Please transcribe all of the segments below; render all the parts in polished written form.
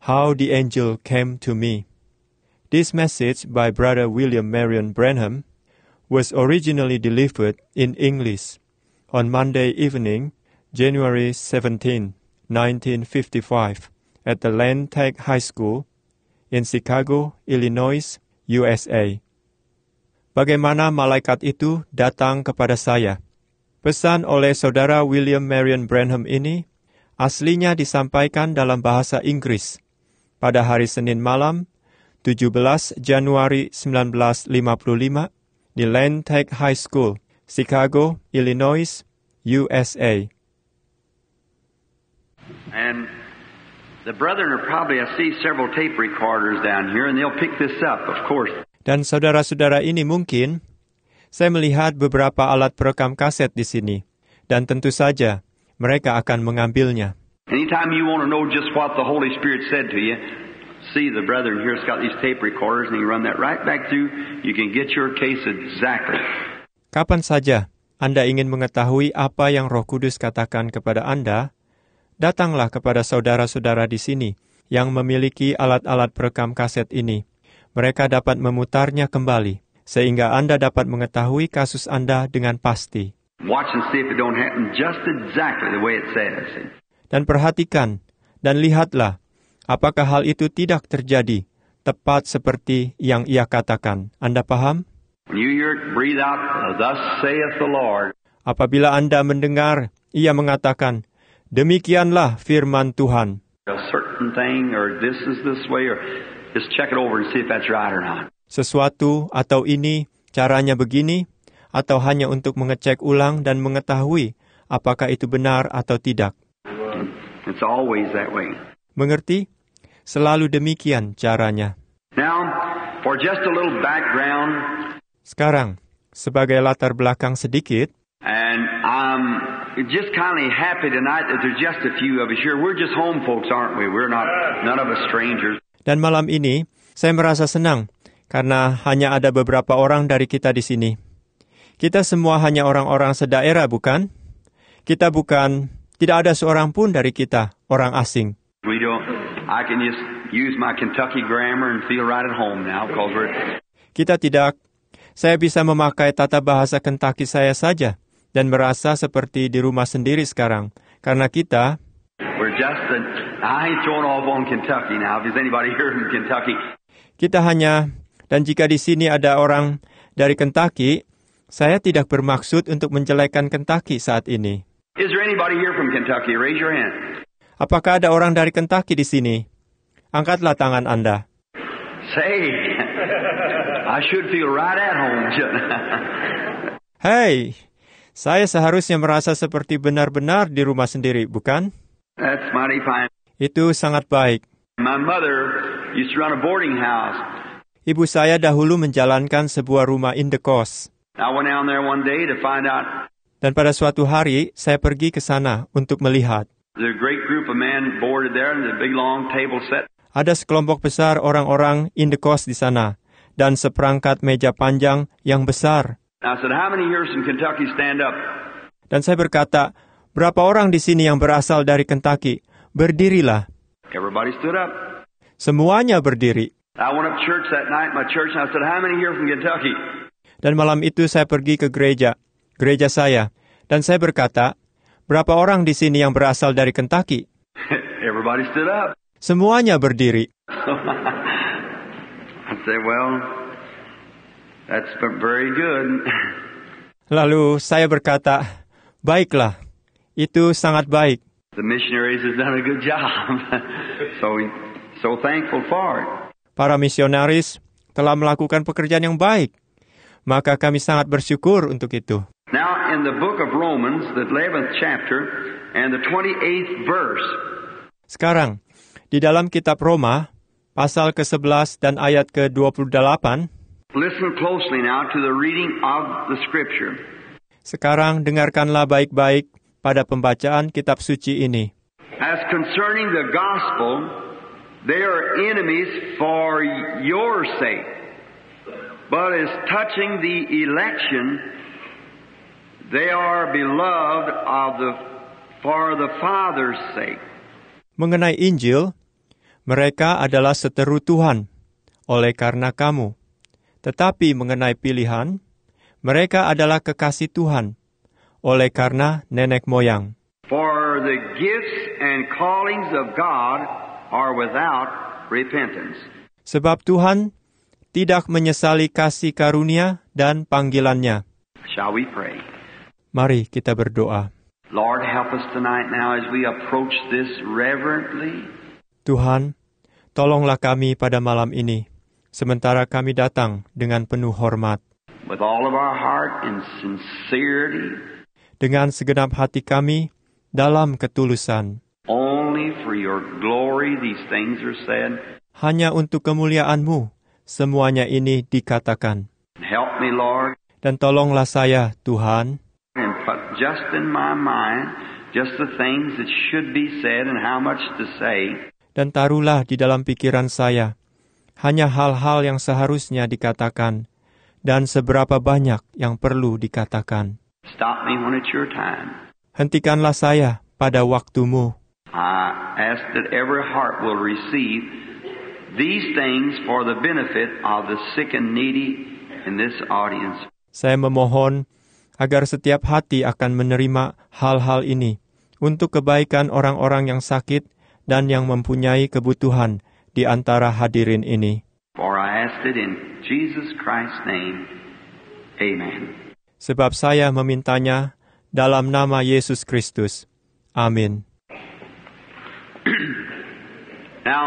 How the Angel Came to Me. This message by Brother William Marion Branham was originally delivered in English on Monday evening, January 17, 1955, at the Land-Tech High School in Chicago, Illinois, USA. Bagaimana malaikat itu datang kepada saya? Pesan oleh Saudara William Marion Branham ini aslinya disampaikan dalam bahasa Inggris pada hari Senin malam, 17 Januari 1955 di Land-Tech High School, Chicago, Illinois, USA. And the brethren are probably, I see several tape recorders down here, and they'll pick this up, of course. Dan saudara-saudara ini mungkin, saya melihat beberapa alat perekam kaset di sini, dan tentu saja mereka akan mengambilnya. Anytime you want to know just what the Holy Spirit said to you, see the brethren here's got these tape recorders, and you run that right back through, you can get your case exactly. Kapan saja Anda ingin mengetahui apa yang Roh Kudus katakan kepada Anda, datanglah kepada saudara-saudara di sini yang memiliki alat-alat perekam kaset ini. Mereka dapat memutarnya kembali, sehingga Anda dapat mengetahui kasus Anda dengan pasti. Watch and see if it don't happen just exactly the way it says. Dan perhatikan, dan lihatlah, apakah hal itu tidak terjadi, tepat seperti yang ia katakan. Anda paham? When you hear it, breathe out, thus saith the Lord. Apabila Anda mendengar, ia mengatakan, demikianlah firman Tuhan. A certain thing, or this is this way, or just check it over and see if that's right or not. Sesuatu atau ini, caranya begini, atau hanya untuk mengecek ulang dan mengetahui apakah itu benar atau tidak. It's always that way. Mengerti? Selalu demikian caranya. Now, for just a little background. Sekarang, sebagai latar belakang sedikit, and I'm just kind of happy tonight that there's just a few of us here. We're just home folks, aren't we? We're not, none of us strangers. Dan malam ini, saya merasa senang karena hanya ada beberapa orang dari kita di sini. Kita semua hanya orang-orang sedaerah, bukan? Kita bukan, tidak ada seorang pun dari kita, orang asing. We don't, I can just use my Kentucky grammar and feel right at home now because we're... Kita tidak, saya bisa memakai tata bahasa Kentucky saya saja dan merasa seperti di rumah sendiri sekarang. Karena kita... We're just, I ain't throwing off on Kentucky now, if there's anybody here from Kentucky. Kita hanya, dan jika di sini ada orang dari Kentucky, saya tidak bermaksud untuk menjelekkan Kentucky saat ini. Is there anybody here from Kentucky? Raise your hand. Apakah ada orang dari Kentucky di sini? Angkatlah tangan Anda. Say, I should feel right at home, shouldn't I? Hey, saya seharusnya merasa seperti benar-benar di rumah sendiri, bukan? That's mighty fine. Itu sangat baik. My mother used to run a boarding house. Ibu saya dahulu menjalankan sebuah rumah indekos. I went down there one day to find out. Dan pada suatu hari, saya pergi ke sana untuk melihat. There's a great group of men boarded there, and the big long table set. Ada sekelompok besar orang-orang indekos di sana, dan seperangkat meja panjang yang besar. I said, how many here from Kentucky stand up? Dan saya berkata, berapa orang di sini yang berasal dari Kentucky? Berdirilah. Everybody stood up. Semuanya berdiri. I went up to church that night, my church, and I said, how many here from Kentucky? Dan malam itu saya pergi ke gereja saya, dan saya berkata, berapa orang di sini yang berasal dari Kentucky? Everybody stood up. Semuanya berdiri. I said, well, that's very good. Lalu saya berkata, baiklah, itu sangat baik. The missionaries has done a good job. So thankful for it. Para misionaris telah melakukan pekerjaan yang baik. Maka kami sangat bersyukur untuk itu. Now in the book of Romans, the 11th chapter and the 28th verse. Sekarang, di dalam kitab Roma, pasal ke-11 dan ayat ke-28. Listen closely now to the reading of the scripture. Sekarang dengarkanlah baik-baik pada pembacaan kitab suci ini. As concerning the gospel, they are enemies for your sake. But as touching the election, they are beloved for the Father's sake. Mengenai Injil, Mereka adalah seteru Tuhan, oleh karena kamu. Tetapi mengenai pilihan, mereka adalah kekasih Tuhan, oleh karena nenek moyang. For the gifts and callings of God are without repentance. Sebab Tuhan tidak menyesali kasih karunia dan panggilannya. Shall we pray? Mari kita berdoa. Lord, help us tonight now as we approach this reverently. Tuhan, tolonglah kami pada malam ini, sementara kami datang dengan penuh hormat. With all of our heart and sincerity. Dengan segenap hati kami, dalam ketulusan. Only for your glory these things are said. Hanya untuk kemuliaan-Mu, semuanya ini dikatakan. Help me, Lord. Dan tolonglah saya, Tuhan, And put just in my mind, just the things that should be said and how much to say. dan taruhlah di dalam pikiran saya hanya hal-hal yang seharusnya dikatakan dan seberapa banyak yang perlu dikatakan. Stop me when it's your time. Hentikanlah saya pada waktu-Mu. I ask that every heart will receive these things for the benefit of the sick and needy in this audience. Saya memohon agar setiap hati akan menerima hal-hal ini untuk kebaikan orang-orang yang sakit dan yang mempunyai kebutuhan di antara hadirin ini. For I ask it in Jesus Christ's name. Amen. Sebab saya memintanya dalam nama Yesus Kristus. Amin. Now,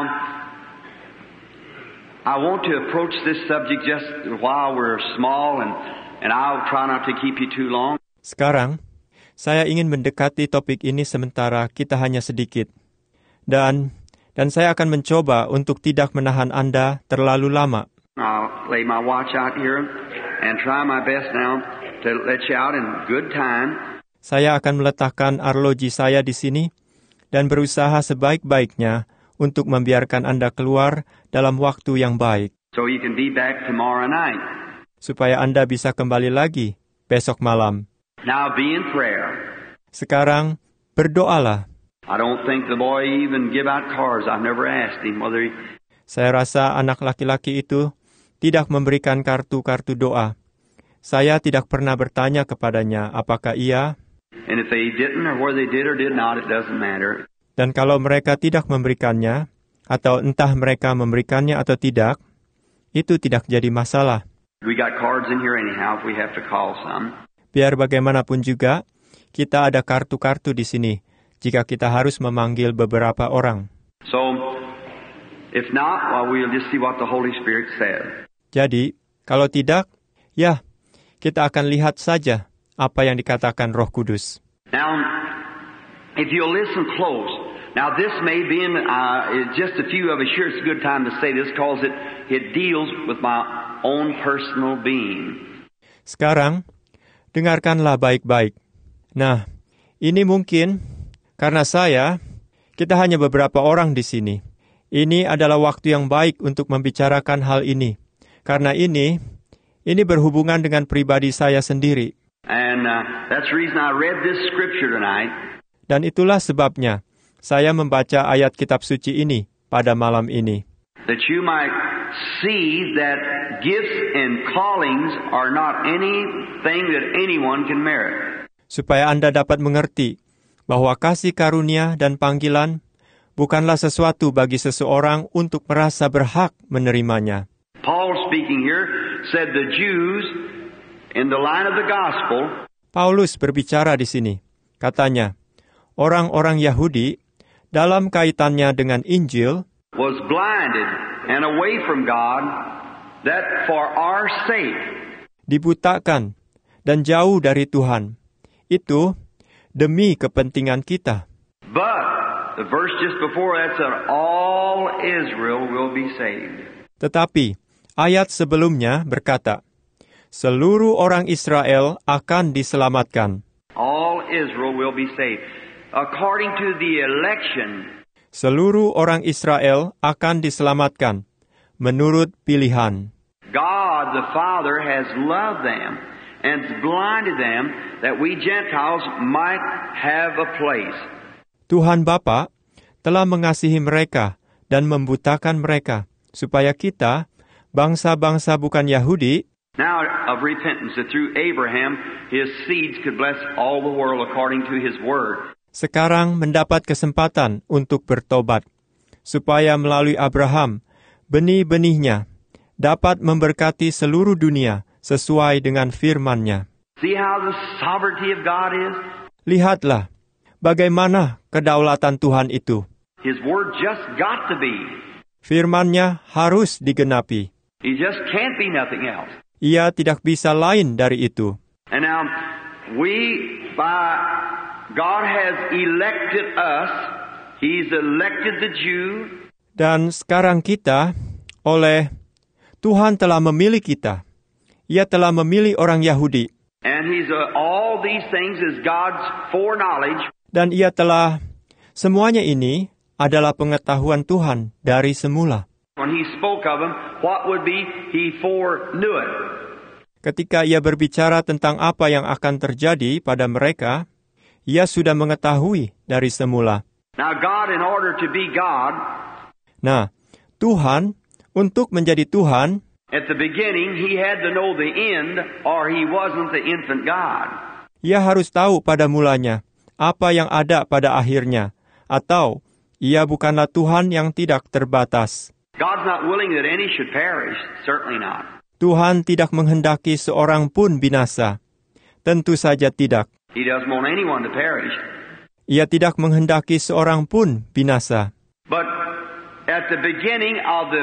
I want to approach this subject just while we're small, and I'll try not to keep you too long. Sekarang, saya ingin mendekati topik ini sementara kita hanya sedikit. Dan saya akan mencoba untuk tidak menahan Anda terlalu lama. I'll lay my watch out here and try my best now to let you out in good time. Saya akan meletakkan arloji saya di sini dan berusaha sebaik-baiknya untuk membiarkan Anda keluar dalam waktu yang baik. So you can be back tomorrow night. Supaya Anda bisa kembali lagi besok malam. Now be in prayer. Sekarang, berdoalah. I don't think the boy even give out cards. I've never asked him whether he... Saya rasa anak laki-laki itu tidak memberikan kartu-kartu doa. Saya tidak pernah bertanya kepadanya apakah ia... And if they didn't or whether they did or did not, it doesn't matter. Dan kalau mereka tidak memberikannya, atau entah mereka memberikannya atau tidak, itu tidak jadi masalah. We got cards in here anyhow if we have to call some. Biar bagaimanapun juga, kita ada kartu-kartu di sini, jika kita harus memanggil beberapa orang. So, if not, well, we'll just see what the Holy Spirit says. Jadi, kalau tidak, ya, kita akan lihat saja apa yang dikatakan Roh Kudus. Now, if you'll listen close, now this may be in just a few of us here, it's a good time to say this because it deals with my own personal being. Sekarang, dengarkanlah baik-baik. Nah, ini mungkin karena kita hanya beberapa orang di sini. Ini adalah waktu yang baik untuk membicarakan hal ini. Karena ini berhubungan dengan pribadi saya sendiri. And that's the reason I read this scripture tonight. Dan itulah sebabnya saya membaca ayat kitab suci ini pada malam ini. That you might see that gifts and callings are not anything that anyone can merit. Supaya Anda dapat mengerti bahwa kasih karunia dan panggilan bukanlah sesuatu bagi seseorang untuk merasa berhak menerimanya. Paul speaking here said the Jews in the line of the gospel. Paulus berbicara di sini. Katanya, orang-orang Yahudi dalam kaitannya dengan Injil was blinded and away from God that for our sake. Dibutakan dan jauh dari Tuhan. Itu demi kepentingan kita. But the verse just before that said all Israel will be saved. Tetapi ayat sebelumnya berkata, seluruh orang Israel akan diselamatkan. All Israel will be saved. According to the election. Seluruh orang Israel akan diselamatkan menurut pilihan. God the Father has loved them and blinded them that we Gentiles might have a place. Tuhan Bapa telah mengasihi mereka dan membutakan mereka, supaya kita, bangsa-bangsa bukan Yahudi, Now of repentance, that through Abraham his seeds could bless all the world according to his word. sekarang mendapat kesempatan untuk bertobat, supaya melalui Abraham, benih-benihnya dapat memberkati seluruh dunia sesuai dengan firman-Nya. See how the sovereignty of God is? Lihatlah, bagaimana kedaulatan Tuhan itu. His word just got to be. Firman-Nya harus digenapi. He just can't be nothing else. Ia tidak bisa lain dari itu. And now, God has elected us. He's elected the Jew. Dan sekarang kita, oleh Tuhan telah memilih kita. Ia telah memilih orang Yahudi. And all these things is God's foreknowledge. Dan ia telah, semuanya ini adalah pengetahuan Tuhan dari semula. When he spoke of them, what would be, he foreknew it. Ketika ia berbicara tentang apa yang akan terjadi pada mereka, ia sudah mengetahui dari semula. Now God, in order to be God, Nah, Tuhan, untuk menjadi Tuhan, at the beginning, he had to know the end, or he wasn't the infant God. ia harus tahu pada mulanya apa yang ada pada akhirnya, atau ia bukanlah Tuhan yang tidak terbatas. God's not willing that any should perish, certainly not. Tuhan tidak menghendaki seorang pun binasa. Tentu saja tidak. He doesn't want anyone to perish. Ia tidak menghendaki seorang pun binasa. But at the beginning of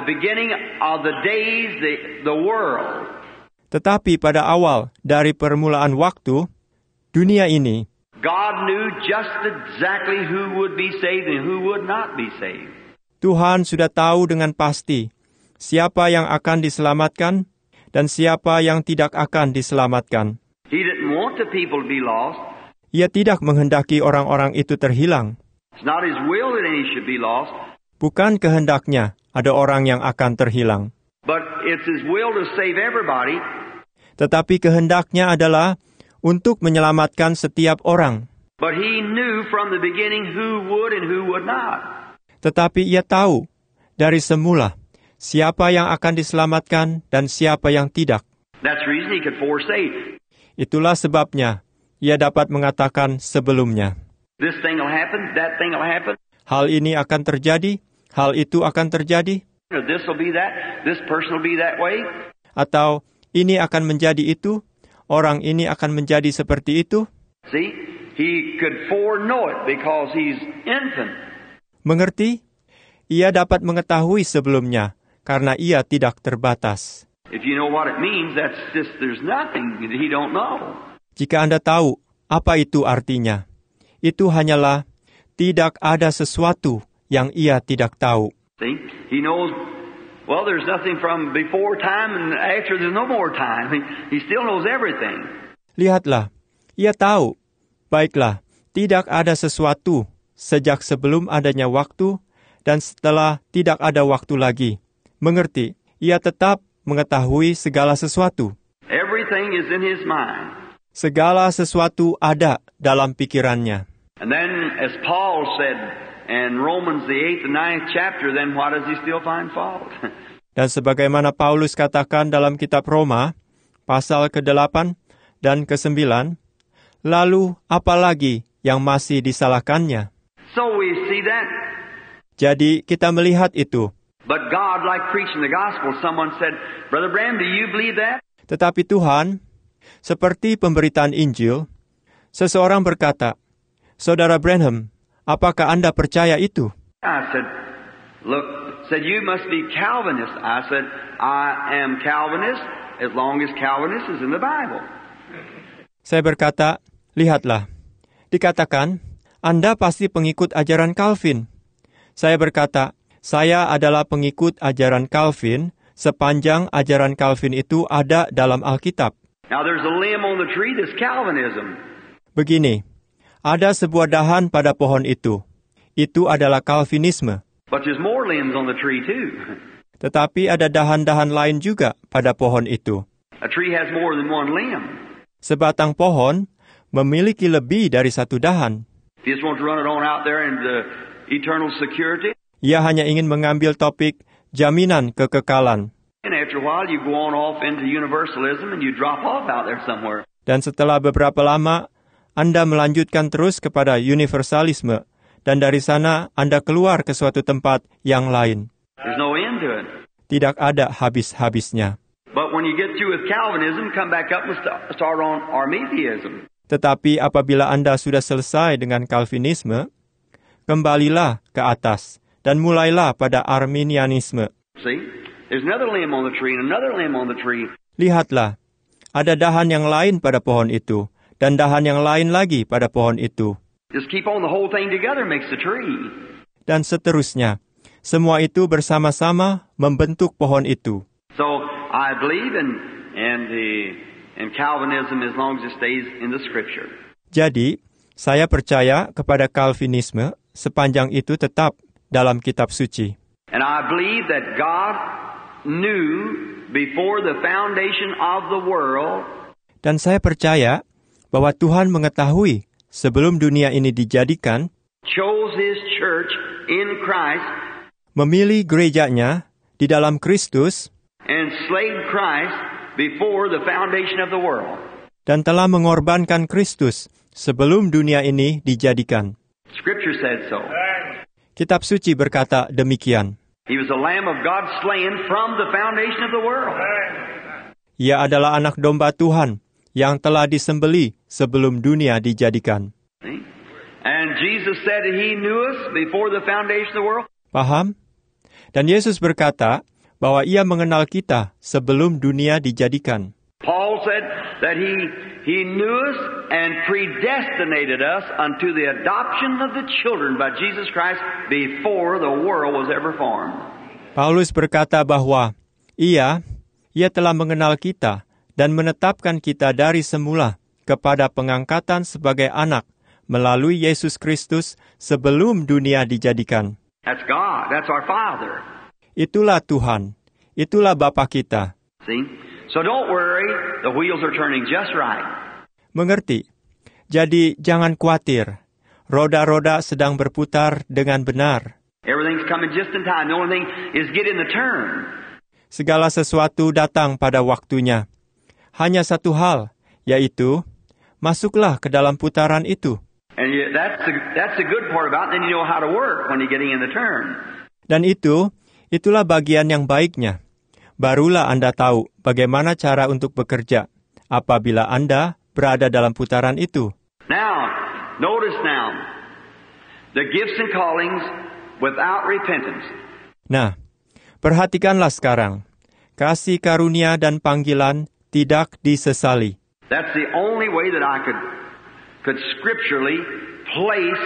the days, the world, Tetapi pada awal dari permulaan waktu, dunia ini, God knew just exactly who would be saved and who would not be saved. Tuhan sudah tahu dengan pasti siapa yang akan diselamatkan dan siapa yang tidak akan diselamatkan. He didn't want the people to be lost. Ia tidak menghendaki orang-orang itu terhilang. It's not his will that any should be lost, Bukan kehendaknya ada orang yang akan terhilang. but it's his will to save everybody. Tetapi kehendaknya adalah untuk menyelamatkan setiap orang. But he knew from the beginning who would and who would not. Tetapi ia tahu dari semula siapa yang akan diselamatkan dan siapa yang tidak. That's the reason he could foresay. Itulah sebabnya ia dapat mengatakan sebelumnya. This thing will happen, that thing will happen. Hal ini akan terjadi, hal itu akan terjadi, Or this will be that, this person will be that way. atau ini akan menjadi itu, orang ini akan menjadi seperti itu. See, he could foreknow it because he's infant. Mengerti? Ia dapat mengetahui sebelumnya, karena ia tidak terbatas. If you know what it means, that's just, there's nothing that he don't know. Jika Anda tahu apa itu artinya, itu hanyalah tidak ada sesuatu yang ia tidak tahu. See, he knows, well, there's nothing from before time and after there's no more time. He still knows everything. Lihatlah, ia tahu. Baiklah, tidak ada sesuatu sejak sebelum adanya waktu dan setelah tidak ada waktu lagi. Mengerti, ia tetap mengetahui segala sesuatu. Everything is in his mind. Segala sesuatu ada dalam pikirannya. And then, as Paul said in Romans the 8th and 9th chapter, then why does he still find fault? Dan sebagaimana Paulus katakan dalam kitab Roma, pasal ke-8 dan ke-9, lalu apalagi yang masih disalahkannya? So we see that. Jadi kita melihat itu. But God, like preaching the gospel, someone said, Brother Branham, do you believe that? Tetapi Tuhan, seperti pemberitaan Injil, seseorang berkata, Saudara Branham, apakah Anda percaya itu? I said, look, said, you must be Calvinist. I said, I am Calvinist as long as Calvinist is in the Bible. Saya berkata, lihatlah, dikatakan, Anda pasti pengikut ajaran Calvin. Saya berkata, saya adalah pengikut ajaran Calvin sepanjang ajaran Calvin itu ada dalam Alkitab. Now there's a limb on the tree that's Calvinism. Begini, ada sebuah dahan pada pohon itu. Itu adalah Calvinisme. But there's more limbs on the tree too. Tetapi ada dahan-dahan lain juga pada pohon itu. A tree has more than one limb. Sebatang pohon memiliki lebih dari satu dahan. If you just want to run it on out there into eternal security, Ia hanya ingin mengambil topik jaminan kekekalan. And after a while, you go on off into universalism and you drop off out there somewhere. Dan setelah beberapa lama, Anda melanjutkan terus kepada universalisme, dan dari sana Anda keluar ke suatu tempat yang lain. There's no end to it. Tidak ada habis-habisnya. But when you get through with Calvinism, come back up and start on Arminianism. Tetapi apabila Anda sudah selesai dengan Calvinisme, kembalilah ke atas dan mulailah pada Arminianisme. See? There's another limb on the tree and another limb on the tree. Lihatlah, ada dahan yang lain pada pohon itu, dan dahan yang lain lagi pada pohon itu. Just keep on the whole thing together makes the tree. Dan seterusnya. Semua itu bersama-sama membentuk pohon itu. So, I believe in Calvinism as long as it stays in the Scripture. Jadi, saya percaya kepada Calvinisme sepanjang itu tetap dalam kitab suci. And I believe that God knew before the foundation of the world. Dan saya percaya bahwa Tuhan mengetahui sebelum dunia ini dijadikan, chose His church in Christ, memilih gerejanya di dalam Kristus, and slayed Christ before the foundation of the world. Dan telah mengorbankan Kristus sebelum dunia ini dijadikan. Scripture said so. Kitab suci berkata demikian. He was the Lamb of God slain from the foundation of the world. Ia adalah anak domba Tuhan yang telah disembeli sebelum dunia dijadikan. See? And Jesus said that He knew us before the foundation of the world. Paham? Dan Yesus berkata bahwa Ia mengenal kita sebelum dunia dijadikan. Paul said that he knew us and predestinated us unto the adoption of the children by Jesus Christ before the world was ever formed. Paulus berkata bahwa Ia telah mengenal kita dan menetapkan kita dari semula kepada pengangkatan sebagai anak melalui Yesus Kristus sebelum dunia dijadikan. That's God. That's our Father. Itulah Tuhan. Itulah Bapa kita. See? So don't worry, the wheels are turning just right. Mengerti? Jadi jangan khawatir. Roda-roda sedang berputar dengan benar. Everything's coming just in time. The only thing is get in the turn. Segala sesuatu datang pada waktunya. Hanya satu hal, yaitu masuklah ke dalam putaran itu. And that's the good part about it. Then you know how to work when you're getting in the turn. Dan itulah bagian yang baiknya. Barulah Anda tahu bagaimana cara untuk bekerja apabila Anda berada dalam putaran itu. Now, notice now, the gifts and callings without repentance. Nah, perhatikanlah sekarang. Kasih karunia dan panggilan tidak disesali. That's the only way that I could scripturally place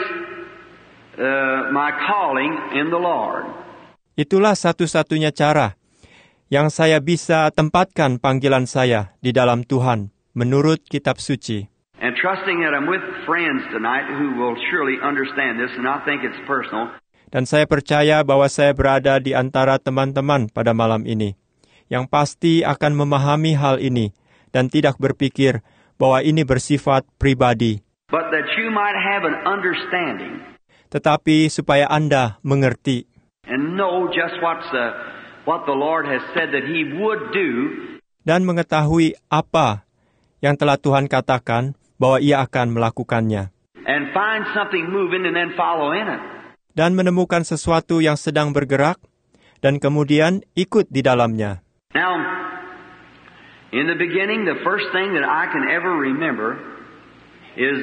my calling in the Lord. Itulah satu-satunya cara yang saya bisa tempatkan panggilan saya di dalam Tuhan, menurut kitab suci. And trusting that I'm with friends tonight who will surely understand this and not think it's personal. Dan saya percaya bahwa saya berada di antara teman-teman pada malam ini, yang pasti akan memahami hal ini, dan tidak berpikir bahwa ini bersifat pribadi. But that you might have an understanding. Tetapi supaya Anda mengerti. And know just what the Lord has said that He would do. Dan mengetahui apa yang telah Tuhan katakan bahwa Ia akan melakukannya. And find something moving and then follow in it. Dan menemukan sesuatu yang sedang bergerak dan kemudian ikut di dalamnya. Now, in the beginning, the first thing that I can ever remember is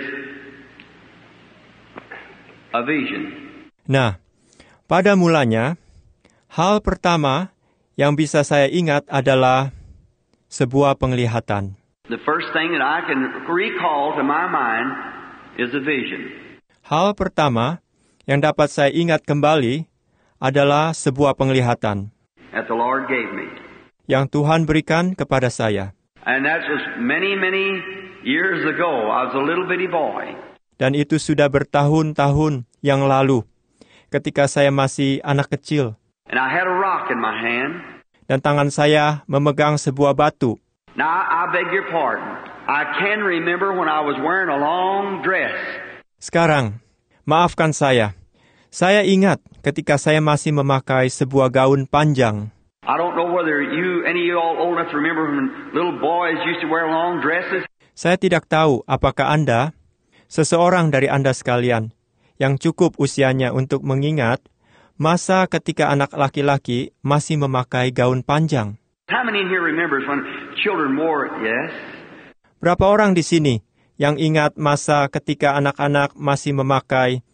a vision. Nah, pada mulanya, hal pertama yang bisa saya ingat adalah sebuah penglihatan. The first thing that I can recall to my mind is a vision. Hal pertama yang dapat saya ingat kembali adalah sebuah penglihatan that the Lord gave me. Yang Tuhan berikan kepada saya. And that was many, many years ago. I was a little bitty boy. Dan itu sudah bertahun-tahun yang lalu, ketika saya masih anak kecil. And I had a rock in my hand. Dan tangan saya memegang sebuah batu. Now, I beg your pardon. I can remember when I was wearing a long dress. Sekarang, maafkan saya Saya ingat ketika saya masih memakai sebuah gaun panjang. I don't know whether any of you all old enough to remember when little boys used to wear long dresses. Saya tidak tahu apakah Anda, seseorang dari Anda sekalian, yang cukup usianya untuk mengingat masa ketika anak laki-laki masih memakai gaun panjang. How many in here remembers when children wore it? Yes. Berapa orang di sini yang ingat masa ketika anak-anak masih memakai,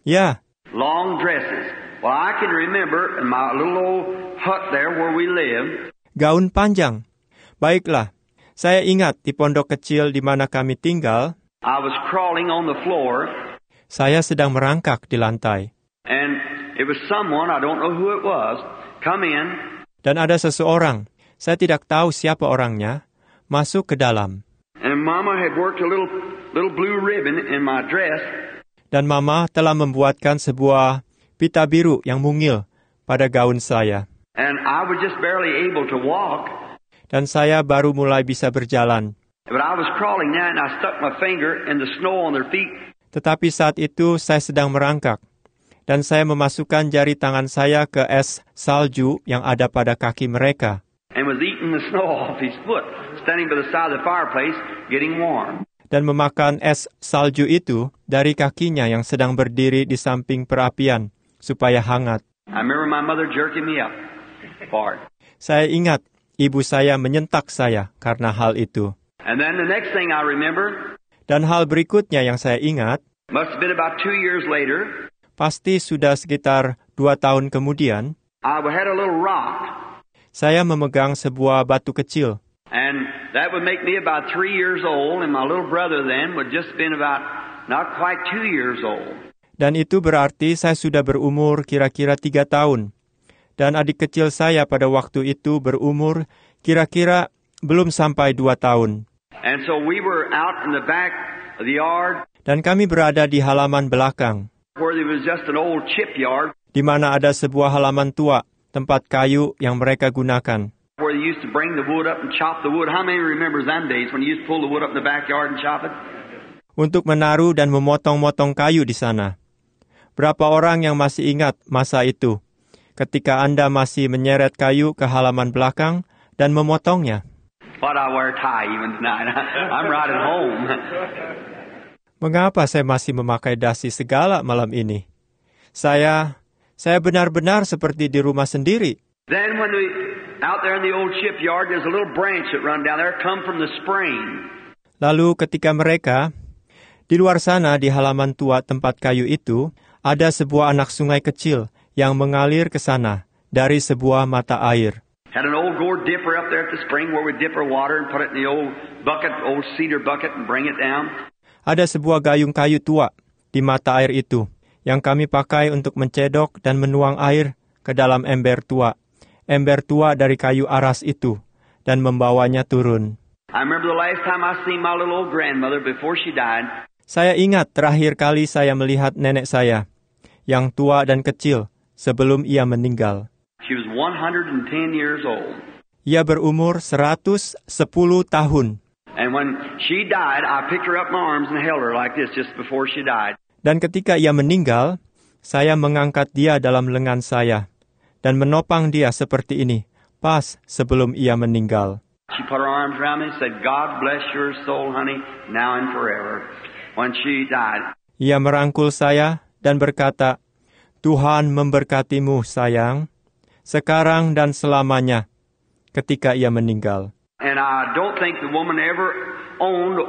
long dresses. Well, I can remember in my little old hut there where we live. Gaun panjang. Baiklah, saya ingat di pondok kecil di mana kami tinggal, I was crawling on the floor. Saya sedang merangkak di lantai. And it was someone, I don't know who it was, come in. Dan ada seseorang, saya tidak tahu siapa orangnya, masuk ke dalam. And Mama had worked a little blue ribbon in my dress. Dan Mama telah membuatkan sebuah pita biru yang mungil pada gaun saya. And I was just barely able to walk. Dan saya baru mulai bisa berjalan. But I was crawling now and I stuck my finger in the snow on their feet. Tetapi saat itu saya sedang merangkak. Dan saya memasukkan jari tangan saya ke es salju yang ada pada kaki mereka. And was eating the snow off his foot, standing by the side of the fireplace, getting warm. Dan memakan es salju itu dari kakinya yang sedang berdiri di samping perapian, supaya hangat. I remember my mother jerking me up hard. Saya ingat ibu saya menyentak saya karena hal itu. And then the next thing I remember, dan hal berikutnya yang saya ingat, must have been about 2 years later, pasti sudah sekitar 2 tahun kemudian, I had a little rock. Saya memegang sebuah batu kecil. And that would make me about 3 years old, and my little brother then would just been about not quite 2 years old. Dan itu berarti saya sudah berumur kira-kira 3 tahun. Dan adik kecil saya pada waktu itu berumur kira-kira belum sampai 2 tahun. And so we were out in the back of the yard. Dan kami berada di halaman belakang. Where there was just an old chip yard. Di mana ada sebuah halaman tua, tempat kayu yang mereka gunakan. Where they used to bring the wood up and chop the wood. How many remembers them days when you used to pull the wood up in the backyard and chop it? Untuk menaruh dan memotong-motong kayu di sana. Berapa orang yang masih ingat masa itu, ketika Anda masih menyeret kayu ke halaman belakang dan memotongnya? But I wear a tie even tonight. I'm right at home. Mengapa saya masih memakai dasi segala malam ini? Saya benar-benar seperti di rumah sendiri. Then when we out there in the old shipyard, there's a little branch that run down there, come from the spring. Lalu ketika mereka di luar sana di halaman tua tempat kayu itu, ada sebuah anak sungai kecil yang mengalir ke sana dari sebuah mata air. Had an old gourd dipper up there at the spring where we dip our water and put it in the old bucket, old cedar bucket, and bring it down. Ada sebuah gayung kayu tua di mata air itu yang kami pakai untuk mencedok dan menuang air ke dalam ember tua dari kayu aras itu dan membawanya turun. I remember the last time I seen my little old grandmother before she died. Saya ingat terakhir kali saya melihat nenek saya yang tua dan kecil sebelum ia meninggal. She was 110 years old. Ia berumur 110 tahun. And when she died, I picked her up in my arms and held her like this just before she died. Dan ketika ia meninggal, saya mengangkat dia dalam lengan saya dan menopang dia seperti ini, pas sebelum ia meninggal. She put her arms around me and said, God bless your soul, honey, now and forever. When she died. Ia merangkul saya dan berkata, Tuhan memberkatimu, sayang, sekarang dan selamanya, ketika ia meninggal. And I don't think the woman ever owned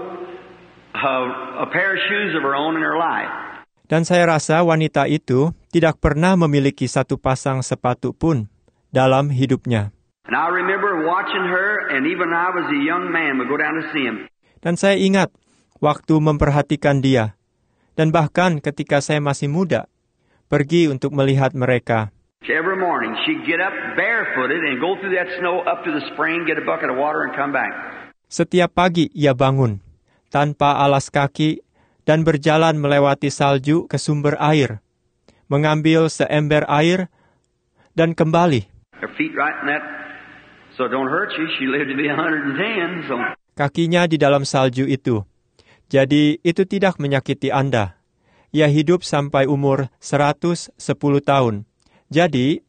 a pair of shoes of her own in her life. Dan saya rasa wanita itu tidak pernah memiliki satu pasang sepatu pun dalam hidupnya. And I remember watching her, and even I was a young man, would go down to see him. Dan saya ingat waktu memperhatikan dia, dan bahkan ketika saya masih muda, pergi untuk melihat mereka. Every morning, she'd get up barefooted and go through that snow up to the spring, get a bucket of water and come back. Setiap pagi ia bangun, tanpa alas kaki, dan berjalan melewati salju ke sumber air, mengambil seember air, dan kembali. Her feet right in that, so it don't hurt you. She lived to be 110, so... Kakinya di dalam salju itu, jadi itu tidak menyakiti Anda. ia hidup sampai umur 110 tahun. Jadi,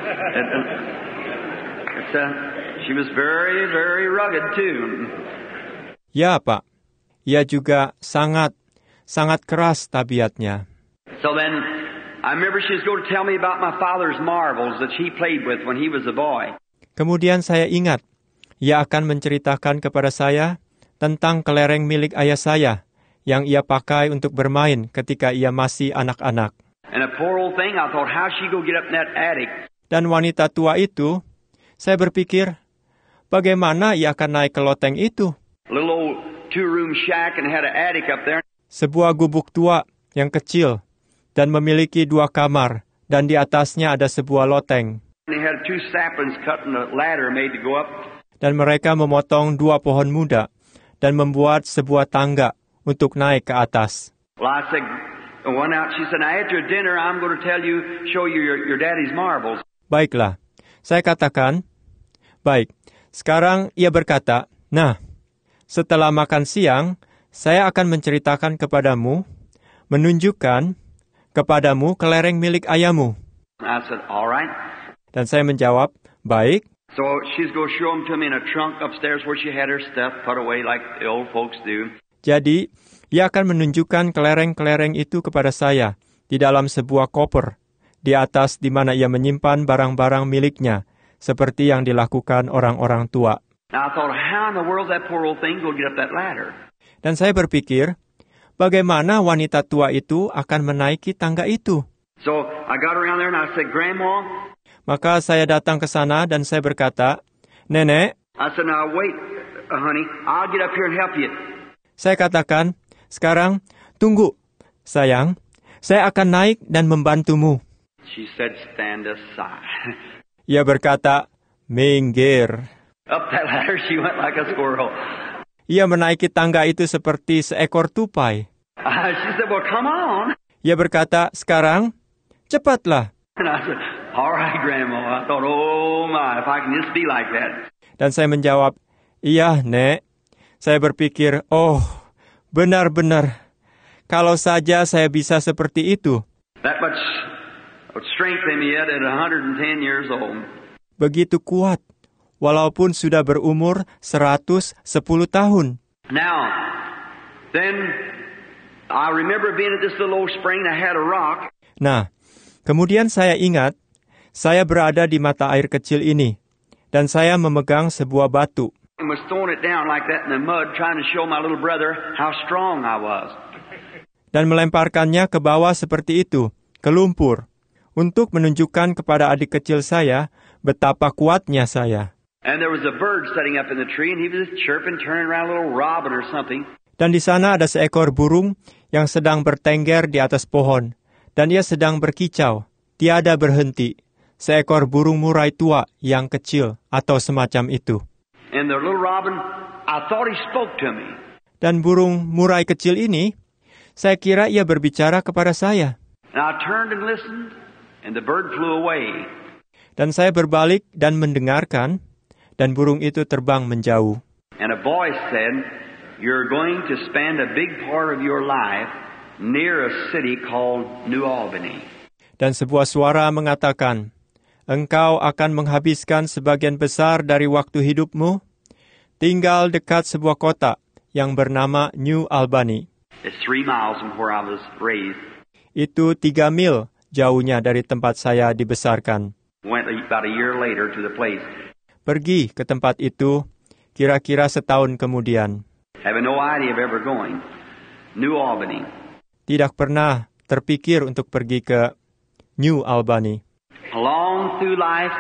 she was very, very rugged too. ya Pak, ia juga sangat keras tabiatnya. So then, I remember she was going to tell me about my father's marbles that she played with when he was a boy. Kemudian saya ingat, ia akan menceritakan kepada saya tentang kelereng milik ayah saya yang ia pakai untuk bermain ketika ia masih anak-anak. And a poor old thing, I thought, how she go get up in that attic? Dan wanita tua itu, saya berpikir, bagaimana ia akan naik ke loteng itu? A little old two-room shack and had an attic up there. Sebuah gubuk tua yang kecil dan memiliki 2 kamar, dan di atasnya ada sebuah loteng. They had 2 saplings cut and a ladder made to go up. Dan mereka memotong 2 pohon muda dan membuat sebuah tangga untuk naik ke atas. Well, I said, went out. She said, now after dinner, I'm going to show you your daddy's marbles. Baiklah, saya katakan, baik. Sekarang ia berkata, nah, setelah makan siang, saya akan menceritakan kepadamu, menunjukkan kepadamu kelereng milik ayahmu. I said, all right. Dan saya menjawab, baik. So she's going to show them to me in a trunk upstairs where she had her stuff put away like the old folks do. Jadi, ia akan menunjukkan kelereng-kelereng itu kepada saya di dalam sebuah koper, di atas di mana ia menyimpan barang-barang miliknya, seperti yang dilakukan orang-orang tua. Now I thought, how in the world that poor old thing go get up that ladder? Dan saya berpikir, bagaimana wanita tua itu akan menaiki tangga itu? So I got around there and I said, Grandma. Maka saya datang ke sana dan saya berkata, Nenek. I said, now wait, honey, I'll get up here and help you. Saya katakan, sekarang, tunggu, sayang, saya akan naik dan membantumu. She said, stand aside. Ia berkata, minggir. Up that ladder she went like a squirrel. Ia menaiki tangga itu seperti seekor tupai. She said, well, come on. Ia berkata, sekarang, cepatlah. And I said, all right, Grandma. I thought, oh my, if I can just be like that. Dan saya menjawab, iya, Nek. Saya berpikir, oh, benar-benar. Kalau saja saya bisa seperti itu. That much strength in me yet at 110 years old. Begitu kuat, walaupun sudah berumur 110 tahun. Now, then, I remember being at this little old spring that had a rock. Nah, kemudian saya ingat, saya berada di mata air kecil ini, dan saya memegang sebuah batu. And was throwing it down like that in the mud, trying to show my little brother how strong I was. Dan melemparkannya ke bawah seperti itu, ke lumpur, untuk menunjukkan kepada adik kecil saya betapa kuatnya saya. And there was a bird sitting up in the tree, and he was just chirping, turning around, a little robin or something. Dan di sana ada seekor burung yang sedang bertengger di atas pohon, dan ia sedang berkicau, tiada berhenti. Seekor burung murai tua yang kecil atau semacam itu. And the little robin, I thought he spoke to me. Dan burung murai kecil ini, saya kira ia berbicara kepada saya. And I turned and listened, and the bird flew away. Dan saya berbalik dan mendengarkan, dan burung itu terbang menjauh. And a voice said, you're going to spend a big part of your life near a city called New Albany. Dan sebuah suara mengatakan, engkau akan menghabiskan sebagian besar dari waktu hidupmu tinggal dekat sebuah kota yang bernama New Albany. It's 3 miles from where I was raised. Itu 3 mil jauhnya dari tempat saya dibesarkan. Went about a year later to the place. Pergi ke tempat itu kira-kira setahun kemudian. Having no idea of ever going. New Albany. Tidak pernah terpikir untuk pergi ke New Albany. Along through life,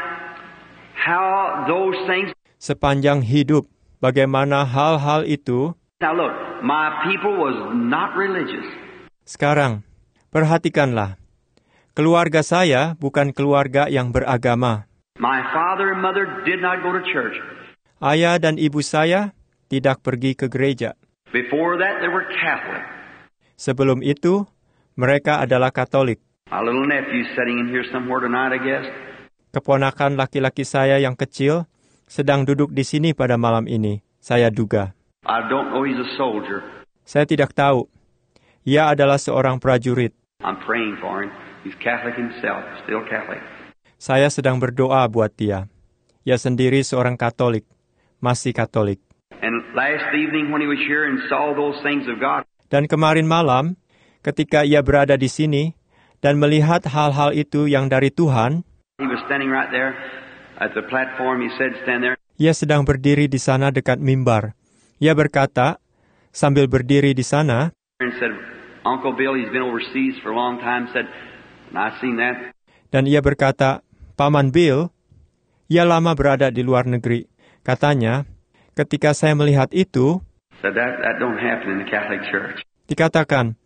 how those things. Sepanjang hidup, bagaimana hal-hal itu. Now look, my people was not religious. Sekarang, perhatikanlah. Keluarga saya bukan keluarga yang beragama. My father and mother did not go to church. Ayah dan ibu saya tidak pergi ke gereja. Before that, they were Catholic. Sebelum itu, mereka adalah Katolik. My little nephew sitting in here somewhere tonight, I guess. Keponakan laki-laki saya yang kecil sedang duduk di sini pada malam ini, saya duga. I don't know he's a soldier. Saya tidak tahu. Ia adalah seorang prajurit. I'm praying for him. He's Catholic himself, still Catholic. Saya sedang berdoa buat dia. Ia sendiri seorang Katolik, masih Katolik. And last evening when he was here and saw those things of God, Dan kemarin malam, ketika ia berada di sini dan melihat hal-hal itu yang dari Tuhan, he was standing right there at the platform. He said, stand there. ia sedang berdiri di sana dekat mimbar. Ia berkata, sambil berdiri di sana, And said, Uncle Bill, he's been overseas for a long time. Said, and I seen that. dan ia berkata, Paman Bill, ia lama berada di luar negeri. Katanya, ketika saya melihat itu, Said that don't happen in the Catholic Church. dikatakan,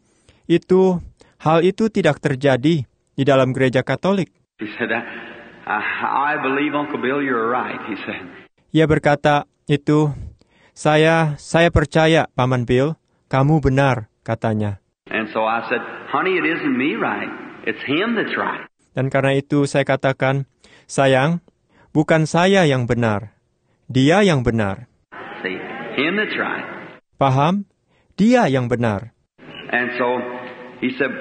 hal itu tidak terjadi di dalam gereja Katolik. He said, I believe, Uncle Bill, you're right. He said. Ia berkata, saya percaya, Paman Bill, kamu benar, katanya. And so I said, honey, it isn't me right. It's him that's right. Dan karena itu saya katakan, sayang, bukan saya yang benar, dia yang benar. See, him that's right. Paham? Dia yang benar. And so he said,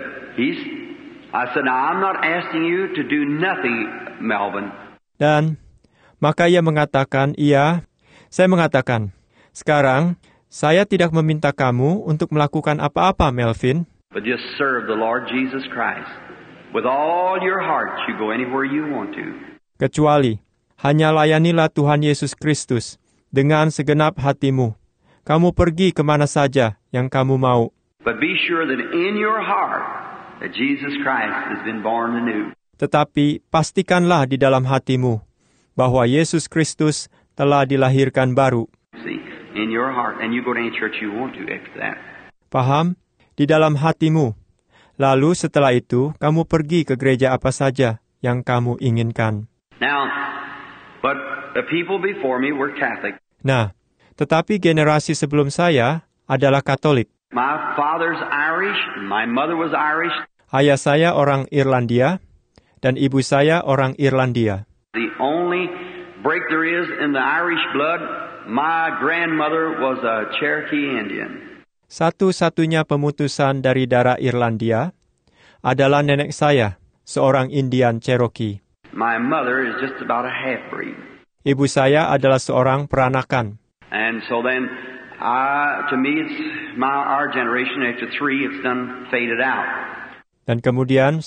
I said, now I'm not asking you to do nothing, Melvin. Dan maka ia mengatakan, saya mengatakan, sekarang saya tidak meminta kamu untuk melakukan apa-apa, Melvin. But just serve the Lord Jesus Christ. With all your heart, you go anywhere you want to. Kecuali, hanya layanilah Tuhan Yesus Kristus dengan segenap hatimu. Kamu pergi kemana saja yang kamu mau. But be sure that in your heart, that Jesus Christ has been born anew. Tetapi pastikanlah di dalam hatimu bahwa Yesus Kristus telah dilahirkan baru. See, in your heart, and you go to any church you want to after that. Paham? Di dalam hatimu. Lalu setelah itu, kamu pergi ke gereja apa saja yang kamu inginkan. Now, but the people before me were Catholic. Nah, tetapi generasi sebelum saya adalah Katolik. My father's Irish, and my mother was Irish. Ayah saya orang Irlandia, dan ibu saya orang Irlandia. The only break there is in the Irish blood, my grandmother was a Cherokee Indian. Satu-satunya pemutusan dari darah Irlandia adalah nenek saya, seorang Indian Cherokee. My mother is just about a half-breed. Ibu saya adalah seorang peranakan. And so then, to me, it's our generation, after 3, it's done faded out. Dan kemudian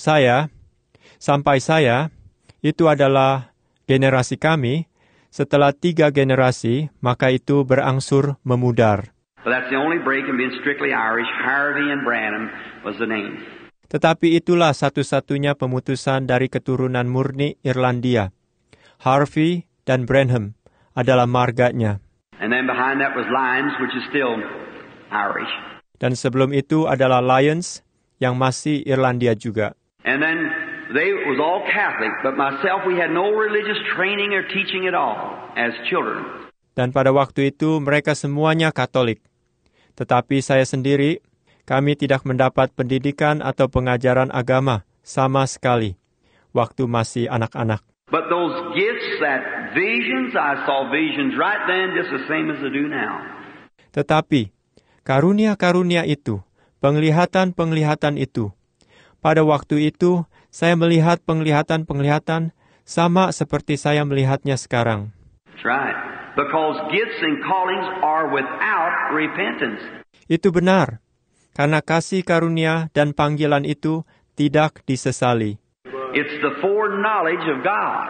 sampai saya, itu adalah generasi kami. Setelah 3 generasi, maka itu berangsur memudar. But that's the only break in being strictly Irish. Harvey and Branham was the name. Tetapi itulah satu-satunya pemutusan dari keturunan murni Irlandia. Harvey dan Branham adalah marganya. And then behind that was Lyons, which is still Irish. Dan sebelum itu adalah Lyons, yang masih Irlandia juga. And then they was all Catholic, but myself, we had no religious training or teaching at all as children. Dan pada waktu itu mereka semuanya Katolik. Tetapi saya sendiri, kami tidak mendapat pendidikan atau pengajaran agama sama sekali waktu masih anak-anak. But those gifts, that visions, I saw visions right then just the same as I do now. Tetapi karunia-karunia itu, penglihatan-penglihatan itu, pada waktu itu saya melihat penglihatan-penglihatan sama seperti saya melihatnya sekarang. That's right. Because gifts and callings are without repentance. Itu benar, karena kasih karunia dan panggilan itu tidak disesali. It's the foreknowledge of God.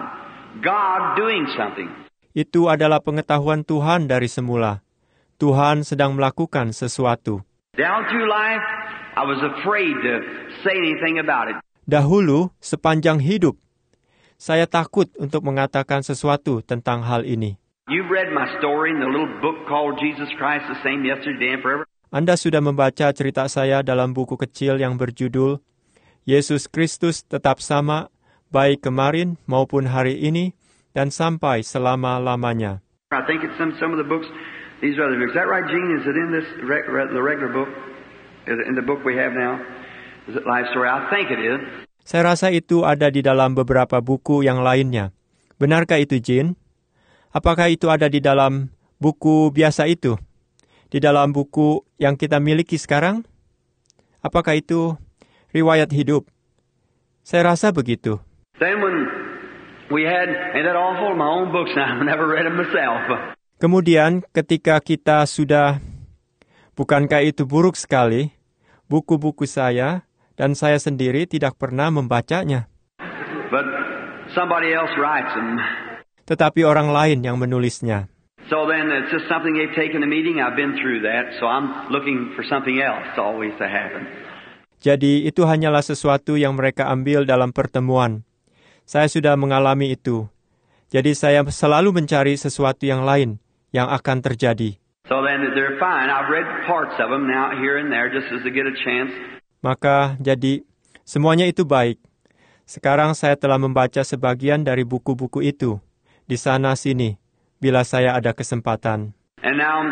God doing something. Itu adalah pengetahuan Tuhan dari semula. Tuhan sedang melakukan sesuatu. Down through life, I was afraid to say anything about it. Dahulu, sepanjang hidup, saya takut untuk mengatakan sesuatu tentang hal ini. You've read my story in the little book called Jesus Christ, the same yesterday and forever. Anda sudah membaca cerita saya dalam buku kecil yang berjudul Yesus Kristus tetap sama, baik kemarin maupun hari ini, dan sampai selama-lamanya. I think it's some of the books, these other books. Is that right, Gene? Is it in this the regular book? Is it in the book we have now? Is it Life Story? I think it is. Saya rasa itu ada di dalam beberapa buku yang lainnya. Benarkah itu, Gene? Apakah itu ada di dalam buku biasa itu? Di dalam buku yang kita miliki sekarang? Apakah itu riwayat hidup? Saya rasa begitu. Then when we had, ain't that awful, my own books, and I've never read them myself. Kemudian ketika kita sudah, bukankah itu buruk sekali, buku-buku saya dan saya sendiri tidak pernah membacanya. But somebody else writes them. Tetapi orang lain yang menulisnya. So then it's just something they've taken a meeting. I've been through that, so I'm looking for something else always to happen. Jadi itu hanyalah sesuatu yang mereka ambil dalam pertemuan. Saya sudah mengalami itu. Jadi saya selalu mencari sesuatu yang lain yang akan terjadi. So then they're fine. I've read parts of them now here and there just as to get a chance. Maka jadi semuanya itu baik. Sekarang saya telah membaca sebagian dari buku-buku itu di sana sini bila saya ada kesempatan. And now,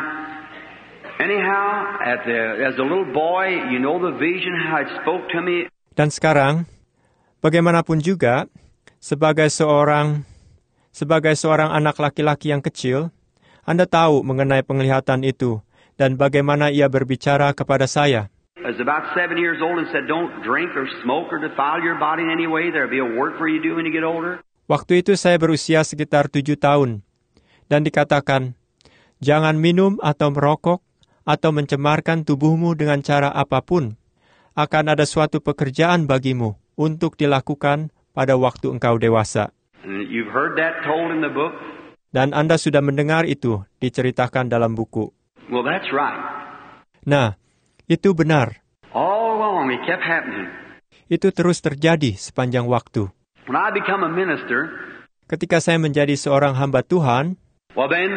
anyhow, as a little boy, you know the vision how it spoke to me. Dan sekarang, bagaimanapun juga, sebagai seorang anak laki-laki yang kecil, Anda tahu mengenai penglihatan itu dan bagaimana ia berbicara kepada saya. I was about 7 years old and said, don't drink or smoke or defile your body in any way. There'll be a work for you to do when you get older. Waktu itu saya berusia sekitar 7 tahun. Dan dikatakan, jangan minum atau merokok atau mencemarkan tubuhmu dengan cara apapun. Akan ada suatu pekerjaan bagimu untuk dilakukan pada waktu engkau dewasa. And you've heard that told in the book. Dan Anda sudah mendengar itu diceritakan dalam buku. Well, that's right. Nah, itu benar. All along it kept happening. Itu terus terjadi sepanjang waktu. When I become a minister, ketika saya menjadi seorang hamba Tuhan, well then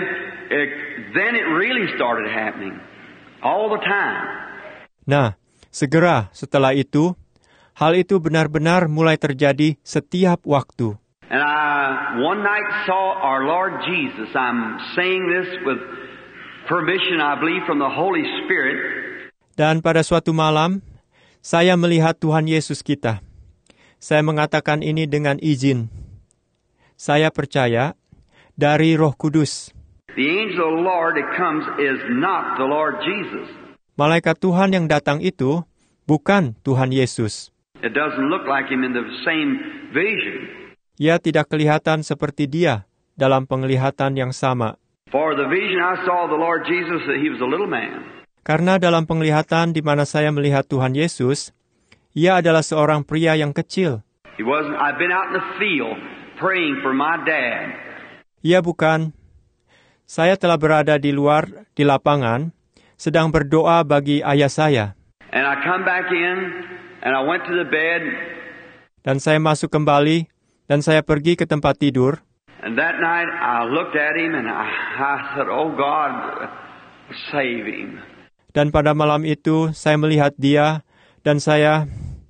it really started happening. All the time. Nah, segera setelah itu, hal itu benar-benar mulai terjadi setiap waktu. And I one night saw our Lord Jesus. I'm saying this with permission, I believe, from the Holy Spirit. Dan pada suatu malam, saya melihat Tuhan Yesus kita. Saya mengatakan ini dengan izin. Saya percaya dari Roh Kudus. The angel of the Lord that comes is not the Lord Jesus. Malaikat Tuhan yang datang itu bukan Tuhan Yesus. It doesn't look like him in the same vision. Ia tidak kelihatan seperti dia dalam penglihatan yang sama. For the vision I saw of the Lord Jesus, he was a little man. Karena dalam penglihatan di mana saya melihat Tuhan Yesus, ia adalah seorang pria yang kecil. I've been out in the field praying for my dad. Ia bukan. Saya telah berada di luar, di lapangan, sedang berdoa bagi ayah saya. And I come back in, and I went to the bed. Dan saya masuk kembali, dan saya pergi ke tempat tidur. And that night I looked at him, and I said, "Oh God, save him." Dan pada malam itu, saya melihat dia, dan saya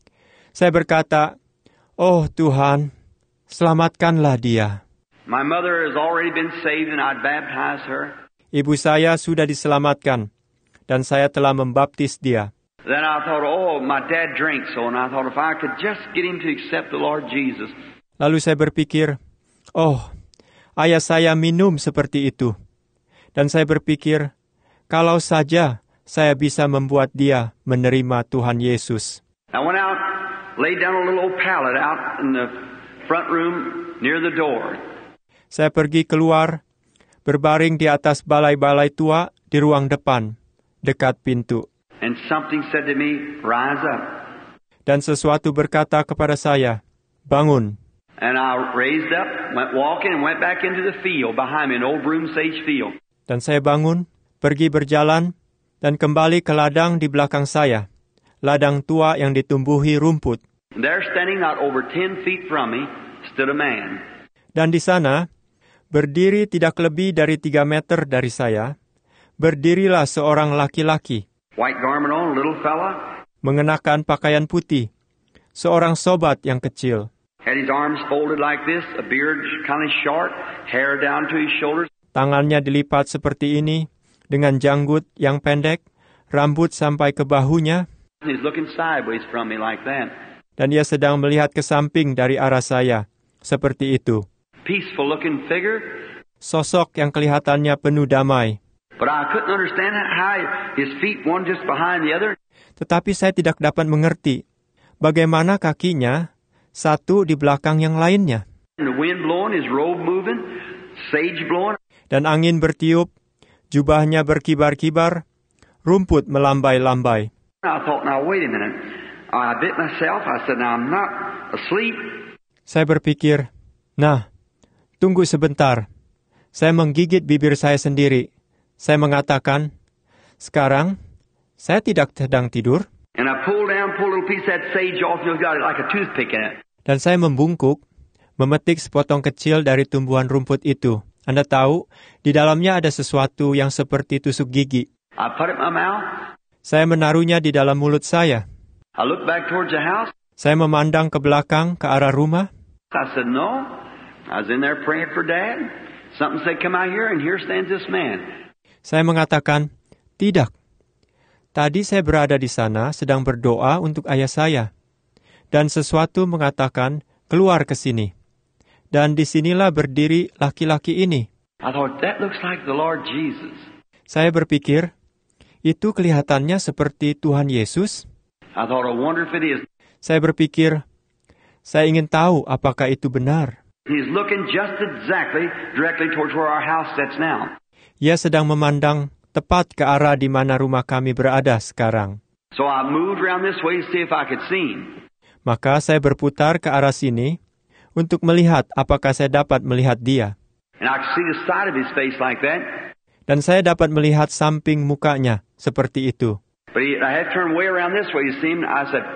berkata, "Oh Tuhan, selamatkanlah dia." My mother has already been saved and I'd baptized her. Ibu saya sudah diselamatkan, dan saya telah membaptis dia. Then I thought, oh, my dad drinks, so and I thought if I could just get him to accept the Lord Jesus. Lalu saya berpikir, oh, ayah saya minum seperti itu. Dan saya berpikir, kalau saja saya bisa membuat dia menerima Tuhan Yesus. I went out, laid down a little old pallet out in the front room near the door. Saya pergi keluar, berbaring di atas balai-balai tua di ruang depan, dekat pintu. And something said to me, rise up. Dan sesuatu berkata kepada saya, bangun. And I raised up, went walking, and went back into the field behind me, an old broom sage field. Dan saya bangun, pergi berjalan, dan kembali ke ladang di belakang saya, ladang tua yang ditumbuhi rumput. And there, standing not over 10 feet from me, stood a man. Dan di sana, berdiri tidak lebih dari 3 meter dari saya, berdirilah seorang laki-laki. White garment on, a little fella. Mengenakan pakaian putih, seorang sobat yang kecil. Had his arms folded like this, a beard kind of short, hair down to his shoulders. Tangannya dilipat seperti ini, dengan janggut yang pendek, rambut sampai ke bahunya. He's looking sideways from me like that. Dan ia sedang melihat ke samping dari arah saya, seperti itu. Peaceful looking figure. Sosok yang kelihatannya penuh damai. But I couldn't understand how his feet one just behind the other. Tetapi saya tidak dapat mengerti bagaimana kakinya satu di belakang yang lainnya. And the wind blowing, his robe moving, sage blowing. Dan angin bertiup, jubahnya berkibar-kibar, rumput melambai-lambai. I thought, now wait a minute. I bit myself. I said, now I'm not asleep. Saya berpikir, nah, tunggu sebentar. Saya menggigit bibir saya sendiri. Saya mengatakan, sekarang saya tidak sedang tidur. And I pulled a little piece of that sage off. You got it like a toothpick in it. Dan saya membungkuk, memetik sepotong kecil dari tumbuhan rumput itu. Anda tahu, di dalamnya ada sesuatu yang seperti tusuk gigi. I put it in my mouth. Saya menaruhnya di dalam mulut saya. I looked back towards the house. Saya memandang ke belakang, ke arah rumah. I said, no. I was in there praying for Dad. Something said, come out here, and here stands this man. Saya mengatakan, tidak. Tadi saya berada di sana sedang berdoa untuk ayah saya. Dan sesuatu mengatakan, keluar ke sini. Dan disinilah berdiri laki-laki ini. I thought, that looks like the Lord Jesus. Saya berpikir, itu kelihatannya seperti Tuhan Yesus. I thought, I wonder if it is. Saya berpikir, saya ingin tahu apakah itu benar. He's looking just exactly directly towards where our house sits now. Ia sedang memandang tepat ke arah di mana rumah kami berada sekarang. So I moved around this way to see if I could see him. Maka saya berputar ke arah sini untuk melihat apakah saya dapat melihat dia. And I could see the side of his face like that. Dan saya dapat melihat samping mukanya seperti itu. But I had to turn way around this way to see him. I said,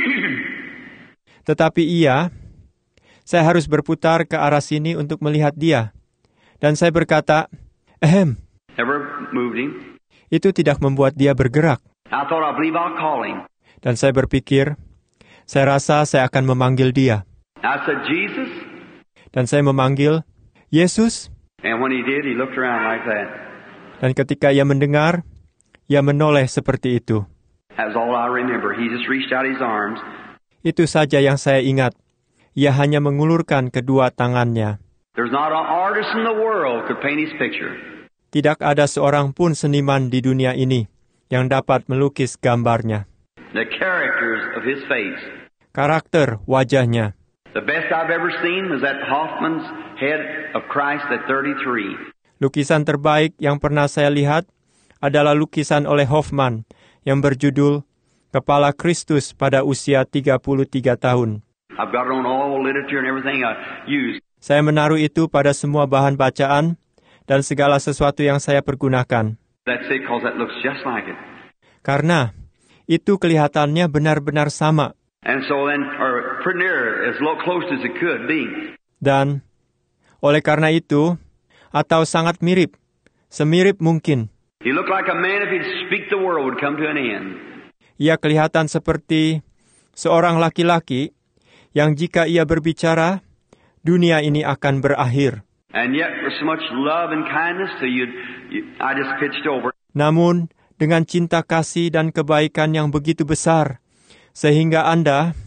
Tetapi saya harus berputar ke arah sini untuk melihat dia. Dan saya berkata, never moved him. Itu tidak membuat dia bergerak. I thought, I believe I'll call him. Dan saya berpikir, saya rasa saya akan memanggil dia. I said, Jesus. Dan saya memanggil, Yesus. And when he did, he looked around like that. Dan ketika ia mendengar, ia menoleh seperti itu. That's all I remember. He just reached out his arms. Itu saja yang saya ingat. Ia hanya mengulurkan kedua tangannya. There's not an artist in the world could paint his picture. Tidak ada seorang pun seniman di dunia ini yang dapat melukis gambarnya. The characters of his face. Karakter wajahnya. The best I've ever seen was that Hoffman's head of Christ at 33. Lukisan terbaik yang pernah saya lihat adalah lukisan oleh Hoffman yang berjudul Kepala Kristus pada usia 33 tahun. I've got it on all literature and everything I use. Saya menaruh itu pada semua bahan bacaan dan segala sesuatu yang saya pergunakan. That's it, because that looks just like it. Karena itu kelihatannya benar-benar sama. And so then, or pretty near as close as it could be. Dan oleh karena itu, atau sangat mirip, semirip mungkin. He looked like a man if he'd speak the world would come to an end. Ia kelihatan seperti seorang laki-laki yang jika ia berbicara, dunia ini akan berakhir. And yet with so much love and kindness to you, I just pitched over. Namun, dengan cinta kasih dan kebaikan yang begitu besar, sehingga Anda,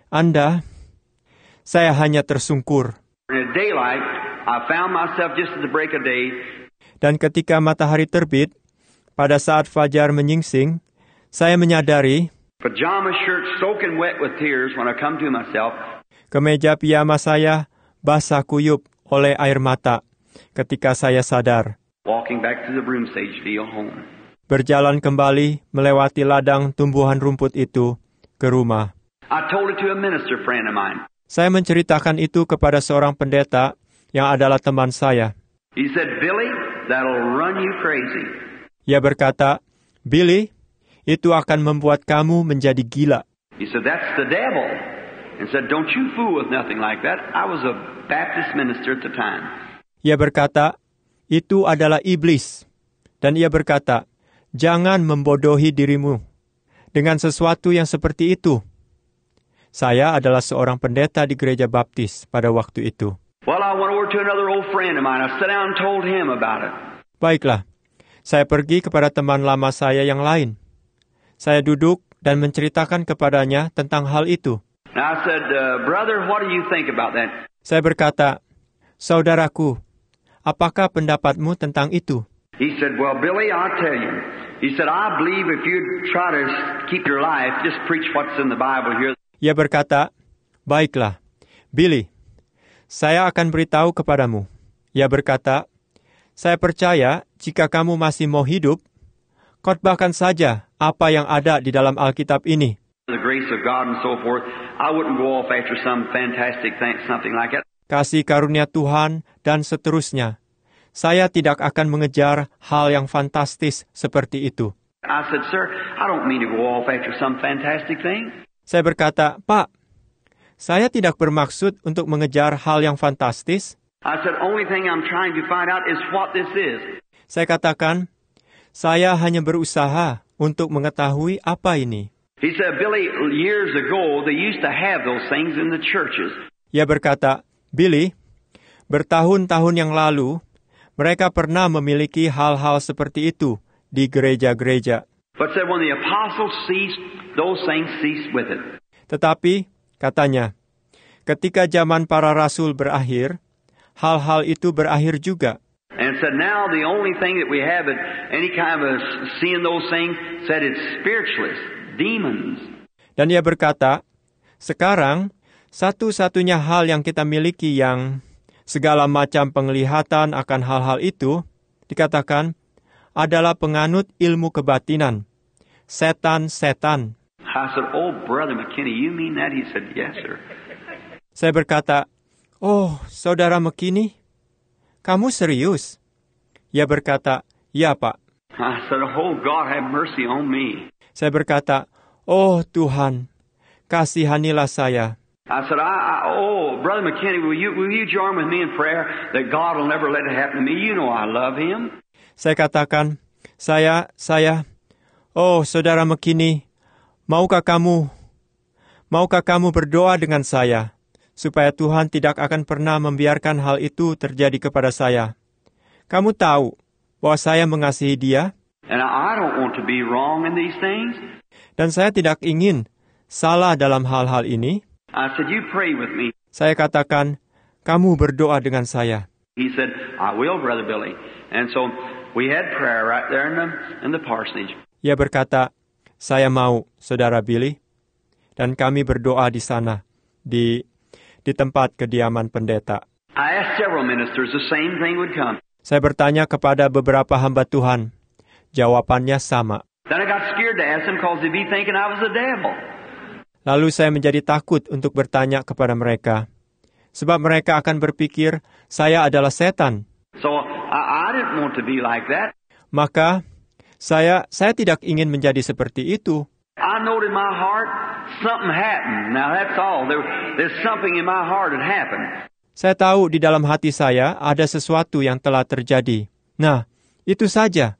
saya hanya tersungkur. In the daylight, I found myself just at the break of day. Dan ketika matahari terbit, pada saat fajar menyingsing, saya menyadari Pajama shirt soaking wet with tears when I come to myself. kemeja piyama saya basah kuyup oleh air mata ketika saya sadar. Walking back to the broom stage field home. Berjalan kembali melewati ladang tumbuhan rumput itu ke rumah. I told it to a minister friend of mine. Saya menceritakan itu kepada seorang pendeta yang adalah teman saya. He said, Billy, that'll run you crazy. Ia berkata, Billy, itu akan membuat kamu menjadi gila. He said, that's the devil. And said, don't you fool with nothing like that. I was a Baptist minister at the time. Ia berkata, itu adalah iblis. Dan ia berkata, jangan membodohi dirimu dengan sesuatu yang seperti itu. Saya adalah seorang pendeta di gereja baptis pada waktu itu. Well, I went over to another old friend of mine. I sat down and told him about it. Baiklah, saya pergi kepada teman lama saya yang lain. Saya duduk dan menceritakan kepadanya tentang hal itu. And I said, brother, what do you think about that? Saya berkata, saudaraku, apakah pendapatmu tentang itu? He said, well, Billy, I'll tell you. He said, I believe if you try to keep your life, just preach what's in the Bible here. Ia berkata, baiklah, Billy, saya akan beritahu kepadamu. Ia berkata, saya percaya jika kamu masih mau hidup, khotbahkan saja apa yang ada di dalam Alkitab ini. The grace of God and so forth. I wouldn't go off after some fantastic thing, something like that. Kasih karunia Tuhan dan seterusnya. Saya tidak akan mengejar hal yang fantastis seperti itu. I said, sir, I don't mean to go off after some fantastic thing. Saya berkata, Pak, saya tidak bermaksud untuk mengejar hal yang fantastis. I said, only thing I'm trying to find out is what this is. Saya katakan, saya hanya berusaha untuk mengetahui apa ini. He said, Billy, years ago, they used to have those things in the churches. Ia berkata, Billy, bertahun-tahun yang lalu, mereka pernah memiliki hal-hal seperti itu di gereja-gereja. But said when the apostles ceased, those things ceased with it. Tetapi, katanya, ketika zaman para rasul berakhir, hal-hal itu berakhir juga. And said now the only thing that we have at any kind of seeing those things, said it's spiritualists, demons. Dan ia berkata, sekarang, satu-satunya hal yang kita miliki yang segala macam penglihatan akan hal-hal itu, dikatakan, adalah penganut ilmu kebatinan, setan-setan. I said, oh, Brother McKinney, you mean that? He said, yes, sir. Saya berkata, oh, Saudara McKinney, kamu serius? Ia berkata, ya, Pak. I said, oh, God, have mercy on me. Saya berkata, oh, Tuhan, kasihanilah saya. I said, oh, Brother McKinney, will you join with me in prayer that God will never let it happen to me? You know I love Him. Saya katakan, oh, Saudara McKinney, maukah kamu berdoa dengan saya, supaya Tuhan tidak akan pernah membiarkan hal itu terjadi kepada saya? Kamu tahu bahwa saya mengasihi Dia? And I don't want to be wrong in these things. Dan saya tidak ingin salah dalam hal-hal ini. I said, you pray with me. Saya katakan, kamu berdoa dengan saya. He said, I will, Brother Billy. And so we had prayer right there in the parsonage. Ia berkata, saya mau, Saudara Billy. Dan kami berdoa di sana, di tempat kediaman pendeta. I asked several ministers, the same thing would come. Saya bertanya kepada beberapa hamba Tuhan. Jawabannya sama. Then I got scared to ask them because they'd be thinking I was the devil. Lalu saya menjadi takut untuk bertanya kepada mereka. Sebab mereka akan berpikir, saya adalah setan. So I didn't want to be like that. Maka, saya tidak ingin menjadi seperti itu. I know in my heart something happened. Now that's all. There's something in my heart that happened. Saya tahu di dalam hati saya ada sesuatu yang telah terjadi. Nah, itu saja.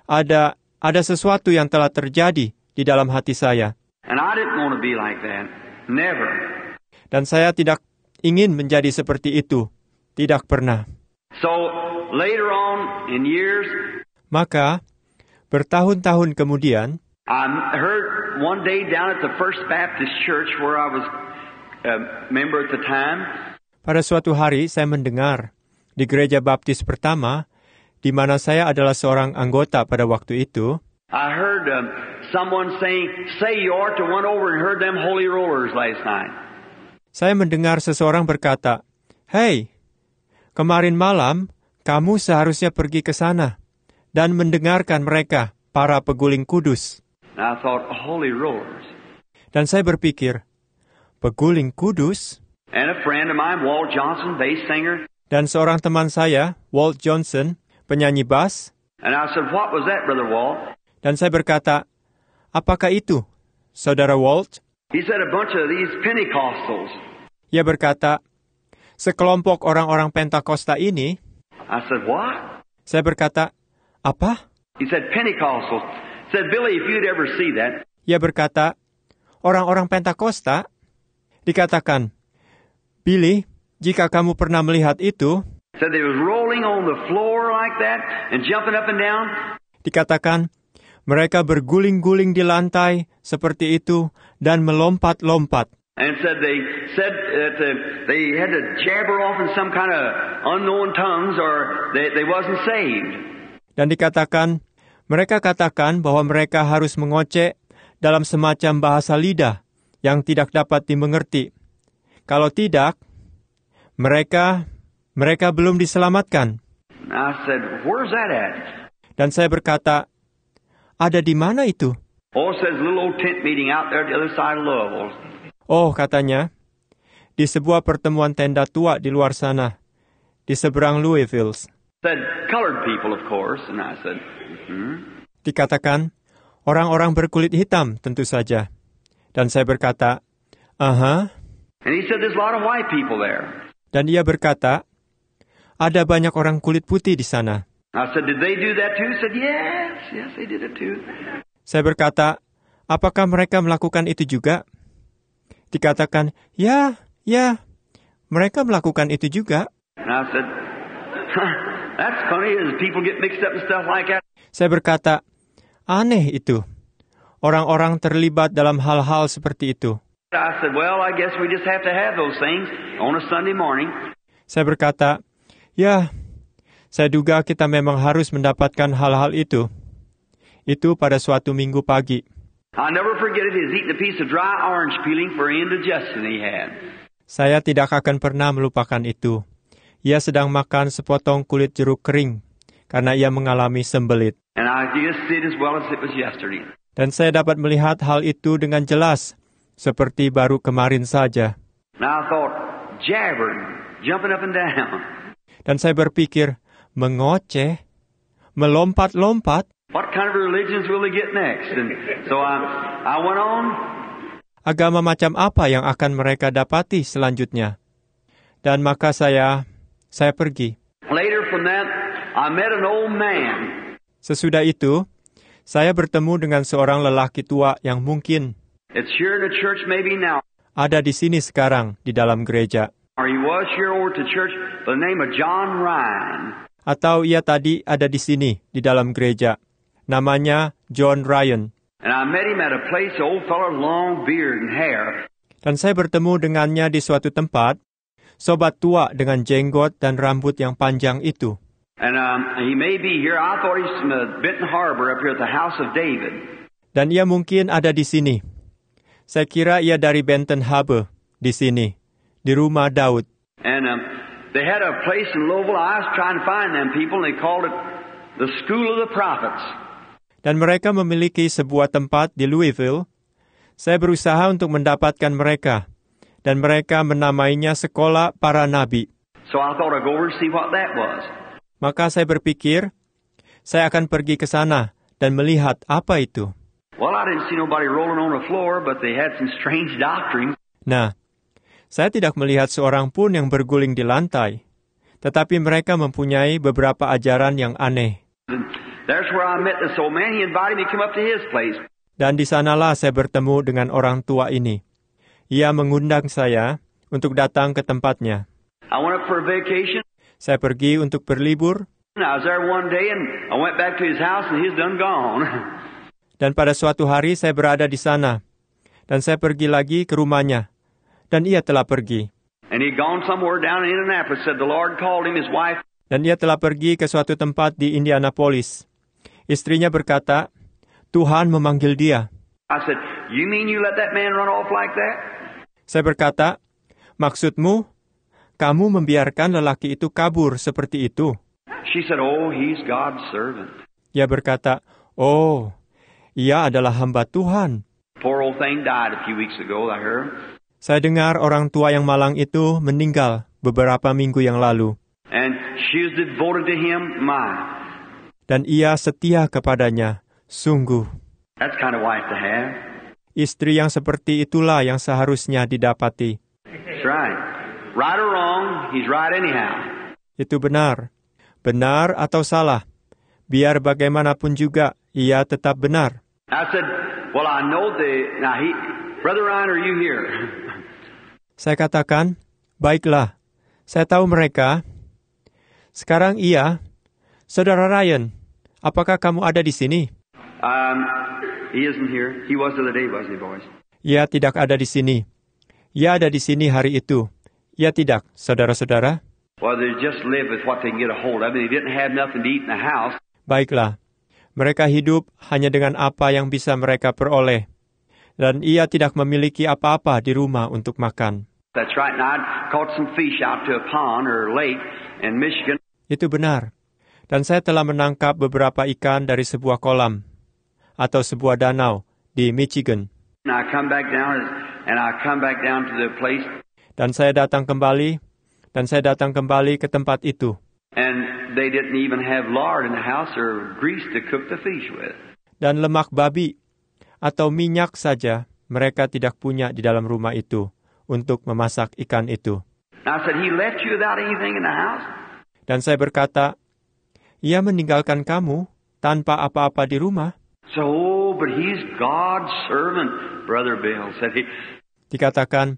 Ada sesuatu yang telah terjadi di dalam hati saya. And I didn't want to be like that. Never. Dan saya tidak ingin menjadi seperti itu. Tidak pernah. So later on in years, maka bertahun-tahun kemudian, I heard one day down at the First Baptist Church where I was a member at the time. Pada suatu hari saya mendengar di gereja Baptis pertama, di mana saya adalah seorang anggota pada waktu itu. I heard someone saying, say you ought to went over and heard them holy rollers last night. Saya mendengar seseorang berkata, hey, kemarin malam kamu seharusnya pergi ke sana dan mendengarkan mereka, para peguling kudus. And I thought, holy rollers. Dan saya berpikir, peguling kudus? And a friend of mine, Walt Johnson, bass singer. Dan seorang teman saya, Walt Johnson, penyanyi bass. And I said, what was that, Brother Walt? Dan saya berkata, apakah itu, Saudara Walt? He said a bunch of these Pentecostals. Ia berkata, sekelompok orang-orang Pentakosta ini. I said, what? Saya berkata, apa? He said, Pentecostals. I said, Billy, if you'd ever see that. Ia berkata, orang-orang Pentakosta. Dikatakan, Billy, jika kamu pernah melihat itu. Said they was rolling on the floor like that and jumping up and down. Dikatakan, mereka berguling-guling di lantai seperti itu dan melompat-lompat. And said that they had to jabber off in some kind of unknown tongues or they wasn't saved. Dan mereka katakan bahwa mereka harus mengocek dalam semacam bahasa lidah yang tidak dapat dimengerti. Kalau tidak, mereka belum diselamatkan. I said, where's that at? Dan saya berkata, ada di mana itu? Oh, it says a little old tent meeting out there at the other side of Louisville. Oh, katanya, di sebuah pertemuan tenda tua di luar sana, di seberang Louisville. Said colored people, of course, and I said, Dikatakan, orang-orang berkulit hitam, tentu saja. Dan saya berkata, aha. And he said there's a lot of white people there. Dan dia berkata, ada banyak orang kulit putih di sana. I said, did they do that too? He said, yes, they did it too. Saya berkata, apakah mereka melakukan itu juga? Dikatakan, ya, mereka melakukan itu juga. And I said, that's funny, as people get mixed up and stuff like that. Saya berkata, aneh itu. Orang-orang terlibat dalam hal-hal seperti itu. I said, well, I guess we just have to have those things on a Sunday morning. Saya berkata, ya, saya duga kita memang harus mendapatkan hal-hal itu. Itu pada suatu minggu pagi. I'll never forget it. He was eating a piece of dry orange peeling for indigestion he had. Saya tidak akan pernah melupakan itu. Ia sedang makan sepotong kulit jeruk kering karena ia mengalami sembelit. And I just see it as well as it was yesterday. Dan saya dapat melihat hal itu dengan jelas, seperti baru kemarin saja. And I thought, jabbering, jumping up and down. Dan saya berpikir, mengoceh, melompat-lompat. What kind of religions will they get next? And so I went on. Agama macam apa yang akan mereka dapati selanjutnya? Dan maka saya pergi. Later from that, I met an old man. Sesudah itu, saya bertemu dengan seorang lelaki tua yang mungkin It's here in the church maybe now. ada di sini sekarang di dalam gereja. Or he was here over to church by the name of John Ryan. Atau ia tadi ada di sini di dalam gereja. Namanya John Ryan. And I met him at a place, the old fellow, long beard and hair. Dan saya bertemu dengannya di suatu tempat, sobat tua dengan jenggot dan rambut yang panjang itu. And he may be here. I thought he's from Benton Harbor up here at the House of David. Dan ia mungkin ada di sini. Saya kira ia dari Benton Harbor, di sini, di rumah Daud. And they had a place in Louisville. I was trying to find them people, and they called it the School of the Prophets. Dan mereka memiliki sebuah tempat di Louisville. Saya berusaha untuk mendapatkan mereka. Dan mereka menamainya Sekolah Para Nabi. So I thought I'd go over and see what that was. Maka saya berpikir, saya akan pergi ke sana dan melihat apa itu. Well, I didn't see nobody rolling on the floor, but they had some strange doctrines. Nah, saya tidak melihat seorang pun yang berguling di lantai. Tetapi mereka mempunyai beberapa ajaran yang aneh. And there's where I met this old man. He invited me to come up to his place. Dan di sanalah saya bertemu dengan orang tua ini. Ia mengundang saya untuk datang ke tempatnya. I went up for a vacation. Saya pergi untuk berlibur. And I was there one day, and I went back to his house, and he's done gone. Dan pada suatu hari saya berada di sana. Dan saya pergi lagi ke rumahnya. Dan ia telah pergi. And he'd gone somewhere down in Indianapolis. Said the Lord called him, his wife. Dan ia telah pergi ke suatu tempat di Indianapolis. Istrinya berkata, Tuhan memanggil dia. I said, you mean you let that man run off like that? Saya berkata, maksudmu, kamu membiarkan lelaki itu kabur seperti itu? She said, oh, he's God's servant. Ia berkata, oh, ia adalah hamba Tuhan. Poor old thing died a few weeks ago, I heard. Saya dengar orang tua yang malang itu meninggal beberapa minggu yang lalu. And she was devoted to him, my. Dan ia setia kepadanya, sungguh. That's the kind of wife to have. Istri yang seperti itulah yang seharusnya didapati. That's right. Right or wrong, he's right anyhow. Itu benar. Benar atau salah. Biar bagaimanapun juga, ia tetap benar. I said, well, I know Brother Ryan, are you here? Saya katakan, baiklah, saya tahu mereka. Sekarang Saudara Ryan, apakah kamu ada di sini? He isn't here. He was the other day, wasn't he, boys? Ia tidak ada di sini. Ia ada di sini hari itu. Ia tidak, saudara-saudara. Well, they just live with what they can get a hold of. They didn't have nothing to eat in the house. Baiklah, mereka hidup hanya dengan apa yang bisa mereka peroleh, dan ia tidak memiliki apa-apa di rumah untuk makan. That's right. And I caught some fish out to a pond or lake in Michigan. Itu benar. Dan saya telah menangkap beberapa ikan dari sebuah kolam atau sebuah danau di Michigan. And I come back down to the place. Dan saya datang kembali ke tempat itu. And they didn't even have lard in the house or grease to cook the fish with. Dan lemak babi atau minyak saja mereka tidak punya di dalam rumah itu untuk memasak ikan itu. And I said, he left you without anything in the house? Dan saya berkata, ia meninggalkan kamu tanpa apa-apa di rumah. So, but he's God's servant, Brother Bill, said he. Dikatakan,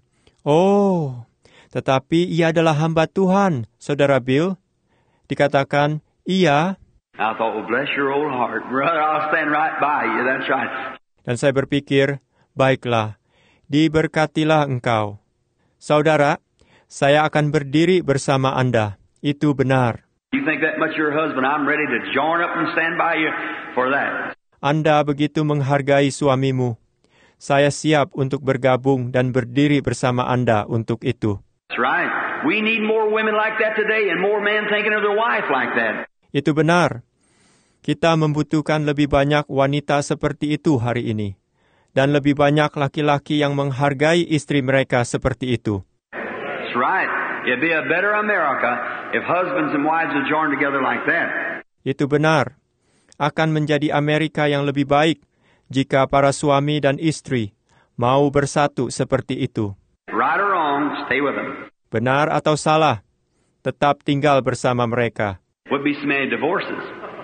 oh, tetapi ia adalah hamba Tuhan, Saudara Bill. Dikatakan, iya. I thought, well, bless your old heart, brother, I'll stand right by you, that's right. Dan saya berpikir, baiklah, diberkatilah engkau. Saudara, saya akan berdiri bersama Anda. Itu benar. You think that much of your husband, I'm ready to join up and stand by you for that. Anda begitu menghargai suamimu. Saya siap untuk bergabung dan berdiri bersama Anda untuk itu. That's right. We need more women like that today and more men thinking of their wife like that. Itu benar. Kita membutuhkan lebih banyak wanita seperti itu hari ini. Dan lebih banyak laki-laki yang menghargai istri mereka seperti itu. That's right. It'd be a better America if husbands and wives would join together like that. Itu benar. Akan menjadi Amerika yang lebih baik jika para suami dan istri mau bersatu seperti itu. Right or wrong, stay with them. Benar atau salah, tetap tinggal bersama mereka. Would be so many divorces.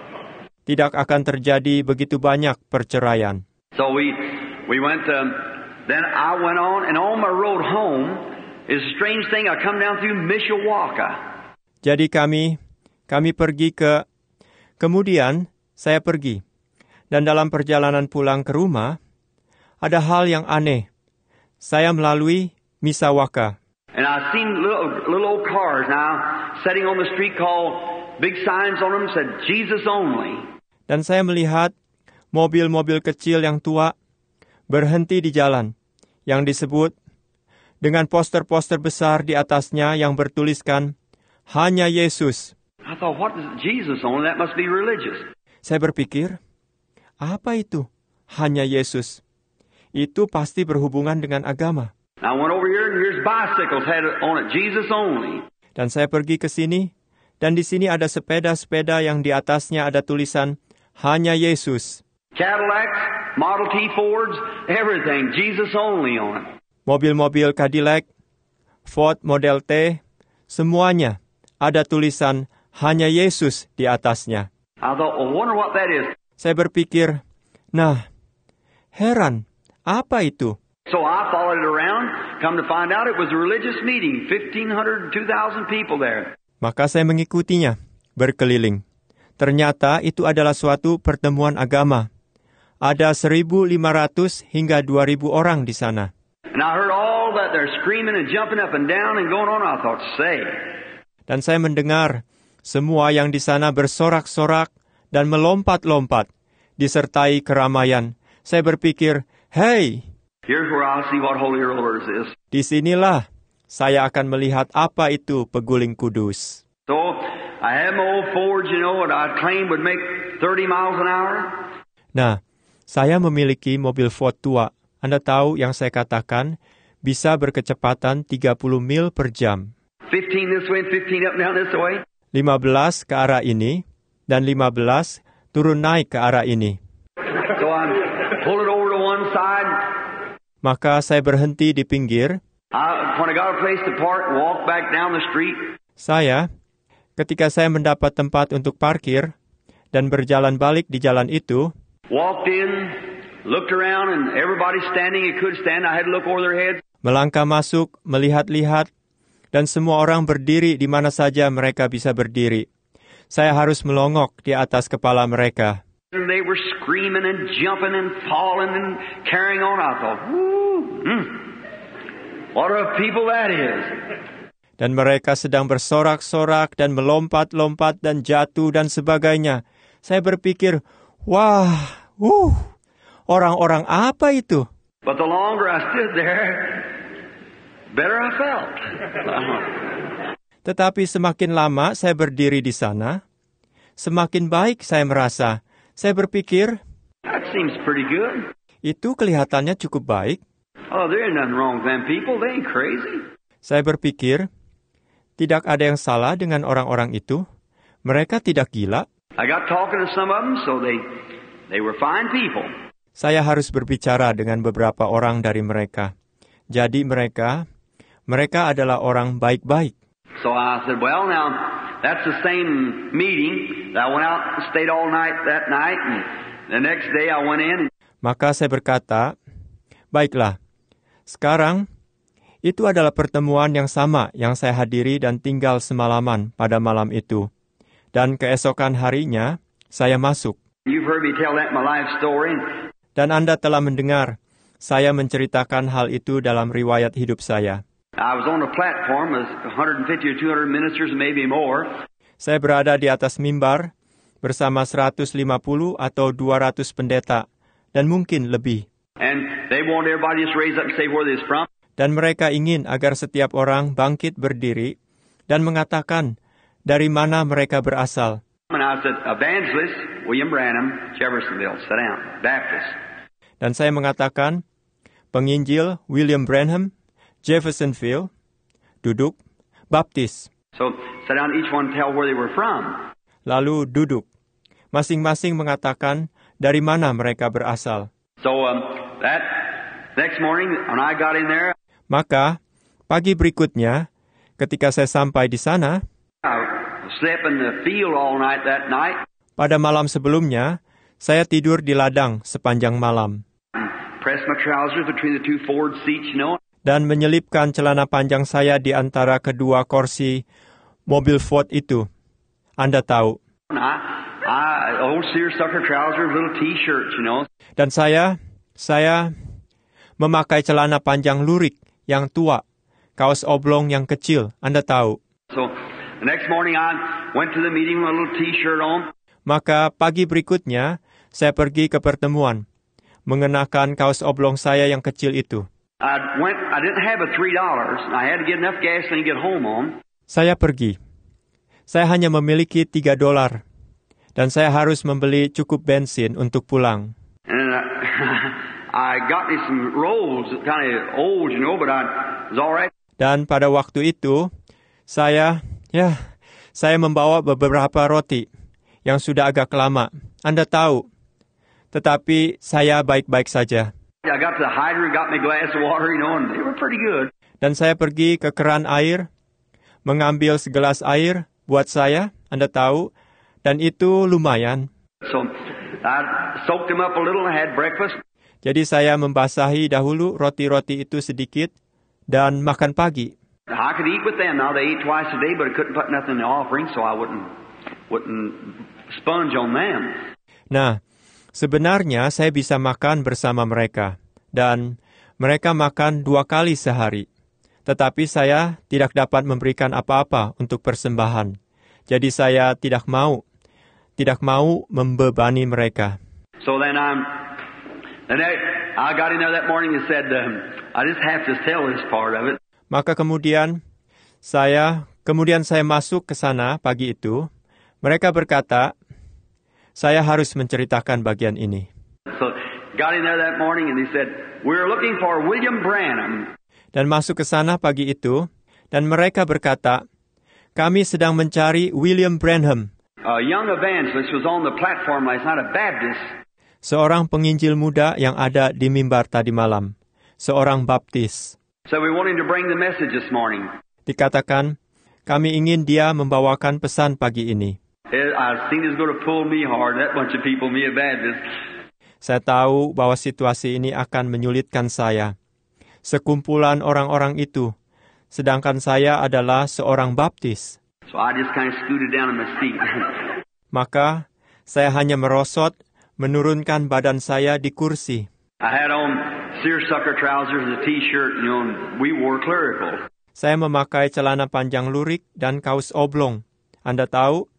Tidak akan terjadi begitu banyak perceraian. So we went, then I went on, and on my road home, is a strange thing, I come down through Mishawaka. Jadi kami pergi kemudian saya pergi. Dan dalam perjalanan pulang ke rumah, ada hal yang aneh. Saya melalui Mishawaka. And I seen little old cars now sitting on the street called, big signs on them said, Jesus only. Dan saya melihat mobil-mobil kecil yang tua berhenti di jalan, yang disebut dengan poster-poster besar di atasnya yang bertuliskan, hanya Yesus. I thought, what is Jesus only? That must be religious. Saya berpikir, apa itu? Hanya Yesus. Itu pasti berhubungan dengan agama. I went over here and here's bicycles had on it, Jesus only. Dan saya pergi ke sini, dan di sini ada sepeda-sepeda yang di atasnya ada tulisan, hanya Yesus. Cadillacs, Model T Fords, everything, Jesus only on it. Mobil-mobil Cadillac, Ford Model T, semuanya ada tulisan hanya Yesus di atasnya. I thought, well, wonder what that is. Saya berpikir, nah, heran, apa itu? So I followed it around, come to find out it was a religious meeting, 1,500 to 2,000 people there. Maka saya mengikutinya, berkeliling. Ternyata itu adalah suatu pertemuan agama. Ada 1,500 hingga 2,000 orang di sana. And I heard all that they're screaming and jumping up and down and going on. I thought, say. Dan saya mendengar semua yang di sana bersorak-sorak dan melompat-lompat, disertai keramaian. Saya berpikir, hey, here's where I'll see what Holy Rollers is. Disinilah saya akan melihat apa itu peguling kudus. So I had my old Ford, what I claimed would make 30 miles an hour. Nah, saya memiliki mobil Ford tua. Anda tahu yang saya katakan bisa berkecepatan 30 mil per jam. 15 this way, 15 up and down this way. 15 ke arah ini, dan 15 turun naik ke arah ini. So I'm pulling over to one side. Maka saya berhenti di pinggir. When I got a place to park, walk back down the street. Ketika saya mendapat tempat untuk parkir dan berjalan balik di jalan itu, walked in, looked around, and everybody standing you could stand. I had to look over their heads. Melangkah masuk, melihat-lihat, dan semua orang berdiri di mana saja mereka bisa berdiri. Saya harus melongok di atas kepala mereka. And they were screaming and jumping and falling and carrying on. I thought, what a people that is. Dan mereka sedang bersorak-sorak dan melompat-lompat dan jatuh dan sebagainya. Saya berpikir, wah, orang-orang apa itu? But the longer I stood there, better I felt. Tetapi semakin lama saya berdiri di sana, semakin baik saya merasa. Saya berpikir, That seems pretty good. itu kelihatannya cukup baik. Oh, there ain't nothing wrong with them people. They ain't crazy. Saya berpikir, tidak ada yang salah dengan orang-orang itu. Mereka tidak gila. I got talking to some of them, so they were fine people. Saya harus berbicara dengan beberapa orang dari mereka. Jadi mereka adalah orang baik-baik. So I said, well, now, that's the same meeting. I went out and stayed all night that night, and the next day I went in. Maka saya berkata, baiklah, sekarang itu adalah pertemuan yang sama yang saya hadiri dan tinggal semalaman pada malam itu. Dan keesokan harinya, saya masuk. You've heard me tell that in my life story. Dan Anda telah mendengar saya menceritakan hal itu dalam riwayat hidup saya. I was on a platform with 150 or 200 ministers, maybe more. Saya berada di atas mimbar bersama 150 atau 200 pendeta, dan mungkin lebih. And they want everybody just raise up and say where they're from. Dan mereka ingin agar setiap orang bangkit berdiri dan mengatakan dari mana mereka berasal. And I said, Evangelist William Branham, Jeffersonville, sit down, Baptist. Dan saya mengatakan, penginjil William Branham, Jeffersonville, duduk, Baptis. So sit down, each one tell where they were from. Lalu duduk. Masing-masing mengatakan dari mana mereka berasal. So that next morning when I got in there, Maka, pagi berikutnya, ketika saya sampai di sana, I slept in the field all night that night. pada malam sebelumnya, saya tidur di ladang sepanjang malam. Pressed my trousers between the two forward seats, you know. Dan menyelipkan celana panjang saya di antara kedua kursi mobil Ford itu. Anda tahu. And I old seersucker trousers, little t-shirts, you know. Dan saya memakai celana panjang lurik yang tua, kaos oblong yang kecil, Anda tahu. So the next morning I went to the meeting with a little t-shirt on. Maka pagi berikutnya, saya pergi ke pertemuan, mengenakan kaos oblong saya yang kecil itu. I didn't have a $3. I had to get enough gasoline to get home on. Saya pergi. Saya hanya memiliki $3. Dan saya harus membeli cukup bensin untuk pulang. And I got me some rolls, kind of old, you know, but I was all right. Dan pada waktu itu, saya membawa beberapa roti yang sudah agak lama. Anda tahu. Tetapi saya baik-baik saja. I got to the hydrant, got me a glass of water, you know, and they were pretty good. Dan saya pergi ke keran air, mengambil segelas air buat saya, Anda tahu, dan itu lumayan. So I soaked them up a little and had breakfast. Jadi saya membasahi dahulu roti-roti itu sedikit dan makan pagi. I could eat with them. Now they eat twice a day, but I couldn't put nothing in the offering, so I wouldn't sponge on them. Nah, sebenarnya saya bisa makan bersama mereka, dan mereka makan 2 kali sehari. Tetapi saya tidak dapat memberikan apa-apa untuk persembahan. Jadi saya tidak mau membebani mereka. So then I got in there that morning and said, I just have to tell this part of it. Maka kemudian saya masuk ke sana pagi itu. Mereka berkata, saya harus menceritakan bagian ini. So got in there that morning and he said, we're looking for William Branham. Dan masuk ke sana pagi itu, dan mereka berkata, kami sedang mencari William Branham. A young evangelist was on the platform last night, a Baptist. Seorang penginjil muda yang ada di mimbar tadi malam. Seorang Baptis. So we want him to bring the message this morning. Dikatakan, kami ingin dia membawakan pesan pagi ini. I seen it's going to pull me hard, that bunch of people, me a Baptist. Saya tahu bahwa situasi ini akan menyulitkan saya. Sekumpulan orang-orang itu, sedangkan saya adalah seorang Baptis. So I just kind of scooted down in my seat. Maka, saya hanya merosot, menurunkan badan saya di kursi. I had on seersucker trousers and a t-shirt, you know, and we wore clerical. Saya memakai celana panjang lurik dan kaos oblong. Anda tahu?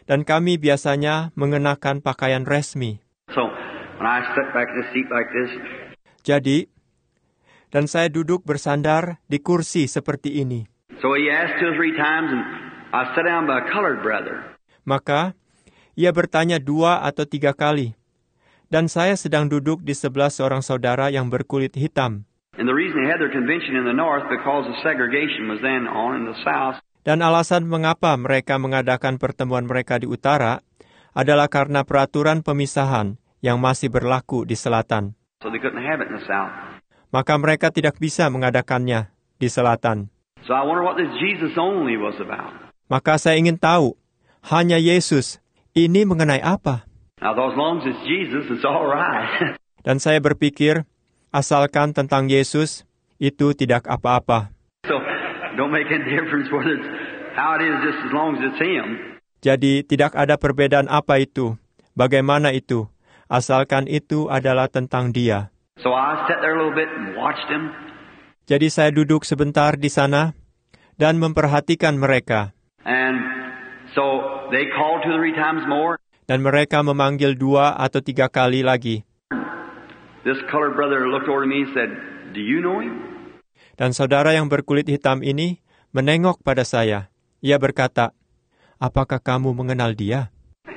Dan kami biasanya mengenakan pakaian resmi. So, when I sat back in the seat like this, Jadi, dan saya duduk bersandar di kursi seperti ini. so he asked 2 or 3 times, and I sat down by a colored brother. Maka, ia bertanya 2 atau 3 kali. Dan saya sedang duduk di sebelah seorang saudara yang berkulit hitam. And the reason they had their convention in the north because the segregation was then on in the south. Dan alasan mengapa mereka mengadakan pertemuan mereka di utara adalah karena peraturan pemisahan yang masih berlaku di selatan. So they couldn't have it in the south. Maka mereka tidak bisa mengadakannya di selatan. So I wonder what this Jesus only was about. Maka saya ingin tahu, hanya Yesus, ini mengenai apa? Now, as long as it's Jesus, it's all right. Dan saya berpikir, asalkan tentang Yesus, itu tidak apa-apa. So, don't make any difference whether it's how it is, just as long as it's Him. Jadi tidak ada perbedaan apa itu, bagaimana itu, asalkan itu adalah tentang Dia. So I sat there a little bit and watched Him. Jadi saya duduk sebentar di sana dan memperhatikan mereka. And so they called 2 or 3 times more. Dan mereka memanggil 2 atau 3 kali lagi. This colored brother looked over to me and said, "Do you know him?" Dan saudara yang berkulit hitam ini menengok pada saya. Ia berkata, "Apakah kamu mengenal dia?"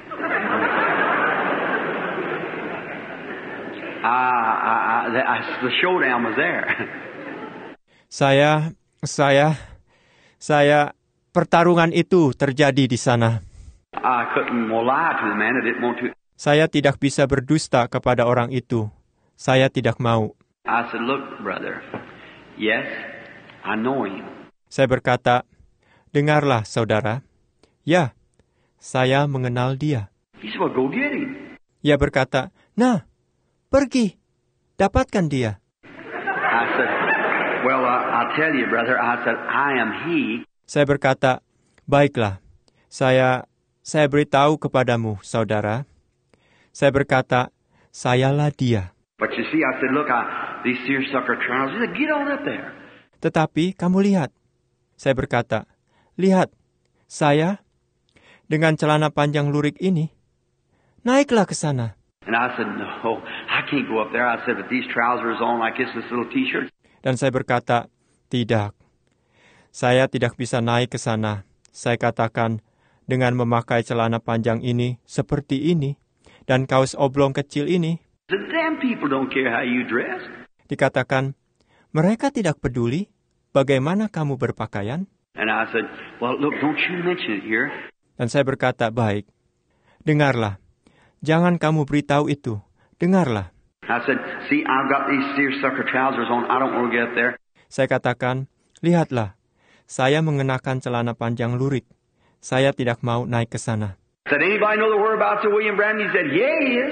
The showdown was there. Pertarungan itu terjadi di sana. I couldn't lie to the man. I didn't want to. Saya tidak bisa berdusta kepada orang itu. Saya tidak mau. I said, "Look, brother, yes, I know him." Saya berkata, "Dengarlah, saudara. Ya, saya mengenal dia." He said, "Well, go get him." Ia berkata, "Nah, pergi. Dapatkan dia." I said, "Well, I'll tell you, brother." I said, "I am he." Saya berkata, "Baiklah. Saya beritahu kepadamu, saudara." Saya berkata, "Sayalah dia." But you see, I said, "Look, these seersucker trials." He said, "Get on up there." Tetapi kamu lihat. Saya berkata, "Lihat, saya dengan celana panjang lurik ini. Naiklah ke sana." And I said, "No, I can't go up there." I said, "But these trousers on like this little t-shirt." Dan saya berkata, "Tidak. Saya tidak bisa naik ke sana." Saya katakan, dengan memakai celana panjang ini, seperti ini, dan kaos oblong kecil ini. The damn people don't care how you dress. Dikatakan, mereka tidak peduli bagaimana kamu berpakaian. And I said, "Well, look, don't you mention it here." Dan saya berkata, "Baik, dengarlah. Jangan kamu beritahu itu. Dengarlah." I said, "See, I've got these seersucker trousers on. I don't want to get up there." Saya katakan, "Lihatlah, saya mengenakan celana panjang lurik. Saya tidak mau naik ke sana." Said, "Anybody know the whereabouts of William Branham?" He said, "Yeah, he is."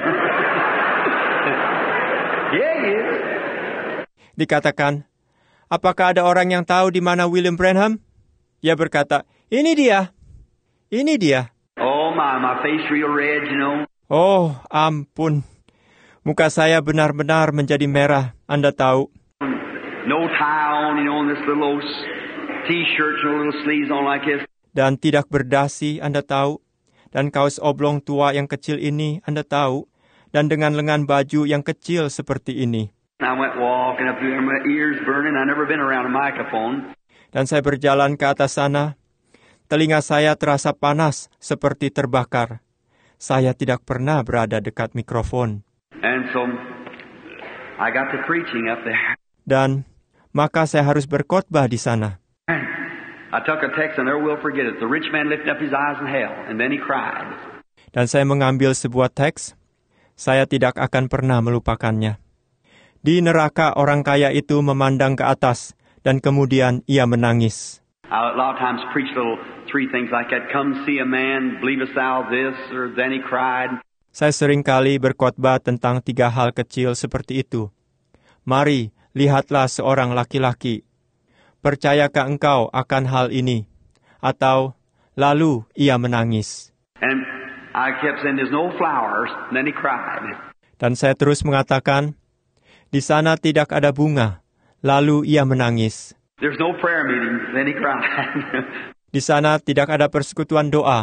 Yeah, he is. Dikatakan, "Apakah ada orang yang tahu di mana William Branham?" Ia berkata, "Ini dia. Ini dia." Oh my face real red, you know. Oh, ampun. Muka saya benar-benar menjadi merah, Anda tahu. No tie on, you know, and this little t-shirt, no little sleeves on like this. Dan tidak berdasi, Anda tahu. Dan kaos oblong tua yang kecil ini, Anda tahu. Dan dengan lengan baju yang kecil seperti ini. I went walking up there, my ears burning. I never been around a microphone. Dan saya berjalan ke atas sana. Telinga saya terasa panas seperti terbakar. Saya tidak pernah berada dekat mikrofon. And so I got to preaching up there. Dan maka saya harus berkhotbah di sana. I took a text and never will forget it. The rich man lifted up his eyes in hell, and then he cried. Dan saya mengambil sebuah teks. Saya tidak akan pernah melupakannya. Di neraka orang kaya itu memandang ke atas, dan kemudian ia menangis. I a lot of times preach little 3 things like that. Come see a man, believest thou this, or then he cried. Saya sering kali berkhotbah tentang 3 hal kecil seperti itu. Mari, lihatlah seorang laki-laki. Percayakah engkau akan hal ini? Atau, lalu ia menangis. And I kept saying, "There's no flowers," and then he cried. Dan saya terus mengatakan, di sana tidak ada bunga. Lalu ia menangis. "There's no prayer meeting," then he cried. Di sana tidak ada persekutuan doa.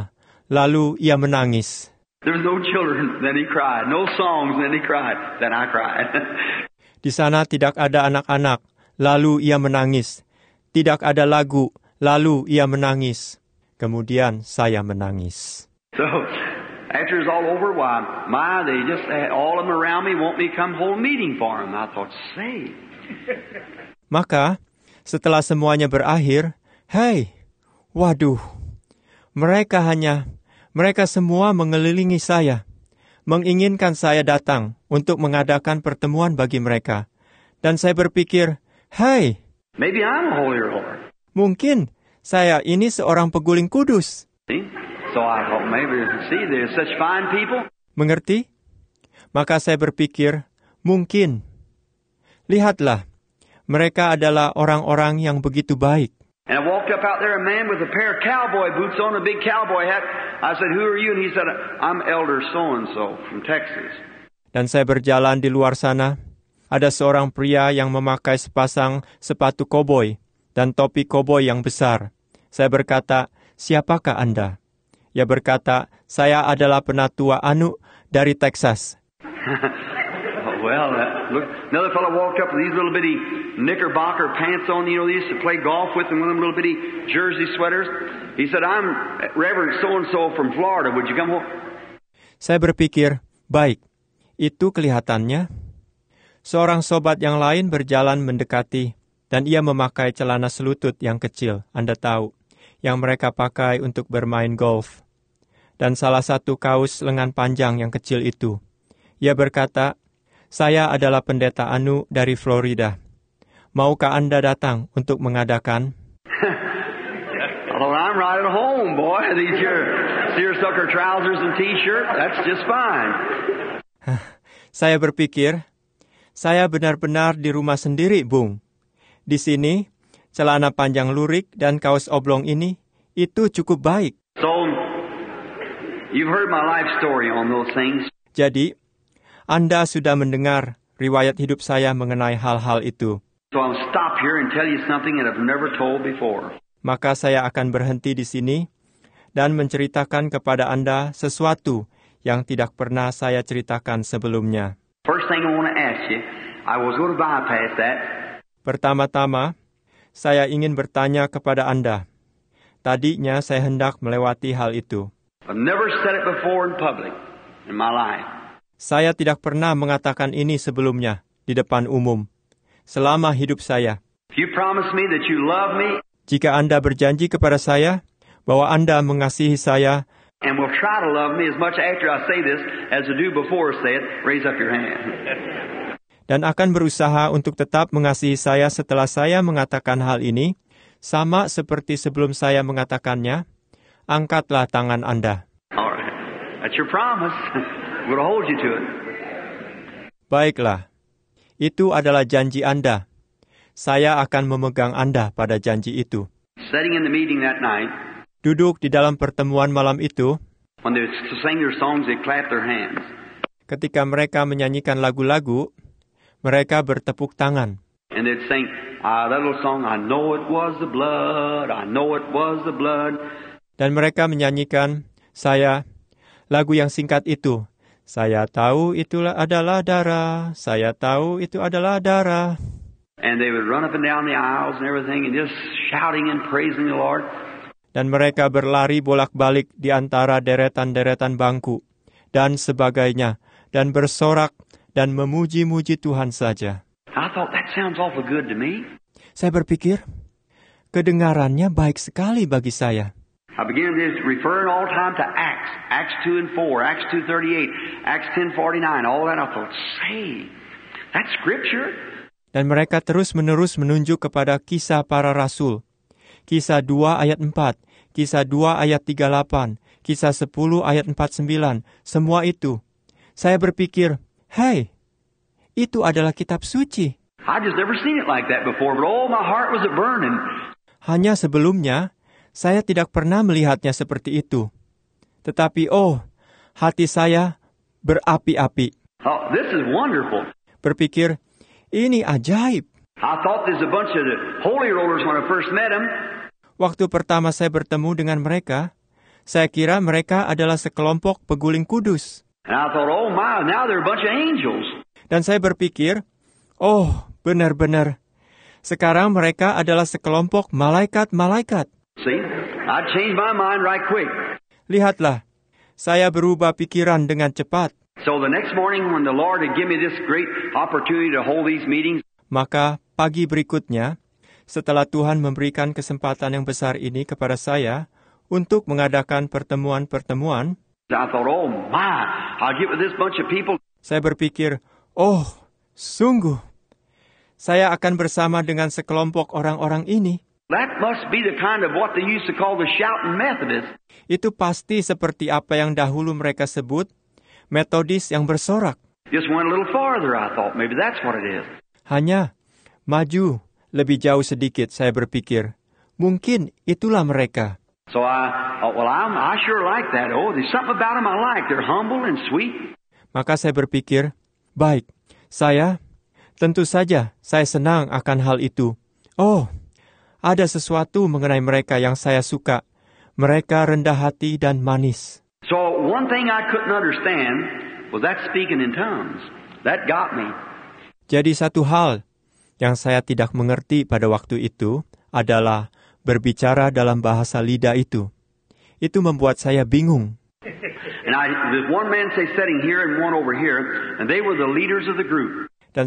lalu ia menangis. There was no children, then he cried. No songs, then he cried. Then I cried. Di sana tidak ada anak-anak, lalu ia menangis. Tidak ada lagu, lalu ia menangis. Kemudian saya menangis. So, after it's all over, they just, all of them around me want me to come hold meeting for them. I thought, say. Maka, setelah semuanya berakhir, waduh, mereka semua mengelilingi saya, menginginkan saya datang untuk mengadakan pertemuan bagi mereka. Dan saya berpikir, maybe I'm a holy roller. Mungkin saya ini seorang peguling kudus. So I thought, maybe, there's such fine people. Mengerti? Maka saya berpikir, mungkin. Lihatlah, mereka adalah orang-orang yang begitu baik. And I walked up out there, a man with a pair of cowboy boots on, a big cowboy hat. I said, who are you? And he said, I'm Elder so-and-so from Texas. Dan saya berjalan di luar sana. Ada seorang pria yang memakai sepasang sepatu koboi dan topi koboi yang besar. Saya berkata, siapakah Anda? Ia berkata, saya adalah penatua Anu dari Texas. Well, look, another fellow walked up with these little bitty knickerbocker pants on. They used to play golf with them, one of them little bitty jersey sweaters. He said, I'm Reverend so-and-so from Florida. Would you come home? Saya berpikir, baik, itu kelihatannya. Seorang sobat yang lain berjalan mendekati, dan ia memakai celana selutut yang kecil, Anda tahu, yang mereka pakai untuk bermain golf. Dan salah satu kaus lengan panjang yang kecil itu. Ia berkata, saya adalah pendeta Anu dari Florida. Maukah Anda datang untuk mengadakan? Well, I'm right at home, boy. These your seersucker trousers and t-shirt, that's just fine. Saya berpikir, saya benar-benar di rumah sendiri, Bung. Di sini, celana panjang lurik dan kaos oblong ini, itu cukup baik. So, you've heard my life story on those things. Jadi, Anda sudah mendengar riwayat hidup saya mengenai hal-hal itu. So I'll stop here and tell you something that I've never told before. Maka saya akan berhenti di sini dan menceritakan kepada Anda sesuatu yang tidak pernah saya ceritakan sebelumnya. First thing I want to ask you, I was going to bypass that. Pertama-tama, saya ingin bertanya kepada Anda. Tadinya saya hendak melewati hal itu. I've never said it before in public in my life. Saya tidak pernah mengatakan ini sebelumnya di depan umum selama hidup saya. If you promise me that you love me, jika Anda berjanji kepada saya bahwa Anda mengasihi saya, and will try to love me as much after I say this as I do before I say it, raise up your hand. Dan akan berusaha untuk tetap mengasihi saya setelah saya mengatakan hal ini, sama seperti sebelum saya mengatakannya, angkatlah tangan Anda. All right. That's your promise. We'll hold you to it. Baiklah. Itu adalah janji Anda. Saya akan memegang Anda pada janji itu. Sitting in the meeting that night, duduk di dalam pertemuan malam itu, when they sing their songs, they clap their hands. Ketika mereka menyanyikan lagu-lagu, mereka bertepuk tangan. And they'd sing that little song, I know it was the blood, I know it was the blood. Dan mereka menyanyikan, lagu yang singkat itu, saya tahu itulah adalah darah, saya tahu itu adalah darah. And they would run up and down the aisles and everything and just shouting and praising the Lord. Dan mereka berlari bolak-balik di antara deretan-deretan bangku dan sebagainya, dan bersorak dan memuji-muji Tuhan saja. I thought that sounds awful good to me. Saya berpikir, kedengarannya baik sekali bagi saya. I began to refer all the time to Acts 2 and 4, Acts 2:38, Acts 10:49, all that. I thought, say, that's scripture. Dan mereka terus-menerus menunjuk kepada Kisah Para Rasul. Kisah 2 ayat 4, Kisah 2 ayat 38, Kisah 10 ayat 49, semua itu. Saya berpikir, itu adalah kitab suci. I just never seen it like that before, but my heart was burning. Hanya sebelumnya, saya tidak pernah melihatnya seperti itu. Tetapi, hati saya berapi-api. Oh, this is wonderful. Berpikir, ini ajaib. I thought there's a bunch of the holy rollers when I first met them. Waktu pertama saya bertemu dengan mereka, Saya kira mereka adalah sekelompok peguling kudus. And I thought, oh my, now they're a bunch of angels. Dan saya berpikir, oh, benar-benar. Sekarang mereka adalah sekelompok malaikat-malaikat. See, I changed my mind right quick. Lihatlah, saya berubah pikiran dengan cepat. So the next morning when the Lord had given me this great opportunity to hold these meetings, Maka pagi berikutnya, setelah Tuhan memberikan kesempatan yang besar ini kepada saya untuk mengadakan pertemuan-pertemuan, I thought, oh my, I'll get with this bunch of people. saya berpikir, oh, sungguh, saya akan bersama dengan sekelompok orang-orang ini. That must be the kind of what they used to call the shouting Methodists. Itu pasti seperti apa yang dahulu mereka sebut Metodis yang bersorak. Just went a little farther, I thought. Maybe that's what it is. Hanya maju lebih jauh sedikit, saya berpikir. Mungkin itulah mereka. So I thought, well, I sure like that. Oh, there's something about them I like. They're humble and sweet. Maka saya berpikir, baik, tentu saja saya senang akan hal itu. Oh, ada sesuatu mengenai mereka yang saya suka. Mereka rendah hati dan manis. So one thing I couldn't understand was that speaking in tongues. That got me. Jadi satu hal yang saya tidak mengerti pada waktu itu adalah berbicara dalam bahasa lidah itu. Itu membuat saya bingung. And there's one man say sitting here and one over here, and they were the leaders of the group. Dan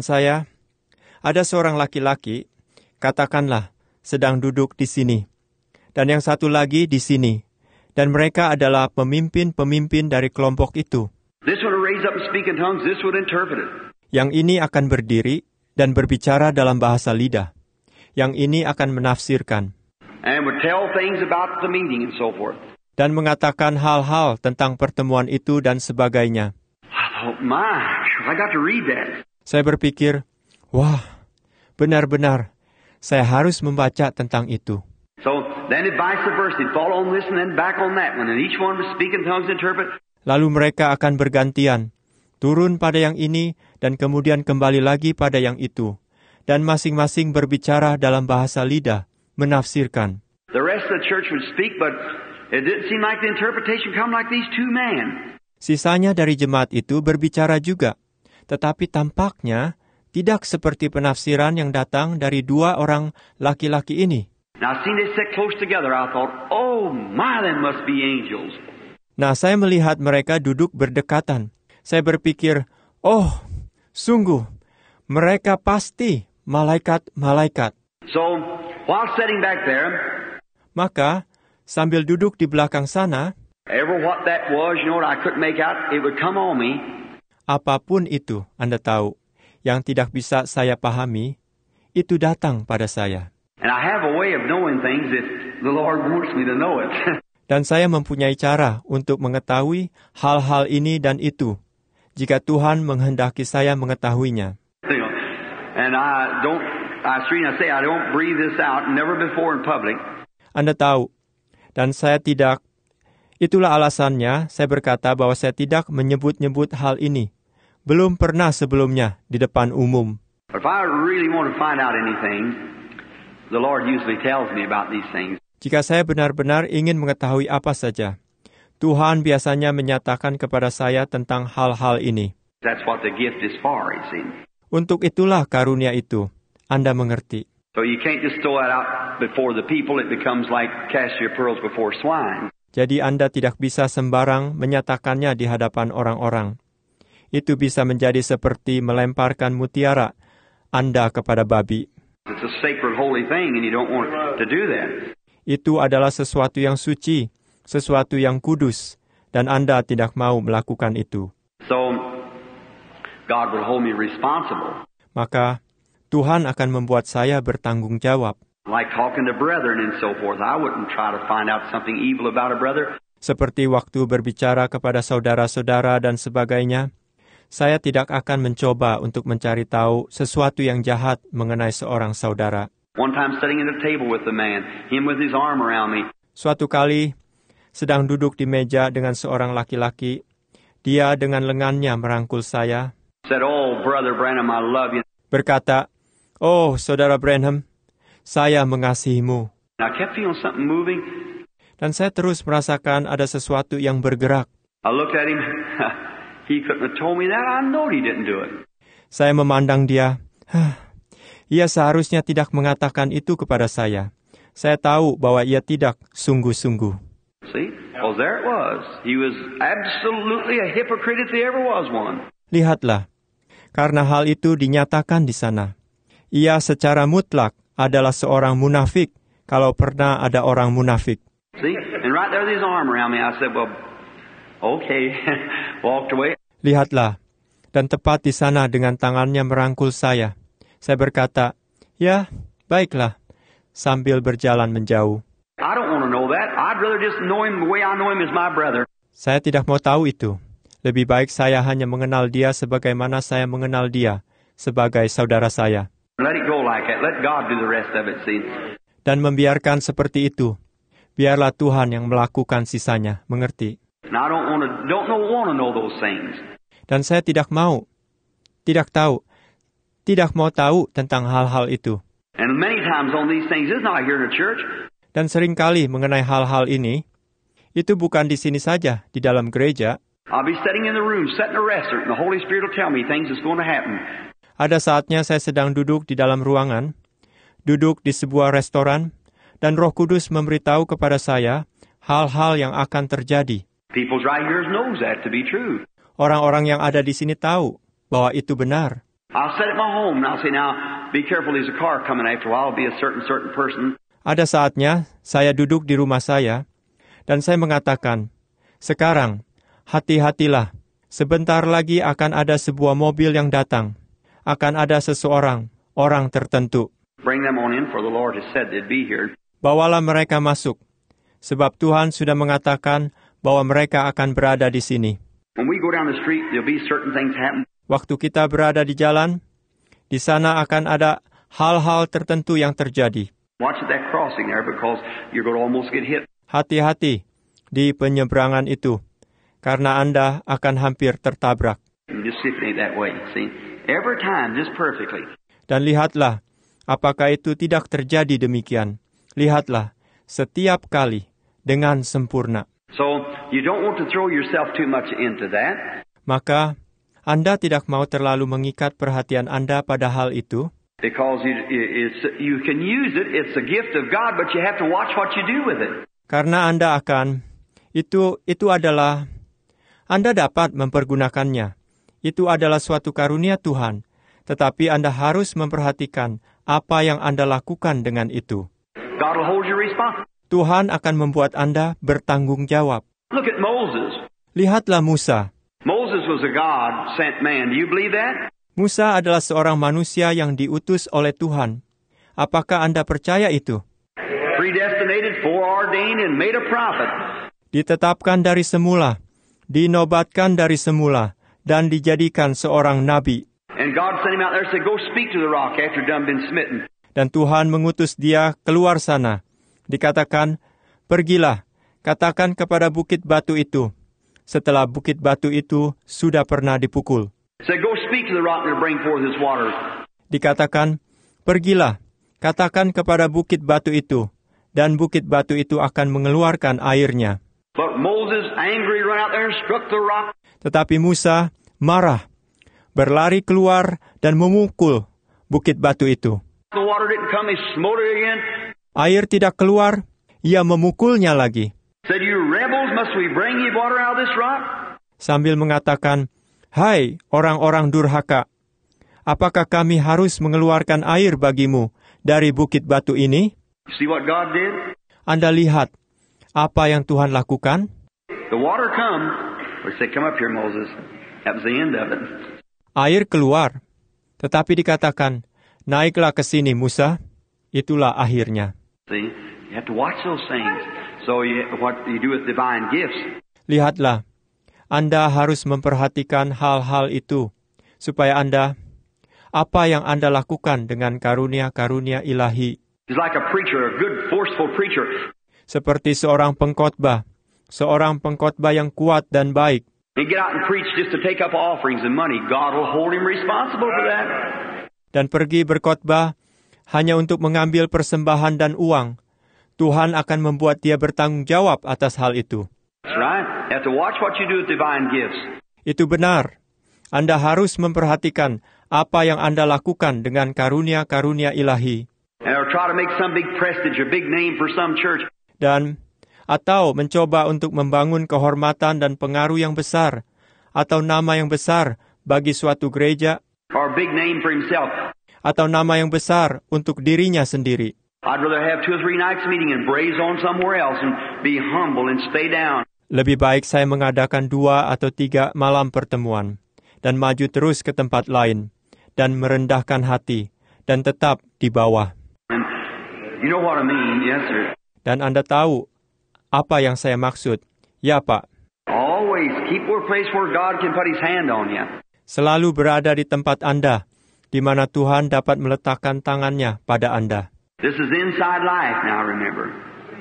ada seorang laki-laki, katakanlah, sedang duduk di sini. Dan yang satu lagi di sini. Dan mereka adalah pemimpin-pemimpin dari kelompok itu. This one would raise up and speak in tongues, this would interpret it. Yang ini akan berdiri dan berbicara dalam bahasa lidah. Yang ini akan menafsirkan. And would tell things about the meeting and so forth. Dan mengatakan hal-hal tentang pertemuan itu dan sebagainya. I thought, my, I got to read that. Saya berpikir, wah, benar-benar, saya harus membaca tentang itu. So then it vice versa, it'd fall on this and then back on that one. And each one was speaking tongues, interpret. Lalu mereka akan bergantian, turun pada yang ini dan kemudian kembali lagi pada yang itu. Dan masing-masing berbicara dalam bahasa lidah, menafsirkan. The rest of the church would speak, but it didn't seem like the interpretation come like these two men. Sisanya dari jemaat itu berbicara juga, tetapi tampaknya tidak seperti penafsiran yang datang dari dua orang laki-laki ini. Now, I seen they sit close together. I thought, oh my, they must be angels. Nah, saya melihat mereka duduk berdekatan. Saya berpikir, oh, sungguh, mereka pasti malaikat-malaikat. So, while sitting back there, maka, sambil duduk di belakang sana, ever what that was, you know what I couldn't make out, it would come on me. Apapun itu, Anda tahu, yang tidak bisa saya pahami, itu datang pada saya. And I have a way of knowing things if the Lord wants me to know it. Dan saya mempunyai cara untuk mengetahui hal-hal ini dan itu, jika Tuhan menghendaki saya mengetahuinya. And I don't breathe this out, never before in public. Anda tahu, dan saya tidak, itulah alasannya saya berkata bahwa saya tidak menyebut-nyebut hal ini. Belum pernah sebelumnya di depan umum. But if I really want to find out anything, the Lord usually tells me about these things. Jika saya benar-benar ingin mengetahui apa saja, Tuhan biasanya menyatakan kepada saya tentang hal-hal ini. That's what the gift is for, you see. Untuk itulah karunia itu. Anda mengerti. So you can't just throw that out before the people. It becomes like cast your pearls before swine. Jadi Anda tidak bisa sembarang menyatakannya di hadapan orang-orang. Itu bisa menjadi seperti melemparkan mutiara Anda kepada babi. It's a sacred holy thing and you don't want to do that. Itu adalah sesuatu yang suci, sesuatu yang kudus, dan Anda tidak mau melakukan itu. So God will hold me responsible. Maka Tuhan akan membuat saya bertanggung jawab. Like talking to brethren and so forth. I wouldn't try to find out something evil about a brother. Seperti waktu berbicara kepada saudara-saudara dan sebagainya, saya tidak akan mencoba untuk mencari tahu sesuatu yang jahat mengenai seorang saudara. One time sitting at a table with a man, him with his arm around me. Suatu kali, sedang duduk di meja dengan seorang laki-laki, dia dengan lengannya merangkul saya. Said, oh, Brother Branham, I love you. Berkata, oh, Saudara Branham, saya mengasihimu. I kept feeling something moving. Dan saya terus merasakan ada sesuatu yang bergerak. I looked at him. He couldn't have told me that. I know he didn't do it. Saya memandang dia. Ia seharusnya tidak mengatakan itu kepada saya. Saya tahu bahwa ia tidak sungguh-sungguh. See? Well, there it was. He was absolutely a hypocrite if there ever was one. Lihatlah, karena hal itu dinyatakan di sana. Ia secara mutlak adalah seorang munafik, kalau pernah ada orang munafik. See? And right there with his arm around me, I said, well, okay. Walked away. Lihatlah, dan tepat di sana dengan tangannya merangkul saya. Saya berkata, ya, baiklah, sambil berjalan menjauh. I don't want to know that. I'd rather just know him the way I know him as my brother. Saya tidak mau tahu itu. Lebih baik saya hanya mengenal dia sebagaimana saya mengenal dia, sebagai saudara saya. Let it go like that. Let God do the rest of it, see. Dan membiarkan seperti itu. Biarlah Tuhan yang melakukan sisanya, mengerti? And I don't want to know those things. Dan saya tidak mau tahu tentang hal-hal itu. And many times on these things, it's not here in the church. Dan seringkali mengenai hal-hal ini, itu bukan di sini saja, di dalam gereja. I'll be sitting in the room, sitting in a restaurant, and the Holy Spirit will tell me things that's going to happen. Ada saatnya saya sedang duduk di dalam ruangan, duduk di sebuah restoran, dan Roh Kudus memberitahu kepada saya hal-hal yang akan terjadi. People's right here knows that to be true. Orang-orang yang ada di sini tahu bahwa itu benar. I'll sit at my home, and I'll say, now, be careful, there's a car coming after a while. It'll be a certain person. Ada saatnya saya duduk di rumah saya, dan saya mengatakan, sekarang, hati-hatilah, sebentar lagi akan ada sebuah mobil yang datang. Akan ada seseorang, orang tertentu. Bring them on in, for the Lord has said they'd be here. Bawalah mereka masuk, sebab Tuhan sudah mengatakan bahwa mereka akan berada di sini. When we go down the street, there'll be certain things happen. Waktu kita berada di jalan, di sana akan ada hal-hal tertentu yang terjadi. Watch that crossing there, because you're going to almost get hit. Hati-hati di penyeberangan itu, karena Anda akan hampir tertabrak. And just sit that way, see? Every time, just perfectly. Dan lihatlah, apakah itu tidak terjadi demikian. Lihatlah, setiap kali, dengan sempurna. So, you don't want to throw yourself too much into that. Maka, Anda tidak mau terlalu mengikat perhatian Anda pada hal itu. Because you can use it, it's a gift of God, but you have to watch what you do with it. Karena Anda akan, itu adalah, Anda dapat mempergunakannya. Itu adalah suatu karunia Tuhan. Tetapi Anda harus memperhatikan apa yang Anda lakukan dengan itu. God will hold you responsible. Tuhan akan membuat Anda bertanggung jawab. Look at Moses. Lihatlah Musa. Moses was a God-sent man. Do you believe that? Musa adalah seorang manusia yang diutus oleh Tuhan. Apakah Anda percaya itu? Predestinated, foreordained, and made a prophet. Ditetapkan dari semula, dinobatkan dari semula, dan dijadikan seorang nabi. And God sent him out there and said, go speak to the rock after done been smitten. Dan Tuhan mengutus dia keluar sana. Dikatakan, pergilah, katakan kepada bukit batu itu, setelah bukit batu itu sudah pernah dipukul. Said, go speak to the rock and bring forth his water. Dikatakan, pergilah, katakan kepada bukit batu itu, dan bukit batu itu akan mengeluarkan airnya. But Moses, angry, ran out there and struck the rock. Tetapi Musa marah, berlari keluar dan memukul bukit batu itu. The water didn't come, he smote it again. Air tidak keluar, ia memukulnya lagi. Said, you rebels, must we bring you water out of this rock? Sambil mengatakan, hai orang-orang durhaka, apakah kami harus mengeluarkan air bagimu dari bukit batu ini? See what God did? Anda lihat apa yang Tuhan lakukan? The water come. Or say, come up here, Moses. That was the end of it. Air keluar, tetapi dikatakan, naiklah ke sini Musa. Itulah akhirnya. See, you have to watch those things. So what you do with divine gifts. Lihatlah, Anda harus memperhatikan hal-hal itu, supaya apa yang Anda lakukan dengan karunia-karunia ilahi. He's like a preacher, a good, forceful preacher. Seperti seorang pengkhotbah yang kuat dan baik. He get out and preach just to take up offerings and money. God will hold him responsible for that. Dan pergi berkhotbah hanya untuk mengambil persembahan dan uang. Tuhan akan membuat dia bertanggung jawab atas hal itu. That's right. You have to watch what you do with divine gifts. Itu benar. Anda harus memperhatikan apa yang Anda lakukan dengan karunia-karunia ilahi. Or try to make some big prestige or big name for some church. Dan atau mencoba untuk membangun kehormatan dan pengaruh yang besar atau nama yang besar bagi suatu gereja Or a big name for himself. atau nama yang besar untuk dirinya sendiri. I'd rather have 2 or 3 nights meeting and braze on somewhere else and be humble and stay down. Lebih baik saya mengadakan 2 atau 3 malam pertemuan dan maju terus ke tempat lain dan merendahkan hati dan tetap di bawah. And you know what I mean, yes sir. Dan Anda tahu apa yang saya maksud. Ya, Pak. Always keep a place where God can put His hand on you. Selalu berada di tempat Anda, di mana Tuhan dapat meletakkan tangannya pada Anda. This is inside life now, remember.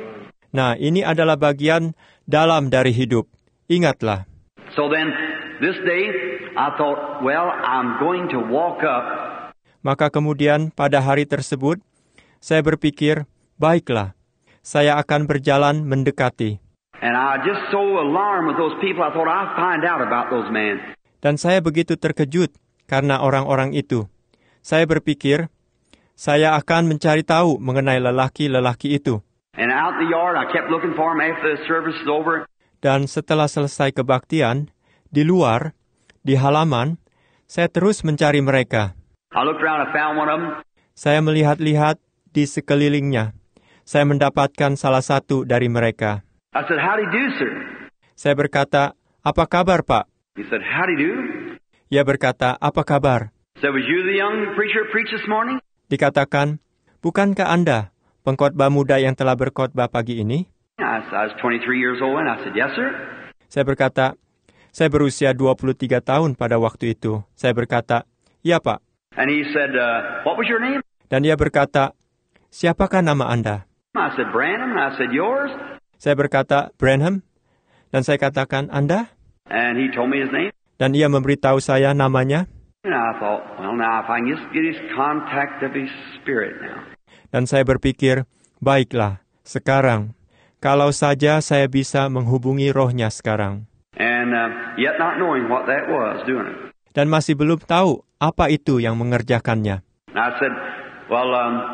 Nah, ini adalah bagian dalam dari hidup. Ingatlah. So then, this day, I thought, well, I'm going to walk up. Maka kemudian pada hari tersebut, saya berpikir, baiklah, saya akan berjalan mendekati. And I just so alarmed with those people, I thought I'd find out about those men. Dan saya begitu terkejut karena orang-orang itu. Saya berpikir, saya akan mencari tahu mengenai lelaki-lelaki itu. And out in the yard, I kept looking for them after the service is over. Dan setelah selesai kebaktian, di luar, di halaman, saya terus mencari mereka. I looked around, I found one of them. Saya melihat-lihat di sekelilingnya. Saya mendapatkan salah satu dari mereka. I said, howdy do, sir? Saya berkata, apa kabar, Pak? He said, howdy do? Ia berkata, apa kabar? I said, was you the young preacher that preached this morning? Dikatakan, bukankah Anda pengkhotbah muda yang telah berkhotbah pagi ini? I was 23 years old, and I said, yes, sir. Saya berkata, saya berusia 23 tahun pada waktu itu. Saya berkata, iya, Pak. And he said, what was your name? Dan ia berkata, siapakah nama Anda? I said, Branham. And I said, yours? Saya berkata, Branham. Dan saya katakan, Anda? And he told me his name. Dan ia memberitahu saya namanya. And I thought, well, now if I can just get his contact of his spirit now. Dan saya berpikir, baiklah, sekarang, kalau saja saya bisa menghubungi rohnya sekarang. And yet not knowing what that was doing it. Dan masih belum tahu apa itu yang mengerjakannya. And I said, well,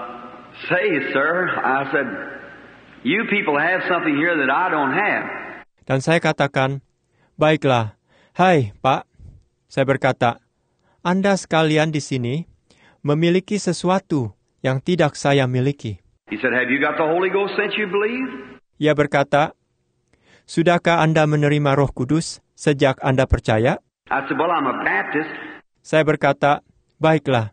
say, sir, I said, you people have something here that I don't have. Dan saya katakan, baiklah, hai Pak, saya berkata, Anda sekalian di sini memiliki sesuatu yang tidak saya miliki. He said, have you got the Holy Ghost since you believe? Ia berkata, sudahkah Anda menerima Roh Kudus sejak Anda percaya? I said, well, I'm a Baptist. Saya berkata, baiklah,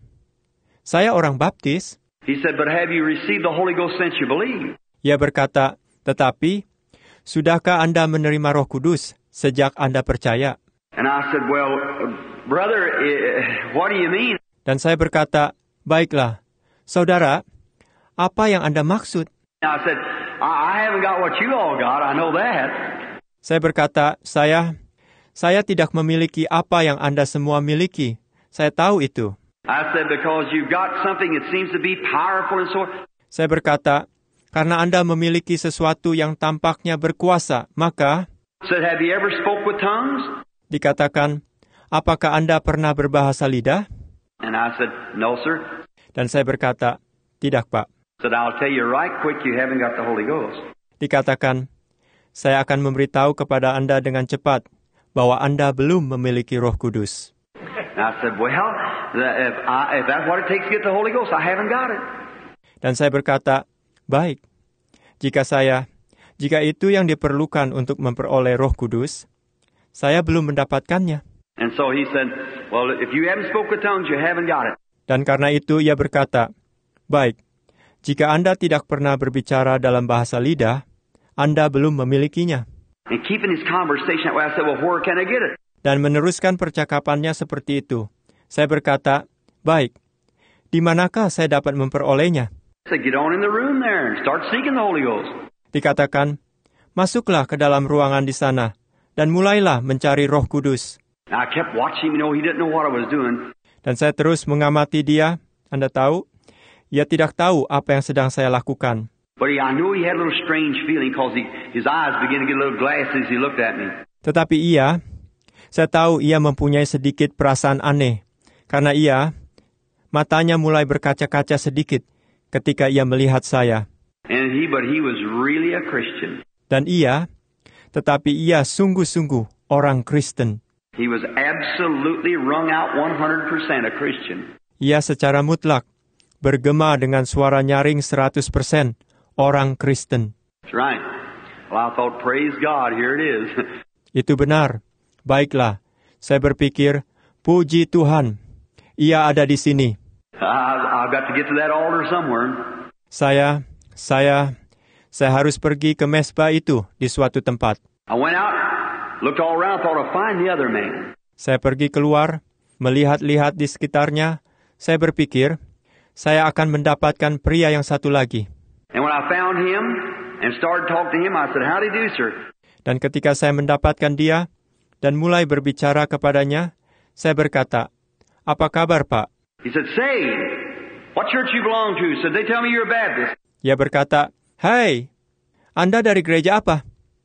saya orang Baptis. He said, but have you received the Holy Ghost since you believe? Ia berkata, tetapi, sudahkah Anda menerima Roh Kudus sejak Anda percaya? And I said, well, brother, what do you mean? Dan saya berkata, baiklah, saudara, apa yang Anda maksud? I said, I haven't got what you all got, I know that. Saya berkata, saya tidak memiliki apa yang Anda semua miliki. Saya tahu itu. I said, because you've got something that seems to be powerful and so. Saya berkata, karena Anda memiliki sesuatu yang tampaknya berkuasa, maka... Said, have you ever spoke with tongues? Dikatakan, apakah Anda pernah berbahasa lidah? And I said, no, sir. Dan saya berkata, tidak, Pak. Said, I'll tell you right quick, you haven't got the Holy Ghost. Dikatakan, saya akan memberitahu kepada Anda dengan cepat bahwa Anda belum memiliki Roh Kudus. And I said, well, if that's what it takes to get the Holy Ghost, I haven't got it. Dan saya berkata, baik, jika itu yang diperlukan untuk memperoleh Roh Kudus, saya belum mendapatkannya. And so he said, well, if you haven't spoken with tongues, you haven't got it. Dan karena itu ia berkata, baik, jika Anda tidak pernah berbicara dalam bahasa lidah, Anda belum memilikinya. And keeping his conversation that way, I said, well, where can I get it? Dan meneruskan percakapannya seperti itu. Saya berkata, baik, di manakah saya dapat memperolehnya? I said, get on in the room there and start seeking the Holy Ghost. Dikatakan, masuklah ke dalam ruangan di sana, dan mulailah mencari Roh Kudus. I kept watching him, he didn't know what I was doing. Dan saya terus mengamati dia. Anda tahu, ia tidak tahu apa yang sedang saya lakukan. But I knew he had a little strange feeling because his eyes began to get a little glassy as he looked at me. Tetapi saya tahu ia mempunyai sedikit perasaan aneh, karena matanya mulai berkaca-kaca sedikit ketika ia melihat saya. But he was really a Christian. Dan tetapi ia sungguh-sungguh orang Kristen. He was absolutely wrung out 100% a Christian. Ia secara mutlak bergema dengan suara nyaring 100% orang Kristen. That's right. Well, I thought, praise God, here it is. Itu benar. Baiklah, saya berpikir, puji Tuhan, ia ada di sini. I've got to get to that altar somewhere. Saya harus pergi ke mezbah itu di suatu tempat. I went out, looked all around, thought I'd find the other man. Saya pergi keluar, melihat-lihat di sekitarnya. Saya berpikir, saya akan mendapatkan pria yang satu lagi. And when I found him and started talking to him, I said, "How do you do, sir?" Dan ketika saya mendapatkan dia dan mulai berbicara kepadanya, saya berkata, "Apa kabar, Pak?" He said, "Say, what church you belong to?" Said, "They tell me you're a Baptist." Ia berkata, "Hai, Anda dari gereja apa?"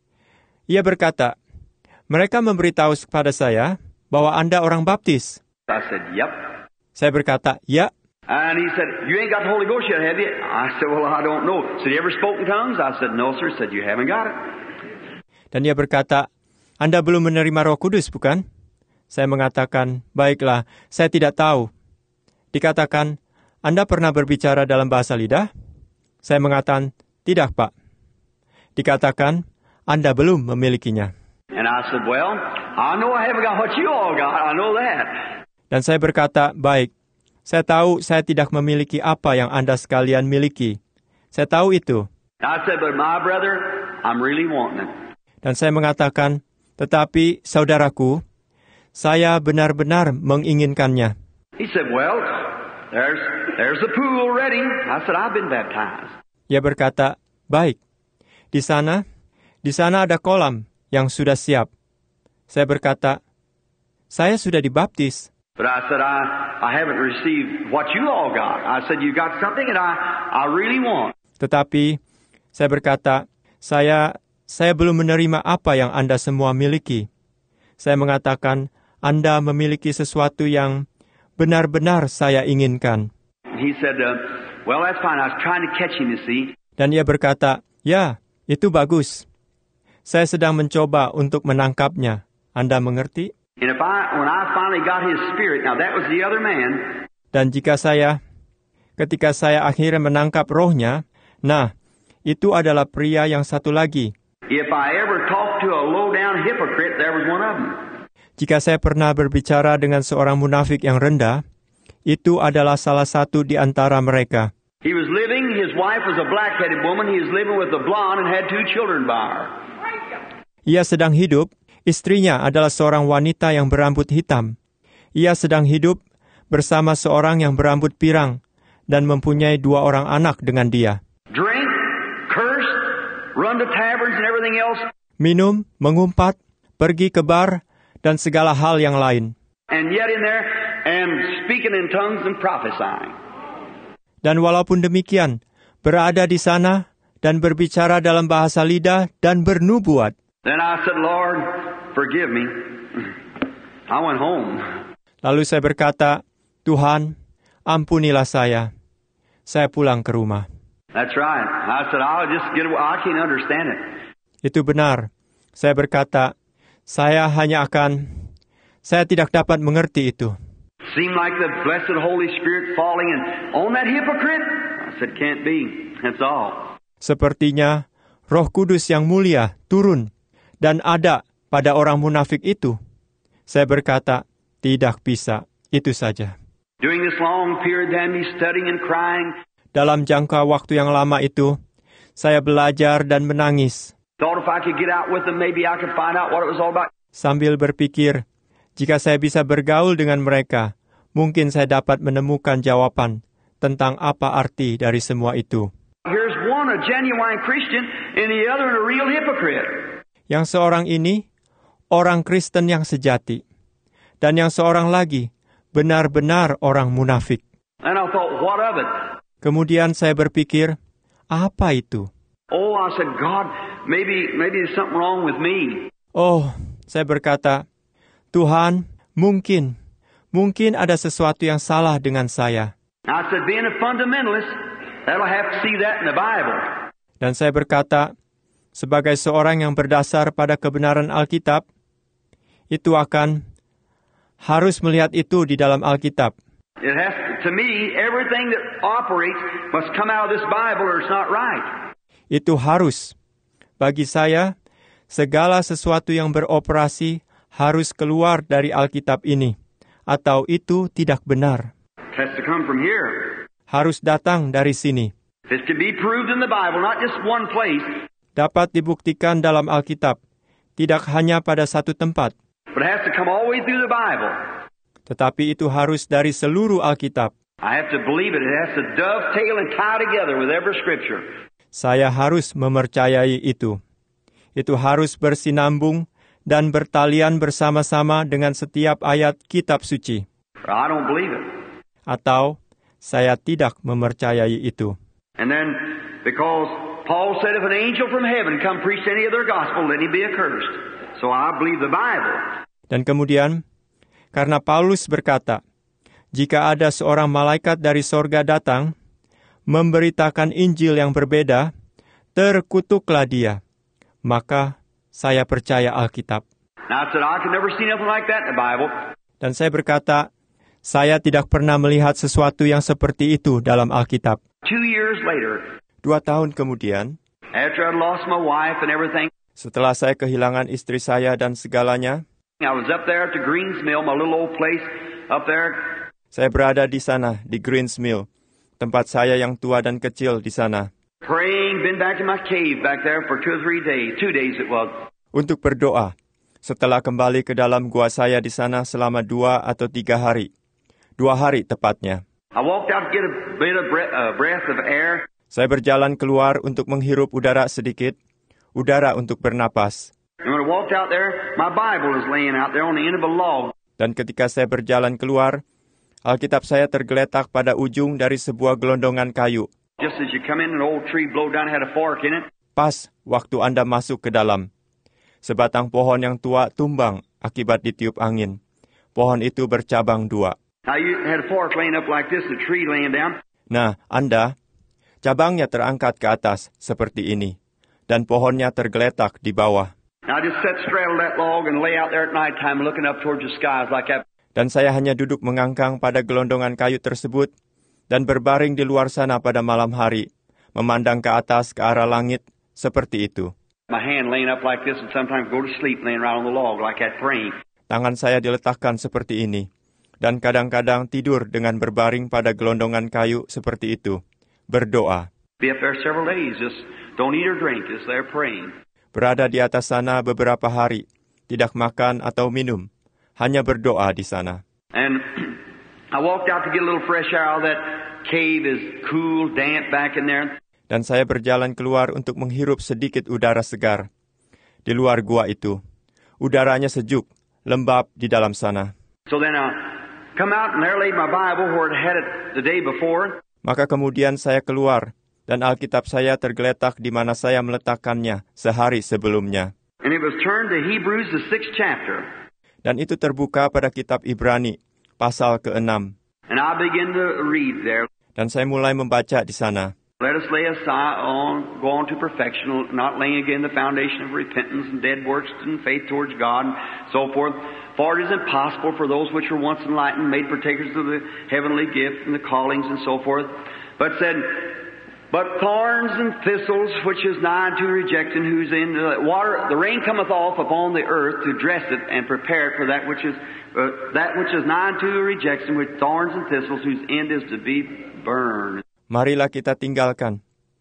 Ia berkata, "Mereka memberitahu kepada saya bahwa Anda orang Baptis." I said, "Yep." Saya berkata, "Ya." And he said, "You ain't got the Holy Ghost yet, have you?" I said, "Well, I don't know." Said, "You ever spoke in tongues?" I said, "No, sir." Said, "You haven't got it." Dan ia berkata, "Anda belum menerima Roh Kudus, bukan?" Saya mengatakan, "Baiklah, saya tidak tahu." Dikatakan, "Anda pernah berbicara dalam bahasa lidah?" Saya mengatakan, "Tidak, Pak." Dikatakan, "Anda belum memilikinya." And I said, "Well, I know I haven't got what you all got. I know that." Dan saya berkata, "Baik, saya tahu saya tidak memiliki apa yang Anda sekalian miliki. Saya tahu itu." I said, "But my brother, I'm really wanting it." Dan saya mengatakan, "Tetapi, saudaraku, saya benar-benar menginginkannya." He said, "Well, there's the pool ready." I said, "I've been baptized." Ia berkata, "Baik, di sana ada kolam yang sudah siap." Saya berkata, "Saya sudah dibaptis." But I said, I haven't received what you all got. I said, "You got something that I really want." Tetapi, saya berkata, saya belum menerima apa yang Anda semua miliki. Saya mengatakan, Anda memiliki sesuatu yang benar-benar saya inginkan. He said, "Well, that's fine. I was trying to catch him, you see." Dan ia berkata, "Ya, itu bagus. Saya sedang mencoba untuk menangkapnya. Anda mengerti?" And when I finally got his spirit, now that was the other man. Dan ketika saya akhirnya menangkap rohnya, nah, itu adalah pria yang satu lagi. If I ever talked to a low-down hypocrite, there was one of them. Jika saya pernah berbicara dengan seorang munafik yang rendah, itu adalah salah satu di antara mereka. He was living, his wife was a black-headed woman, he was living with a blonde and had 2 children by her. Ia sedang hidup, istrinya adalah seorang wanita yang berambut hitam. Ia sedang hidup bersama seorang yang berambut pirang dan mempunyai 2 orang anak dengan dia. Drink, curse, run to taverns and everything else. Minum, mengumpat, pergi ke bar, dan segala hal yang lain. And yet in there, and speaking in tongues and prophesying. Dan walaupun demikian, berada di sana dan berbicara dalam bahasa lidah dan bernubuat. Then I said, "Lord, forgive me." I went home. Lalu saya berkata, "Tuhan, ampunilah saya. Saya pulang ke rumah." That's right. I said, "I'll just get away. I can't understand it." Itu benar. Saya berkata, saya tidak dapat mengerti itu. Seemed like the blessed Holy Spirit falling on that hypocrite. I said, "Can't be. That's all." Sepertinya Roh Kudus yang mulia turun dan ada pada orang munafik itu. Saya berkata, tidak bisa. Itu saja. During this long period, then me studying and crying. Dalam jangka waktu yang lama itu, saya belajar dan menangis. Thought if I could get out with them, maybe I could find out what it was all about. Sambil berpikir, jika saya bisa bergaul dengan mereka, mungkin saya dapat menemukan jawaban tentang apa arti dari semua itu. Here's one, a genuine Christian, and the other, a real hypocrite. Yang seorang ini, orang Kristen yang sejati. Dan yang seorang lagi, benar-benar orang munafik. And I thought, what of it? Kemudian saya berpikir, Apa itu? Oh, I said, God, maybe there's something wrong with me. Oh, saya berkata, Tuhan, mungkin ada sesuatu yang salah dengan saya. I said, being a fundamentalist, that'll have to see that in the Bible. Dan saya berkata, sebagai seorang yang berdasar pada kebenaran Alkitab, itu harus melihat itu di dalam Alkitab. It has to me, everything that operates must come out of this Bible or it's not right. Itu harus. Bagi saya, segala sesuatu yang beroperasi harus keluar dari Alkitab ini, atau itu tidak benar. It has to come from here. Harus datang dari sini. It's to be proved in the Bible, not just one place. Dapat dibuktikan dalam Alkitab, tidak hanya pada satu tempat. But it has to come all the way through the Bible. Tetapi itu harus dari seluruh Alkitab. I have to believe it. It has to dovetail and tie together with every scripture. Saya harus mempercayai itu. Itu harus bersinambung dan bertalian bersama-sama dengan setiap ayat kitab suci. Or I don't believe it. Atau saya tidak mempercayai itu. And then, because Paul said if an angel from heaven come preach any other gospel, let him be accursed. So I believe the Bible. Dan kemudian, karena Paulus berkata, jika ada seorang malaikat dari sorga datang, memberitakan Injil yang berbeda, terkutuklah dia. Maka saya percaya Alkitab. Now I said, I could never see nothing like that in the Bible. Dan saya berkata, saya tidak pernah melihat sesuatu yang seperti itu dalam Alkitab. 2 years later, 2 tahun kemudian, after I'd lost my wife and everything, setelah saya kehilangan istri saya dan segalanya, I was up there at the Greens Mill, my little old place up there. Saya berada di sana, di Greens Mill, tempat saya yang tua dan kecil di sana. Praying, been back in my cave back there for 2 or 3 days. 2 days it was. Untuk berdoa, setelah kembali ke dalam gua saya di sana selama 2 atau 3 hari. 2 hari tepatnya. I walked out to get a bit of breath of air. Saya berjalan keluar untuk menghirup udara sedikit, udara untuk bernapas. And when I walked out there, my Bible was laying out there on the end of a log. Dan ketika saya berjalan keluar, Alkitab saya tergeletak pada ujung dari sebuah gelondongan kayu. Just as you come in, an old tree blow down had a fork in it. Pas waktu Anda masuk ke dalam. Sebatang pohon yang tua tumbang akibat ditiup angin. Pohon itu bercabang 2. Now you had a fork laying up like this, the tree laying down. Nah, Anda, cabangnya terangkat ke atas seperti ini. Dan pohonnya tergeletak di bawah. Now I just sat straddle that log and lay out there at night time looking up towards the skies like that. Dan saya hanya duduk mengangkang pada gelondongan kayu tersebut dan berbaring di luar sana pada malam hari, memandang ke atas ke arah langit seperti itu. My hand laying up like this and sometimes go to sleep laying right on the log like that praying. Tangan saya diletakkan seperti ini dan kadang-kadang tidur dengan berbaring pada gelondongan kayu seperti itu, berdoa. Be up there several days, just don't eat or drink, just there praying. Berada di atas sana beberapa hari, tidak makan atau minum. Hanya berdoa di sana. And I walked out to get a little fresh air out of that cave is cool, damp back in there. Dan saya berjalan keluar untuk menghirup sedikit udara segar. Di luar gua itu, udaranya sejuk, lembab di dalam sana. So then I come out and there laid my Bible where it had it the day before. Maka kemudian saya keluar, dan Alkitab saya tergeletak di mana saya meletakkannya sehari sebelumnya. And it was turned to Hebrews, the 6th chapter. Dan itu terbuka pada kitab Ibrani, pasal ke-6. And I begin to read there. Dan saya mulai membaca di sana. Let us lay aside go on to perfection, not laying again the foundation of repentance and dead works and faith towards God and so forth. For it is impossible for those which were once enlightened, made partakers of the heavenly gift and the callings and so forth. But said, but thorns and thistles, which is nigh to rejection, whose in the water, the rain cometh off upon the earth to dress it and prepare it for that which is nigh to rejection, with thorns and thistles, whose end is to be burned. Marilah kita tinggalkan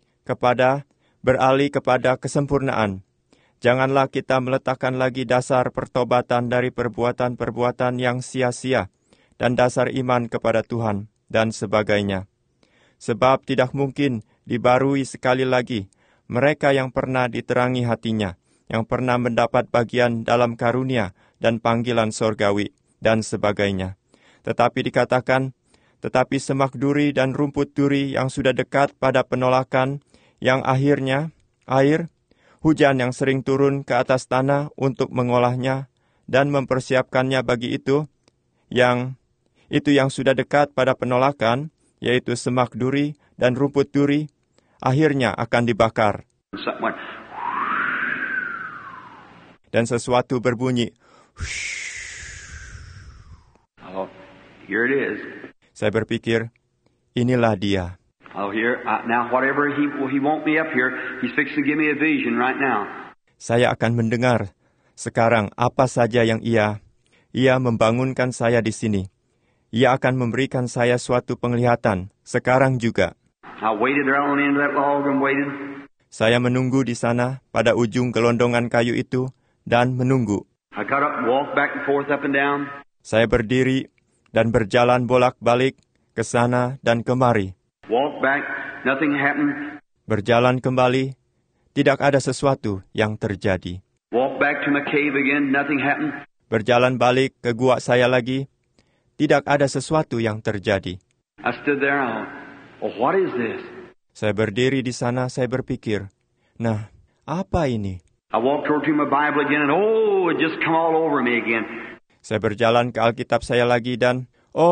beralih kepada kesempurnaan. Janganlah kita meletakkan lagi dasar pertobatan dari perbuatan-perbuatan yang sia-sia dan dasar iman kepada Tuhan dan sebagainya. Sebab tidak mungkin dibarui sekali lagi mereka yang pernah diterangi hatinya, yang pernah mendapat bagian dalam karunia dan panggilan sorgawi, dan sebagainya. Tetapi dikatakan, tetapi semak duri dan rumput duri yang sudah dekat pada penolakan, yang akhirnya air, hujan yang sering turun ke atas tanah untuk mengolahnya dan mempersiapkannya bagi itu yang sudah dekat pada penolakan, yaitu semak duri dan rumput duri, akhirnya akan dibakar. Dan sesuatu berbunyi. Oh, here it is. Saya berpikir, inilah dia. Oh, here now, whatever he won't me up here, he's fixing to give me a vision right now. Saya akan mendengar sekarang apa saja yang ia membangunkan saya di sini. Ia akan memberikan saya suatu penglihatan sekarang juga. I waited there on the end of that log and waited. Saya menunggu di sana pada ujung gelondongan kayu itu dan menunggu. I got up and walked back and forth up and down. Saya berdiri dan berjalan bolak-balik ke sana dan kemari. Walked back, nothing happened. Berjalan kembali, tidak ada sesuatu yang terjadi. Walked back to my cave again, nothing happened. Berjalan balik ke gua saya lagi, tidak ada sesuatu yang terjadi. I stood there and what is this? Saya berdiri di sana, saya berpikir, nah, apa ini? I walked over to my Bible again and it just come all over me again. Saya berjalan ke Alkitab saya lagi dan,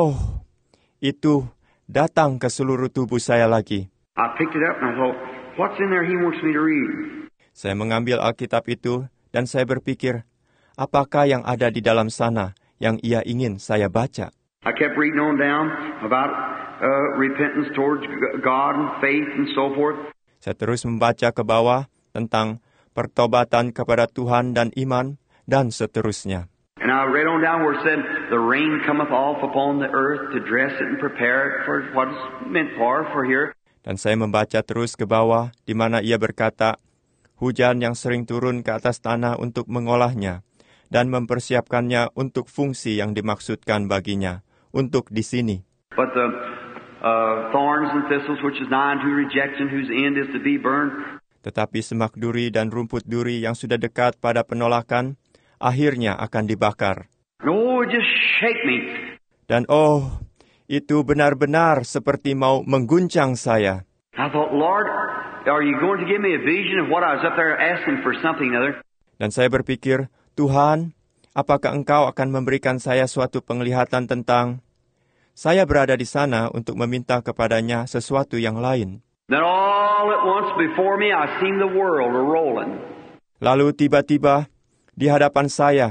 itu datang ke seluruh tubuh saya lagi. I picked it up and I thought, what's in there he wants me to read? Saya mengambil Alkitab itu dan saya berpikir, apakah yang ada di dalam sana yang ia ingin saya baca? I kept reading on down about repentance towards God and faith and so forth. Saya terus membaca ke bawah tentang pertobatan kepada Tuhan dan iman dan seterusnya. And I read on down where it said, the rain cometh off upon the earth to dress it and prepare it for what it's meant for here. Dan saya membaca terus ke bawah di mana ia berkata, hujan yang sering turun ke atas tanah untuk mengolahnya dan mempersiapkannya untuk fungsi yang dimaksudkan baginya, untuk di sini. But the thorns and thistles which is nigh unto rejection, whose end is to be burned. Tetapi semak duri dan rumput duri yang sudah dekat pada penolakan, akhirnya akan dibakar. It just shake me. Dan itu benar-benar seperti mau mengguncang saya. I thought, Lord, are you going to give me a vision of what I was up there asking for something other? Dan saya berpikir, Tuhan, apakah Engkau akan memberikan saya suatu penglihatan tentang saya berada di sana untuk meminta kepadanya sesuatu yang lain. Then all at once before me I seen the world a-rolling. Lalu tiba-tiba di hadapan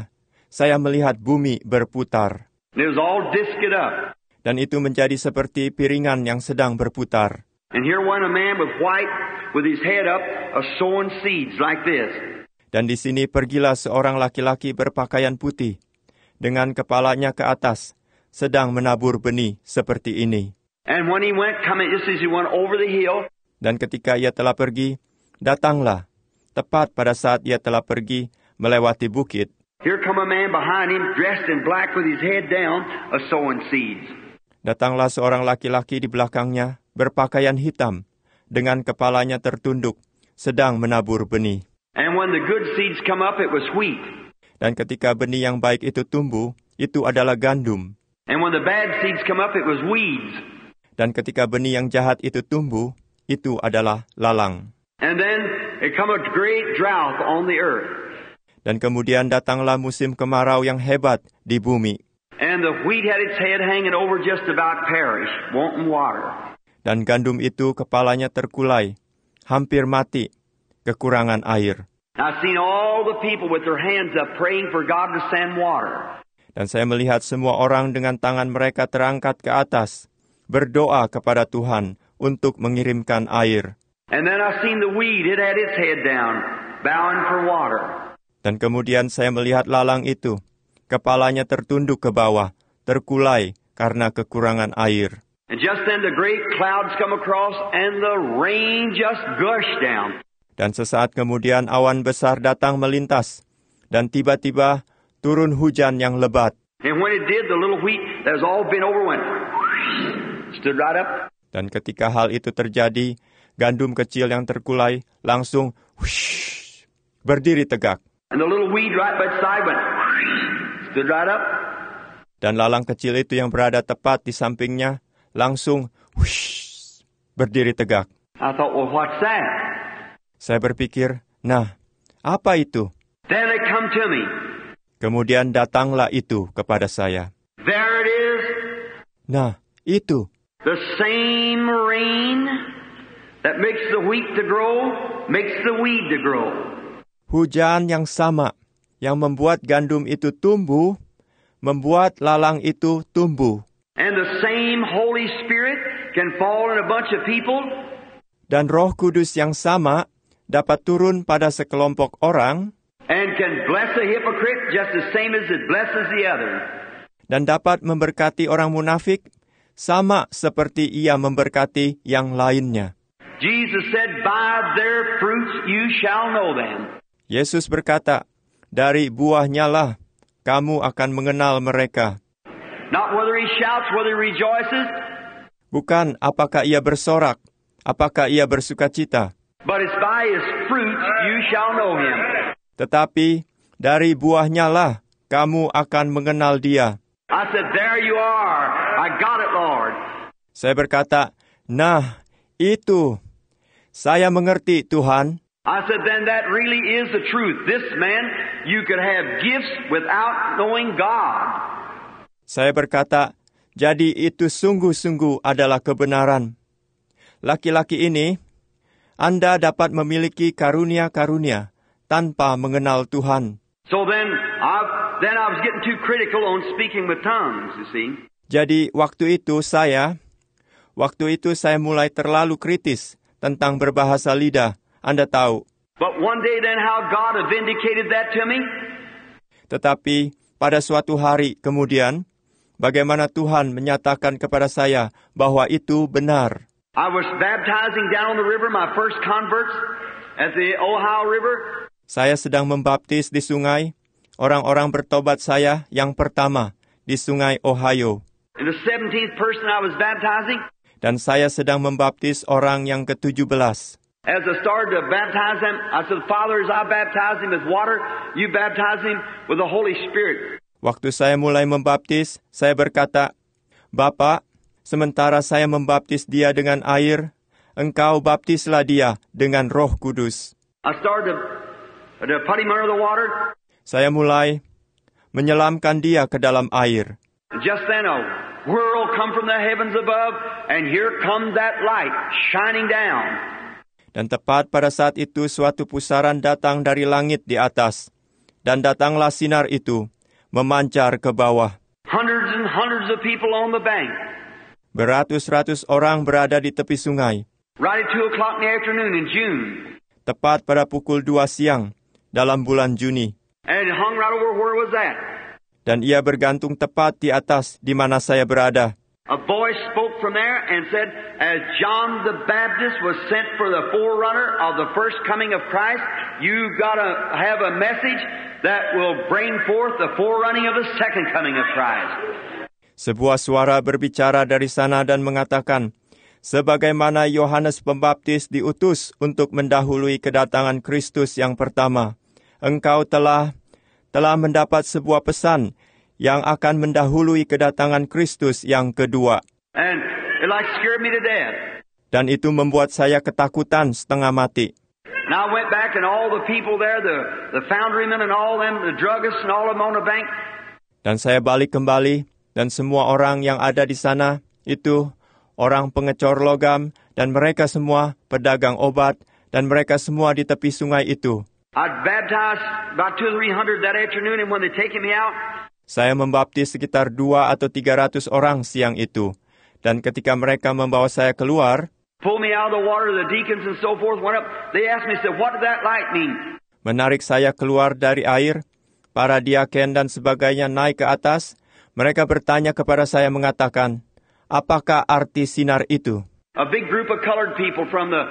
saya melihat bumi berputar. And it was all disked up. Dan itu menjadi seperti piringan yang sedang berputar. And here went a man with white, with his head up, sowing seeds like this. Dan di sini pergilah seorang laki-laki berpakaian putih, dengan kepalanya ke atas, sedang menabur benih seperti ini. And when he went, coming just as he went over the hill. Dan ketika ia telah pergi, datanglah, tepat pada saat ia telah pergi melewati bukit. Here come a man behind him, dressed in black with his head down, sowing seeds. Datanglah seorang laki-laki di belakangnya, berpakaian hitam, dengan kepalanya tertunduk, sedang menabur benih. And when the good seeds come up, it was wheat. Dan ketika benih yang baik itu tumbuh, itu adalah gandum. And when the bad seeds come up, it was weeds. Dan ketika benih yang jahat itu tumbuh, itu adalah lalang. And then it come a great drought on the earth. Dan kemudian datanglah musim kemarau yang hebat di bumi. And the wheat had its head hanging over just about perish, wanting water. Dan gandum itu kepalanya terkulai, hampir mati, kekurangan air. I seen all the people with their hands up praying for God to send water. Dan saya melihat semua orang dengan tangan mereka terangkat ke atas, berdoa kepada Tuhan untuk mengirimkan air. And then I seen the weed, it had its head down, bowing for water. Dan kemudian saya melihat lalang itu, kepalanya tertunduk ke bawah, terkulai karena kekurangan air. And just then the great clouds come across and the rain just gushed down. Dan sesaat kemudian awan besar datang melintas, dan tiba-tiba turun hujan yang lebat. And when it did, the little wheat that was all bent over went, stood right up. Dan ketika hal itu terjadi, gandum kecil yang terkulai langsung berdiri tegak. And the little weed right beside went, stood right up. Dan lalang kecil itu yang berada tepat di sampingnya langsung berdiri tegak. I thought, well, what's that? Saya berpikir, nah, apa itu? Then it come to me. Kemudian datanglah itu kepada saya. There it is. Nah, itu. The same rain that makes the wheat to grow, makes the weed to grow. Hujan yang sama, yang membuat gandum itu tumbuh, membuat lalang itu tumbuh. And the same Holy Spirit can fall on a bunch of people. Dan Roh Kudus yang sama dapat turun pada sekelompok orang And can bless a hypocrite just the same as it blesses the other. dan dapat memberkati orang munafik sama seperti ia memberkati yang lainnya. Jesus said, by their fruits you shall know them. Yesus berkata, dari buahnya lah kamu akan mengenal mereka. Not whether he shouts, whether he rejoices, Bukan apakah ia bersorak, apakah ia bersukacita, but it's by his fruits you shall know him. tetapi dari buahnya lah kamu akan mengenal dia. I said, there you are. I got it, Lord. Saya berkata, nah, itu. Saya mengerti, Tuhan. I said, then that really is the truth. This man, you could have gifts without knowing God. Saya berkata, jadi itu sungguh-sungguh adalah kebenaran. Laki-laki ini, Anda dapat memiliki karunia-karunia tanpa mengenal Tuhan. So then I was getting too critical on speaking with tongues, you see. Jadi waktu itu saya mulai terlalu kritis tentang berbahasa lidah. Anda tahu. But one day then how God vindicated that to me? Tetapi pada suatu hari kemudian, bagaimana Tuhan menyatakan kepada saya bahwa itu benar. I was baptizing down on the river, my first converts at the Ohio River. Saya sedang membaptis di sungai, orang-orang bertobat saya yang pertama di sungai Ohio. And the 17th person I was baptizing, Dan saya sedang membaptis orang yang ke-17. as I started to baptize them, I said, Father, as I baptize him with water, you baptize him with the Holy Spirit. Waktu saya mulai membaptis, saya berkata, Bapak, sementara saya membaptis dia dengan air, Engkau baptislah dia dengan Roh Kudus. I started to put him under the water. Saya mulai menyelamkan dia ke dalam air. Just then a whirl come from the heavens above, and here comes that light shining down. Dan tepat pada saat itu suatu pusaran datang dari langit di atas. Dan datanglah sinar itu, memancar ke bawah. Hundreds and hundreds of people on the bank. Beratus-ratus orang berada di tepi sungai. Right at 2 o'clock in the afternoon in June. Tepat pada pukul 2 siang dalam bulan Juni. And it hung right over where was that. Dan ia bergantung tepat di atas di mana saya berada. A voice spoke from there and said, as John the Baptist was sent for the forerunner of the first coming of Christ, you've got to have a message that will bring forth the forerunning of the second coming of Christ. Sebuah suara berbicara dari sana dan mengatakan, sebagaimana Yohanes Pembaptis diutus untuk mendahului kedatangan Kristus yang pertama, engkau telah mendapat sebuah pesan yang akan mendahului kedatangan Kristus yang kedua. And it like scared me to death. Dan itu membuat saya ketakutan setengah mati. And I went back and all the people there, the foundrymen and all them, the druggists and all of them on the bank. Dan saya balik kembali, dan semua orang yang ada di sana, itu orang pengecor logam, dan mereka semua pedagang obat, dan mereka semua di tepi sungai itu. I'd baptized about 200 or 300 that afternoon, and when they taken me out, Saya membaptis sekitar 200 atau 300 orang siang itu. Dan ketika mereka membawa saya keluar, pulled me out of the water, the deacons and so forth went up. They asked me, said, what did that light mean? menarik saya keluar dari air, para diaken dan sebagainya naik ke atas, mereka bertanya kepada saya mengatakan, apakah arti sinar itu? A big group of colored people from the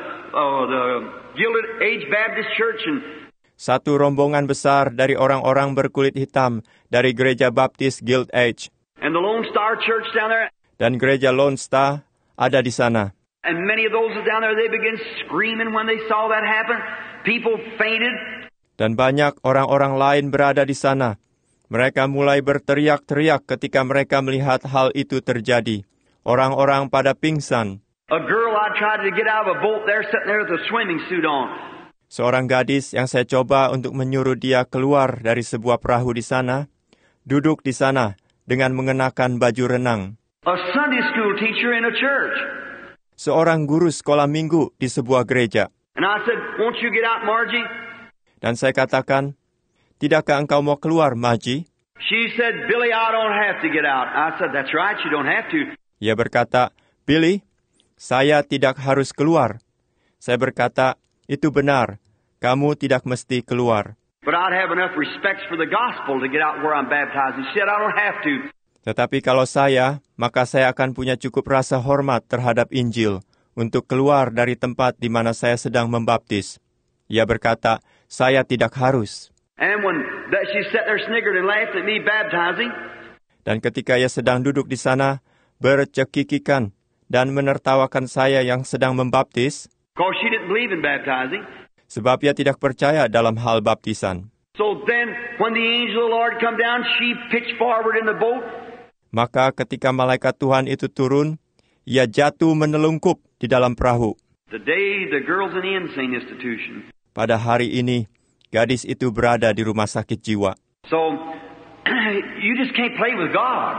Gilded Age Baptist Church and Satu rombongan besar dari orang-orang berkulit hitam dari gereja Baptis Gild Age. and the Lone Star Church down there. Dan gereja Lone Star ada di sana. And many of those down there, they began screaming when they saw that happen. People fainted. Dan banyak orang-orang lain berada di sana. Mereka mulai berteriak-teriak ketika mereka melihat hal itu terjadi. Orang-orang pada pingsan. A girl, I tried to get out of a boat there, sitting there with a swimming suit on. Seorang gadis yang saya coba untuk menyuruh dia keluar dari sebuah perahu di sana, duduk di sana dengan mengenakan baju renang. A Sunday school teacher in a church. Seorang guru sekolah minggu di sebuah gereja. And I said, won't you get out, Margie? Dan saya katakan, tidakkah engkau mau keluar, Margie? She said, Billy, I don't have to get out. I said, that's right, you don't have to. Ia berkata, Billy, saya tidak harus keluar. Saya berkata, itu benar, kamu tidak mesti keluar. But I'd have enough respect for the gospel to get out where I'm baptizing. She said, I don't have to. Tetapi kalau saya, maka saya akan punya cukup rasa hormat terhadap Injil untuk keluar dari tempat di mana saya sedang membaptis. Ia berkata, saya tidak harus. And when she sat there sniggered and laughed at me baptizing. Dan ketika ia sedang duduk di sana, bercekikikan dan menertawakan saya yang sedang membaptis, Because she didn't believe in baptizing. Sebab ia tidak percaya dalam hal baptisan. So then, when the angel of the Lord come down, she pitched forward in the boat. Maka ketika malaikat Tuhan itu turun, ia jatuh menelungkup di dalam perahu. The day the girl's in the insane institution. Pada hari ini, gadis itu berada di rumah sakit jiwa. So, you just can't play with God.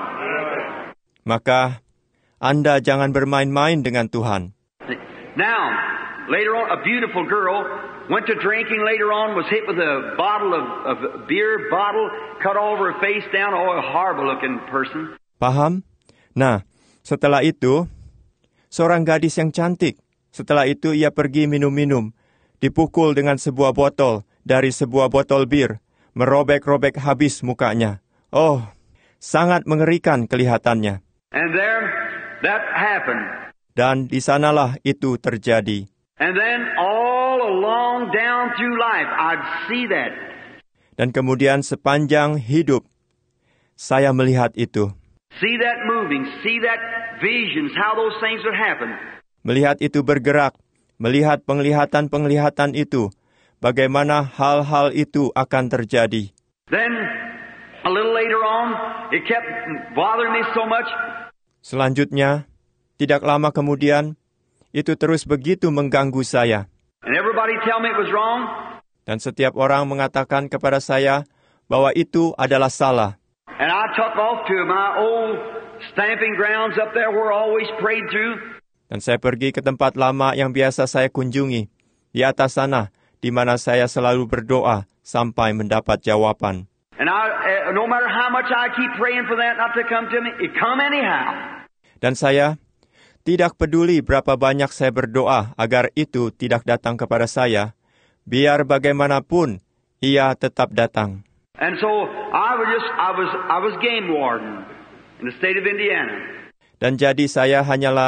Maka, Anda jangan bermain-main dengan Tuhan. Now, later on, a beautiful girl went to drinking later on, was hit with a bottle of beer bottle, cut all over her face down. Oh, a horrible looking person. Paham? Nah, setelah itu, seorang gadis yang cantik. Setelah itu ia pergi minum-minum, dipukul dengan sebuah botol dari sebuah botol bir, merobek-robek habis mukanya. Oh, sangat mengerikan kelihatannya. And there, that happened. Dan di sanalah itu terjadi. And then all along down through life, I'd see that. Dan kemudian sepanjang hidup, saya melihat itu. See that moving, see that visions, how those things would happen. Melihat itu bergerak, melihat penglihatan-penglihatan itu, bagaimana hal-hal itu akan terjadi. Then, a little later on, it kept bothering me so much. Selanjutnya, tidak lama kemudian, itu terus begitu mengganggu saya. And everybody tell me it was wrong. Dan setiap orang mengatakan kepada saya bahwa itu adalah salah. And I took off to my old stamping grounds up there where I always prayed through. Dan saya pergi ke tempat lama yang biasa saya kunjungi, di atas sana, di mana saya selalu berdoa sampai mendapat jawaban. And no matter how much I keep praying for that not to come to me, it come anyhow. Dan saya tidak peduli berapa banyak saya berdoa agar itu tidak datang kepada saya, biar bagaimanapun ia tetap datang. And so I was game warden in the state of Indiana. Dan jadi saya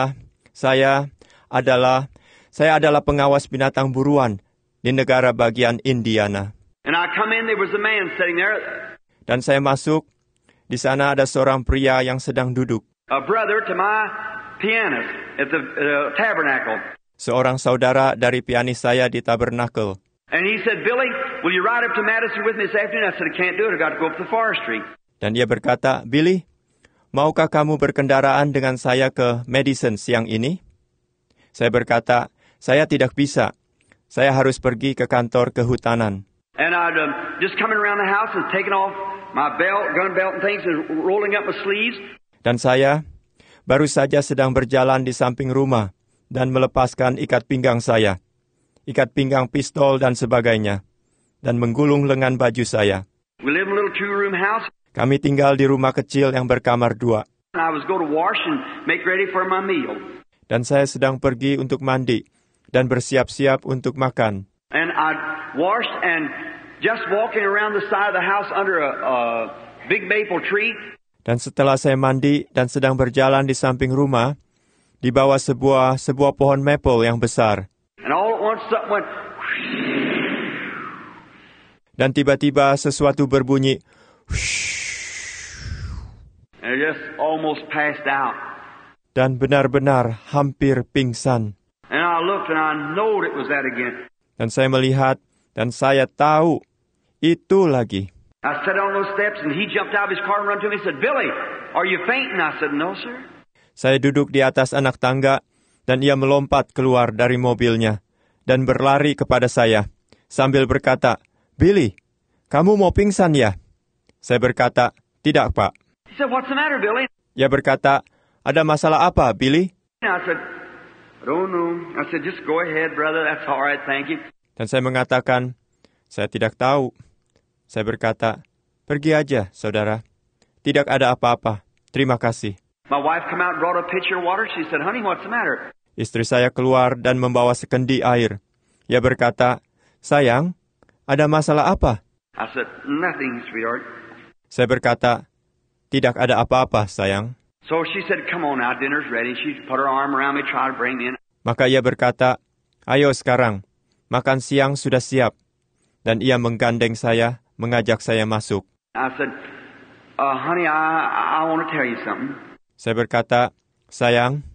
adalah pengawas binatang buruan di negara bagian Indiana. And I come in, there was a man sitting there. Dan saya masuk, di sana ada seorang pria yang sedang duduk. A brother to my pianist at the tabernacle. Seorang saudara dari pianis saya di tabernakel. And he said, Billy, will you ride up to Madison with me this afternoon? I said, I can't do it. I got to go up to the forestry. Dan dia berkata, Billy, maukah kamu berkendaraan dengan saya ke Madison siang ini? Saya berkata, saya tidak bisa. Saya harus pergi ke kantor kehutanan. And I'd just coming around the house and taking off my belt, gun belt and things and rolling up my sleeves. Dan saya baru saja sedang berjalan di samping rumah dan melepaskan ikat pinggang saya, ikat pinggang pistol dan sebagainya, dan menggulung lengan baju saya. We live in a little two-room house. Kami tinggal di rumah kecil yang berkamar 2. And I was going to wash and make ready for my meal. Dan saya sedang pergi untuk mandi dan bersiap-siap untuk makan. And I washed and just walking around the side of the house under a big maple tree. Dan setelah saya mandi dan sedang berjalan di samping rumah, di bawah sebuah pohon maple yang besar. And all at once something went. Dan tiba-tiba sesuatu berbunyi. And I just almost passed out. Dan benar-benar hampir pingsan. And I looked and I knowed it was that again. Dan saya melihat dan saya tahu itu lagi. I sat on those steps and he jumped out of his car and ran to me and said, Billy, are you fainting? I said, no, sir. Saya duduk di atas anak tangga dan ia melompat keluar dari mobilnya dan berlari kepada saya. sambil berkata, "Billy, kamu mau pingsan ya?" Saya berkata, "Tidak, Pak." He said, "What's the matter, Billy?" Ia berkata, "Ada masalah apa, Billy?" I said, "I don't know." I said, "Just go ahead, brother. That's all right, thank you." Dan saya mengatakan, "Saya tidak tahu." Saya berkata, "Pergi aja, saudara. Tidak ada apa-apa. Terima kasih." My wife come out and brought a pitcher of water. She said, "Honey, what's the matter?" Istri saya keluar dan membawa sekendi air. Ia berkata, "Sayang, ada masalah apa?" I said, "Nothing, sweetheart." Saya berkata, "Tidak ada apa-apa, sayang." So she said, "Come on now, dinner's ready." She put her arm around me, tried to bring me in. Maka ia berkata, "Ayo sekarang, makan siang sudah siap." Dan ia menggandeng saya, mengajak saya masuk. I said, "Honey, I want to tell you something." Saya berkata, "Sayang,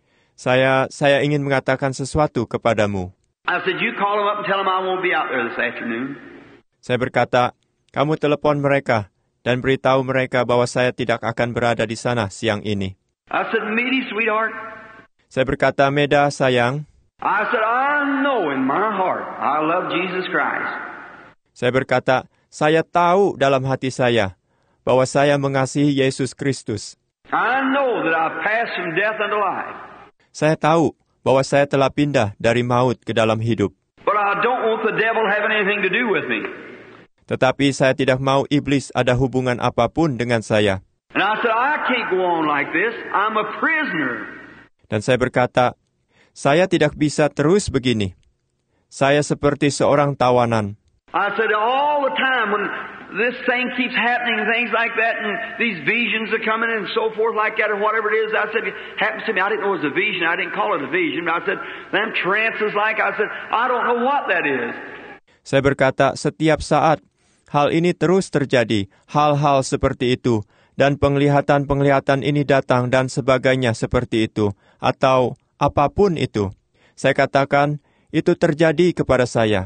saya ingin mengatakan sesuatu kepadamu." I said, "You call them up and tell them I won't be out there this afternoon." Saya berkata, "Kamu telepon mereka dan beritahu mereka bahwa saya tidak akan berada di sana siang ini." I said, "Meaty, sweetheart." Saya berkata, "Meda, sayang." I said, "I know in my heart I love Jesus Christ." Saya berkata, "Saya tahu dalam hati saya bahwa saya mengasihi Yesus Kristus. I know that I've passed from death unto life. Saya tahu bahwa saya telah pindah dari maut ke dalam hidup. But I don't want the devil having anything to do with me." Tetapi saya tidak mau iblis ada hubungan apapun dengan saya." And I said, "I can't go on like this. I'm a prisoner." Dan saya berkata, "Saya tidak bisa terus begini. Saya seperti seorang tawanan." I said, all the time when this thing keeps happening, things like that, and these visions are coming and so forth like that, or whatever it is, I said, it happens to me. I didn't know it was a vision. I didn't call it a vision. But I said, them trances like, I said, I don't know what that is. Saya berkata, setiap saat hal ini terus terjadi, hal-hal seperti itu, dan penglihatan-penglihatan ini datang dan sebagainya seperti itu, atau apapun itu. Saya katakan, itu terjadi kepada saya.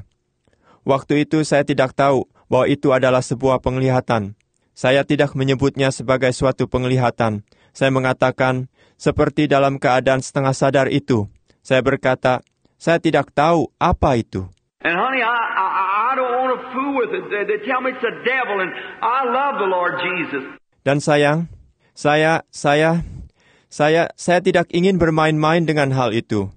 Waktu itu saya tidak tahu bahwa itu adalah sebuah penglihatan. Saya tidak menyebutnya sebagai suatu penglihatan. Saya mengatakan, seperti dalam keadaan setengah sadar itu. Saya berkata, saya tidak tahu apa itu. And honey, I don't want to fool with it. They tell me it's the devil, and I love the Lord Jesus. Dan sayang, saya tidak ingin bermain-main dengan hal itu.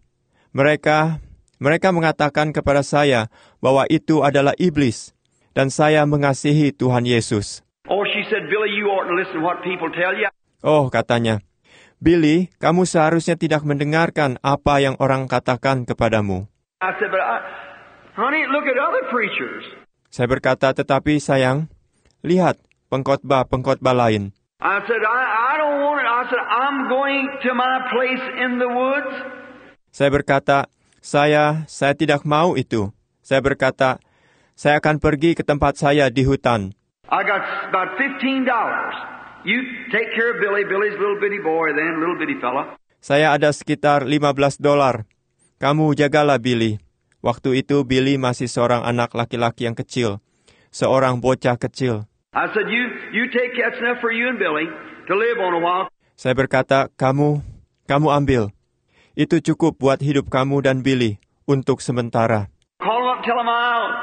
Mereka mengatakan kepada saya bahwa itu adalah iblis, dan saya mengasihi Tuhan Yesus. Oh, she said, "Billy, you oughtn't listen to what people tell you." Oh, katanya, "Billy, kamu seharusnya tidak mendengarkan apa yang orang katakan kepadamu." I said, "But honey, look at other preachers." Saya berkata, "Tetapi sayang, lihat pengkhotbah lain." I said, I don't want it. I said, "I'm going to my place in the woods." Saya berkata, Saya tidak mau itu. Saya berkata, saya akan pergi ke tempat saya di hutan. I got about $15. You take care of Billy. Billy's a little bitty boy then, little bitty fella. Saya ada sekitar $15. Kamu jagalah Billy. Waktu itu Billy masih seorang anak laki-laki yang kecil. Seorang bocah kecil. I said, you take that's enough for you and Billy to live on a while. Saya berkata, kamu ambil. Itu cukup buat hidup kamu dan Billy untuk sementara. Call him up, tell him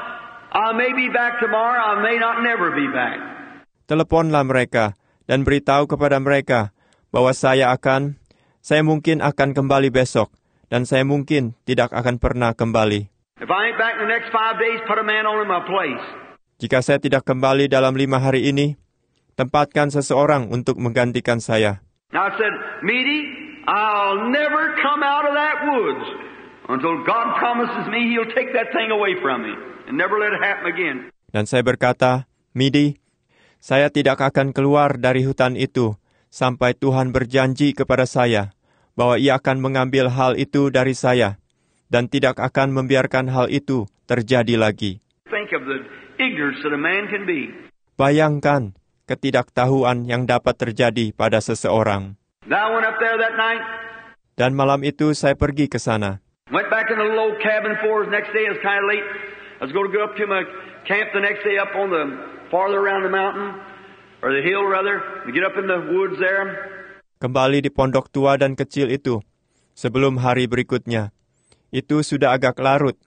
I may be back tomorrow, I may not never be back. Teleponlah mereka dan beritahu kepada mereka bahwa saya mungkin akan kembali besok dan saya mungkin tidak akan pernah kembali. If I ain't back in the next 5 days, put a man on in my place. Jika saya tidak kembali dalam 5 hari ini, tempatkan seseorang untuk menggantikan saya. Now I said, Meaty, I'll never come out of that woods until God promises me He'll take that thing away from me and never let it happen again. Dan saya berkata, Midi, saya tidak akan keluar dari hutan itu sampai Tuhan berjanji kepada saya bahwa Ia akan mengambil hal itu dari saya dan tidak akan membiarkan hal itu terjadi lagi. Think of the ignorance that a man can be. Bayangkan ketidaktahuan yang dapat terjadi pada seseorang. Now I went up there that night. Dan malam itu saya pergi ke sana. Went back in the little old cabin for the next day. It was kind of late. I was going to go up to my camp the next day up on the farther around the mountain, or the hill rather, to get up in the woods there. Kembali di pondok tua dan kecil itu, sebelum hari berikutnya. Itu sudah agak larut.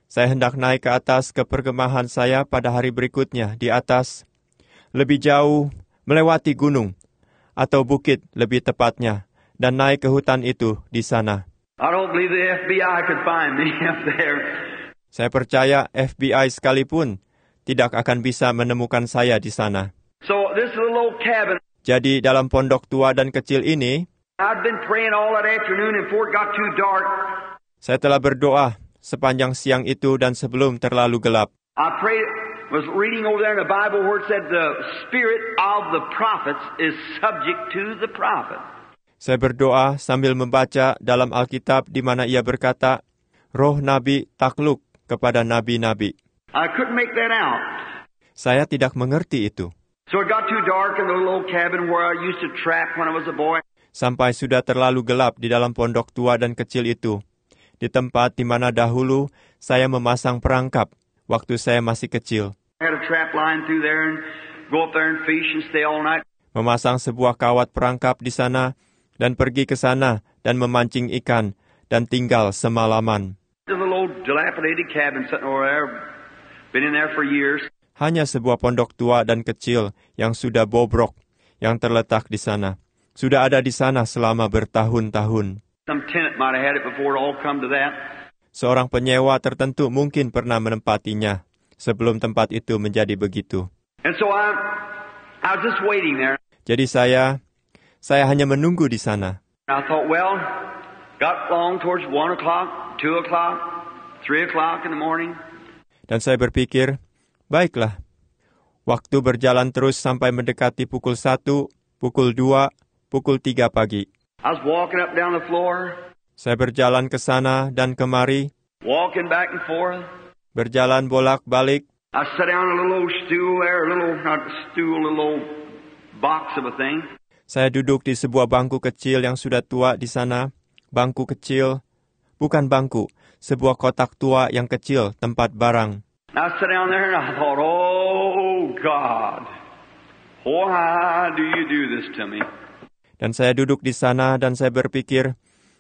Saya hendak naik ke atas ke perkemahan saya pada hari berikutnya di atas, lebih jauh, melewati gunung, atau bukit lebih tepatnya, dan naik ke hutan itu di sana. I don't believe the FBI could find me up there. Saya percaya FBI sekalipun tidak akan bisa menemukan saya di sana. So this little old cabin, Jadi dalam pondok tua dan kecil ini, I'd been praying all that afternoon and before it got too dark, saya telah berdoa sepanjang siang itu dan sebelum terlalu gelap. I prayed, was reading over there in the Bible where it said the spirit of the prophets is subject to the prophet. Saya berdoa sambil membaca dalam Alkitab di mana ia berkata, roh nabi takluk kepada nabi-nabi. I couldn't make that out. Saya tidak mengerti itu. So it got too dark in the little old cabin where I used to trap when I was a boy. Sampai sudah terlalu gelap di dalam pondok tua dan kecil itu, di tempat di mana dahulu saya memasang perangkap waktu saya masih kecil. I had a trap line through there and go up there and fish and stay all night. Memasang sebuah kawat perangkap di sana dan pergi ke sana dan memancing ikan dan tinggal semalaman. The little old dilapidated cabin sitting over there. Been in there for years. Hanya sebuah pondok tua dan kecil yang sudah bobrok yang terletak di sana. Sudah ada di sana selama bertahun-tahun. Some tenant might have had it before it all come to that. Seorang penyewa tertentu mungkin pernah menempatinya sebelum tempat itu menjadi begitu. And so I was just waiting there. Jadi saya hanya menunggu di sana. I thought, well, got along towards 1 o'clock, 2 o'clock, 3 o'clock in the morning. Dan saya berpikir, baiklah, waktu berjalan terus sampai mendekati pukul 1, pukul 2, pukul 3 pagi. I was walking up down the floor, Saya berjalan ke sana dan kemari, walking back and forth. berjalan bolak-balik. I sat down on a little old stool there, not a stool, a little old box of a thing. Saya duduk di sebuah bangku kecil yang sudah tua di sana. Bangku kecil, bukan bangku, sebuah kotak tua yang kecil, tempat barang. I sat down there and I thought, oh God, why do you do this to me? Dan saya duduk di sana dan saya berpikir,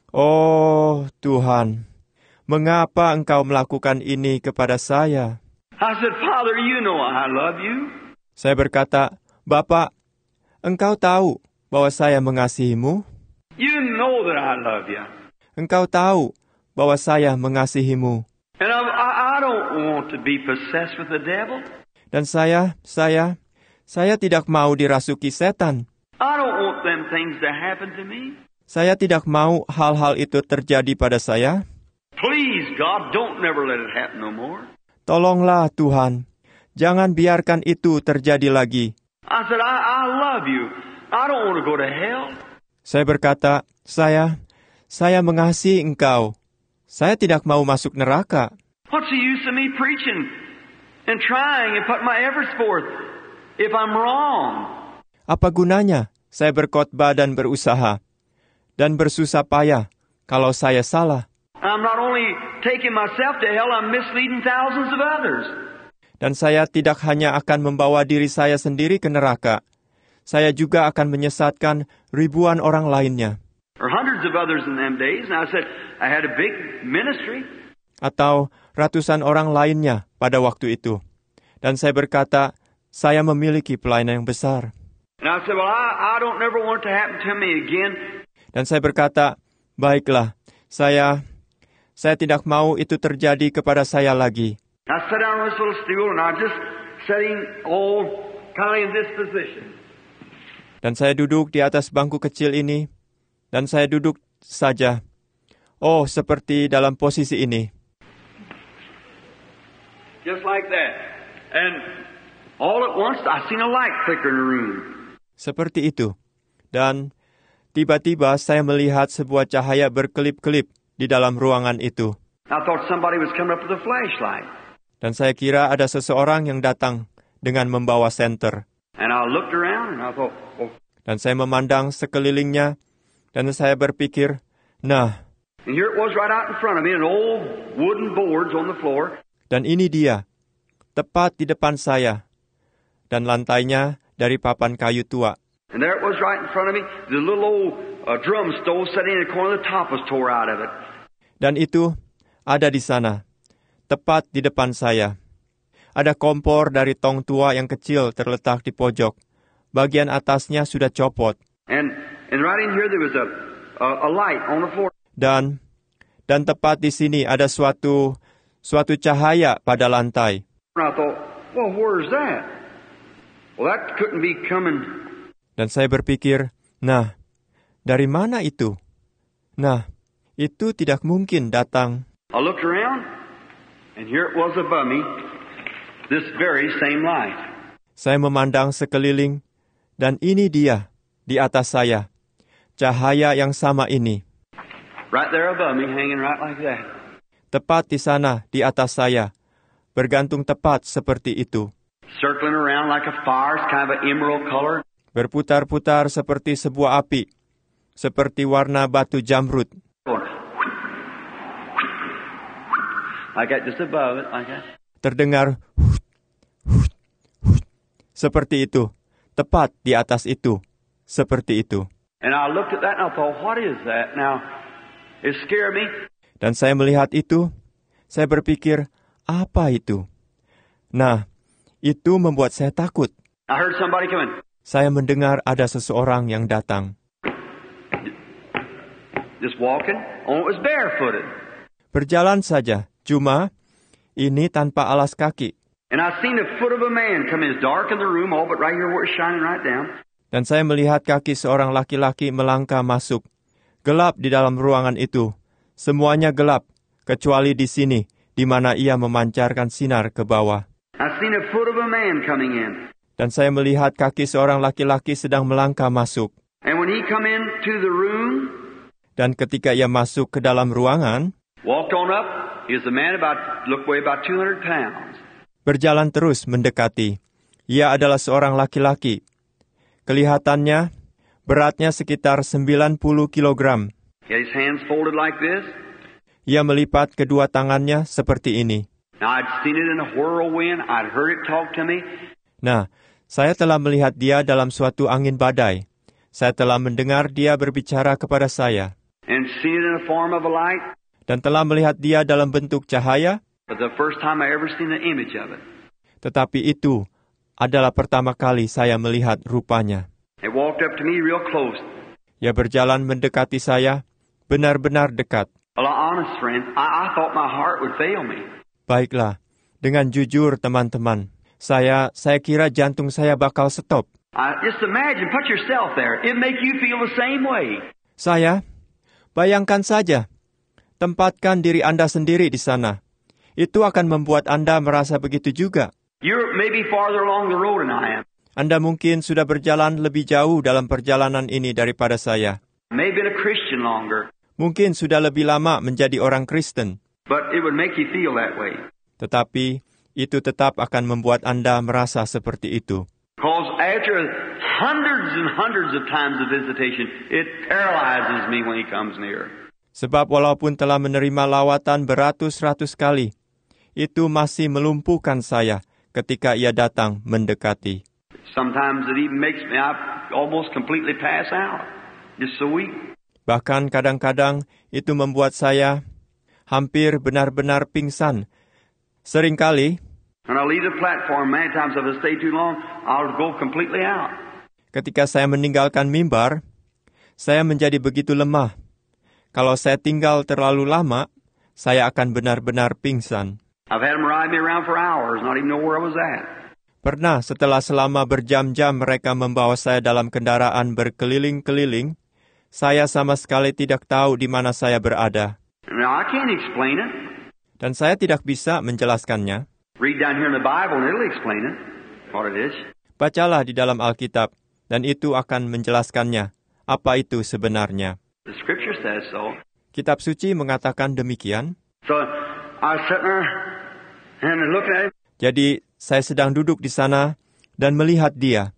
oh Tuhan, mengapa Engkau melakukan ini kepada saya? I said, Father, you know I love you. Saya berkata, Bapak, Engkau tahu bahwa saya mengasihimu? You know that I love you. Engkau tahu bahwa saya mengasihimu. And I don't want to be possessed with the devil. Dan saya tidak mau dirasuki setan. I don't want them things to happen to me. Saya tidak mau hal-hal itu terjadi pada saya. Please, God, don't never let it happen no more. Tolonglah Tuhan, jangan biarkan itu terjadi lagi. I said, I love you. I don't want to go to hell. Saya berkata, saya mengasihi Engkau. Saya tidak mau masuk neraka. What's the use of me preaching and trying and put my efforts forth if I'm wrong? Apa gunanya saya berkhotbah dan berusaha dan bersusah payah kalau saya salah? I'm not only taking myself to hell, I'm misleading thousands of others. Dan saya tidak hanya akan membawa diri saya sendiri ke neraka, saya juga akan menyesatkan ribuan orang lainnya. Or hundreds of others in them days. And I said, I had a big ministry. Atau ratusan orang lainnya pada waktu itu. Dan saya berkata, saya memiliki pelayanan yang besar. And I said, well, I don't never want it to happen to me again. Dan saya berkata, baiklah, saya tidak mau itu terjadi kepada saya lagi. I sat down on this little stool and I just sitting kind of in this position. Dan saya duduk di atas bangku kecil ini, dan saya duduk saja. Oh, seperti dalam posisi ini. Just like that. And all at once I seen a light flicker in the room. Seperti itu. Dan tiba-tiba saya melihat sebuah cahaya berkelip-kelip di dalam ruangan itu. I thought somebody was coming up with a flashlight. Dan saya kira ada seseorang yang datang dengan membawa senter. And I looked around and I thought, oh. Dan saya memandang sekelilingnya, dan saya berpikir, nah. And here it was right out in front of me, and old wooden boards on the floor. Dan ini dia, tepat di depan saya. Dan lantainya dari papan kayu tua. And there it was right in front of me. The little old drum stove sitting in the corner, the top was tore out of it. Dan itu ada di sana, tepat di depan saya. Ada kompor dari tong tua yang kecil terletak di pojok. Bagian atasnya sudah copot. And right in here there was a light on the floor. Dan tepat di sini ada suatu cahaya pada lantai. And I thought, well, where's that? Well, that couldn't be coming. Dan saya berpikir, nah, dari mana itu? Nah, itu tidak mungkin datang. I looked around, and here it was above me, this very same light. Saya memandang sekeliling, dan ini dia, di atas saya. Cahaya yang sama ini. Right there above me, hanging right like that. Tepat di sana, di atas saya. Bergantung tepat seperti itu. Circling around like a fire, it's kind of an emerald color. Berputar-putar seperti sebuah api. Seperti warna batu jamrud. Like that, just above it, like that. Terdengar seperti itu. Tepat di atas itu. Seperti itu. And I looked at that and I thought, what is that? Now, it scared me. Dan saya melihat itu, saya berpikir, apa itu? Nah, itu membuat saya takut. I heard somebody come in. Saya mendengar ada seseorang yang datang. Just walking. Oh, it was barefooted. Berjalan saja, cuma ini tanpa alas kaki. And I seen the foot of a man come in. It's dark in the room, all but right here where it's shining right down. Dan saya melihat kaki seorang laki-laki melangkah masuk. Gelap di dalam ruangan itu. Semuanya gelap, kecuali di sini, di mana ia memancarkan sinar ke bawah. I seen a foot of a man coming in. Dan saya melihat kaki seorang laki-laki sedang melangkah masuk. And when he come into the room, dan ketika ia masuk ke dalam ruangan, walked on up, he was a man looked weigh about 200 pounds. Berjalan terus mendekati. Ia adalah seorang laki-laki. Kelihatannya, beratnya sekitar 90 kilogram. He had his hands folded like this. Ia melipat kedua tangannya seperti ini. Now, I'd seen it in a whirlwind. I'd heard it talk to me. Nah, saya telah melihat dia dalam suatu angin badai. Saya telah mendengar dia berbicara kepada saya. And seen it in the form of a light. Dan telah melihat dia dalam bentuk cahaya. But the first time I ever seen the image of it. Tetapi itu adalah pertama kali saya melihat rupanya. It walked up to me real close. Ia berjalan mendekati saya, benar-benar dekat. Well, honest friend, I thought my heart would fail me. Baiklah, dengan jujur teman-teman, saya kira jantung saya bakal stop. Just imagine, put yourself there. It make you feel the same way. Saya, bayangkan saja, tempatkan diri Anda sendiri di sana. Itu akan membuat Anda merasa begitu juga. You're maybe farther along the road than I am. Anda mungkin sudah berjalan lebih jauh dalam perjalanan ini daripada saya. Maybe been a Christian longer. Mungkin sudah lebih lama menjadi orang Kristen. But it would make you feel that way. Tetapi, itu tetap akan membuat Anda merasa seperti itu. Because after hundreds and hundreds of times of visitation, it paralyzes me when he comes near. Sebab walaupun telah menerima lawatan beratus-ratus kali, itu masih melumpuhkan saya ketika ia datang mendekati. Sometimes it even makes me almost completely pass out. Just so weak. Bahkan kadang-kadang itu membuat saya hampir benar-benar pingsan. Seringkali, when I leave the platform, many times if I stay too long, I'll go completely out. Ketika saya meninggalkan mimbar, saya menjadi begitu lemah. Kalau saya tinggal terlalu lama, saya akan benar-benar pingsan. I've had them ride me around for hours, not even know where I was at. Pernah setelah selama berjam-jam mereka membawa saya dalam kendaraan berkeliling-keliling, saya sama sekali tidak tahu di mana saya berada. Now, I can't explain it. Dan saya tidak bisa menjelaskannya. Read down here in the Bible and it'll explain it, what it is. Bacalah di dalam Alkitab, dan itu akan menjelaskannya, apa itu sebenarnya. The Scripture says so. Kitab suci mengatakan demikian. So, I was sitting there and looking at him. Jadi, saya sedang duduk di sana dan melihat dia.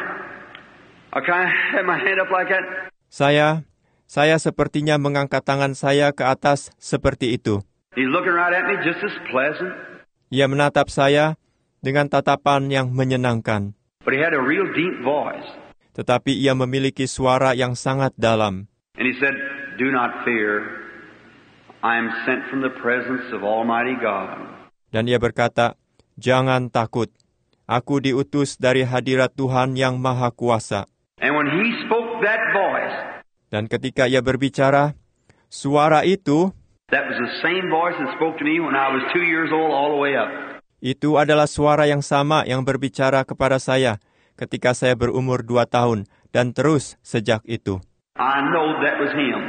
I kind of had my hand up like that. Saya sepertinya mengangkat tangan saya ke atas seperti itu. He's looking right at me just as pleasant. Ia menatap saya dengan tatapan yang menyenangkan. But he had a real deep voice. Tetapi ia memiliki suara yang sangat dalam. And he said, "Do not fear. I am sent from the presence of Almighty God. Dan ia berkata, "Jangan takut. Aku diutus dari hadirat Tuhan yang Maha Kuasa." And when he spoke that voice, Dan ketika ia berbicara, suara itu, that was the same voice that spoke to me when I was 2 years old all the way up. itu adalah suara yang sama yang berbicara kepada saya ketika saya berumur 2 tahun dan terus sejak itu. I know that was him.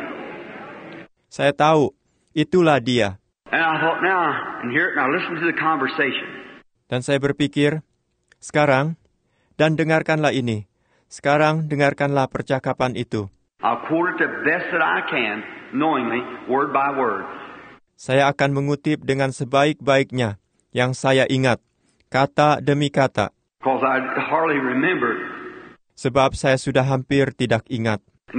Saya tahu, itulah dia. And I thought, now listen to the conversation. Dan saya berpikir, sekarang, dan dengarkanlah ini. Sekarang dengarkanlah percakapan itu. I'll quote it the best that I can, knowingly, word by word. Saya akan mengutip dengan sebaik-baiknya yang saya ingat, kata demi kata. Because I hardly remember. Sebab saya sudah hampir tidak ingat. And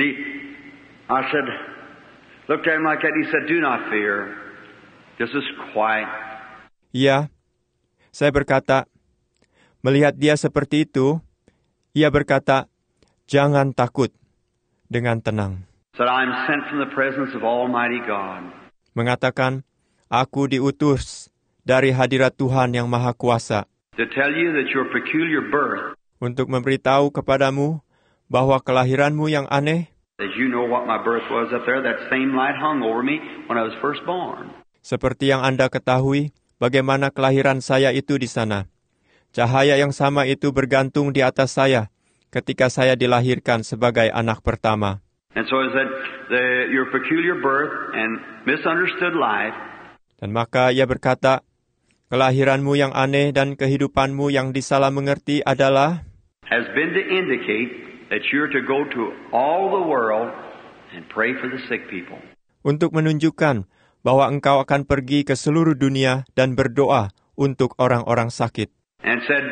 I said, looked at him like that, he said, do not fear. Just as quiet. Iya, saya berkata, melihat dia seperti itu, ia berkata, jangan takut, dengan tenang. Said, I am sent from the presence of Almighty God. Mengatakan, aku diutus dari hadirat Tuhan yang Maha Kuasa. To tell you that your peculiar birth, untuk memberitahu kepadamu bahwa kelahiranmu yang aneh, as you know what my birth was up there, that same light hung over me when I was first born. Seperti yang Anda ketahui, bagaimana kelahiran saya itu di sana. Cahaya yang sama itu bergantung di atas saya ketika saya dilahirkan sebagai anak pertama. And so is that your peculiar birth and misunderstood life. Dan maka ia berkata, kelahiranmu yang aneh dan kehidupanmu yang disalah mengerti adalah has been to indicate that you're to go to all the world and pray for the sick people. Untuk menunjukkan bahwa engkau akan pergi ke seluruh dunia dan berdoa untuk orang-orang sakit. And said,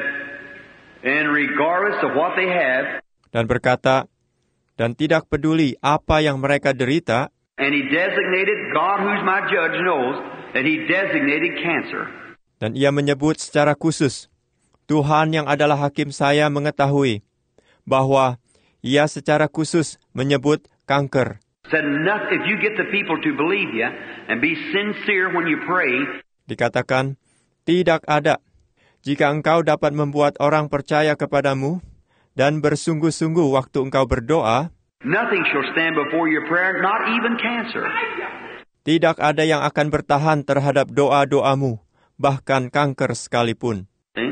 and regardless of what they have, dan berkata, dan tidak peduli apa yang mereka derita, and he designated, God who's my judge knows, that he designated cancer. Dan ia menyebut secara khusus, Tuhan yang adalah hakim saya mengetahui, bahwa ia secara khusus menyebut kanker. Said, if you get the people to believe you, and be sincere when you pray, dikatakan, tidak ada. Jika engkau dapat membuat orang percaya kepadamu, dan bersungguh-sungguh waktu engkau berdoa, nothing shall stand before your prayer, not even cancer. Tidak ada yang akan bertahan terhadap doa-doamu, bahkan kanker sekalipun.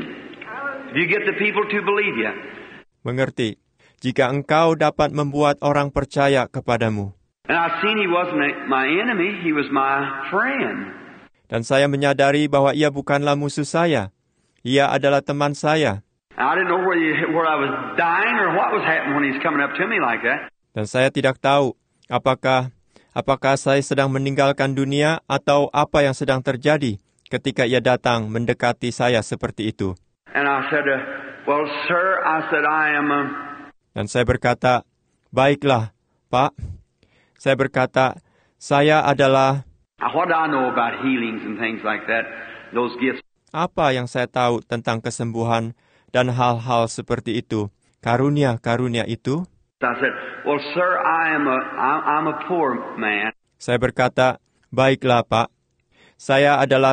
If you get the people to believe you. Mengerti? Jika engkau dapat membuat orang percaya kepadamu. And I seen he wasn't my enemy, he was my friend. Dan saya menyadari bahwa ia bukanlah musuh saya. Ia adalah teman saya. I didn't know where I was dying or what was happening when he's coming up to me like that. Dan saya tidak tahu apakah saya sedang meninggalkan dunia atau apa yang sedang terjadi ketika ia datang mendekati saya seperti itu. And I said, well, sir, I said, I am Dan saya berkata, baiklah, Pak. Saya berkata, saya adalah what do I know about healings and things like that, those gifts? Apa yang saya tahu tentang kesembuhan dan hal-hal seperti itu, karunia-karunia itu? I said, well, sir, I'm a poor man. Saya berkata, baiklah, Pak. Saya adalah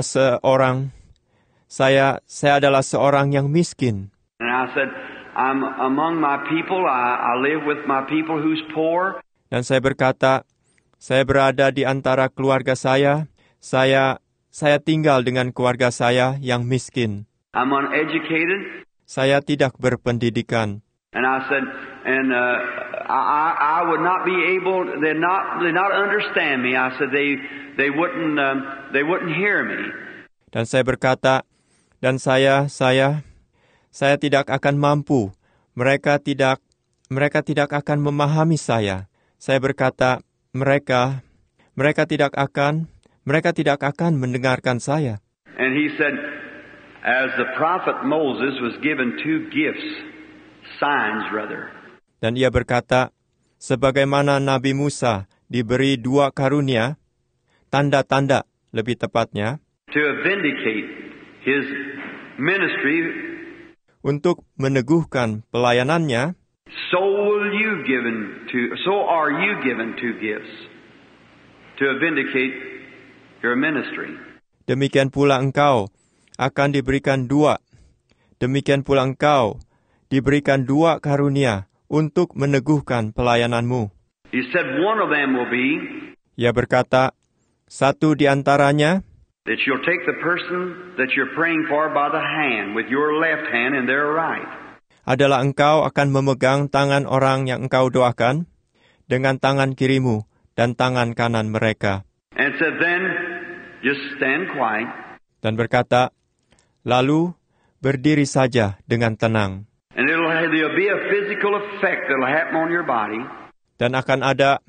seorang yang miskin. And I said, I'm among my people. I live with my people who's poor. Dan saya berkata, saya berada di antara keluarga saya. Saya tinggal dengan keluarga saya yang miskin. I'm uneducated. Saya tidak berpendidikan. And I said, and I would not be able. They not understand me. I said they wouldn't hear me. Dan saya berkata, dan saya tidak akan mampu. Mereka tidak akan memahami saya. Saya berkata, mereka tidak akan mendengarkan saya. And he said, as the prophet Moses was given 2 gifts, signs rather. Dan ia berkata, sebagaimana Nabi Musa diberi 2 karunia, tanda-tanda lebih tepatnya, to vindicate his ministry, untuk meneguhkan pelayanannya, so are you given 2 gifts to vindicate your ministry. Demikian pula engkau akan diberikan dua. Demikian pula engkau diberikan dua karunia untuk meneguhkan pelayananmu. He said one of them will be Ia berkata, satu di antaranya, that you'll take the person that you're praying for by the hand with your left hand and their right. adalah engkau akan memegang tangan orang yang engkau doakan dengan tangan kirimu dan tangan kanan mereka. And said then, just stand quiet. Dan berkata, lalu berdiri saja dengan tenang. And there'll be a physical effect that'll happen on your body. Dan akan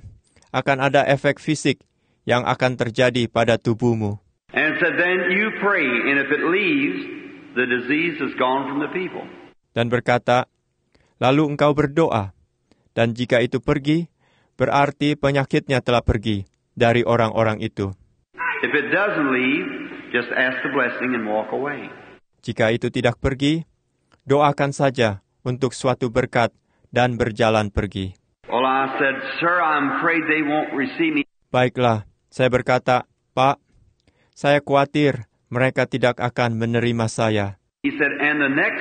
ada efek fisik yang akan terjadi pada tubuhmu. And said then you pray, and if it leaves, the disease is gone from the people. Dan berkata, lalu engkau berdoa, dan jika itu pergi, berarti penyakitnya telah pergi dari orang-orang itu. If it doesn't leave, just ask the blessing and walk away. Jika itu tidak pergi, doakan saja untuk suatu berkat dan berjalan pergi. Well, I said, sir, I'm afraid they won't receive me. Baiklah, saya berkata, Pak, saya khawatir mereka tidak akan menerima saya. He said, and the next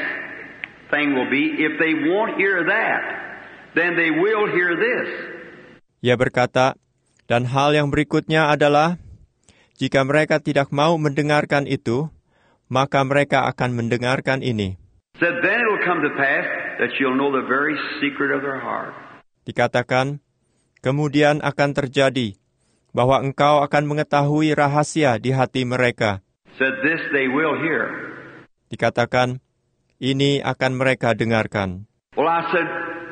thing will be, if they won't hear that, then they will hear this. Ia berkata, dan hal yang berikutnya adalah, jika mereka tidak mau mendengarkan itu, maka mereka akan mendengarkan ini. Said, then it'll come to pass that you'll know the very secret of their heart. Dikatakan, kemudian akan terjadi bahwa engkau akan mengetahui rahasia di hati mereka. Said, this they will hear. Dikatakan, ini akan mereka dengarkan. Well, I said,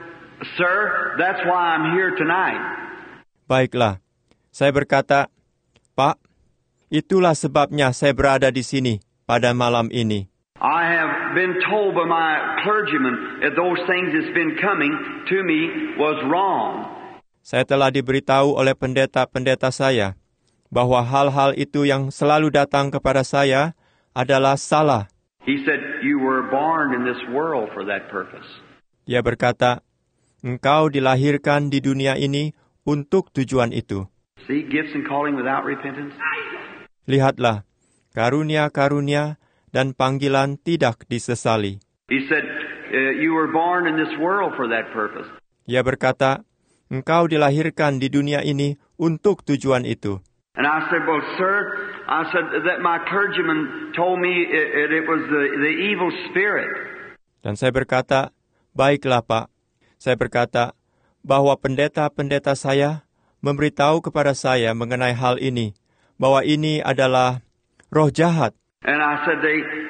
sir, that's why I'm here tonight. Baiklah, saya berkata, Pak, itulah sebabnya saya berada di sini pada malam ini. I have been told by my clergyman that those things that's been coming to me was wrong. Saya telah diberitahu oleh pendeta-pendeta saya bahwa hal-hal itu yang selalu datang kepada saya adalah salah. He said, you were born in this world for that purpose. Ia berkata, engkau dilahirkan di dunia ini untuk tujuan itu. See, gifts and calling without repentance. Lihatlah, karunia-karunia dan panggilan tidak disesali. He said, you were born in this world for that purpose. Ia berkata, engkau dilahirkan di dunia ini untuk tujuan itu. And I said, well, sir, I said that my clergyman told me it was the evil spirit. Dan saya berkata, baiklah Pak. Saya berkata, bahwa pendeta-pendeta saya memberitahu kepada saya mengenai hal ini, bahwa ini adalah roh jahat. And I said,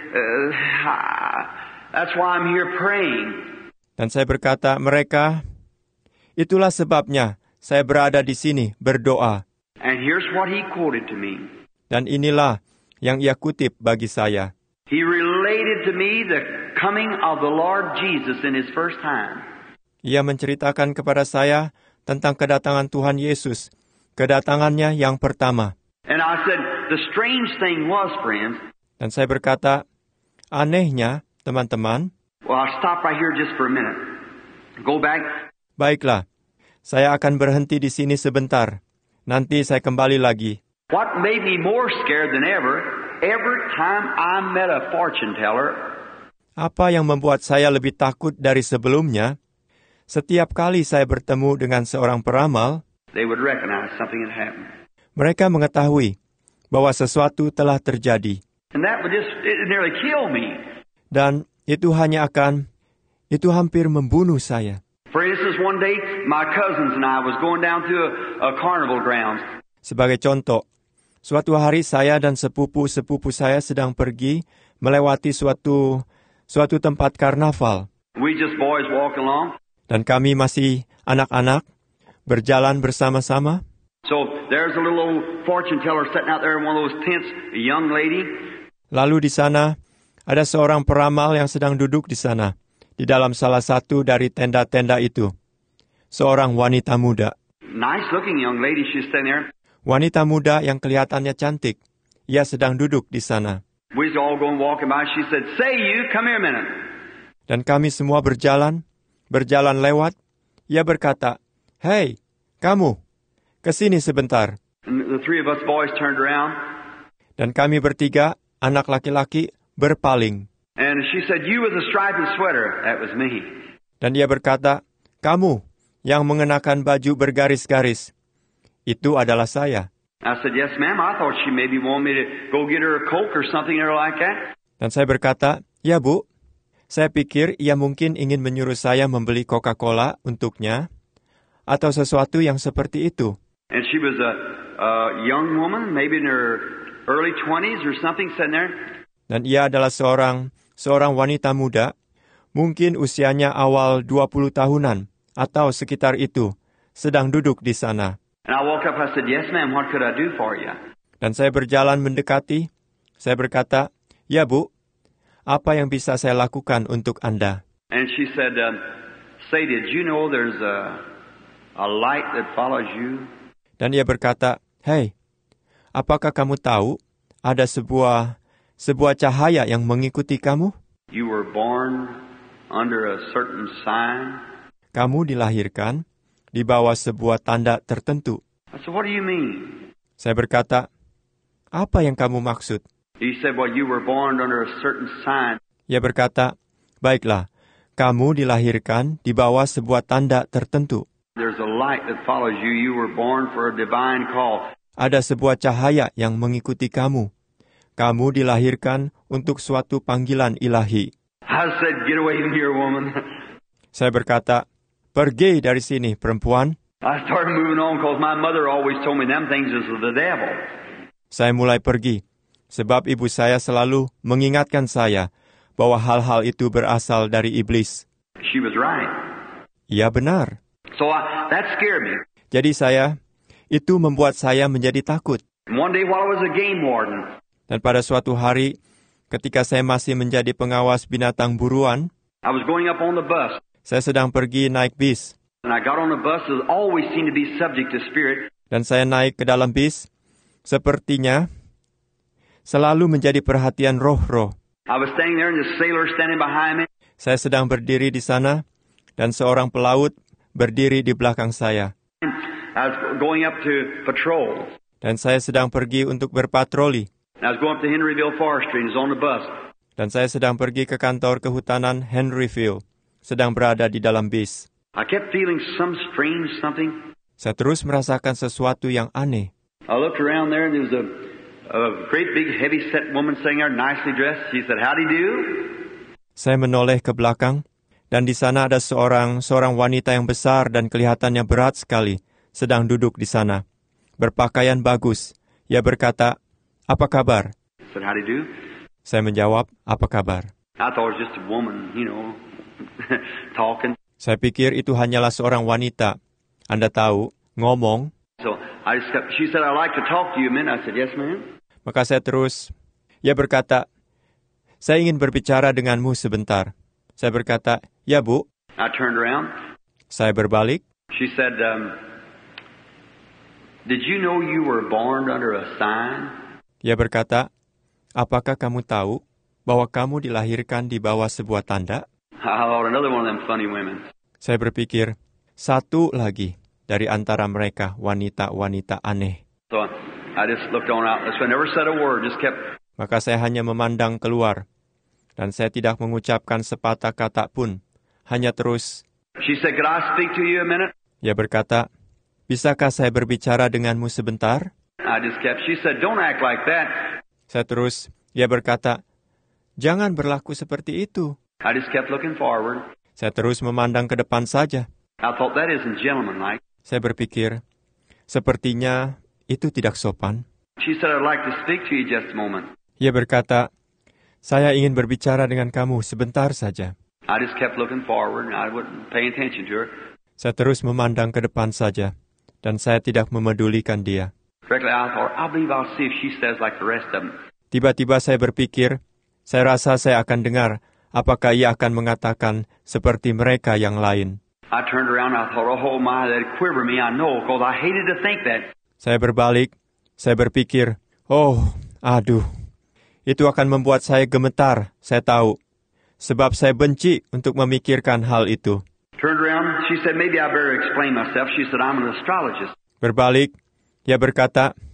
that's why I'm here praying. Dan saya berkata, mereka, itulah sebabnya saya berada di sini berdoa. And here's what he quoted to me. Dan inilah yang ia kutip bagi saya. He related to me the coming of the Lord Jesus in his first time. Ia menceritakan kepada saya tentang kedatangan Tuhan Yesus, kedatangannya yang pertama. And I said, the strange thing was, friends. Dan saya berkata, anehnya, teman-teman. Well, I'll stop right here just for a minute. Go back. Baiklah, saya akan berhenti di sini sebentar. Nanti saya kembali lagi. What made me more scared than ever, every time I met a fortune teller. Apa yang membuat saya lebih takut dari sebelumnya? Setiap kali saya bertemu dengan seorang peramal, They would recognize something had happened. mereka mengetahui bahwa sesuatu telah terjadi. And that would it nearly kill me. Dan itu hampir membunuh saya. For instance, one day, my cousins and I was going down through a carnival grounds. Sebagai contoh, suatu hari saya dan sepupu-sepupu saya sedang pergi melewati suatu tempat karnaval. We just boys walking along. Dan kami masih anak-anak berjalan bersama-sama. So there's a little old fortune teller sitting out there in one of those tents, a young lady. Lalu di sana ada seorang peramal yang sedang duduk di sana, di dalam salah satu dari tenda-tenda itu. Seorang wanita muda. Nice looking young lady, she's standing there. Wanita muda yang kelihatannya cantik. Ia sedang duduk di sana. We was all going walking by. She said, "Say you, come here a minute." Dan kami semua berjalan lewat. Ia berkata, "Hei, kamu, kesini sebentar." And the three of us boys turned around. Dan kami bertiga, anak laki-laki, berpaling. And she said, "You with the striped sweater." That was me. Dan dia berkata, "Kamu yang mengenakan baju bergaris-garis." Itu adalah saya. I said, "Yes, ma'am. I thought she maybe wanted me to go get her a Coke or something or like that." Dan saya berkata, "Ya, Bu. Saya pikir ia mungkin ingin menyuruh saya membeli Coca-Cola untuknya, atau sesuatu yang seperti itu." And she was a young woman, maybe in her early 20s or something, sitting there. Dan ia adalah seorang wanita muda, mungkin usianya awal 20 tahunan, atau sekitar itu, sedang duduk di sana. And I woke up, I said, "Yes, ma'am, what could I do for you?" Dan saya berjalan mendekati, saya berkata, "Ya, Bu, apa yang bisa saya lakukan untuk Anda?" And she said, "Say, did you know there's a light that follows you?" Dan ia berkata, "Hei, apakah kamu tahu ada sebuah cahaya yang mengikuti kamu? You were born under a certain sign. Kamu dilahirkan di bawah sebuah tanda tertentu." I said, "What do you mean?" Saya berkata, "Apa yang kamu maksud?" He said, "Well, you were born under a certain sign." Ia berkata, "Baiklah, kamu dilahirkan di bawah sebuah tanda tertentu. There's a light that follows you. You were born for a divine call." Ada sebuah cahaya yang mengikuti kamu. Kamu dilahirkan untuk suatu panggilan ilahi." I said, "Get away from here, woman." Saya berkata, "Pergi dari sini, perempuan." I started moving on because my mother always told me them things is of the devil. Saya mulai pergi, sebab ibu saya selalu mengingatkan saya bahwa hal-hal itu berasal dari iblis. She was right. Ia benar. So that scared me. Jadi itu membuat saya menjadi takut. One day while I was a game warden, Dan pada suatu hari, ketika saya masih menjadi pengawas binatang buruan, I was going up on the bus. saya sedang pergi naik bis. And I got on the bus, it always seemed to be subject to spirit. Dan saya naik ke dalam bis, sepertinya selalu menjadi perhatian roh-roh. I was standing there and the sailor standing behind me. Saya sedang berdiri di sana, dan seorang pelaut berdiri di belakang saya. I was going up to patrol. Dan saya sedang pergi untuk berpatroli. I was going up to Henryville Forestry and was on the bus. Dan saya sedang pergi ke kantor kehutanan Henryville, sedang berada di dalam bis. I kept feeling some strange something. Saya terus merasakan sesuatu yang aneh. I looked around there and there was a great big heavy-set woman sitting there, nicely dressed. She said, "Howdy do?" Saya menoleh ke belakang, dan di sana ada seorang wanita yang besar dan kelihatannya berat sekali, sedang duduk di sana. Berpakaian bagus. Ia berkata, "Apa kabar?" I said, "Howdy do?" Saya menjawab, "Apa kabar?" I thought it was just a woman, talking. Saya pikir itu hanyalah seorang wanita. Anda tahu, ngomong. So she said, "I'd like to talk to you a minute." I said, "Yes, ma'am." Maka ia berkata, "Saya ingin berbicara denganmu sebentar." Saya berkata, "Ya, Bu." I turned around. Saya berbalik. She said, "Did you know you were born under a sign?" Ia berkata, "Apakah kamu tahu bahwa kamu dilahirkan di bawah sebuah tanda?" I thought another one of them funny women. Saya berpikir, satu lagi dari antara mereka wanita-wanita aneh. So I just looked on out. I never said a word, just kept. Maka saya hanya memandang keluar, dan saya tidak mengucapkan sepatah kata pun, hanya terus. She said, "Could I speak to you a minute?" Ia berkata, "Bisakah saya berbicara denganmu sebentar?" I just kept. She said, "Don't act like that." Ia berkata, "Jangan berlaku seperti itu." I just kept looking forward. Saya terus memandang ke depan saja. I thought that isn't gentlemanlike. Saya berpikir, sepertinya itu tidak sopan. She said, "I'd like to speak to you just a moment." Ia berkata, "Saya ingin berbicara dengan kamu sebentar saja." I just kept looking forward and I wouldn't pay attention to her. Saya terus memandang ke depan saja, dan saya tidak memedulikan dia. Correctly, I thought, I believe I'll see if she says like the rest of them. Tiba-tiba saya berpikir, saya rasa saya akan dengar apakah ia akan mengatakan seperti mereka yang lain. I turned around and I thought, oh my, that'd quiver me, I know, because I hated to think that. Saya berbalik, saya berpikir, aduh, itu akan membuat saya gemetar, saya tahu. Sebab saya benci untuk memikirkan hal itu. Turned around, she said, maybe I better explain myself. She said, I'm an astrologist. Berbalik, ia berkata,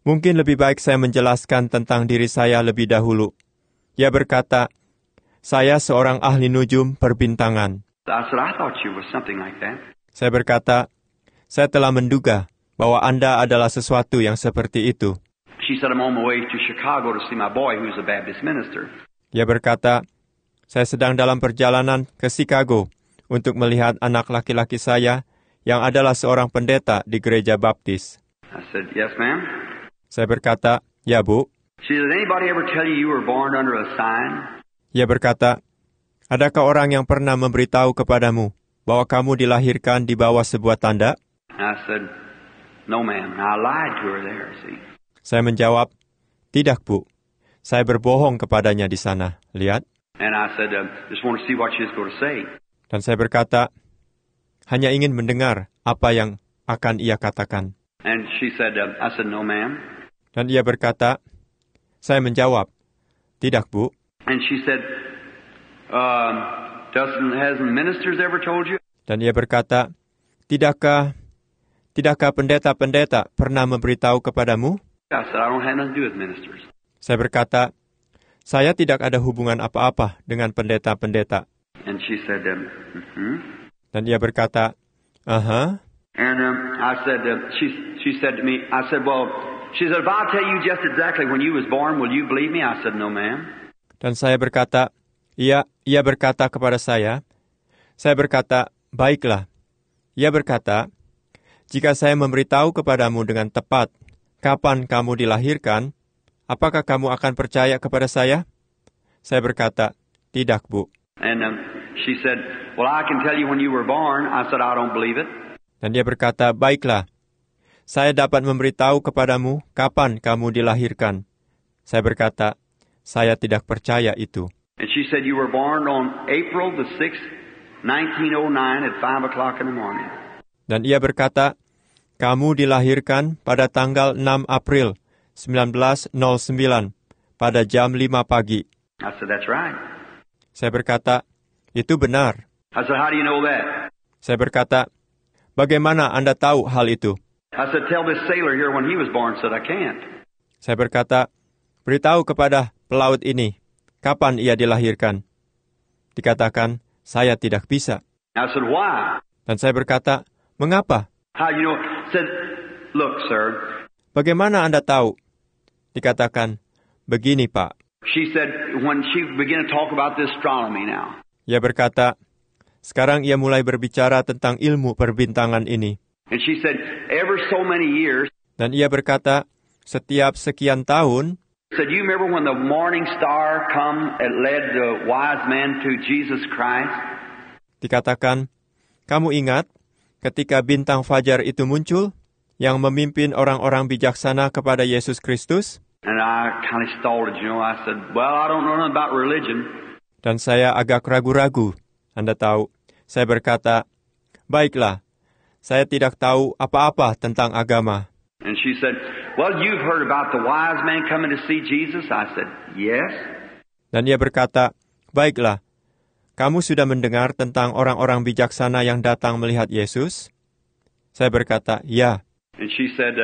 Mungkin lebih baik saya menjelaskan tentang diri saya lebih dahulu. Ia berkata, saya seorang ahli nujum perbintangan. I said, I thought you was something like that. Saya berkata, saya telah menduga bahwa Anda adalah sesuatu yang seperti itu. She said, I'm on my way to Chicago to see my boy who's a Baptist minister. Ia berkata, saya sedang dalam perjalanan ke Chicago untuk melihat anak laki-laki saya yang adalah seorang pendeta di gereja Baptis. I said, yes, ma'am. Saya berkata, ya Bu. She said, anybody ever tell you you were born under a sign? Ia berkata, adakah orang yang pernah memberitahu kepadamu bahwa kamu dilahirkan di bawah sebuah tanda? I said, no, ma'am. And I lied to her there, see. Saya menjawab, tidak Bu. Saya berbohong kepadanya di sana. Lihat. And I said, just want to see what she was going to say. Dan saya berkata, hanya ingin mendengar apa yang akan ia katakan. And she said, I said, no, ma'am. Dan ia berkata, saya menjawab, tidak Bu. And she said, hasn't ministers ever told you? Dan ia berkata, tidakkah pendeta-pendeta pernah memberitahu kepadamu? I said, I don't have nothing to do with ministers. Saya berkata, saya tidak ada hubungan apa-apa dengan pendeta-pendeta. And she said, Dan ia berkata, aha. And I said, she said to me, I said, well, she said, if I'll tell you just exactly when you was born, will you believe me? I said, no, ma'am. Dan saya berkata, ia berkata kepada saya berkata, baiklah. Ia berkata, jika saya memberitahu kepadamu dengan tepat kapan kamu dilahirkan, apakah kamu akan percaya kepada saya? Saya berkata, tidak, Bu. And she said, well, I can tell you when you were born. I said, I don't believe it. Dan dia berkata, baiklah. Saya dapat memberitahu kepadamu kapan kamu dilahirkan. Saya berkata, saya tidak percaya itu. And she said, you were born on April the 6th, 1909 at 5 o'clock in the morning. Dan ia berkata, kamu dilahirkan pada tanggal 6 April 1909 pada jam 5 pagi. I said, that's right. Saya berkata, itu benar. I said, how do you know that? Saya berkata, bagaimana Anda tahu hal itu? I said, tell this sailor here when he was born. Said, I can't. Saya berkata, beritahu kepada pelaut ini, kapan ia dilahirkan? Dikatakan, saya tidak bisa. I said, why? Dan saya berkata, mengapa? How you know? Said, look, sir. Bagaimana Anda tahu? Dikatakan, begini, Pak. She said, when she began to talk about this astronomy now. Ia berkata, sekarang ia mulai berbicara tentang ilmu perbintangan ini. And she said, ever so many years. Dan ia berkata, setiap sekian tahun. Said, you remember when the morning star come and led the wise men to Jesus Christ? Dikatakan, kamu ingat ketika bintang fajar itu muncul, yang memimpin orang-orang bijaksana kepada Yesus Kristus? And I kind of stalled it, I said, well, I don't know nothing about religion. Dan saya agak ragu-ragu. Anda tahu, saya berkata, baiklah, saya tidak tahu apa-apa tentang agama. And she said, well, you've heard about the wise man coming to see Jesus? I said, yes. Dan ia berkata, baiklah, kamu sudah mendengar tentang orang-orang bijaksana yang datang melihat Yesus? Saya berkata, ya. And she said,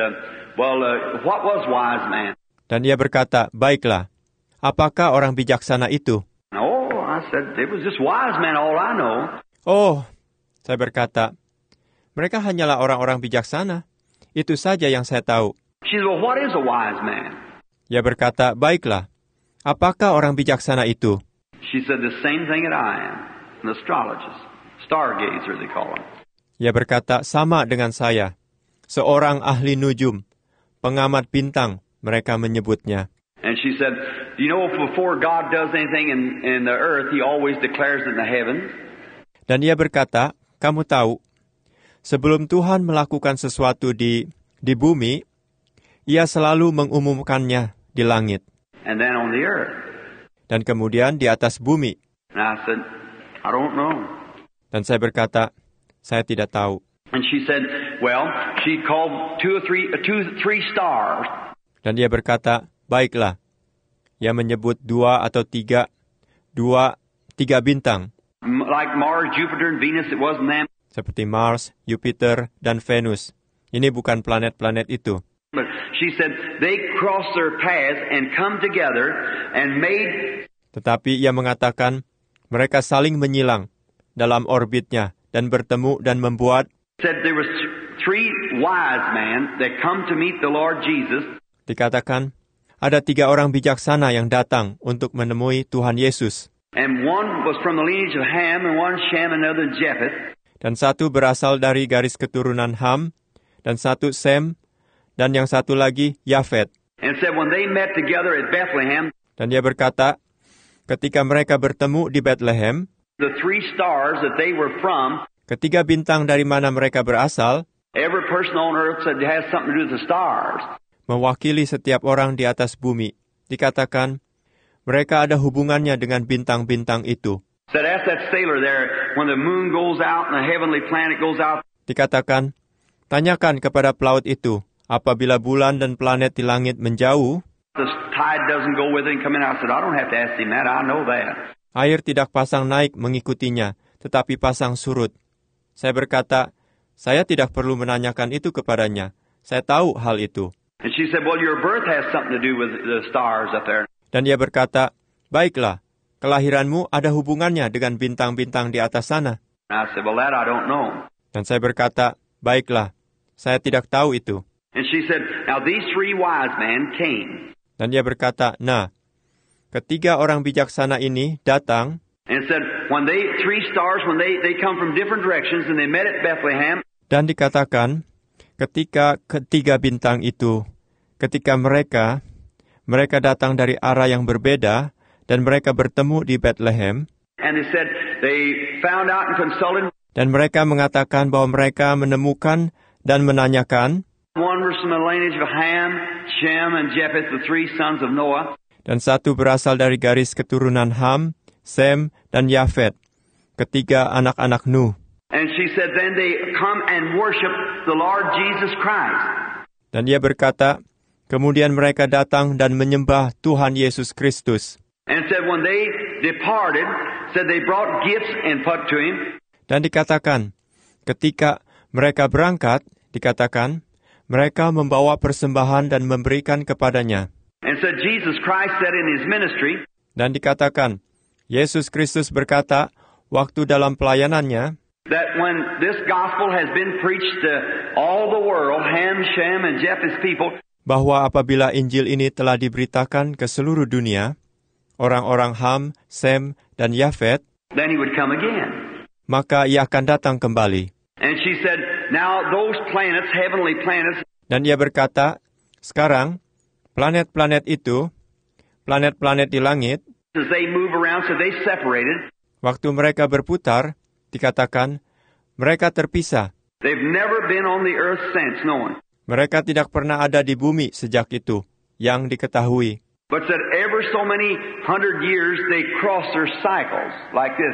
what was wise man? Dan ia berkata, baiklah, apakah orang bijaksana itu? Oh, I said, it was just wise man, all I know. Oh, saya berkata, mereka hanyalah orang-orang bijaksana. Itu saja yang saya tahu. She said, well, what is a wise man? Ia berkata, baiklah, apakah orang bijaksana itu? She said, the same thing that I am, an astrologist, stargazer they call him. Ia berkata, sama dengan saya, seorang ahli nujum, pengamat bintang, mereka menyebutnya. And she said, you know, before God does anything in the earth, He always declares it in the heavens. Dan ia berkata, kamu tahu, sebelum Tuhan melakukan sesuatu di bumi, ia selalu mengumumkannya di langit. And then on the earth. Dan kemudian di atas bumi. And I said, I don't know. Dan saya berkata, saya tidak tahu. And she said, well, she called two, three stars. Dan dia berkata, baiklah. Ia menyebut tiga bintang. Like Mars, Jupiter, and Venus, it wasn't them. Seperti Mars, Jupiter, dan Venus. Ini bukan planet-planet itu. But She said, they crossed their paths and come together and made... Tetapi ia mengatakan, mereka saling menyilang dalam orbitnya dan bertemu dan membuat... Said there was three wise men that come to meet the Lord Jesus. Dikatakan, ada 3 orang bijaksana yang datang untuk menemui Tuhan Yesus. And one was from the lineage of Ham, and one Shem, and another Japheth. Dan satu berasal dari garis keturunan Ham, dan satu Sem, dan yang satu lagi Yafet. And said when they met together at Bethlehem, dan dia berkata, ketika mereka bertemu di Bethlehem, the 3 stars that they were from, 3 bintang dari mana mereka berasal, every person on earth said it has something to do with the stars. Mewakili setiap orang di atas bumi. Dikatakan, mereka ada hubungannya dengan bintang-bintang itu. Said ask that sailor there, when the moon goes out and the heavenly planet goes out. Dikatakan, tanyakan kepada pelaut itu, apabila bulan dan planet di langit menjauh, the tide doesn't go with it and come in. I said, I don't have to ask him that, I know that. Air tidak pasang naik mengikutinya, tetapi pasang surut. Saya berkata, saya tidak perlu menanyakan itu kepadanya. Saya tahu hal itu. And she said, well, your birth has something to do with the stars up there. Dan dia berkata, baiklah, kelahiranmu ada hubungannya dengan bintang-bintang di atas sana. And I said, well, that I don't know. Dan saya berkata, baiklah, saya tidak tahu itu. And she said, now these 3 wise men came. Dan dia berkata, nah, 3 orang bijaksana ini datang. And said, when they 3 stars, when they come from different directions and they met at Bethlehem. Dan dikatakan, ketika 3 bintang itu, ketika mereka datang dari arah yang berbeda, dan mereka bertemu di Bethlehem. And they said, they found out and consulted. Dan mereka mengatakan bahwa mereka menemukan dan menanyakan. One was from the lineage of Ham, Shem, and Japheth, the 3 sons of Noah. Dan satu berasal dari garis keturunan Ham, Sem, dan Yafet, 3 anak-anak Nuh. And she said, then they come and worship the Lord Jesus Christ. Dan dia berkata, kemudian mereka datang dan menyembah Tuhan Yesus Kristus. And said when they departed, said they brought gifts and put to him. Dan dikatakan, ketika mereka berangkat, dikatakan, mereka membawa persembahan dan memberikan kepadanya. And said Jesus Christ said in his ministry. Dan dikatakan, Yesus Kristus berkata, waktu dalam pelayanannya, that when this gospel has been preached to all the world, Ham, Shem, and Japheth's people, bahwa apabila Injil ini telah diberitakan ke seluruh dunia, orang-orang Ham, Sem, dan Yafet, then he would come again. Maka ia akan datang kembali. And she said, now those planets, heavenly planets, dan ia berkata, sekarang, planet-planet itu, planet-planet di langit, as they move around, so they separated. Waktu mereka berputar, dikatakan, mereka terpisah. They've never been on the earth since, no one. Mereka tidak pernah ada di bumi sejak itu, yang diketahui. But that ever so many 100 years they cross their cycles like this.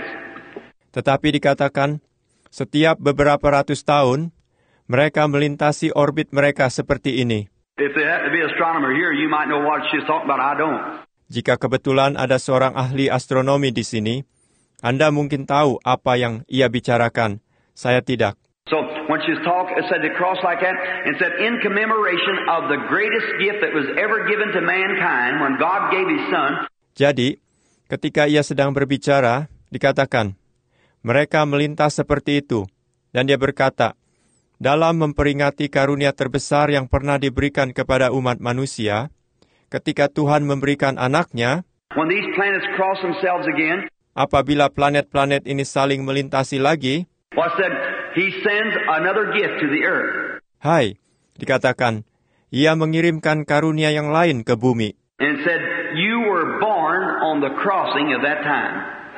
Tetapi dikatakan, setiap beberapa ratus tahun, mereka melintasi orbit mereka seperti ini. If there had to be an astronomer here, you might know what she's talking about. I don't. Jika kebetulan ada seorang ahli astronomi di sini, Anda mungkin tahu apa yang ia bicarakan. Saya tidak. So when she's talking, it said to cross like that, and said in commemoration of the greatest gift that was ever given to mankind when God gave His Son. Jadi, ketika ia sedang berbicara, dikatakan, mereka melintas seperti itu, dan dia berkata, dalam memperingati karunia terbesar yang pernah diberikan kepada umat manusia, ketika Tuhan memberikan anaknya, when these planets cross themselves again, apabila planet-planet ini saling melintasi lagi, what said, He sends another gift to the earth. Hai, dikatakan, ia mengirimkan karunia yang lain ke bumi. And said, you were born on the crossing of that time.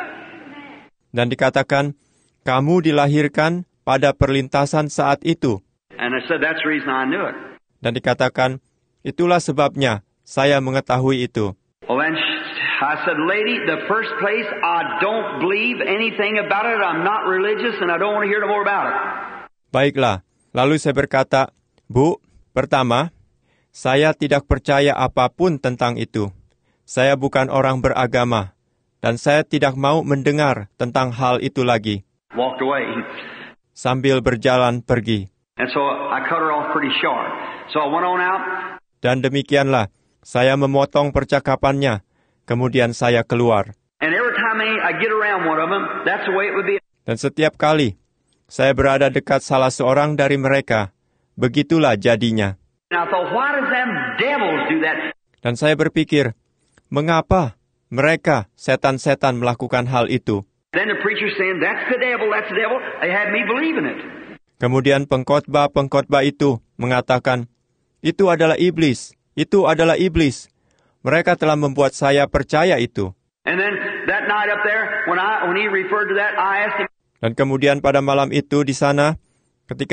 Dan dikatakan, kamu dilahirkan pada perlintasan saat itu. And I said, that's the reason I knew it. Dan dikatakan, itulah sebabnya saya mengetahui itu. Well, then I said, lady, the first place, I don't believe anything about it. I'm not religious and I don't want to hear no more about it. Baiklah, lalu saya berkata, Bu, pertama, saya tidak percaya apapun tentang itu. Saya bukan orang beragama, dan saya tidak mau mendengar tentang hal itu lagi. Walked away. Sambil berjalan pergi. And so I cut her off pretty short. So I went on out. Dan demikianlah, saya memotong percakapannya, kemudian saya keluar. And every time I get around one of them, that's the way it would be. Dan setiap kali saya berada dekat salah seorang dari mereka, begitulah jadinya. And I thought, why does them devils do that? Dan saya berpikir, mengapa mereka, setan-setan, melakukan hal itu? Then the preacher saying, that's the devil, that's the devil. They had me believing it. Kemudian pengkhotbah itu mengatakan, itu adalah iblis, itu adalah iblis. Mereka telah membuat saya percaya itu. And then that night up there, when he referred to that, I asked him. Dan kemudian pada malam itu di sana, ketika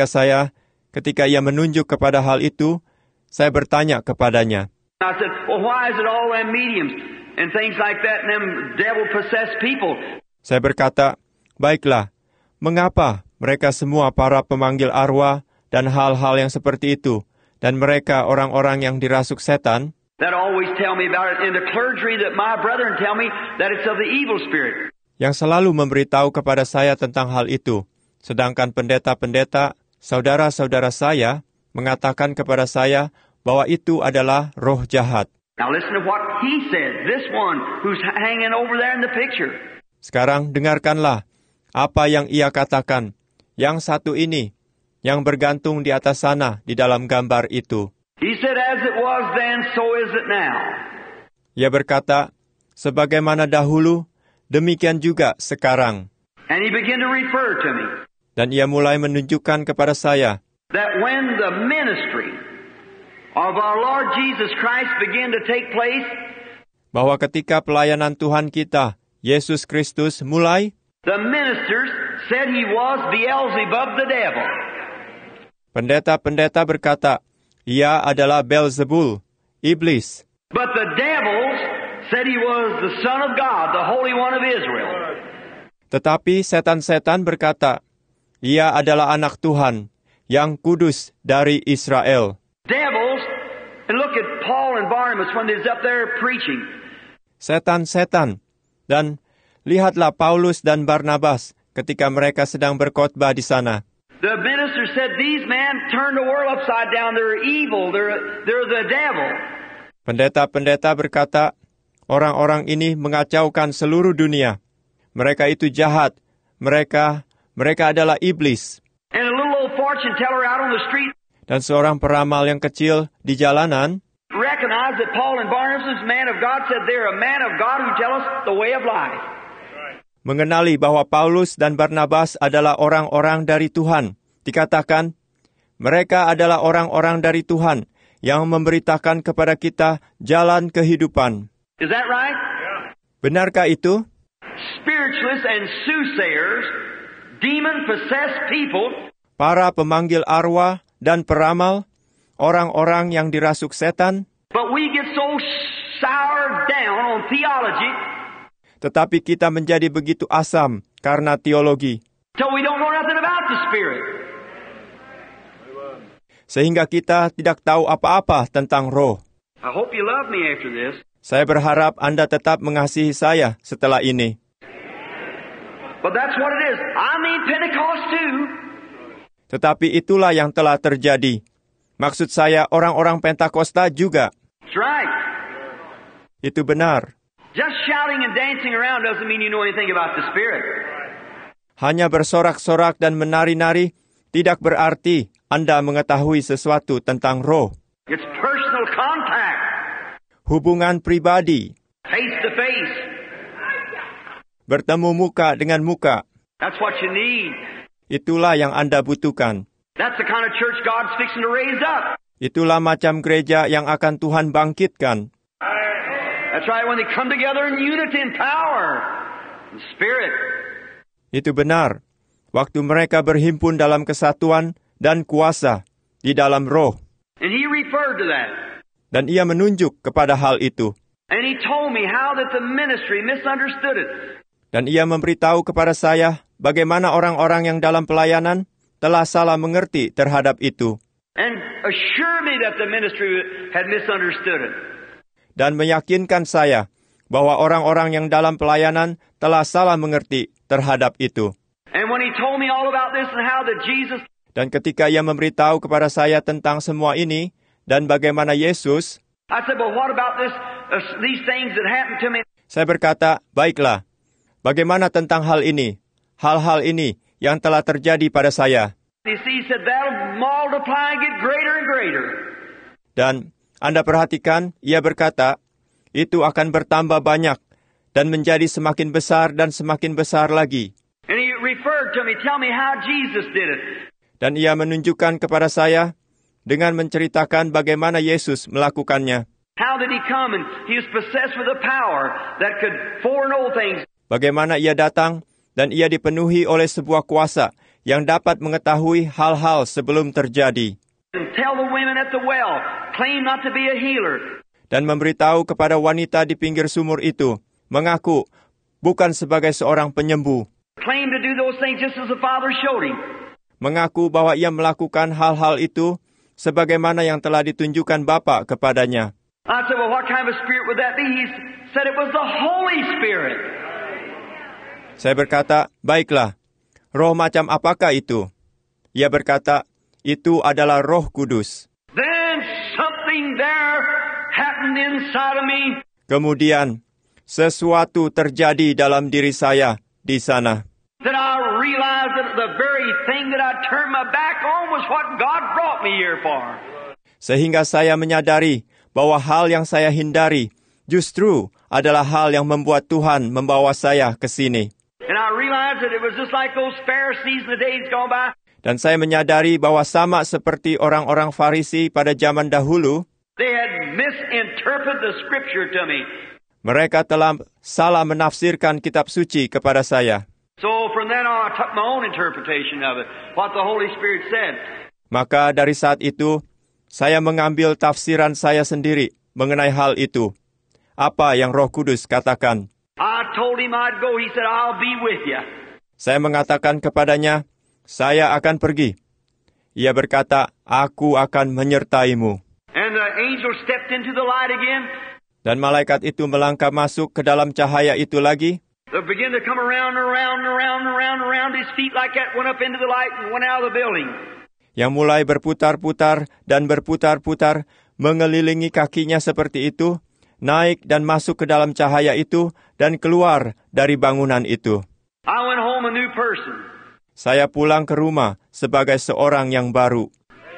ia menunjuk kepada hal itu, saya bertanya kepadanya. I said, well, why is it all them mediums and things like that and them devil-possessed people? Saya berkata, baiklah, mengapa mereka semua para pemanggil arwah dan hal-hal yang seperti itu, dan mereka orang-orang yang dirasuk setan, That always tell me about it, and the clergy that my brethren tell me that it's of the evil spirit. yang selalu memberitahu kepada saya tentang hal itu. Sedangkan pendeta-pendeta, saudara-saudara saya, mengatakan kepada saya bahwa itu adalah roh jahat. Now listen to what he said, this one who's hanging over there in the picture. Sekarang dengarkanlah apa yang ia katakan. Yang satu ini, yang bergantung di atas sana di dalam gambar itu. He said, as it was then, so is it now. Ia berkata, sebagaimana dahulu, demikian juga sekarang. And he began to refer to me. Dan ia mulai menunjukkan kepada saya That when the ministry of our Lord Jesus Christ began to take place, bahwa ketika pelayanan Tuhan kita, Yesus Kristus, mulai, the ministers said he was Beelzebub the devil. pendeta-pendeta berkata, ia adalah Beelzebul, iblis. But the devils said he was the Son of God, the Holy One of Israel. Tetapi setan-setan berkata, ia adalah anak Tuhan, yang kudus dari Israel. Devils, and look at Paul and Barnabas when they was up there preaching. Setan-setan. Dan lihatlah Paulus dan Barnabas ketika mereka sedang berkhotbah di sana. The minister said, these men turned the world upside down. They're evil. They're the devil. Pendeta-pendeta berkata, orang-orang ini mengacaukan seluruh dunia. Mereka itu jahat. Mereka adalah iblis. And a little old fortune teller out on the street Dan seorang peramal yang kecil di jalanan recognized that Paul and Barnabas, man of God, said they're a man of God who tell us the way of life. mengenali bahwa Paulus dan Barnabas adalah orang-orang dari Tuhan. Dikatakan, mereka adalah orang-orang dari Tuhan yang memberitakan kepada kita jalan kehidupan. Is that right? Benarkah itu? Spiritualists and soothsayers, demon-possessed people, Para pemanggil arwah dan peramal, orang-orang yang dirasuk setan, but we get so soured down on theology tetapi kita menjadi begitu asam karena teologi, till we don't know nothing about the Spirit. sehingga kita tidak tahu apa-apa tentang roh. I hope you love me after this. Saya berharap Anda tetap mengasihi saya setelah ini. But that's what it is. I mean Pentecost too. Tetapi itulah yang telah terjadi. Maksud saya orang-orang Pentakosta juga. That's right. Itu benar. Just shouting and dancing around doesn't mean you know anything about the Spirit. Hanya bersorak-sorak dan menari-nari tidak berarti Anda mengetahui sesuatu tentang roh. It's personal contact, Hubungan pribadi, face to face. bertemu muka dengan muka. That's what you need. Itulah yang Anda butuhkan. That's the kind of church God's fixing to raise up. Itulah macam gereja yang akan Tuhan bangkitkan. That's right, when they come together in unity and power and spirit. Itu benar. Waktu mereka berhimpun dalam kesatuan dan kuasa di dalam roh. And he referred to that. Dan ia menunjuk kepada hal itu. And he told me how that the ministry misunderstood it. Dan ia memberitahu kepada saya bagaimana orang-orang yang dalam pelayanan telah salah mengerti terhadap itu. And assure me that the ministry had misunderstood it. Dan meyakinkan saya bahwa orang-orang yang dalam pelayanan telah salah mengerti terhadap itu. And when he told me all about this and how that Jesus, Dan ketika ia memberitahu kepada saya tentang semua ini, dan bagaimana Yesus. I said, well, what about these things that happened to me? Saya berkata, baiklah, bagaimana tentang hal ini? Hal-hal ini yang telah terjadi pada saya. You see, he said, that'll multiply and get greater and greater. Dan Anda perhatikan, ia berkata, itu akan bertambah banyak dan menjadi semakin besar dan semakin besar lagi. And he referred to me, tell me how Jesus did it. Dan ia menunjukkan kepada saya dengan menceritakan bagaimana Yesus melakukannya. How did he come? And he was possessed with a power that could foreknow things. Bagaimana ia datang dan ia dipenuhi oleh sebuah kuasa yang dapat mengetahui hal-hal sebelum terjadi. And tell the women at the well, claim not to be a healer. Dan memberitahu kepada wanita di pinggir sumur itu, mengaku bukan sebagai seorang penyembuh. Claim to do those things just as the Father showed him. Mengaku bahwa ia melakukan hal-hal itu sebagaimana yang telah ditunjukkan Bapa kepadanya. I said, well, what kind of a spirit would that be? He said it was the Holy Spirit. Saya berkata, baiklah, roh macam apakah itu? Ia berkata, itu adalah Roh Kudus. Then something there happened inside of me. Kemudian, sesuatu terjadi dalam diri saya di sana. That I realized that the very thing that I turned my back on was what God brought me here for. Sehingga saya menyadari bahwa hal yang saya hindari justru adalah hal yang membuat Tuhan membawa saya ke sini. And I realized that it was just like those Pharisees in the days gone by. Dan saya menyadari bahwa sama seperti orang-orang Farisi pada zaman dahulu, They had misinterpreted the scripture to me. Mereka telah salah menafsirkan kitab suci kepada saya. So from then on, I took my own interpretation of it, what the Holy Spirit said. Maka dari saat itu, saya mengambil tafsiran saya sendiri mengenai hal itu. Apa yang Roh Kudus katakan. I told him I'd go. He said, I'll be with you. Saya mengatakan kepadanya, saya akan pergi. Ia berkata, aku akan menyertaimu. And the angel stepped into the light again. Dan malaikat itu melangkah masuk ke dalam cahaya itu lagi. They began to come around his feet like that, went up into the light and went out of the building. Yang mulai berputar-putar dan berputar-putar, mengelilingi kakinya seperti itu, naik dan masuk ke dalam cahaya itu, dan keluar dari bangunan itu. I went home a new person. Saya pulang ke rumah sebagai seorang yang baru.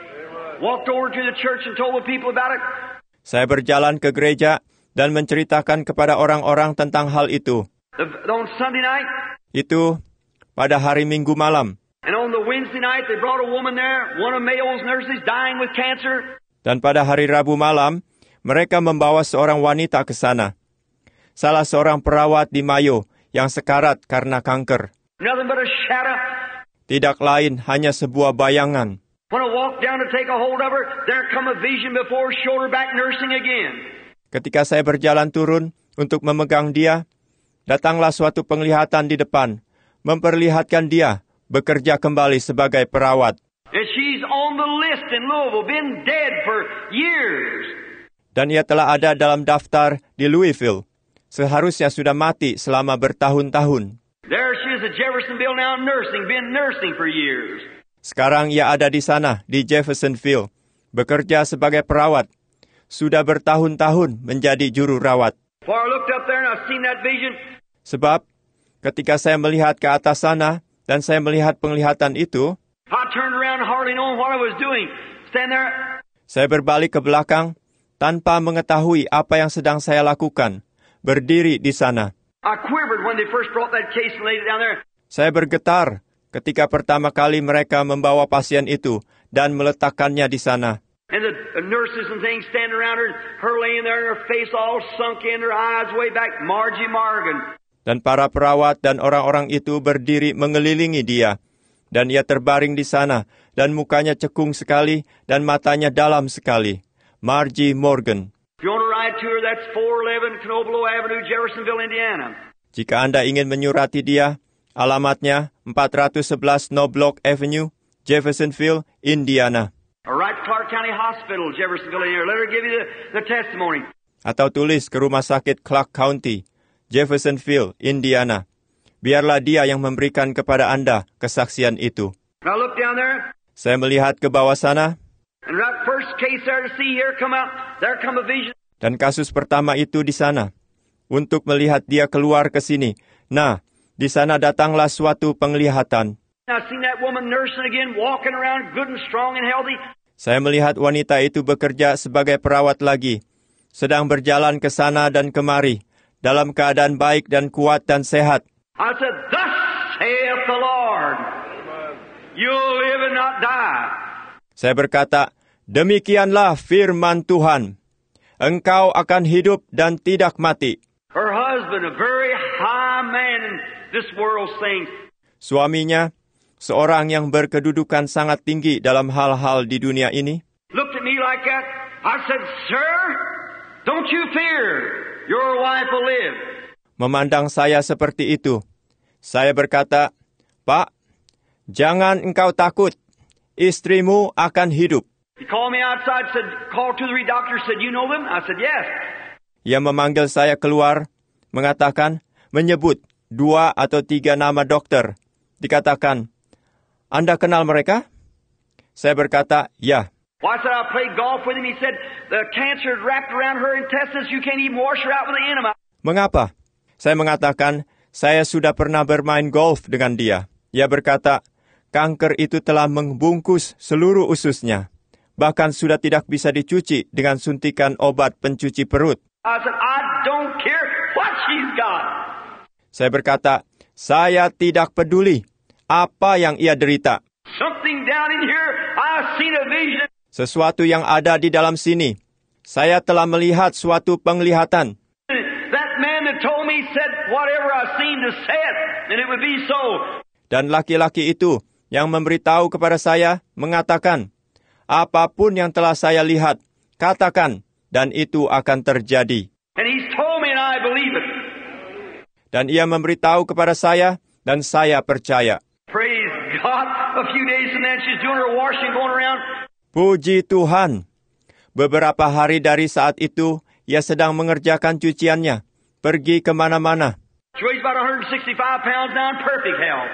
Walked over to the church and told the people about it. Saya berjalan ke gereja dan menceritakan kepada orang-orang tentang hal itu. On Sunday night. Itu pada hari Minggu malam. And on the Wednesday night, they brought a woman there, one of Mayo's nurses, dying with cancer. Dan pada hari Rabu malam, mereka membawa seorang wanita ke sana. Salah seorang perawat di Mayo yang sekarat karena kanker. Nothing but a shadow. Tidak lain, hanya sebuah bayangan. When I walked down to take a hold of her, there come a vision before shoulder back nursing again. Ketika saya berjalan turun untuk memegang dia, datanglah suatu penglihatan di depan, memperlihatkan dia bekerja kembali sebagai perawat. And she's on the list in Louisville, been dead for years. Dan ia telah ada dalam daftar di Louisville. Seharusnya sudah mati selama bertahun-tahun. There she is at Jeffersonville now nursing, been nursing for years. Sekarang ia ada di sana, di Jeffersonville, bekerja sebagai perawat. Sudah bertahun-tahun menjadi juru rawat. Before I looked up there and I seen that vision. Sebab, ketika saya melihat ke atas sana, dan saya melihat penglihatan itu, I turned around hardly knowing what I was doing. Stand there. Saya berbalik ke belakang, tanpa mengetahui apa yang sedang saya lakukan. Berdiri di sana. I quivered when they first brought that case and laid it down there. Saya bergetar ketika pertama kali mereka membawa pasien itu dan meletakkannya di sana. And the nurses and things standing around her, her laying there, her face all sunk in, her eyes way back, Margie Morgan. Dan para perawat dan orang-orang itu berdiri mengelilingi dia. Dan ia terbaring di sana, dan mukanya cekung sekali, dan matanya dalam sekali. Margie Morgan. If you want to write to her, that's 411 Canoblo Avenue, Jeffersonville, Indiana. Jika Anda ingin menyurati dia, alamatnya 411 Knobloch Avenue, Jeffersonville, Indiana. Or write to Clark County Hospital, Jeffersonville, Indiana. Let her give you the testimony. Atau tulis ke Rumah Sakit Clark County, Jeffersonville, Indiana. Biarlah dia yang memberikan kepada Anda kesaksian itu. Now look down there. Saya melihat ke bawah sana. And right first case there to see, here come out, there come a vision. Dan kasus pertama itu di sana, untuk melihat dia keluar ke sini. Nah, di sana datanglah suatu penglihatan. I seen that woman nursing again, walking around good and strong and healthy. Saya melihat wanita itu bekerja sebagai perawat lagi, sedang berjalan ke sana dan kemari, dalam keadaan baik dan kuat dan sehat. I said, thus saith the Lord, you'll live and not die. Saya berkata, demikianlah firman Tuhan. Engkau akan hidup dan tidak mati. Her husband, a very high man in this world's things. Suaminya, seorang yang berkedudukan sangat tinggi dalam hal-hal di dunia ini, Looked at me like that. I said, sir, don't you fear. Your wife will live. memandang saya seperti itu. Saya berkata, Pak, jangan engkau takut. Istrimu akan hidup. He called me outside, said, called to the doctor, said, you know them? I said, yes. Ia memanggil saya keluar, mengatakan, menyebut 2 atau 3 nama dokter. Dikatakan, Anda kenal mereka? Saya berkata, ya. Well, I said, I played golf with him. He said, the cancer is wrapped around her intestines. You can't even wash her out with an enema. Mengapa? Saya mengatakan, saya sudah pernah bermain golf dengan dia. Ia berkata, kanker itu telah membungkus seluruh ususnya. Bahkan sudah tidak bisa dicuci dengan suntikan obat pencuci perut. I said, I don't care what she's got. Saya berkata, saya tidak peduli apa yang ia derita. Something down in here, I've seen a vision. Sesuatu yang ada di dalam sini. Saya telah melihat suatu penglihatan. That man that told me said, whatever I seen to say it, and it would be so. Dan laki-laki itu yang memberitahu kepada saya mengatakan, apapun yang telah saya lihat, katakan, dan itu akan terjadi. And he's told me and I believe it. Dan ia memberitahu kepada saya, dan saya percaya. Praise God. A few days from then, she's doing her washing, going around. Puji Tuhan. Beberapa hari dari saat itu, ia sedang mengerjakan cuciannya, pergi kemana-mana. She weighs about 165 pounds now in perfect health.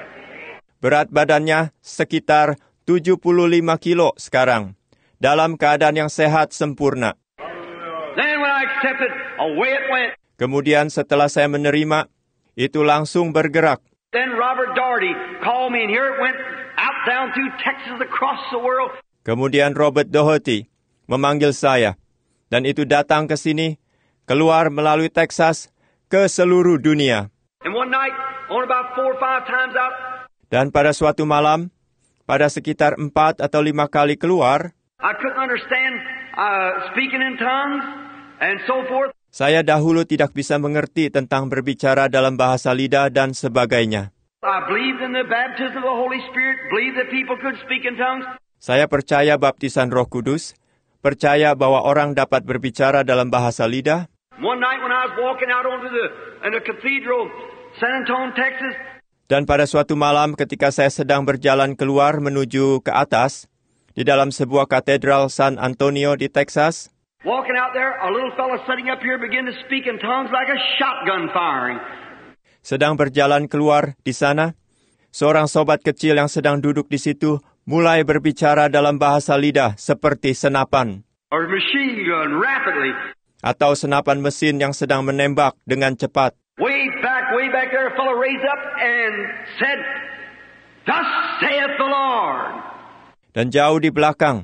Berat badannya sekitar 75 kilo sekarang, dalam keadaan yang sehat sempurna. Then when I accepted, away it went. Kemudian setelah saya menerima, itu langsung bergerak. Then Robert Daugherty called me, and here it went out down through Texas across the world. Kemudian Robert Daugherty memanggil saya, dan itu datang ke sini, keluar melalui Texas, ke seluruh dunia. And one night, on about 4 or 5 times out, Dan pada suatu malam, pada sekitar 4 atau 5 kali keluar, I couldn't understand speaking in tongues and so forth. saya dahulu tidak bisa mengerti tentang berbicara dalam bahasa lidah dan sebagainya. I believed in the baptism of the Holy Spirit, believed that people could speak in tongues. Saya percaya baptisan Roh Kudus, percaya bahwa orang dapat berbicara dalam bahasa lidah. One night when I was walking out onto the cathedral, San Antonio, Texas, Dan pada suatu malam ketika saya sedang berjalan keluar menuju ke atas, di dalam sebuah katedral San Antonio di Texas, walking out there, a little fella sitting up here began to speak in tongues like a shotgun firing. sedang berjalan keluar di sana, seorang sobat kecil yang sedang duduk di situ mulai berbicara dalam bahasa lidah seperti senapan, Or machine gun, rapidly. atau senapan mesin yang sedang menembak dengan cepat. Way back there, a fellow raised up and said, thus saith the Lord. Dan jauh di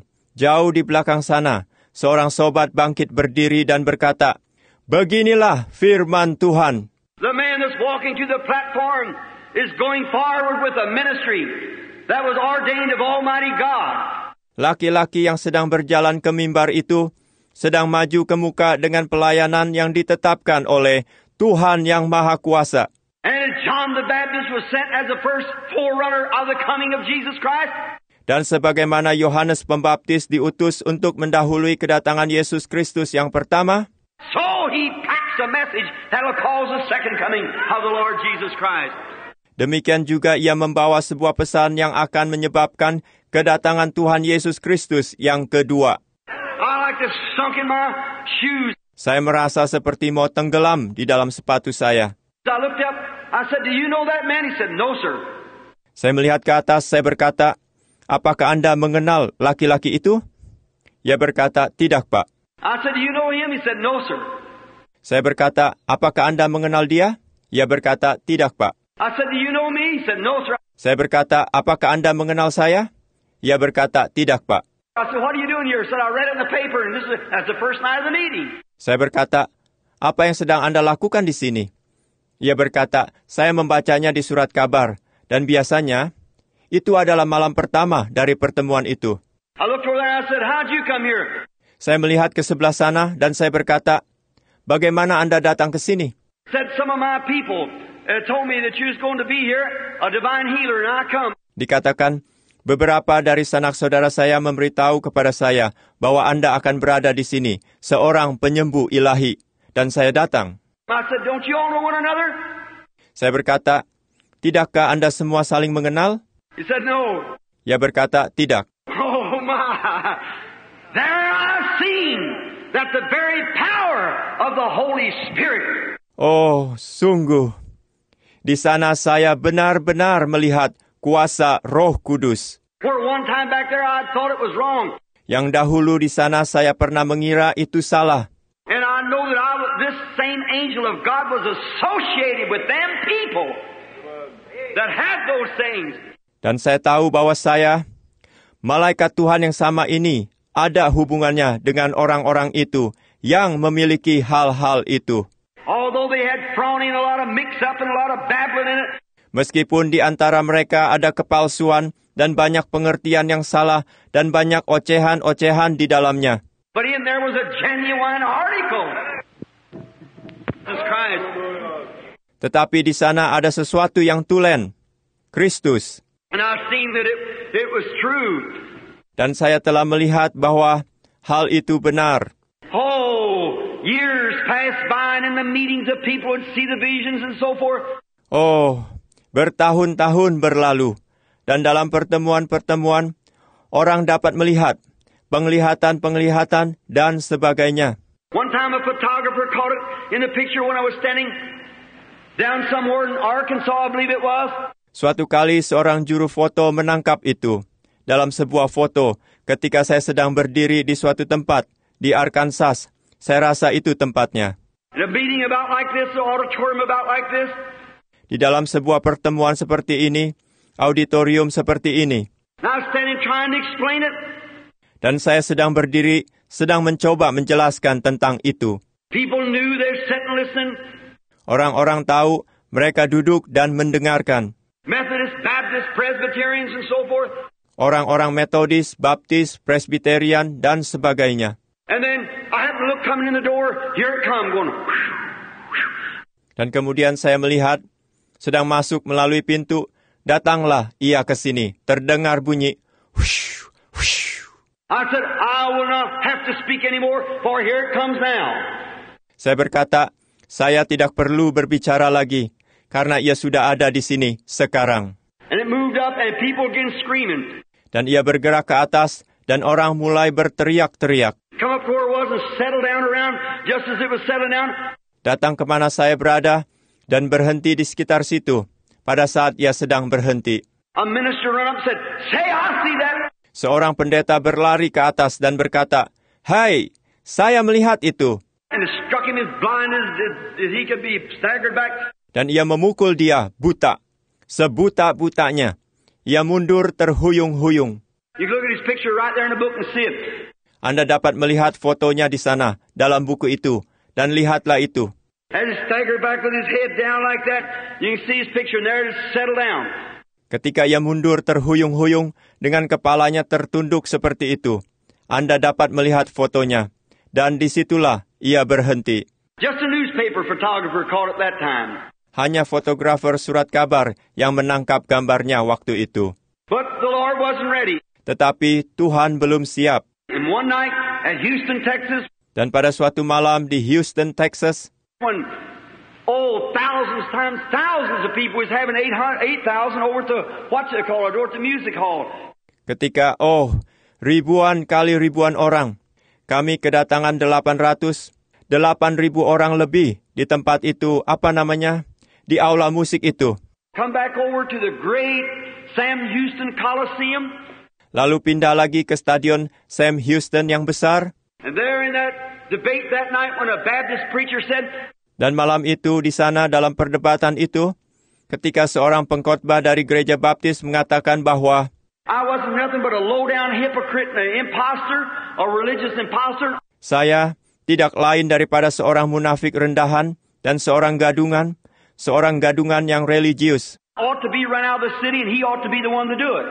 belakang sana, seorang sobat bangkit berdiri dan berkata, beginilah firman Tuhan. The man that's walking to the platform is going forward with a ministry that was ordained of Almighty God. Laki-laki yang sedang berjalan ke mimbar itu sedang maju ke muka dengan pelayanan yang ditetapkan oleh Tuhan yang Maha Kuasa. And John the Baptist was sent as the first forerunner of the coming of Jesus Christ. Dan sebagaimana Yohanes Pembaptis diutus untuk mendahului kedatangan Yesus Kristus yang pertama, So he packs a message that will cause the second coming of the Lord Jesus Christ. demikian juga ia membawa sebuah pesan yang akan menyebabkan kedatangan Tuhan Yesus Kristus yang kedua. I like to sunk in my shoes. Saya merasa seperti mau tenggelam di dalam sepatu saya. I looked up, I said, do you know that man? He said, no, sir. Saya melihat ke atas, saya berkata, apakah Anda mengenal laki-laki itu? Ia berkata, "Tidak, Pak." I said, "Do you know him?" He said, "No, sir." Saya berkata, "Apakah Anda mengenal dia?" Ia berkata, "Tidak, Pak." I said, "Do you know me?" He said, "No, sir." Saya berkata, "Apakah Anda mengenal saya?" Ia berkata, "Tidak, Pak." I said, "What are you doing here?" He said, "I read it in the paper, and that's the first night of the meeting." Saya berkata, "Apa yang sedang Anda lakukan di sini?" Ia berkata, "Saya membacanya di surat kabar, dan biasanya itu adalah malam pertama dari pertemuan itu." I looked over there and I said, "How'd you come here?" Saya melihat ke sebelah sana dan saya berkata, "Bagaimana Anda datang ke sini?" Said, "Some of my people told me that you was going to be here, a divine healer, and I come." Dikatakan, beberapa dari sanak saudara saya memberitahu kepada saya bahwa Anda akan berada di sini, seorang penyembuh ilahi, dan saya datang. I said, "Don't you all know one another?" Saya berkata, "Tidakkah Anda semua saling mengenal?" He said, "No." Ia berkata, "Tidak." Oh my! There I've seen that the very power of the Holy Spirit. Oh, sungguh. Di sana saya benar-benar melihat kuasa Roh Kudus. Where one time back there I thought it was wrong. Yang dahulu di sana saya pernah mengira itu salah. And I know that this same angel of God was associated with them people that had those things. Dan saya tahu bahwa malaikat Tuhan yang sama ini, ada hubungannya dengan orang-orang itu yang memiliki hal-hal itu. Although they had frowning, a lot of mix-up and a lot of babbling in it. Meskipun di antara mereka ada kepalsuan dan banyak pengertian yang salah dan banyak ocehan-ocehan di dalamnya. But in there was a genuine article. Jesus Christ. Tetapi di sana ada sesuatu yang tulen, Kristus. And I've seen that it was true. Dan saya telah melihat bahwa hal itu benar. Oh, years passed by and in the meetings of people would see the visions and so forth. Oh, bertahun-tahun berlalu. Dan dalam pertemuan-pertemuan, orang dapat melihat penglihatan-penglihatan dan sebagainya. One time a photographer caught it in the picture when I was standing down somewhere in Arkansas, I believe it was. Suatu kali seorang juru foto menangkap itu dalam sebuah foto ketika saya sedang berdiri di suatu tempat di Arkansas. Saya rasa itu tempatnya. In a meeting about like this, an auditorium about like this. Di dalam sebuah pertemuan seperti ini, auditorium seperti ini. And I was standing trying to explain it. Dan saya sedang berdiri, sedang mencoba menjelaskan tentang itu. People knew they're sitting and listening. Orang-orang tahu, mereka duduk dan mendengarkan. Methodist, Baptist, Presbyterians and so forth. Orang-orang Metodis, Baptis, Presbyterian, dan sebagainya. And then I happened to look coming in the door. Here it come, going. Dan kemudian saya melihat, sedang masuk melalui pintu, datanglah ia ke sini. Terdengar bunyi, whoosh, whoosh. I said, I will not have to speak anymore, for here it comes now. Saya berkata, saya tidak perlu berbicara lagi, karena ia sudah ada di sini sekarang. And it moved up and people began screaming. Dan ia bergerak ke atas, dan orang mulai berteriak-teriak. Come up to where it was and settle down around just as it was settling down. Datang kemana saya berada, dan berhenti di sekitar situ, pada saat ia sedang berhenti. A minister ran up and said, "Say, I see that." Seorang pendeta berlari ke atas dan berkata, "Hai, saya melihat itu." And it struck him as blind as he could be, staggered back. Dan ia memukul dia buta, sebuta-butanya. Ia mundur terhuyung-huyung. You can look at his picture right there in the book and see it. Anda dapat melihat fotonya di sana, dalam buku itu, dan lihatlah itu. As he staggered back with his head down like that, you can see his picture and there it is settled down. Ketika ia mundur terhuyung-huyung, dengan kepalanya tertunduk seperti itu, Anda dapat melihat fotonya, dan disitulah ia berhenti. Just a newspaper photographer caught it that time. Hanya fotografer surat kabar yang menangkap gambarnya waktu itu. But the Lord wasn't ready. Tetapi Tuhan belum siap. And one night at Houston, Texas, Dan pada suatu malam di Houston, Texas, when thousands of people was having 8,000 over to over to music hall. Ketika ribuan kali ribuan orang, kami kedatangan 800, 8,000 orang lebih di tempat itu, di aula musik itu. Come back over to the great Sam Houston Coliseum. lalu pindah lagi ke stadion Sam Houston yang besar. And there in that debate that night when a Baptist preacher said, dan malam itu di sana dalam perdebatan itu, ketika seorang pengkhotbah dari gereja Baptis mengatakan bahwa I wasn't nothing but a low-down hypocrite and an imposter, a religious imposter. Saya tidak lain daripada seorang munafik rendahan dan seorang gadungan yang religius. Ought to be run out of the city and he ought to be the one to do it.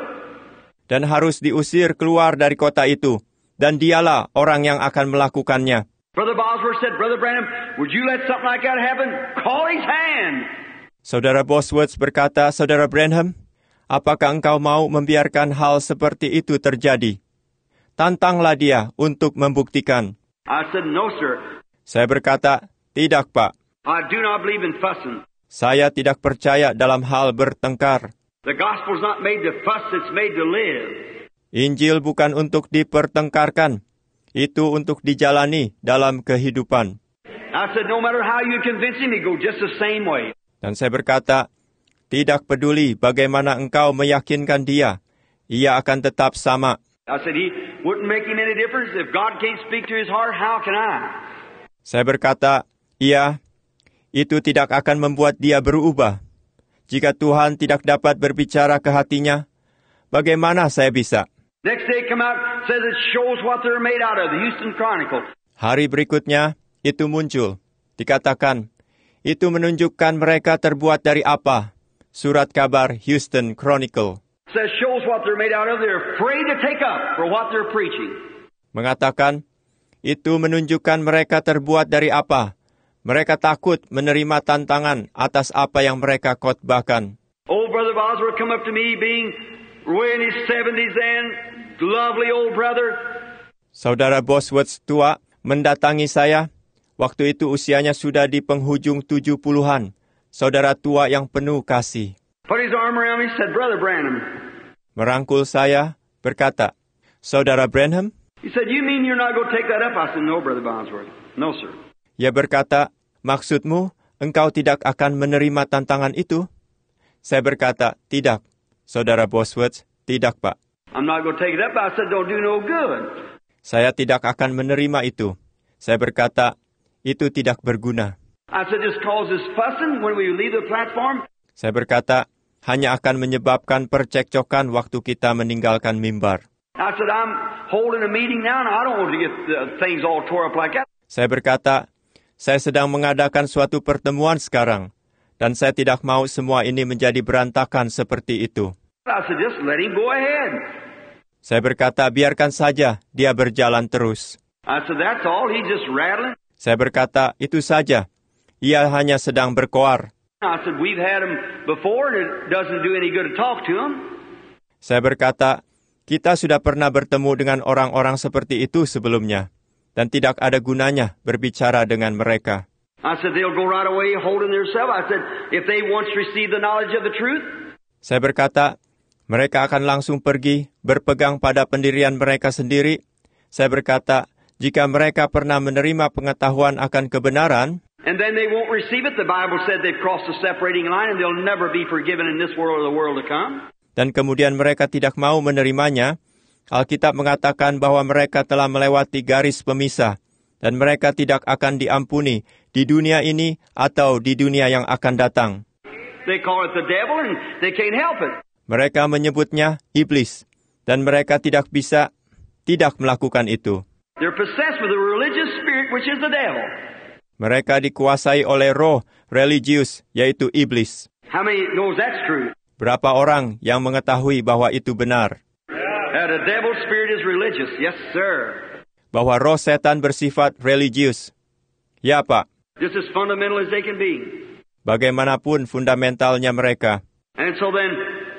Dan harus diusir keluar dari kota itu, dan dialah orang yang akan melakukannya. Brother Bosworth said, Brother Branham, would you let something like that happen? Call his hand. Saudara Bosworth berkata, Saudara Branham, apakah engkau mau membiarkan hal seperti itu terjadi? Tantanglah dia untuk membuktikan. I said, no, sir. Saya berkata, tidak, Pak. I do not believe in fussing. Saya tidak percaya dalam hal bertengkar. The gospel's not made to fuss, it's made to live. Injil bukan untuk dipertengkarkan. Itu untuk dijalani dalam kehidupan. I said, no matter how you convince him, he go just the same way. Dan saya berkata, tidak peduli bagaimana engkau meyakinkan dia, ia akan tetap sama. I said, he wouldn't make him any difference. If God can't speak to his heart, how can I? Saya berkata, iya, itu tidak akan membuat dia berubah. Jika Tuhan tidak dapat berbicara ke hatinya, bagaimana saya bisa? Next day come out, says it shows what they're made out of, the Houston Chronicle. Hari berikutnya, itu muncul. Dikatakan, itu menunjukkan mereka terbuat dari apa? Surat kabar Houston Chronicle. Says shows what they're made out of, they're afraid to take up for what they're preaching. Mengatakan, itu menunjukkan mereka terbuat dari apa? Mereka takut menerima tantangan atas apa yang mereka khotbahkan. Old Brother Bosworth come up to me being way in his 70s then, lovely old brother. Saudara Bosworth tua mendatangi saya. Waktu itu usianya sudah di penghujung 70-an. Saudara tua yang penuh kasih. Put his arm around me, said, Brother Branham. Merangkul saya, berkata, Saudara Branham? He said, you mean you're not going to take that up? I said, no, Brother Bosworth. No, sir. Ia berkata, maksudmu, engkau tidak akan menerima tantangan itu? Saya berkata, tidak. Saudara Bosworth, tidak, Pak. I'm not going to take it up. I said, don't do no good. Saya tidak akan menerima itu. Saya berkata, itu tidak berguna. I said, this causes fussing when we leave the platform. Saya berkata, hanya akan menyebabkan percekcokan waktu kita meninggalkan mimbar. I said, I'm holding a meeting now, and I don't want to get things all tore up like that. Saya berkata, saya sedang mengadakan suatu pertemuan sekarang, dan saya tidak mau semua ini menjadi berantakan seperti itu. I said, just let him go ahead. Saya berkata, biarkan saja dia berjalan terus. I said, that's all. He's just rattling. Saya berkata, itu saja. Ia hanya sedang berkoar. I said, we've had him before, and it doesn't do any good to talk to him. Saya berkata, kita sudah pernah bertemu dengan orang-orang seperti itu sebelumnya, dan tidak ada gunanya berbicara dengan mereka. I said, they'll go right away holding themselves. I said, if they once receive the knowledge of the truth. Saya berkata, mereka akan langsung pergi, berpegang pada pendirian mereka sendiri. Saya berkata, jika mereka pernah menerima pengetahuan akan kebenaran, and then they won't receive it, the Bible said they've crossed the separating line and they'll never be forgiven in this world or the world to come. Dan kemudian mereka tidak mau menerimanya, Alkitab mengatakan bahwa mereka telah melewati garis pemisah, dan mereka tidak akan diampuni di dunia ini atau di dunia yang akan datang. They call it the devil and they can't help it. Mereka menyebutnya iblis, dan mereka tidak bisa tidak melakukan itu. They're possessed with a religious spirit, which is the devil. Mereka dikuasai oleh roh religius, yaitu iblis. How many knows that's true? Berapa orang yang mengetahui bahwa itu benar? The devil's spirit is religious. Yes, sir. Bahwa roh setan bersifat religius. Ya, Pak. Just as fundamental as they can be. Bagaimanapun fundamentalnya mereka. And so then,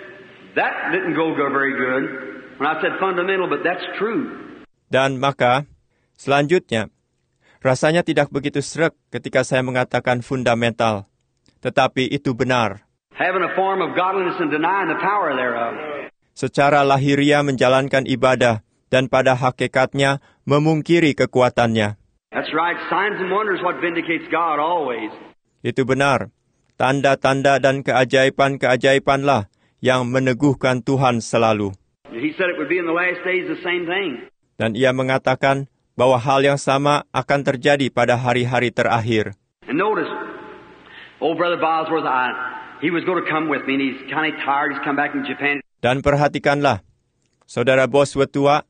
that didn't go very good. When I said fundamental, but that's true. Dan maka, selanjutnya, rasanya tidak begitu sreg ketika saya mengatakan fundamental. Tetapi itu benar. Having a form of godliness and denying the power thereof. Secara lahiriah menjalankan ibadah, dan pada hakikatnya memungkiri kekuatannya. That's right. Signs and wonders what vindicates God always. Itu benar. Tanda-tanda dan keajaiban-keajaibanlah yang meneguhkan Tuhan selalu. He said it would be in the last days the same thing. Dan ia mengatakan bahwa hal yang sama akan terjadi pada hari-hari terakhir. And notice, old Brother Bosworth, he was going to come with me, and he's kind of tired. He's come back from Japan. Dan perhatikanlah, Saudara Bosworth tua,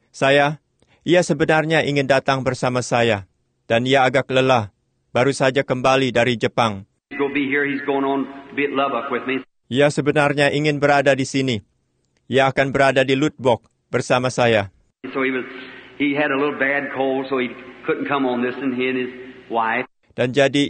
ia sebenarnya ingin datang bersama saya. Dan ia agak lelah, baru saja kembali dari Jepang. He's going to be here. He's going on to be at Lubbock with me. Ia sebenarnya ingin berada di sini. Ia akan berada di Lubbock bersama saya. So he had a little bad cold, so he couldn't come on this, and he and his wife. Dan jadi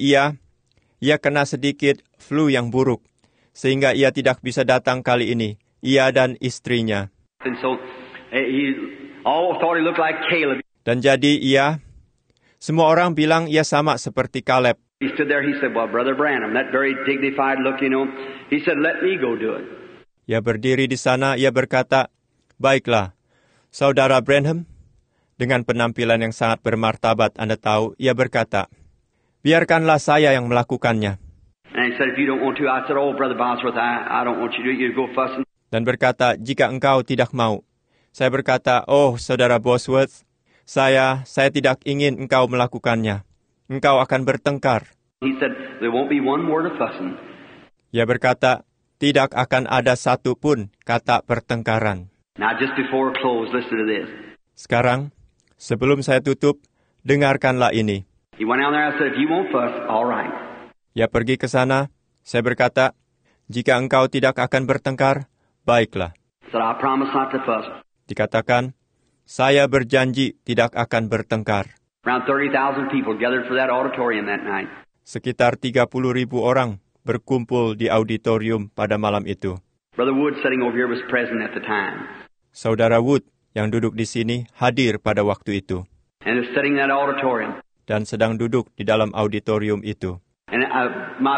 ia kena sedikit flu yang buruk, sehingga ia tidak bisa datang kali ini. Ia dan istrinya. And so he all thought he looked like Caleb. Dan jadi semua orang bilang ia sama seperti Caleb. He stood there. He said, "Well, Brother Branham, that very dignified look, He said, "Let me go do it." Ia berdiri di sana. Ia berkata, "Baiklah, Saudara Branham." Dengan penampilan yang sangat bermartabat, Anda tahu, ia berkata, "Biarkanlah saya yang melakukannya." And he said, "If you don't want to," I said, "Oh, Brother Bosworth, I don't want you to do it. You go fussing." Dan berkata, "Jika engkau tidak mau." Saya berkata, "Oh, Saudara Bosworth, saya tidak ingin engkau melakukannya. Engkau akan bertengkar." He said, "There won't be one word of fussing." Ia berkata, "Tidak akan ada satu pun kata pertengkaran." Now, just before close, listen to this. Sekarang, sebelum saya tutup, dengarkanlah ini. He went down there. I said, "If you won't fuss, all right." Ia pergi ke sana. Saya berkata, "Jika engkau tidak akan bertengkar, baiklah." I said, "I promise not to fuss." Dikatakan, "Saya berjanji tidak akan bertengkar." Around 30,000 people gathered for that auditorium that night. Sekitar 30.000 orang berkumpul di auditorium pada malam itu. Brother Wood sitting over here was present at the time. Saudara Wood yang duduk di sini hadir pada waktu itu. And is sitting in that auditorium. Dan sedang duduk di dalam auditorium itu. And my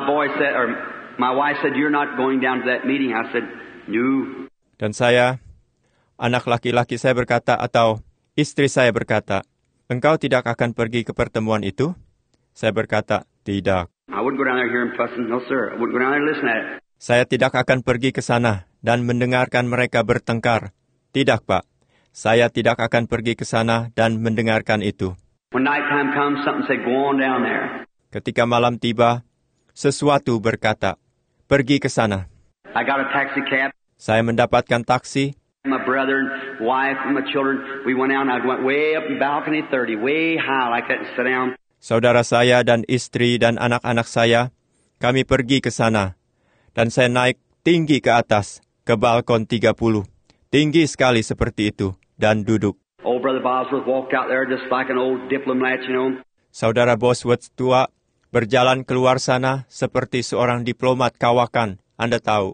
wife said, "You're not going down to that meeting." I said, "No." Dan anak laki-laki saya berkata, atau istri saya berkata, "Engkau tidak akan pergi ke pertemuan itu?" Saya berkata, "Tidak." I wouldn't go down there hearing fussing. No, sir. I wouldn't go down there and listen at it. Saya tidak akan pergi ke sana dan mendengarkan mereka bertengkar. Tidak, Pak. Saya tidak akan pergi ke sana dan mendengarkan itu. When nighttime comes, something said, "Go on down there." Ketika malam tiba, sesuatu berkata, "Pergi ke sana." I got a taxi cab. Saya mendapatkan taksi. My brother and wife and my children, we went out and I went way up in balcony 30, way high like that and sit down. Saudara saya dan istri dan anak-anak saya, kami pergi ke sana. Dan saya naik tinggi ke atas, ke balkon 30. Tinggi sekali seperti itu, dan duduk. Old Brother Bosworth walked out there just like an old diplomat, Saudara Bosworth tua berjalan keluar sana seperti seorang diplomat kawakan, Anda tahu.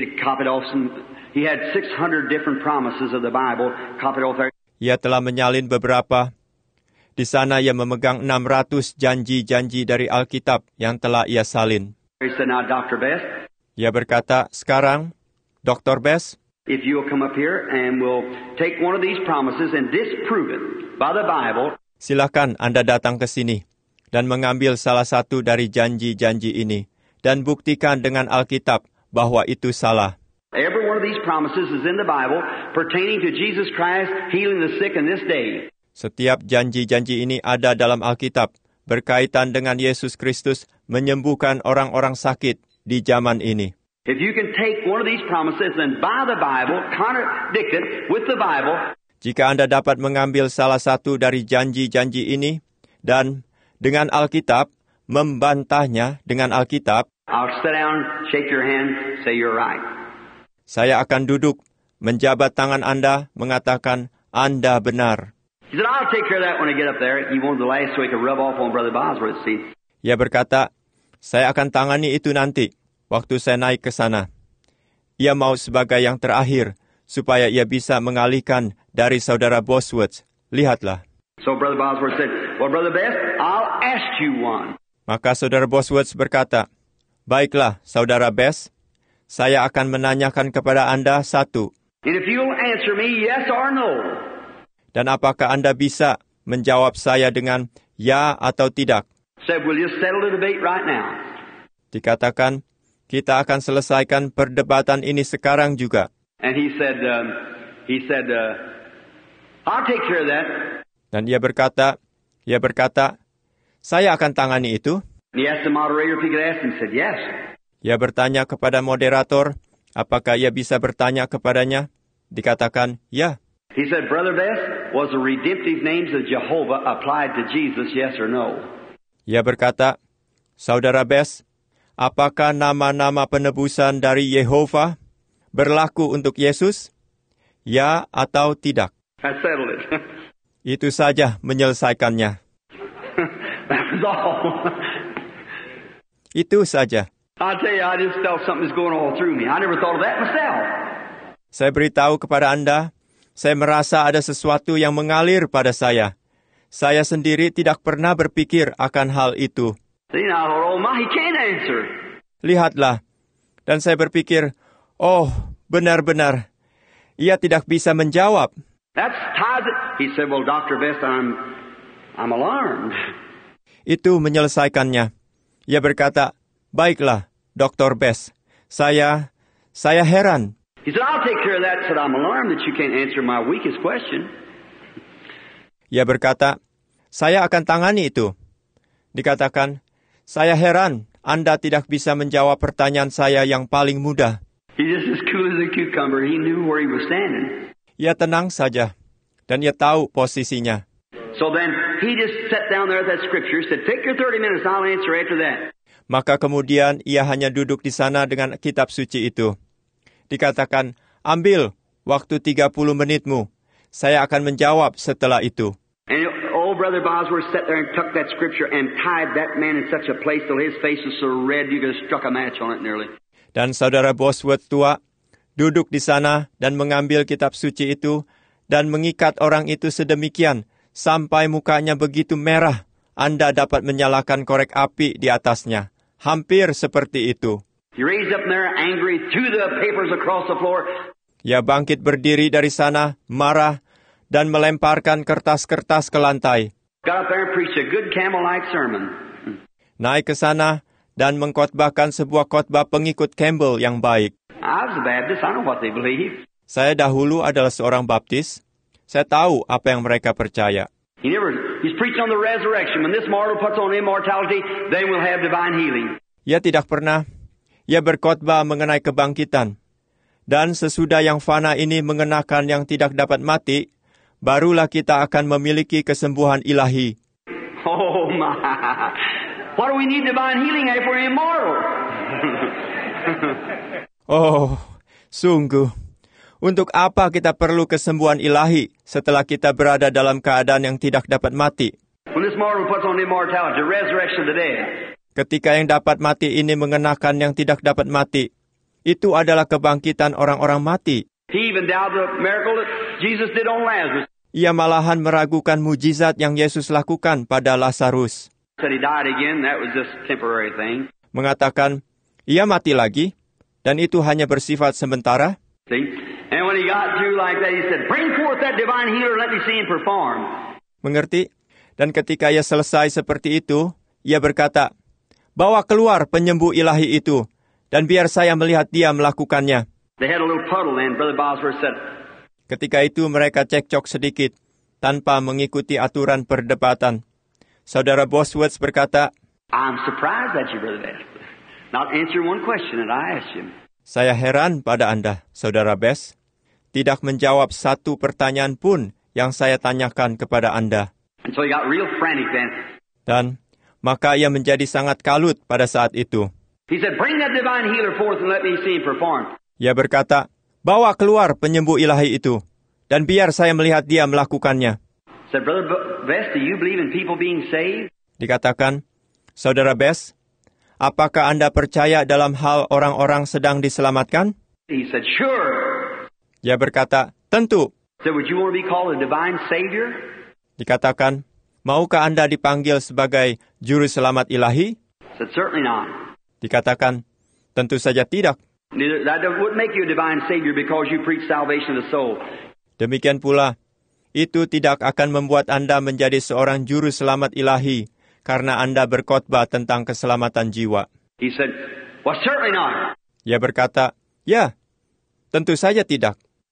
He had 600 different promises of the Bible copied off there. Ia telah menyalin beberapa. Di sana ia memegang 600 janji-janji dari Alkitab yang telah ia salin. He said, "Now, Dr. Best." Ia berkata, "Sekarang, Dr. Best, if you will come up here and we'll take one of these promises and disprove it by the Bible." Silakan Anda datang ke sini dan mengambil salah satu dari janji-janji ini dan buktikan dengan Alkitab bahwa itu salah. Every one of these promises is in the Bible pertaining to Jesus Christ healing the sick in this day. Setiap janji-janji ini ada dalam Alkitab berkaitan dengan Yesus Kristus menyembuhkan orang-orang sakit di zaman ini. If you can take one of these promises and by the Bible contradict it with the Bible. Jika Anda dapat mengambil salah satu dari janji-janji ini dan dengan Alkitab membantahnya dengan Alkitab, I'll sit down, shake your hand, say you're right. Saya akan duduk, menjabat tangan Anda, mengatakan Anda benar. He said, "I'll take care of that when I get up there." He wanted the last so he could rub off on Brother Bosworth, see. Ia berkata, "Saya akan tangani itu nanti, waktu saya naik ke sana." Ia mau sebagai yang terakhir, supaya ia bisa mengalihkan dari Saudara Bosworth. Lihatlah. So Brother Bosworth said, "Well, Brother Best, I'll ask you one." Maka Saudara Bosworth berkata, "Baiklah, Saudara Best, saya akan menanyakan kepada Anda satu. And if you'll answer me yes or no." Dan apakah Anda bisa menjawab saya dengan ya atau tidak? Said, "We'll just settle the debate right now." Dikatakan, kita akan selesaikan perdebatan ini sekarang juga. And he said, he said, I'll take care of that. Dan ia berkata, saya akan tangani itu. And he asked the moderator if he could ask him. He said, yes. Ia bertanya kepada moderator, apakah ia bisa bertanya kepadanya? Dikatakan, ya. He said, Brother Best, was the redemptive names of Jehovah applied to Jesus, yes or no? Ia berkata, Saudara Best, apakah nama-nama penebusan dari Yehova berlaku untuk Yesus? Ya atau tidak? That settled it. Itu saja menyelesaikannya. That was all. Itu saja. I tell you, I just felt something was going all through me. I never thought of that myself. Saya beritahu kepada Anda, saya merasa ada sesuatu yang mengalir pada saya. Saya sendiri tidak pernah berpikir akan hal itu. See, now I thought, oh my, he can't answer. Lihatlah. Dan saya berpikir, oh, benar-benar. Ia tidak bisa menjawab. That's ties it. He said, well, Dr. Best, I'm alarmed. Itu menyelesaikannya. Ia berkata, baiklah, Dr. Best. Saya heran. He said, I'll take care of that. He said, I'm alarmed that you can't answer my weakest question. Ia berkata, saya akan tangani itu. Dikatakan, saya heran Anda tidak bisa menjawab pertanyaan saya yang paling mudah. He's just as cool as a cucumber. He knew where he was standing. Ia tenang saja, dan ia tahu posisinya. So then, he just sat down there at that scripture, said, take your 30 minutes, I'll answer after that. Maka kemudian ia hanya duduk di sana dengan kitab suci itu. Dikatakan, ambil waktu 30 menitmu. Saya akan menjawab setelah itu. And old Brother Bosworth sat there and took that scripture and tied that man in such a place till his face was so red you could have struck a match on it nearly. Dan saudara Bosworth tua duduk di sana dan mengambil kitab suci itu dan mengikat orang itu sedemikian sampai mukanya begitu merah, Anda dapat menyalakan korek api di atasnya. Hampir seperti itu. He raised up there angry, threw the papers across the floor. Ia bangkit berdiri dari sana, marah, dan melemparkan kertas-kertas ke lantai. Got up there and preached a good Campbell-like sermon. Naik ke sana dan mengkhotbahkan sebuah khotbah pengikut Campbell yang baik. I was a Baptist. I know what they believe. Saya dahulu adalah seorang Baptis. Saya tahu apa yang mereka percaya. He's preaching on the resurrection. When this mortal puts on immortality, then we'll have divine healing. Ia tidak pernah. Ia berkhotbah mengenai kebangkitan. Dan sesudah yang fana ini mengenakan yang tidak dapat mati, barulah kita akan memiliki kesembuhan ilahi. Oh my! What do we need divine healing if we're immortal? Oh, sungguh. Untuk apa kita perlu kesembuhan ilahi setelah kita berada dalam keadaan yang tidak dapat mati? When this mortal puts on immortality, the resurrection of the dead. Ketika yang dapat mati ini mengenakan yang tidak dapat mati, itu adalah kebangkitan orang-orang mati. He even doubted the miracle that Jesus did on Lazarus. Ia malahan meragukan mujizat yang Yesus lakukan pada Lazarus. Said he died again, that was just a temporary thing. Mengatakan, ia mati lagi, dan itu hanya bersifat sementara. See? And when he got through like that, he said, bring forth that divine healer, let me see him perform. Mengerti? Dan ketika ia selesai seperti itu, ia berkata, bawa keluar penyembuh ilahi itu, dan biar saya melihat dia melakukannya. They had a little puddle then, Brother Bosworth said. Ketika itu mereka cekcok sedikit, tanpa mengikuti aturan perdebatan. Saudara Bosworth berkata, I'm surprised at you, Brother Best. Not answer one question that I asked you. Saya heran pada Anda, Saudara Best. Tidak menjawab satu pertanyaan pun yang saya tanyakan kepada Anda. And so he got real frantic then. Dan maka ia menjadi sangat kalut pada saat itu. He said, bring that divine healer forth and let me see him perform. Ia berkata, bawa keluar penyembuh ilahi itu, dan biar saya melihat dia melakukannya. Said, Brother Best, do you believe in people being saved? Dikatakan, Saudara Best, apakah Anda percaya dalam hal orang-orang sedang diselamatkan? He said, sure. Ia berkata, tentu. Said, would you want to be called a divine savior? Dikatakan, maukah Anda dipanggil sebagai juru selamat ilahi? Said, certainly not. Dikatakan, tentu saja tidak. That wouldn't make you a divine savior because you preach salvation of the soul. Demikian pula, itu tidak akan membuat Anda menjadi seorang juru selamat ilahi karena Anda berkhotbah tentang keselamatan jiwa. He said, well, certainly not. Ia berkata, ya, tentu saja tidak.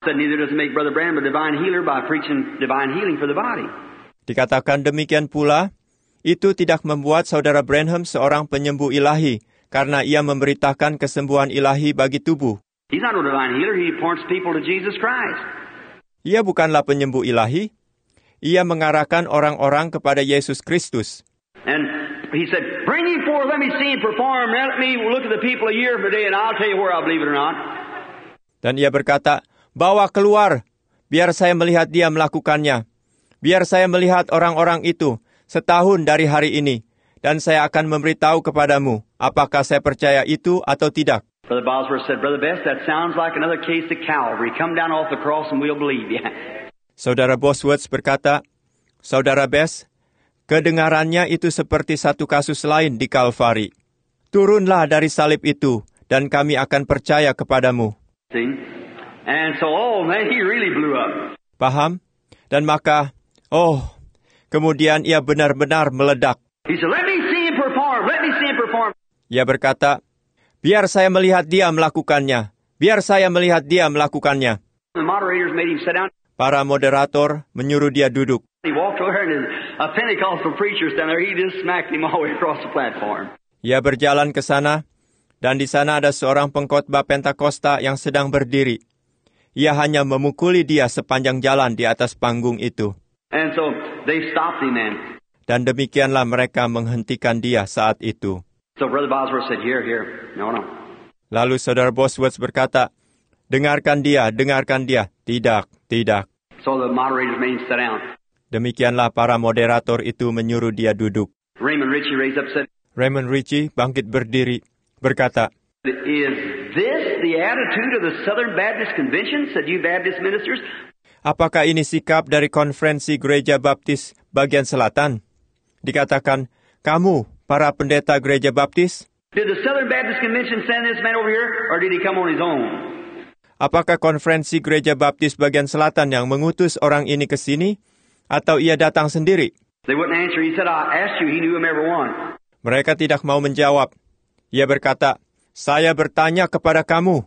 Said neither does it make Brother Branham a divine healer by preaching divine healing for the body. Dikatakan demikian pula, itu tidak membuat Saudara Branham seorang penyembuh ilahi, karena ia memberitakan kesembuhan ilahi bagi tubuh. He's not no divine healer. He points people to Jesus Christ. Ia bukanlah penyembuh ilahi. Ia mengarahkan orang-orang kepada Yesus Kristus. And he said, bring him forth, let me see him perform. Let me look at the people a year from today, and I'll tell you where I believe it or not. Dan ia berkata, bawa keluar, biar saya melihat dia melakukannya. Biar saya melihat orang-orang itu setahun dari hari ini. Dan saya akan memberitahu kepadamu, apakah saya percaya itu atau tidak. Brother Bosworth said, Brother Best, that sounds like another case of Calvary. Come down off the cross and we'll believe you. Saudara Bosworth berkata, Saudara Best, kedengarannya itu seperti satu kasus lain di Kalvari. Turunlah dari salib itu, dan kami akan percaya kepadamu. See? And so, man, he really blew up. Paham? Dan maka, kemudian ia benar-benar meledak. He said, let me see him perform. Let me see him perform. Ia berkata, biar saya melihat dia melakukannya. Biar saya melihat dia melakukannya. The moderators made him sit down. Para moderator menyuruh dia duduk. He walked over and a Pentecostal preacher standing there. He just smacked him all the way across the platform. Ia berjalan ke sana, dan di sana ada seorang pengkhotbah Pentakosta yang sedang berdiri. Ia hanya memukuli dia sepanjang jalan di atas panggung itu. And so they stopped him then. Dan demikianlah mereka menghentikan dia saat itu. So Brother Bosworth said, here. No. Lalu Saudara Bosworth berkata, dengarkan dia. Tidak. So the moderators made him sit down. Demikianlah para moderator itu menyuruh dia duduk. Raymond Ritchie raised up and said, Raymond Ritchie bangkit berdiri, berkata, is this the attitude of the Southern Baptist Convention, said you Baptist ministers? Apakah ini sikap dari konferensi Gereja Baptis bagian selatan? Dikatakan, kamu, para pendeta Gereja Baptis? Did the Southern Baptist Convention send this man over here, or did he come on his own? Apakah konferensi Gereja Baptis bagian selatan yang mengutus orang ini ke sini, atau ia datang sendiri? They wouldn't answer. He said, I asked you. He knew him every one. Mereka tidak mau menjawab. Ia berkata, saya bertanya kepada kamu.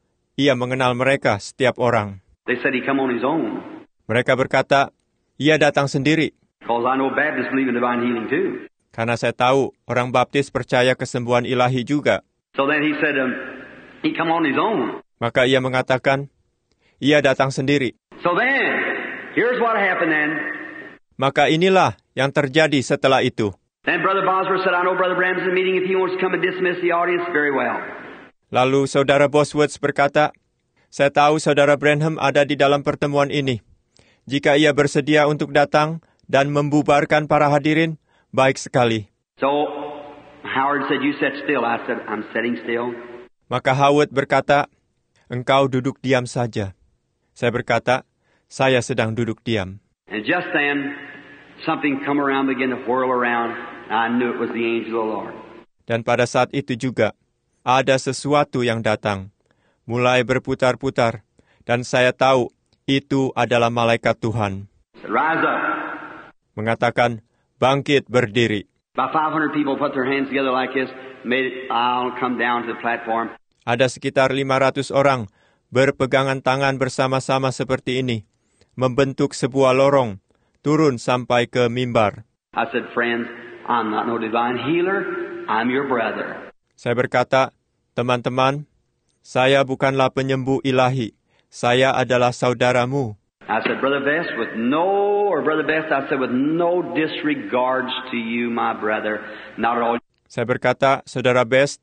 Ia mengenal mereka, setiap orang. They said he come on his own. Mereka berkata, ia datang sendiri. Because I know Baptists believe in divine healing too. Karena saya tahu, orang Baptis percaya kesembuhan ilahi juga. So then he said, he come on his own. Maka ia mengatakan, ia datang sendiri. So then, here's what happened then. Maka inilah yang terjadi setelah itu. Then Brother Bosworth said, I know Brother Branham's in the meeting. If he wants to come and dismiss the audience, very well. Lalu Saudara Bosworth berkata, saya tahu Saudara Branham ada di dalam pertemuan ini. Jika ia bersedia untuk datang dan membubarkan para hadirin, baik sekali. So Howard said, you sit still. I said, I'm sitting still. Maka Howard berkata, engkau duduk diam saja. Saya berkata, saya sedang duduk diam. And just then, something come around, began to whirl around. I knew it was the angel of the Lord. Dan pada saat itu juga, ada sesuatu yang datang, mulai berputar-putar, dan saya tahu itu adalah malaikat Tuhan. Said, rise up. Mengatakan, bangkit berdiri. About 500 people put their hands together like this, made it, I'll come down to the platform. Ada sekitar 500 orang berpegangan tangan bersama-sama seperti ini, membentuk sebuah lorong, turun sampai ke mimbar. I said, friends, I'm not no divine healer. I'm your brother. Saya berkata, teman-teman, saya bukanlah penyembuh ilahi. Saya adalah saudaramu. I said, Brother Best, with no disregards to you, my brother. Not at all. Saya berkata, Saudara Best,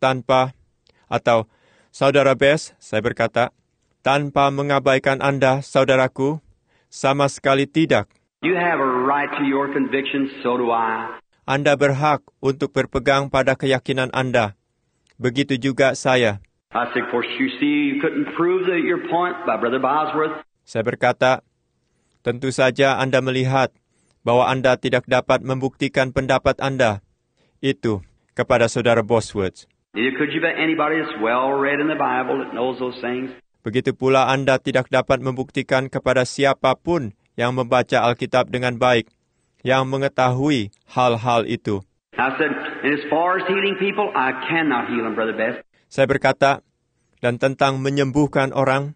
Saudara Best, saya berkata, tanpa mengabaikan Anda, saudaraku, sama sekali tidak. You have a right to your convictions, so do I. Anda berhak untuk berpegang pada keyakinan Anda. Begitu juga saya. I said, of course, you see, you couldn't prove your point by Brother Bosworth. Saya berkata, tentu saja Anda melihat bahwa Anda tidak dapat membuktikan pendapat Anda. Itu kepada Saudara Bosworth. Neither could you by anybody that's well read in the Bible that knows those things. Begitu pula Anda tidak dapat membuktikan kepada siapapun yang membaca Alkitab dengan baik, yang mengetahui hal-hal itu. I said, and as far as healing people, I cannot heal them, Brother Best. Saya berkata, dan tentang menyembuhkan orang,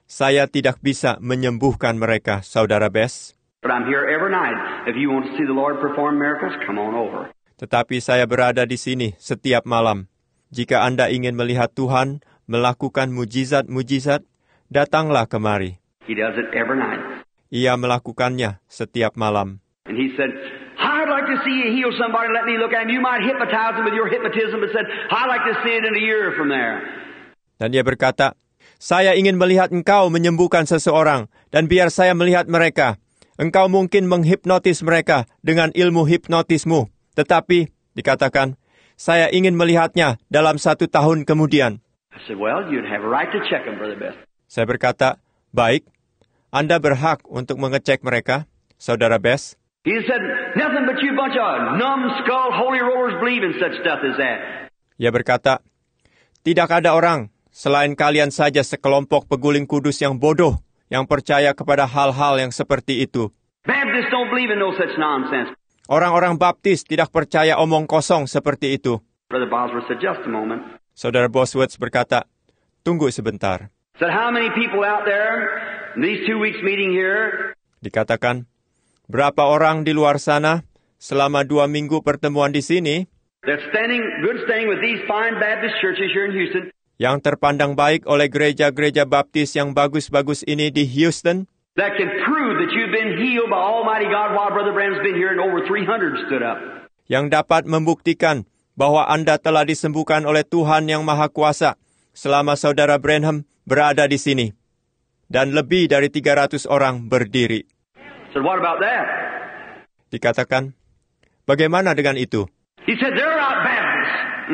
saya tidak bisa menyembuhkan mereka, Saudara Bess. But I'm here every night. If you want to see the Lord perform miracles, come on over. Tetapi saya berada di sini setiap malam. Jika Anda ingin melihat Tuhan melakukan mujizat-mujizat, datanglah kemari. He does it every night. Ia melakukannya setiap malam. And he said, I'd like to see you heal somebody. Let me look at him. You might hypnotize them with your hypnotism, but said, I'd like to see it in a year from there. Dan dia berkata, saya ingin melihat engkau menyembuhkan seseorang, dan biar saya melihat mereka. Engkau mungkin menghipnotis mereka dengan ilmu hipnotismu. Tetapi, dikatakan, saya ingin melihatnya dalam 1 tahun kemudian. I said, well, you'd have a right to check them, Brother Best. Saya berkata, baik, Anda berhak untuk mengecek mereka, Saudara Bess. He said, nothing but you bunch of numbskull holy rollers believe in such stuff as that. Ia berkata, tidak ada orang selain kalian saja sekelompok peguling kudus yang bodoh yang percaya kepada hal-hal yang seperti itu. Baptists don't believe in no such nonsense. Orang-orang baptis tidak percaya omong kosong seperti itu. Brother Bosworth said, just a moment. Saudara Bosworth berkata, tunggu sebentar. Said, how many people out there in these 2 weeks meeting here? Dikatakan, berapa orang di luar sana selama 2 minggu pertemuan di sini They're good standing with these fine Baptist churches here in Houston. yang terpandang baik oleh gereja-gereja baptis yang bagus-bagus ini di Houston, That can prove that you've been healed by Almighty God while Brother Branham's been here and over 300 stood up. yang dapat membuktikan bahwa Anda telah disembuhkan oleh Tuhan yang Maha Kuasa selama Saudara Branham berada di sini. Dan lebih dari 300 orang berdiri. So what about that? Dikatakan, bagaimana dengan itu? He said, they're not Baptists.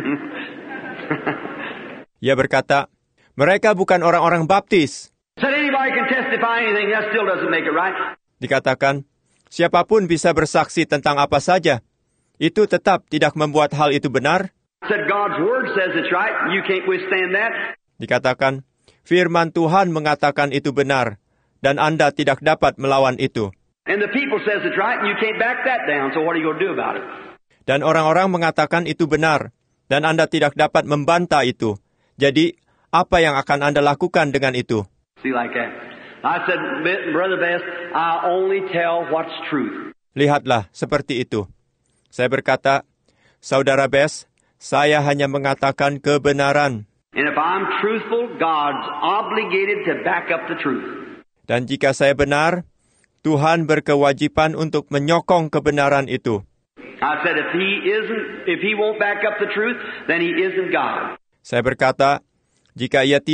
Ia berkata, mereka bukan orang-orang baptis. Said anybody can testify anything, that still doesn't make it right. Dikatakan, siapapun bisa bersaksi tentang apa saja. Itu tetap tidak membuat hal itu benar. Said God's word says it's right, you can't withstand that. Dikatakan, firman Tuhan mengatakan itu benar, dan Anda tidak dapat melawan itu. And the people says it's right, and you can't back that down, so what are you going to do about it? Dan orang-orang mengatakan itu benar, dan Anda tidak dapat membantah itu. Jadi, apa yang akan Anda lakukan dengan itu? See, like that. I said, Brother Best, I only tell what's truth. Lihatlah, seperti itu. Saya berkata, Saudara Bess, saya hanya mengatakan kebenaran. And if I'm truthful, God's obligated to back up the truth. Dan jika saya benar, Tuhan berkewajiban untuk menyokong kebenaran itu. I said, if he won't back up the truth, then he isn't God. Saya berkata, jika ia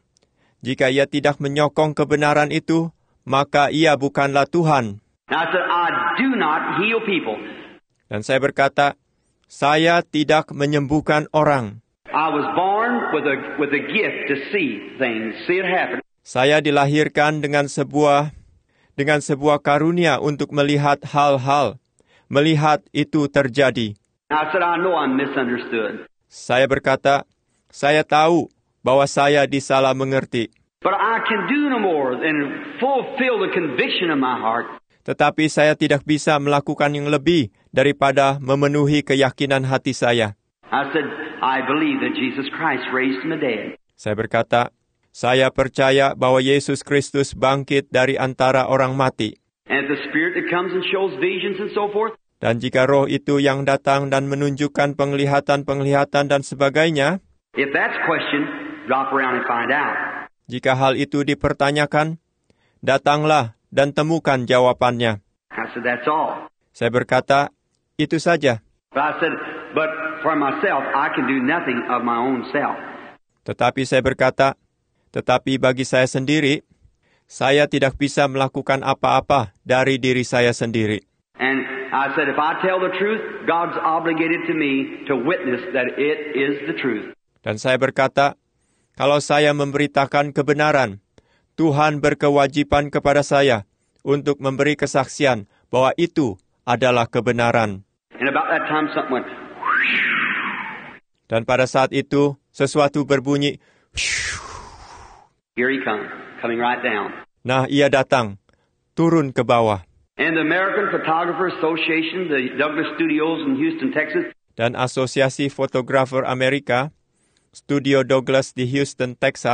tidak menyokong kebenaran itu, maka ia bukanlah Tuhan. I said, I do not heal people. Dan saya berkata, saya tidak menyembuhkan orang. I was born with a gift to see things, see it happen. Saya dilahirkan dengan sebuah karunia untuk melihat hal-hal, melihat itu terjadi. I said, I know I'm misunderstood. Saya berkata, saya tahu bahwa saya disalah mengerti. But I can do no more than fulfill the conviction of my heart. Tetapi saya tidak bisa melakukan yang lebih daripada memenuhi keyakinan hati saya. I said, I believe that Jesus Christ raised from the dead. Saya berkata, saya percaya bahwa Yesus Kristus bangkit dari antara orang mati. And if the Spirit that comes and shows visions and so forth. Dan jika roh itu yang datang dan menunjukkan penglihatan dan sebagainya, if that's questioned, drop around and find out. Jika hal itu dipertanyakan, datanglah dan temukan jawabannya. I said, that's all. Saya berkata, itu saja. But I said, but for myself, I can do nothing of my own self. Tetapi saya berkata, tetapi bagi saya sendiri, saya tidak bisa melakukan apa-apa dari diri saya sendiri. And I said, if I tell the truth, God's obligated to me to witness that it is the truth. Dan saya berkata, kalau saya memberitakan kebenaran, Tuhan berkewajiban kepada saya untuk memberi kesaksian bahwa itu adalah kebenaran. And about that time something went. Dan pada saat itu, sesuatu berbunyi. Here he comes, coming right down. Nah, ia datang, turun ke bawah. And the American Photographer Association, the Douglas Studios in Houston, Texas. Dan Asosiasi Fotografer Amerika, Studio Douglas di Houston, Texas.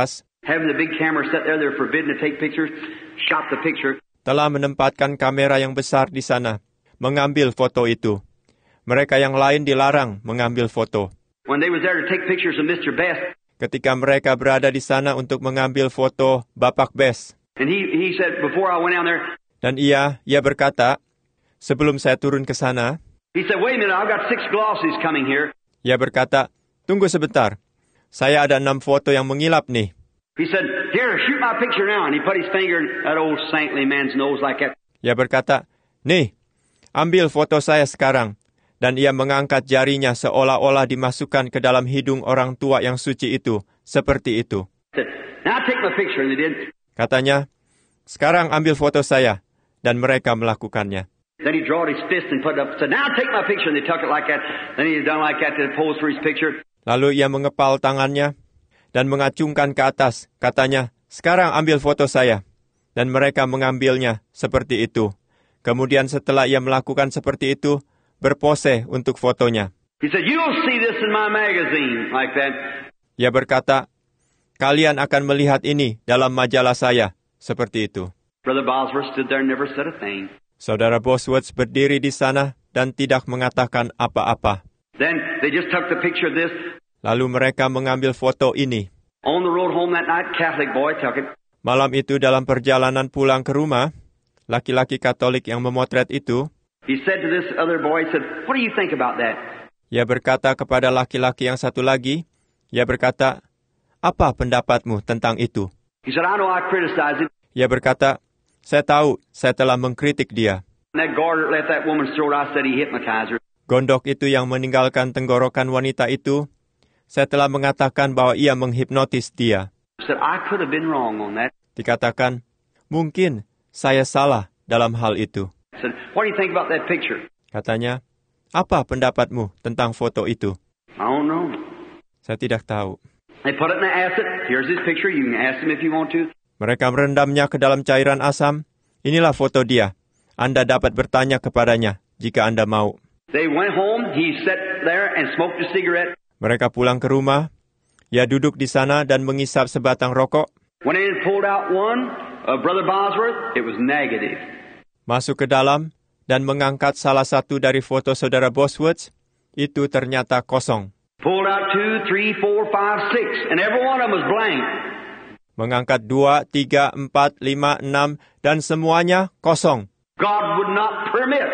having the big camera set there, they're forbidden to take pictures, shot the picture. Telah menempatkan kamera yang besar di sana, mengambil foto itu. Mereka yang lain dilarang mengambil foto. When they was there to take pictures of Mr. Best, Ketika mereka berada di sana untuk mengambil foto Bapak Best. and he said, before I went down there, Dan ia berkata, sebelum saya turun ke sana, he said, wait a minute, I've got 6 glossies coming here. ia berkata, tunggu sebentar, saya ada 6 foto yang mengilap nih. He said, here, shoot my picture now. And he put his finger in that old saintly man's nose like that. Ia berkata, nih, ambil foto saya sekarang. Dan ia mengangkat jarinya seolah-olah dimasukkan ke dalam hidung orang tua yang suci itu, seperti itu. He said, now take my picture. And they did. Katanya, sekarang ambil foto saya. Dan mereka melakukannya. Then he drawed his fist and put it up and said, now take my picture. And they took it like that. Then he done like that to pose for his picture. Lalu ia mengepal tangannya dan mengacungkan ke atas. Katanya, sekarang ambil foto saya. Dan mereka mengambilnya seperti itu. Kemudian setelah ia melakukan seperti itu, berpose untuk fotonya. He said, you'll see this in my magazine, like that. Ia berkata, kalian akan melihat ini dalam majalah saya, seperti itu. Brother Bosworth stood there and never said a thing. Saudara Bosworth berdiri di sana dan tidak mengatakan apa-apa. Then they just took the picture of this. Lalu mereka mengambil foto ini. On the road home that night, Catholic boy took it. Malam itu dalam perjalanan pulang ke rumah, laki-laki Katolik yang memotret itu, He said to this other boy, he said, what do you think about that? ia berkata kepada laki-laki yang satu lagi, ia berkata, apa pendapatmu tentang itu? He said, I know I criticized him. Ia berkata, saya tahu, saya telah mengkritik dia. And that garter left that woman's throat, I said he hypnotized her. Gondok itu yang meninggalkan tenggorokan wanita itu, saya telah mengatakan bahwa ia menghipnotis dia. He said, I could have been wrong on that. Dikatakan, mungkin saya salah dalam hal itu. He said, what do you think about that picture? Katanya, apa pendapatmu tentang foto itu? I don't know. Saya tidak tahu. They put it in the acid. Here's his picture. You can ask him if you want to. Mereka merendamnya ke dalam cairan asam. Inilah foto dia. Anda dapat bertanya kepadanya jika Anda mau. They went home. He sat there and smoked a cigarette. Mereka pulang ke rumah. Ia duduk di sana dan mengisap sebatang rokok. When they pulled out one of Brother Bosworth, it was negative. Masuk ke dalam dan mengangkat salah satu dari foto saudara Bosworth. Itu ternyata kosong. Pulled out 2, 3, 4, 5, 6, and every one of them was blank. Mengangkat 2, 3, 4, 5, 6, dan semuanya kosong. God would not permit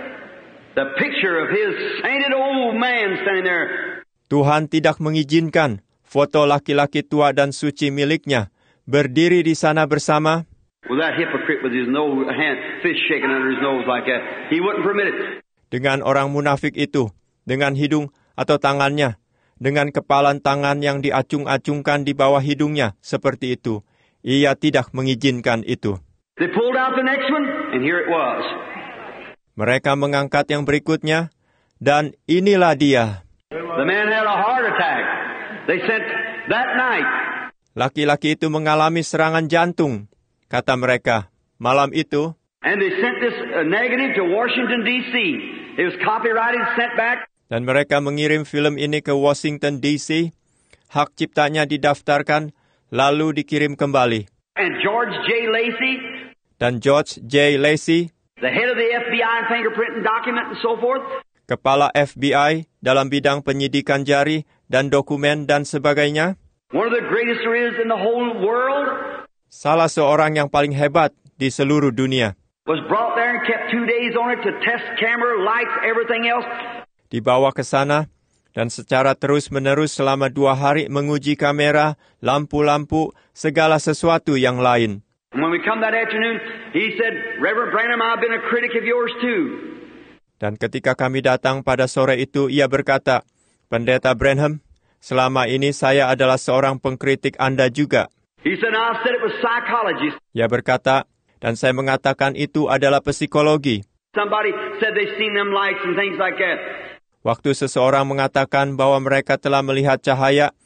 the picture of his sainted old man standing there. Tuhan tidak mengizinkan foto laki-laki tua dan suci miliknya berdiri di sana bersama With that hypocrite with his nose, fist shaking under his nose like that. He wouldn't permit it. dengan orang munafik itu, dengan hidung atau tangannya, dengan kepalan tangan yang diacung-acungkan di bawah hidungnya seperti itu. Ia tidak mengizinkan itu. They pulled out the next one, and here it was. Mereka mengangkat yang berikutnya, dan inilah dia. The man had a heart attack. They sent that night. Laki-laki itu mengalami serangan jantung, kata mereka, malam itu. And they sent this negative to Washington, D.C. It was copyrighted, sent back. Dan mereka mengirim film ini ke Washington, D.C. Hak ciptanya didaftarkan, lalu dikirim kembali. And George J. Lacey, Dan George J. Lacey, the head of the FBI and fingerprint and document and so forth, kepala FBI dalam bidang penyidikan jari dan dokumen dan sebagainya, one of the greatest there is in the whole world, salah seorang yang paling hebat di seluruh dunia, was brought there and kept 2 days on it to test camera, lights, everything else. dibawa ke sana dan secara terus-menerus selama 2 hari menguji kamera, lampu-lampu, segala sesuatu yang lain. And when we come that afternoon, he said, Reverend Branham, I've been a critic of yours too. Dan ketika kami datang pada sore itu, ia berkata, Pendeta Branham, selama ini saya adalah seorang pengkritik Anda juga. He said, I said it was psychology. Ia berkata, dan saya mengatakan itu adalah psikologi. Somebody said they seen them lights and things like that. Waktu seseorang mengatakan bahwa mereka telah melihat cahaya,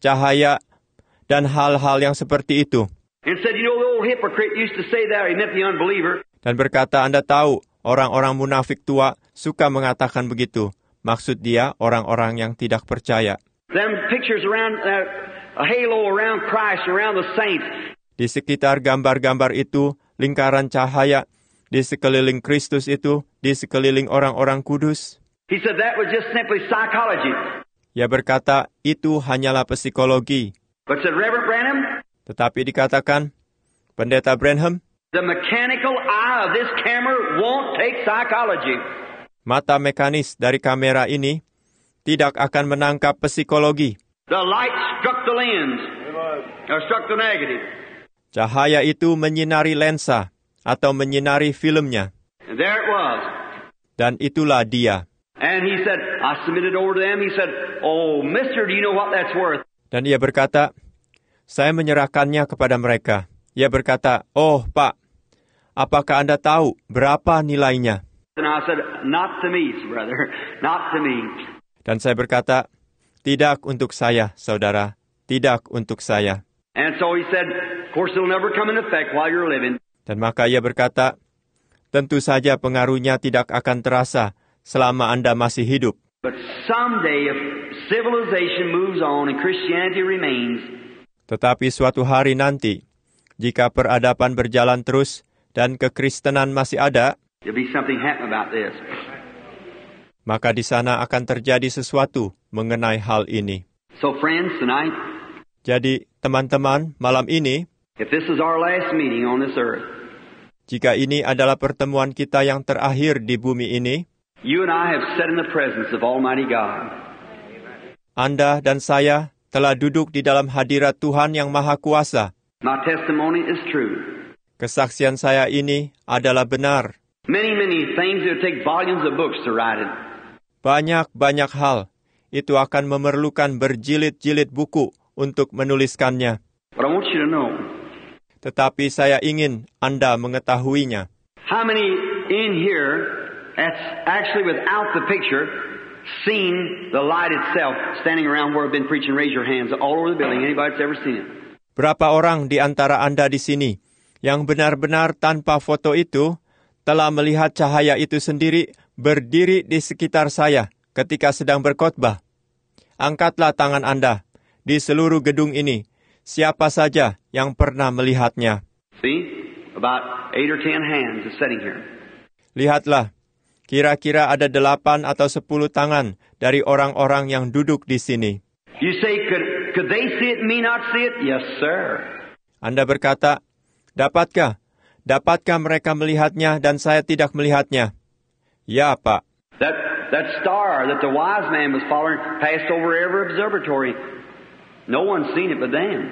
dan hal-hal yang seperti itu. And said, you know, the old hypocrite used to say that. He meant the unbeliever. Dan berkata, Anda tahu, orang-orang munafik tua suka mengatakan begitu. Maksud dia, orang-orang yang tidak percaya. them pictures around a halo around Christ, around the saints. Di sekitar gambar-gambar itu, lingkaran cahaya, di sekeliling Kristus itu, di sekeliling orang-orang kudus. He said that was just simply psychology. Ia berkata, itu hanyalah psikologi. But said Reverend Branham, Tetapi dikatakan, Pendeta Branham, the mechanical eye of this camera won't take psychology. mata mekanis dari kamera ini tidak akan menangkap psikologi. The light struck the lens, or struck the negative. Cahaya itu menyinari lensa atau menyinari filmnya. And there it was. Dan itulah dia. And he said, I submitted over to them. He said, oh, mister, do you know what that's worth? Dan ia berkata, saya menyerahkannya kepada mereka. Ia berkata, oh Pak, apakah Anda tahu berapa nilainya? And I said, not to me, brother, not to me. Dan saya berkata, tidak untuk saya, saudara, tidak untuk saya. And so he said, of course it'll never come in effect while you're living. Dan maka ia berkata, tentu saja pengaruhnya tidak akan terasa selama Anda masih hidup. But someday if civilization moves on and Christianity remains, Tetapi suatu hari nanti, jika peradaban berjalan terus dan kekristenan masih ada, there'll be something happen about this. maka di sana akan terjadi sesuatu mengenai hal ini. So friends, tonight, Jadi, teman-teman, malam ini, if this is our last meeting on this earth, jika ini adalah pertemuan kita yang terakhir di bumi ini, you and I have sat in the presence of Almighty God. Anda dan saya telah duduk di dalam hadirat Tuhan yang Maha Kuasa. My testimony is true. Kesaksian saya ini adalah benar. Many things that take volumes of books to write it. Banyak hal. Itu akan memerlukan berjilid-jilid buku untuk menuliskannya. But I want you to know, Tetapi saya ingin Anda mengetahuinya. how many in here that's actually without the picture seen the light itself standing around where I've been preaching? Raise your hands all over the building. Anybody that's ever seen it? Berapa orang di antara Anda di sini yang benar-benar tanpa foto itu telah melihat cahaya itu sendiri berdiri di sekitar saya ketika sedang berkhotbah? Angkatlah tangan Anda di seluruh gedung ini. Siapa saja yang pernah melihatnya? See? About 8 or 10 hands is sitting here. Lihatlah, kira-kira ada 8 atau 10 tangan dari orang-orang yang duduk di sini. You say, could they see it and me not see it? Yes, sir. Anda berkata, Dapatkah mereka melihatnya dan saya tidak melihatnya? Ya, Pak. That star that the wise man was following passed over every observatory. No one's seen it but them.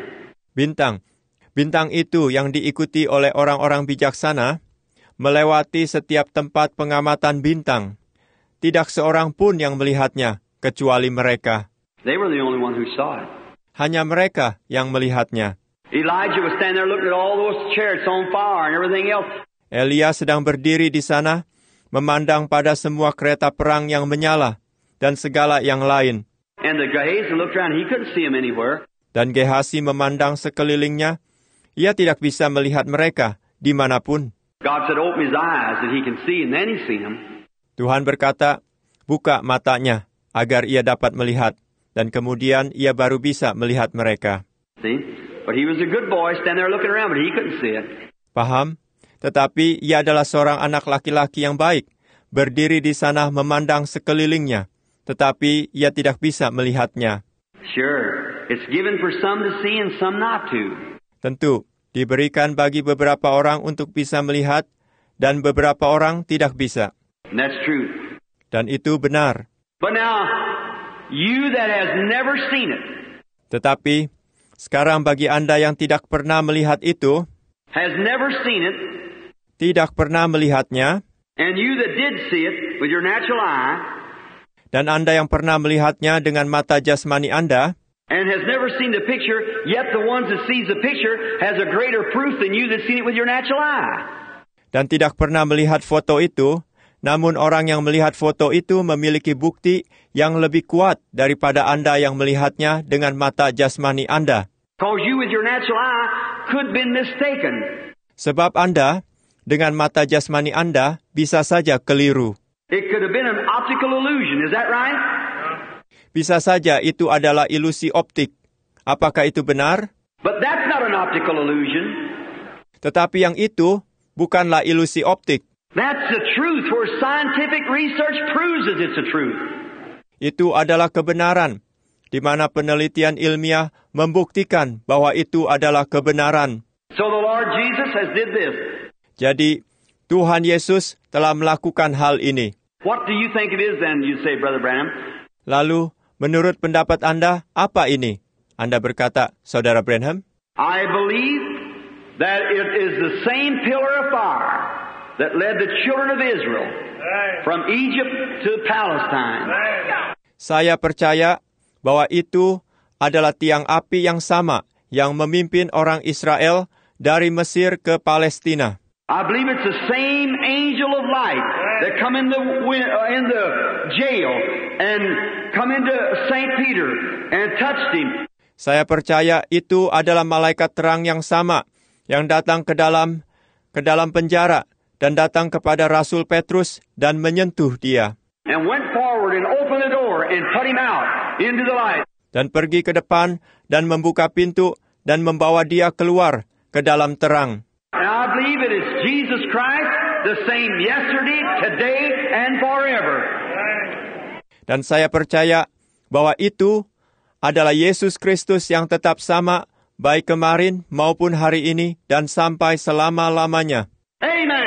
Bintang itu yang diikuti oleh orang-orang bijaksana melewati setiap tempat pengamatan bintang. Tidak seorang pun yang melihatnya kecuali mereka. They were the only one who saw it. Hanya mereka yang melihatnya. Elijah was standing there looking at all those chariots on fire and everything else. Elia sedang berdiri di sana, memandang pada semua kereta perang yang menyala dan segala yang lain. And the Gehazi looked around, he couldn't see him anywhere. Dan Gehazi memandang sekelilingnya, ia tidak bisa melihat mereka dimanapun. God said, open his eyes that he can see, and then he seen them. Tuhan berkata, buka matanya agar ia dapat melihat, dan kemudian ia baru bisa melihat mereka. See? But he was a good boy standing there looking around, but he couldn't see it. Paham? Tetapi ia adalah seorang anak laki-laki yang baik, berdiri di sana memandang sekelilingnya, tetapi ia tidak bisa melihatnya. Sure. It's given for some to see and some not to. Tentu, diberikan bagi beberapa orang untuk bisa melihat, dan beberapa orang tidak bisa. And that's true. Dan itu benar. But now, you that has never seen it, Tetapi, sekarang bagi Anda yang tidak pernah melihat itu, has never seen it, tidak pernah melihatnya, and you that did see it with your natural eye, dan Anda yang pernah melihatnya dengan mata jasmani Anda, and has never seen the picture, yet the ones that sees the picture has a greater proof than you that seen it with your natural eye. dan tidak pernah melihat foto itu, namun orang yang melihat foto itu memiliki bukti yang lebih kuat daripada Anda yang melihatnya dengan mata jasmani Anda. Because you with your natural eye could have been mistaken. Sebab Anda, dengan mata jasmani Anda, bisa saja keliru. It could have been an optical illusion, is that right? Bisa saja itu adalah ilusi optik. Apakah itu benar? But that's not an optical illusion. Tetapi yang itu bukanlah ilusi optik. That's the truth where scientific research proves that it's a truth. Itu adalah kebenaran, di mana penelitian ilmiah membuktikan bahwa itu adalah kebenaran. So the Lord Jesus has did this. Jadi, Tuhan Yesus telah melakukan hal ini. What do you think it is then, you say, Brother Branham? Lalu, menurut pendapat Anda, apa ini? Anda berkata, Saudara Branham? I believe that it is the same pillar of fire that led the children of Israel from Egypt to Palestine. Saya percaya bahwa itu adalah tiang api yang sama yang memimpin orang Israel dari Mesir ke Palestina. I believe it's the same angel of light that come in the jail and come into St. Peter and touched him. Saya percaya itu adalah malaikat terang yang sama yang datang ke dalam penjara dan datang kepada Rasul Petrus dan menyentuh dia. And went forward and opened the door and put him out into the light. Dan pergi ke depan dan membuka pintu dan membawa dia keluar ke dalam terang. And I believe it is Jesus Christ, the same yesterday, today, and forever. Dan saya percaya bahwa itu adalah Yesus Kristus yang tetap sama, baik kemarin maupun hari ini, dan sampai selama-lamanya. Amen.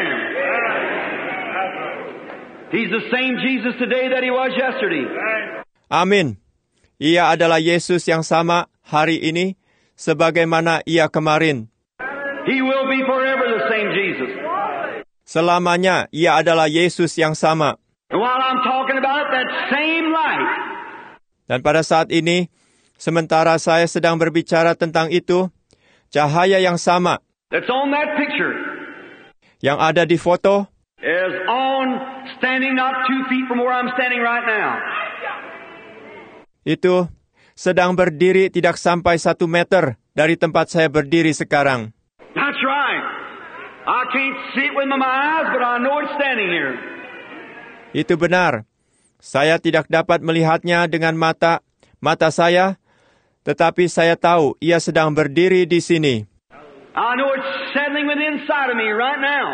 He's the same Jesus today that he was yesterday. Amin. Ia adalah Yesus yang sama hari ini, sebagaimana ia kemarin. He will be forever the same Jesus. Selamanya ia adalah Yesus yang sama. And while I'm talking about that same light, Dan pada saat ini, sementara saya sedang berbicara tentang itu, cahaya yang sama that's on that picture yang ada di foto is on standing not 2 feet from where I'm standing right now. itu sedang berdiri tidak sampai 1 meter dari tempat saya berdiri sekarang. That's right. I can't see it with my eyes, but I know it's standing here. Itu benar. Saya tidak dapat melihatnya dengan mata saya, tetapi saya tahu ia sedang berdiri di sini. I know it's settling within inside of me right now.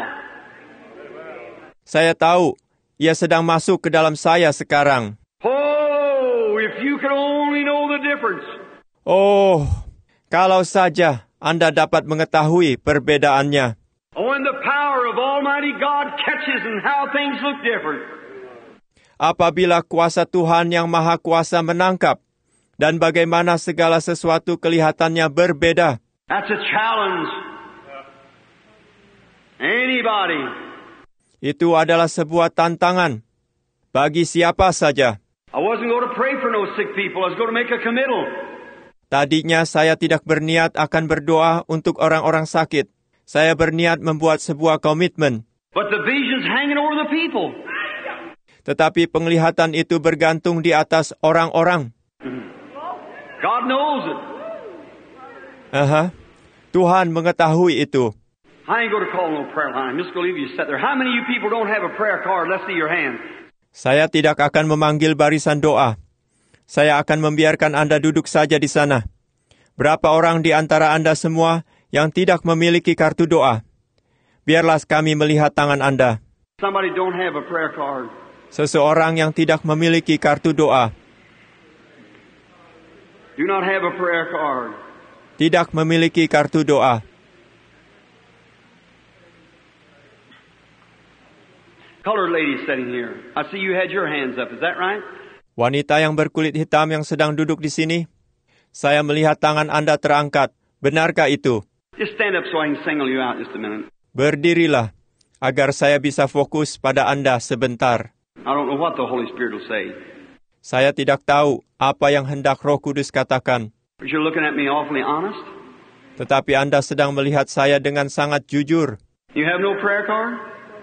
Saya tahu ia sedang masuk ke dalam saya sekarang. Oh, if you could only know the difference. Oh, kalau saja Anda dapat mengetahui perbedaannya. Oh, and the power of Almighty God catches and how things look different. Apabila kuasa Tuhan yang Maha Kuasa menangkap, dan bagaimana segala sesuatu kelihatannya berbeda. That's a challenge. Anybody. Itu adalah sebuah tantangan bagi siapa saja. I wasn't going to pray for no sick people. I was going to make a committal. Tadinya saya tidak berniat akan berdoa untuk orang-orang sakit. Saya berniat membuat sebuah komitmen. But the vision's hanging over the people. Tetapi penglihatan itu bergantung di atas orang-orang. God knows it. Tuhan mengetahui itu. I ain't going to call no prayer line. I'm just going to leave you sit there. How many of you people don't have a prayer card? Let's see your hand. Saya tidak akan memanggil barisan doa. Saya akan membiarkan Anda duduk saja di sana. Berapa orang di antara Anda semua yang tidak memiliki kartu doa? Biarlah kami melihat tangan Anda. Somebody don't have a prayer card. Seseorang yang tidak memiliki kartu doa. Do not have a prayer card. Tidak memiliki kartu doa. Colored lady sitting here. I see you had your hands up. Is that right? Wanita yang berkulit hitam yang sedang duduk di sini. Saya melihat tangan Anda terangkat. Benarkah itu? Just stand up so I can single you out just a minute. Berdirilah, agar saya bisa fokus pada Anda sebentar. I don't know what the Holy Spirit will say. Saya tidak tahu apa yang hendak Roh Kudus katakan. But you're looking at me awfully honest. Tetapi Anda sedang melihat saya dengan sangat jujur. You have no prayer card?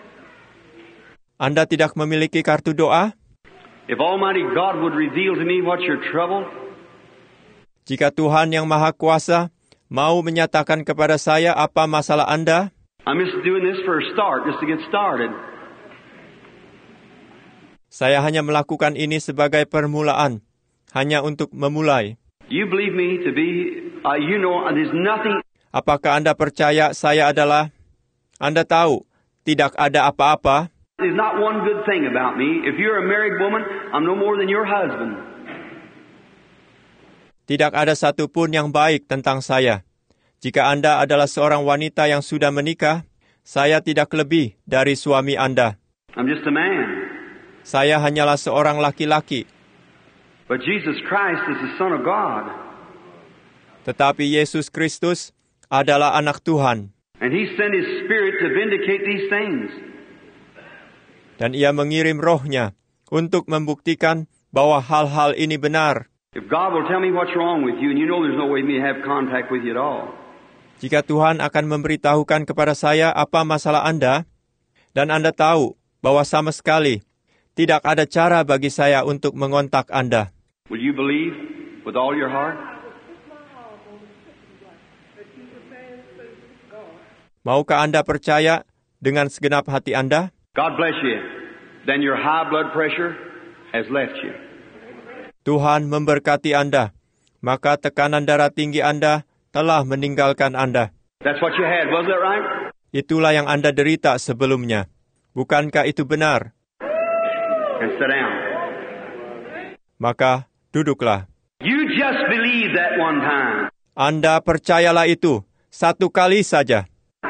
Anda tidak memiliki kartu doa? If Almighty God would reveal to me what's your trouble, jika Tuhan yang Maha Kuasa mau menyatakan kepada saya apa masalah Anda, I'm just doing this for a start, just to get started. Saya hanya melakukan ini sebagai permulaan, hanya untuk memulai. You believe me to be, there's nothing. Apakah Anda percaya saya adalah? Anda tahu, tidak ada apa-apa. There's not one good thing about me. If you're a married woman, I'm no more than your husband. Tidak ada satupun yang baik tentang saya. Jika Anda adalah seorang wanita yang sudah menikah, saya tidak lebih dari suami Anda. I'm just a man. Saya hanyalah seorang laki-laki. But Jesus Christ is the Son of God. Tetapi Yesus Kristus adalah anak Tuhan. And He sent His Spirit to vindicate these things. Dan Ia mengirim rohnya untuk membuktikan bahwa hal-hal ini benar. If God will tell me what's wrong with you, and you know there's no way me to have contact with you at all. Jika Tuhan akan memberitahukan kepada saya apa masalah Anda, dan Anda tahu bahwa sama sekali tidak ada cara bagi saya untuk mengontak Anda. Will you believe with all your heart? Maukah Anda percaya dengan segenap hati Anda? God bless you. Then your high blood pressure has left you. Tuhan memberkati Anda, maka tekanan darah tinggi Anda telah meninggalkan Anda. That's what you had, was that right? Itulah yang Anda derita sebelumnya. Bukankah itu benar? And sit down. Maka duduklah. You just believe that one time. Anda percayalah itu satu kali saja.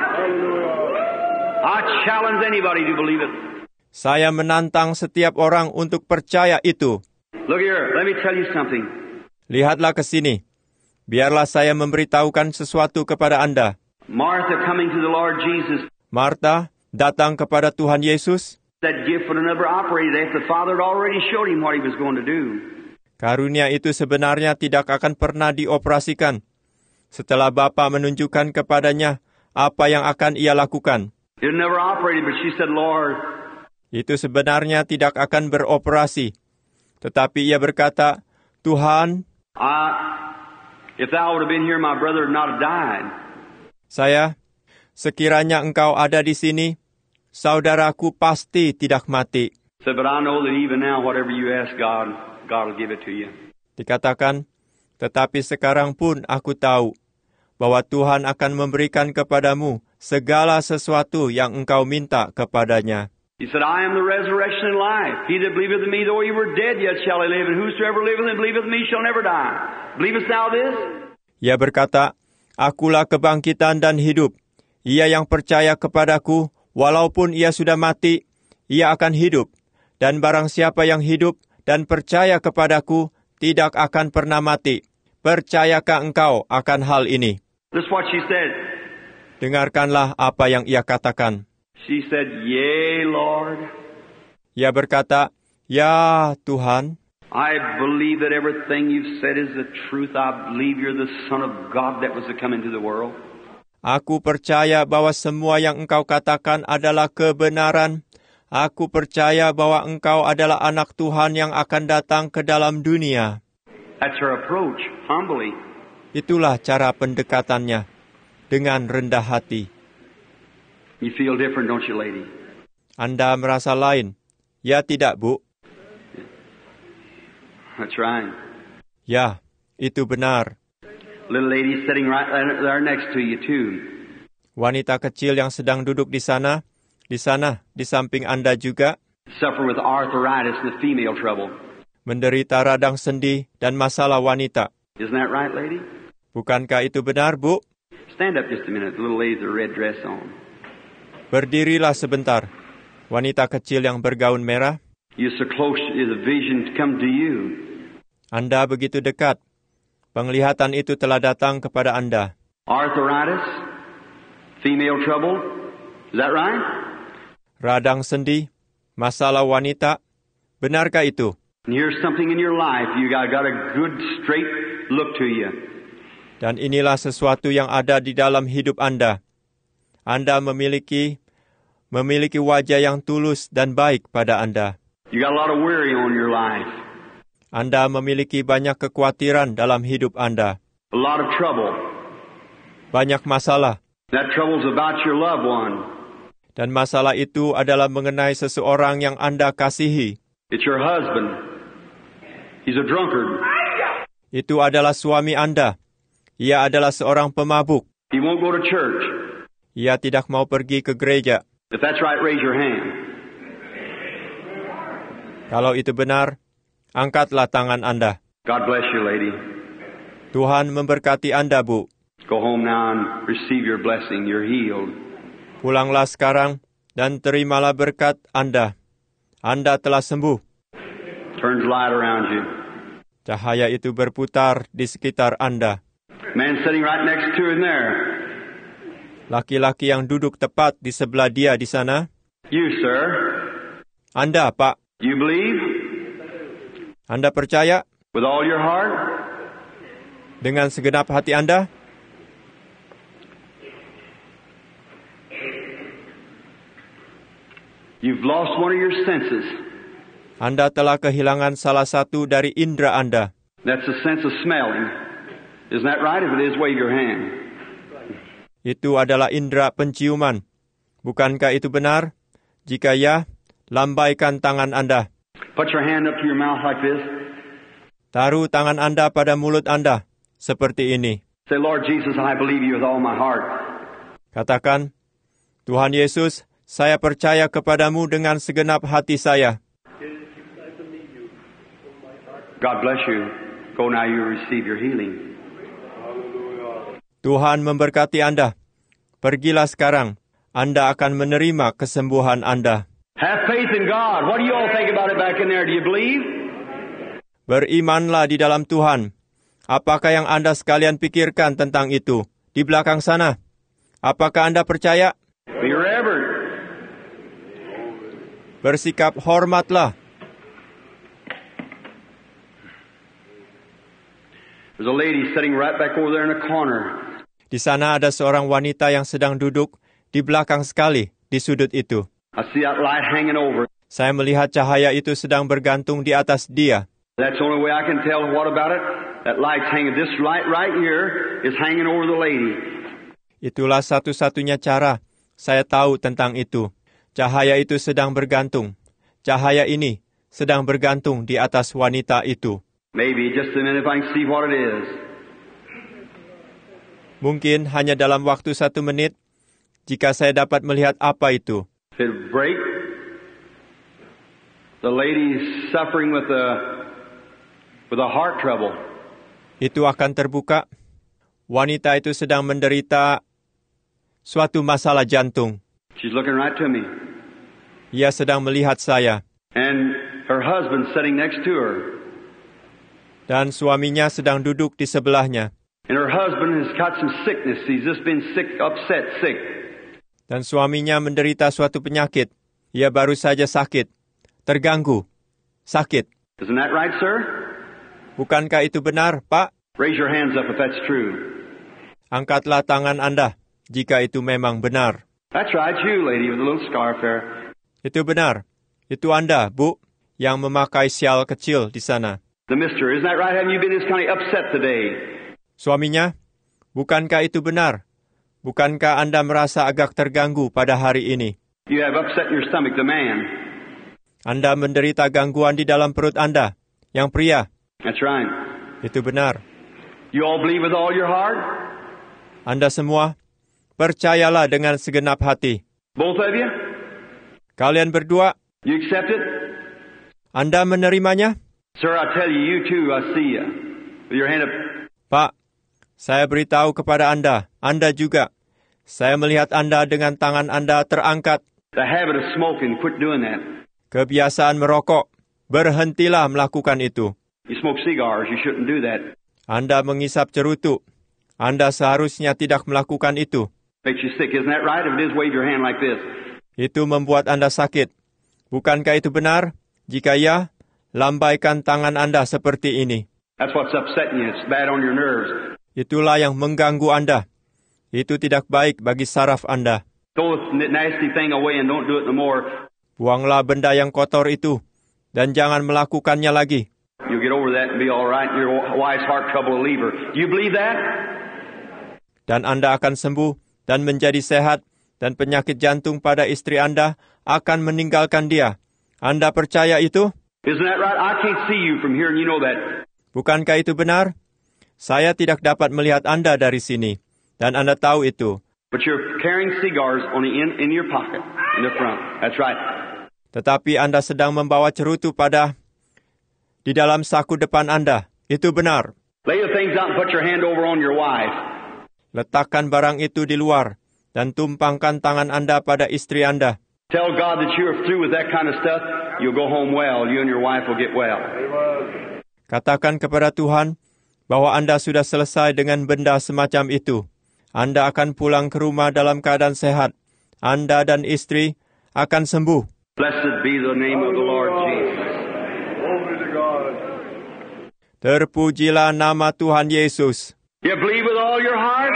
I challenge anybody to believe it. Saya menantang setiap orang untuk percaya itu. Look here, let me tell you something. Lihatlah ke sini. Biarlah saya memberitahukan sesuatu kepada Anda. Martha coming to the Lord Jesus. Martha datang kepada Tuhan Yesus. That gift would have never operated after the Father had already showed him what he was going to do. Karunia itu sebenarnya tidak akan pernah dioperasikan setelah Bapa menunjukkan kepadanya apa yang akan ia lakukan. It never operated, but she said, Lord. Itu sebenarnya tidak akan beroperasi. Tetapi ia berkata, Tuhan, if thou would have been here, my brother would not have died. Saya, sekiranya engkau ada di sini, saudaraku pasti tidak mati. Said, but I know that even now, whatever you ask God, God will give it to you. Dikatakan, tetapi sekarang pun aku tahu bahwa Tuhan akan memberikan kepadamu segala sesuatu yang engkau minta kepadanya. He said, I am the resurrection and life. He that believeth in me, though he were dead, yet shall he live. And whosoever liveth and believeth in me shall never die. Believest thou this? Ia berkata, Akulah kebangkitan dan hidup. Ia yang percaya kepadaku, walaupun ia sudah mati, ia akan hidup. Dan barang siapa yang hidup dan percaya kepadaku, tidak akan pernah mati. Percayakah engkau akan hal ini? This is what she said. Dengarkanlah apa yang ia katakan. She said, Yea, Lord. Ia berkata, Ya Tuhan, I believe that everything you've said is the truth. I believe you're the Son of God that was to come into the world. Aku percaya bahwa semua yang engkau katakan adalah kebenaran. Aku percaya bahwa engkau adalah anak Tuhan yang akan datang ke dalam dunia. That's her approach, humbly. Itulah cara pendekatannya, dengan rendah hati. You feel different, don't you, lady? Anda merasa lain. Ya tidak, Bu? That's right. Ya, itu benar. Little lady sitting right there next to you, too. Wanita kecil yang sedang duduk di sana, di samping Anda juga. Suffer with arthritis and the female trouble. Menderita radang sendi dan masalah wanita. Isn't that right, lady? Bukankah itu benar, Bu? Stand up just a minute. The little lady with the red dress on. Berdirilah sebentar. Wanita kecil yang bergaun merah. You're so close to the vision to come to you. Anda begitu dekat. Penglihatan itu telah datang kepada Anda. Arthritis, female trouble. Is that right? Radang sendi, masalah wanita. Benarkah itu? And here's something in your life. You got a good straight look to you. Dan inilah sesuatu yang ada di dalam hidup Anda. Anda memiliki wajah yang tulus dan baik pada Anda. You got a lot of worry on your life. Anda memiliki banyak kekhawatiran dalam hidup Anda. A lot of trouble. Banyak masalah. That trouble's about your loved one. Dan masalah itu adalah mengenai seseorang yang Anda kasihi. It's your husband. He's a drunkard. Itu adalah suami Anda. Ia adalah seorang pemabuk. He won't go to church. Ia tidak mau pergi ke gereja. If that's right, raise your hand. Kalau itu benar, angkatlah tangan Anda. God bless you, lady. Tuhan memberkati Anda, Bu. Go home now and receive your blessing. You're healed. Pulanglah sekarang dan terimalah berkat Anda. Anda telah sembuh. Turns light around you. Cahaya itu berputar di sekitar Anda. Man sitting right next to him there. Laki-laki yang duduk tepat di sebelah dia di sana. You, sir. Anda, Pak. You believe? Anda percaya? With all your heart? Dengan segenap hati Anda? You've lost one of your senses. Anda telah kehilangan salah satu dari indera Anda. That's the sense of smelling. Isn't that right? If it is, wave your hand. Itu adalah indera penciuman. Bukankah itu benar? Jika ya, lambaikan tangan Anda. Put your hand up to your mouth like this. Taruh tangan Anda pada mulut Anda, seperti ini. Say, Lord Jesus, I believe you with all my heart. Katakan, Tuhan Yesus, saya percaya kepadamu dengan segenap hati saya. God bless you. Go now, you receive your healing. Tuhan memberkati Anda. Pergilah sekarang. Anda akan menerima kesembuhan Anda. Have faith in God. What do you all think about it back in there? Do you believe? Berimanlah di dalam Tuhan. Apakah yang Anda sekalian pikirkan tentang itu? Di belakang sana. Apakah Anda percaya? Be reverent. Bersikap hormatlah. There's a lady sitting right back over there in the corner. Di sana ada seorang wanita yang sedang duduk di belakang sekali, di sudut itu. I see that light hanging over. Saya melihat cahaya itu sedang bergantung di atas dia. That's the only way I can tell. What about it? That light's hanging. This light right here is hanging over the lady. Itulah satu-satunya cara saya tahu tentang itu. Cahaya itu sedang bergantung. Cahaya ini sedang bergantung di atas wanita itu. Maybe just a minute if I can see what it is. Mungkin hanya dalam waktu 1 menit, jika saya dapat melihat apa itu. If it break, the lady's suffering with a heart trouble. Itu akan terbuka. Wanita itu sedang menderita suatu masalah jantung. She's looking right to me. Ia sedang melihat saya. And her husband sitting next to her. Dan suaminya sedang duduk di sebelahnya. And her husband has got some sickness. He's just been sick, upset, sick. Dan suaminya menderita suatu penyakit. Ia baru saja sakit. Terganggu. Sakit. Isn't that right, sir? Bukankah itu benar, Pak? Raise your hands up if that's true. Angkatlah tangan Anda, jika itu memang benar. That's right, you lady with a little scarf there. Itu benar. Itu Anda, Bu, yang memakai syal kecil di sana. The mister, isn't that right? Haven't you been this kind of upset today? Suaminya, bukankah itu benar? Bukankah Anda merasa agak terganggu pada hari ini? You have upset in your stomach, the man. Anda menderita gangguan di dalam perut Anda, yang pria. That's right. Itu benar. You all believe with all your heart? Anda semua, percayalah dengan segenap hati. Both of you? Kalian berdua, You accept it? Anda menerimanya? Sir, I tell you, you too, I see you. With your hand up. Pak, saya beritahu kepada Anda juga. Saya melihat Anda dengan tangan Anda terangkat. The habit of smoking, quit doing that. Kebiasaan merokok, berhentilah melakukan itu. You smoke cigars, you shouldn't do that. Anda mengisap cerutu. Anda seharusnya tidak melakukan itu. Makes you sick, isn't that right? If it is, wave your hand like this. Itu membuat Anda sakit. Bukankah itu benar? Jika ya, lambaikan tangan Anda seperti ini. That's what's upsetting you. It's bad on your nerves. Itulah yang mengganggu Anda. Itu tidak baik bagi saraf Anda. Throw this nasty thing away and don't do it no more. Buanglah benda yang kotor itu, dan jangan melakukannya lagi. You'll get over that and be all right. Your wife's heart trouble will leave her. Do you believe that? Dan Anda akan sembuh dan menjadi sehat, dan penyakit jantung pada istri Anda akan meninggalkan dia. Anda percaya itu? Isn't that right? I can't see you from here, and you know that. Bukankah itu benar? Saya tidak dapat melihat Anda dari sini, dan Anda tahu itu. But you're carrying cigars on the in your pocket, in the front. That's right. Tetapi Anda sedang membawa cerutu di dalam saku depan Anda. Itu benar. Lay the things out and put your hand over on your wife. Letakkan barang itu di luar, dan tumpangkan tangan Anda pada istri Anda. Tell God that you're through with that kind of stuff. You'll go home well. You and your wife will get well. Katakan kepada Tuhan bahwa Anda sudah selesai dengan benda semacam itu. Anda akan pulang ke rumah dalam keadaan sehat. Anda dan istri akan sembuh. Blessed be the name of the Lord Jesus. Terpujilah nama Tuhan Yesus. You believe with all your heart?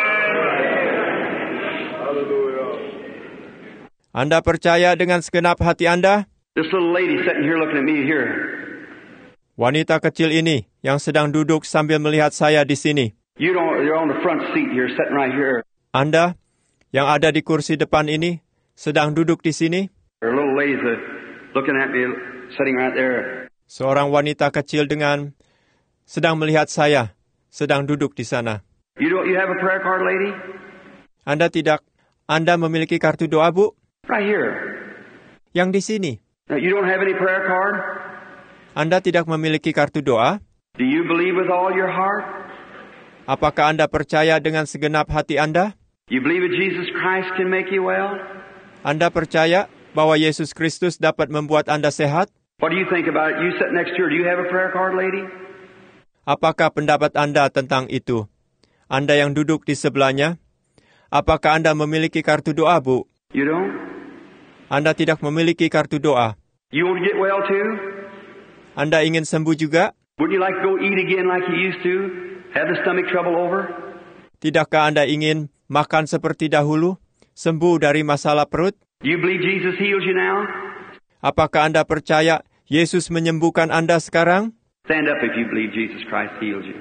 Anda percaya dengan segenap hati Anda? This little lady sitting here looking at me here. Wanita kecil ini yang sedang duduk sambil melihat saya di sini. You're on the front seat here, sitting right here. Anda yang ada di kursi depan ini sedang duduk di sini. Her little lady's looking at me, sitting right there. Seorang wanita kecil sedang melihat saya, sedang duduk di sana. You have a prayer card, lady? Anda memiliki kartu doa, Bu? Right here. Yang di sini. You don't have any prayer card? Anda tidak memiliki kartu doa? Do you believe with all your heart? Apakah Anda percaya dengan segenap hati Anda? You believe that Jesus Christ can make you well? Anda percaya bahwa Yesus Kristus dapat membuat Anda sehat? What do you think about it? You sit next to her. Do you have a prayer card, lady? Apakah pendapat Anda tentang itu? Anda yang duduk di sebelahnya, apakah Anda memiliki kartu doa, Bu? You don't? Anda tidak memiliki kartu doa. You want to get well too? Anda ingin sembuh juga? Wouldn't you like to go eat again like you used to? Have the stomach trouble over? Tidakkah Anda ingin makan seperti dahulu? Sembuh dari masalah perut? You believe Jesus heals you now? Apakah Anda percaya Yesus menyembuhkan Anda sekarang? Stand up if you believe Jesus Christ heals you.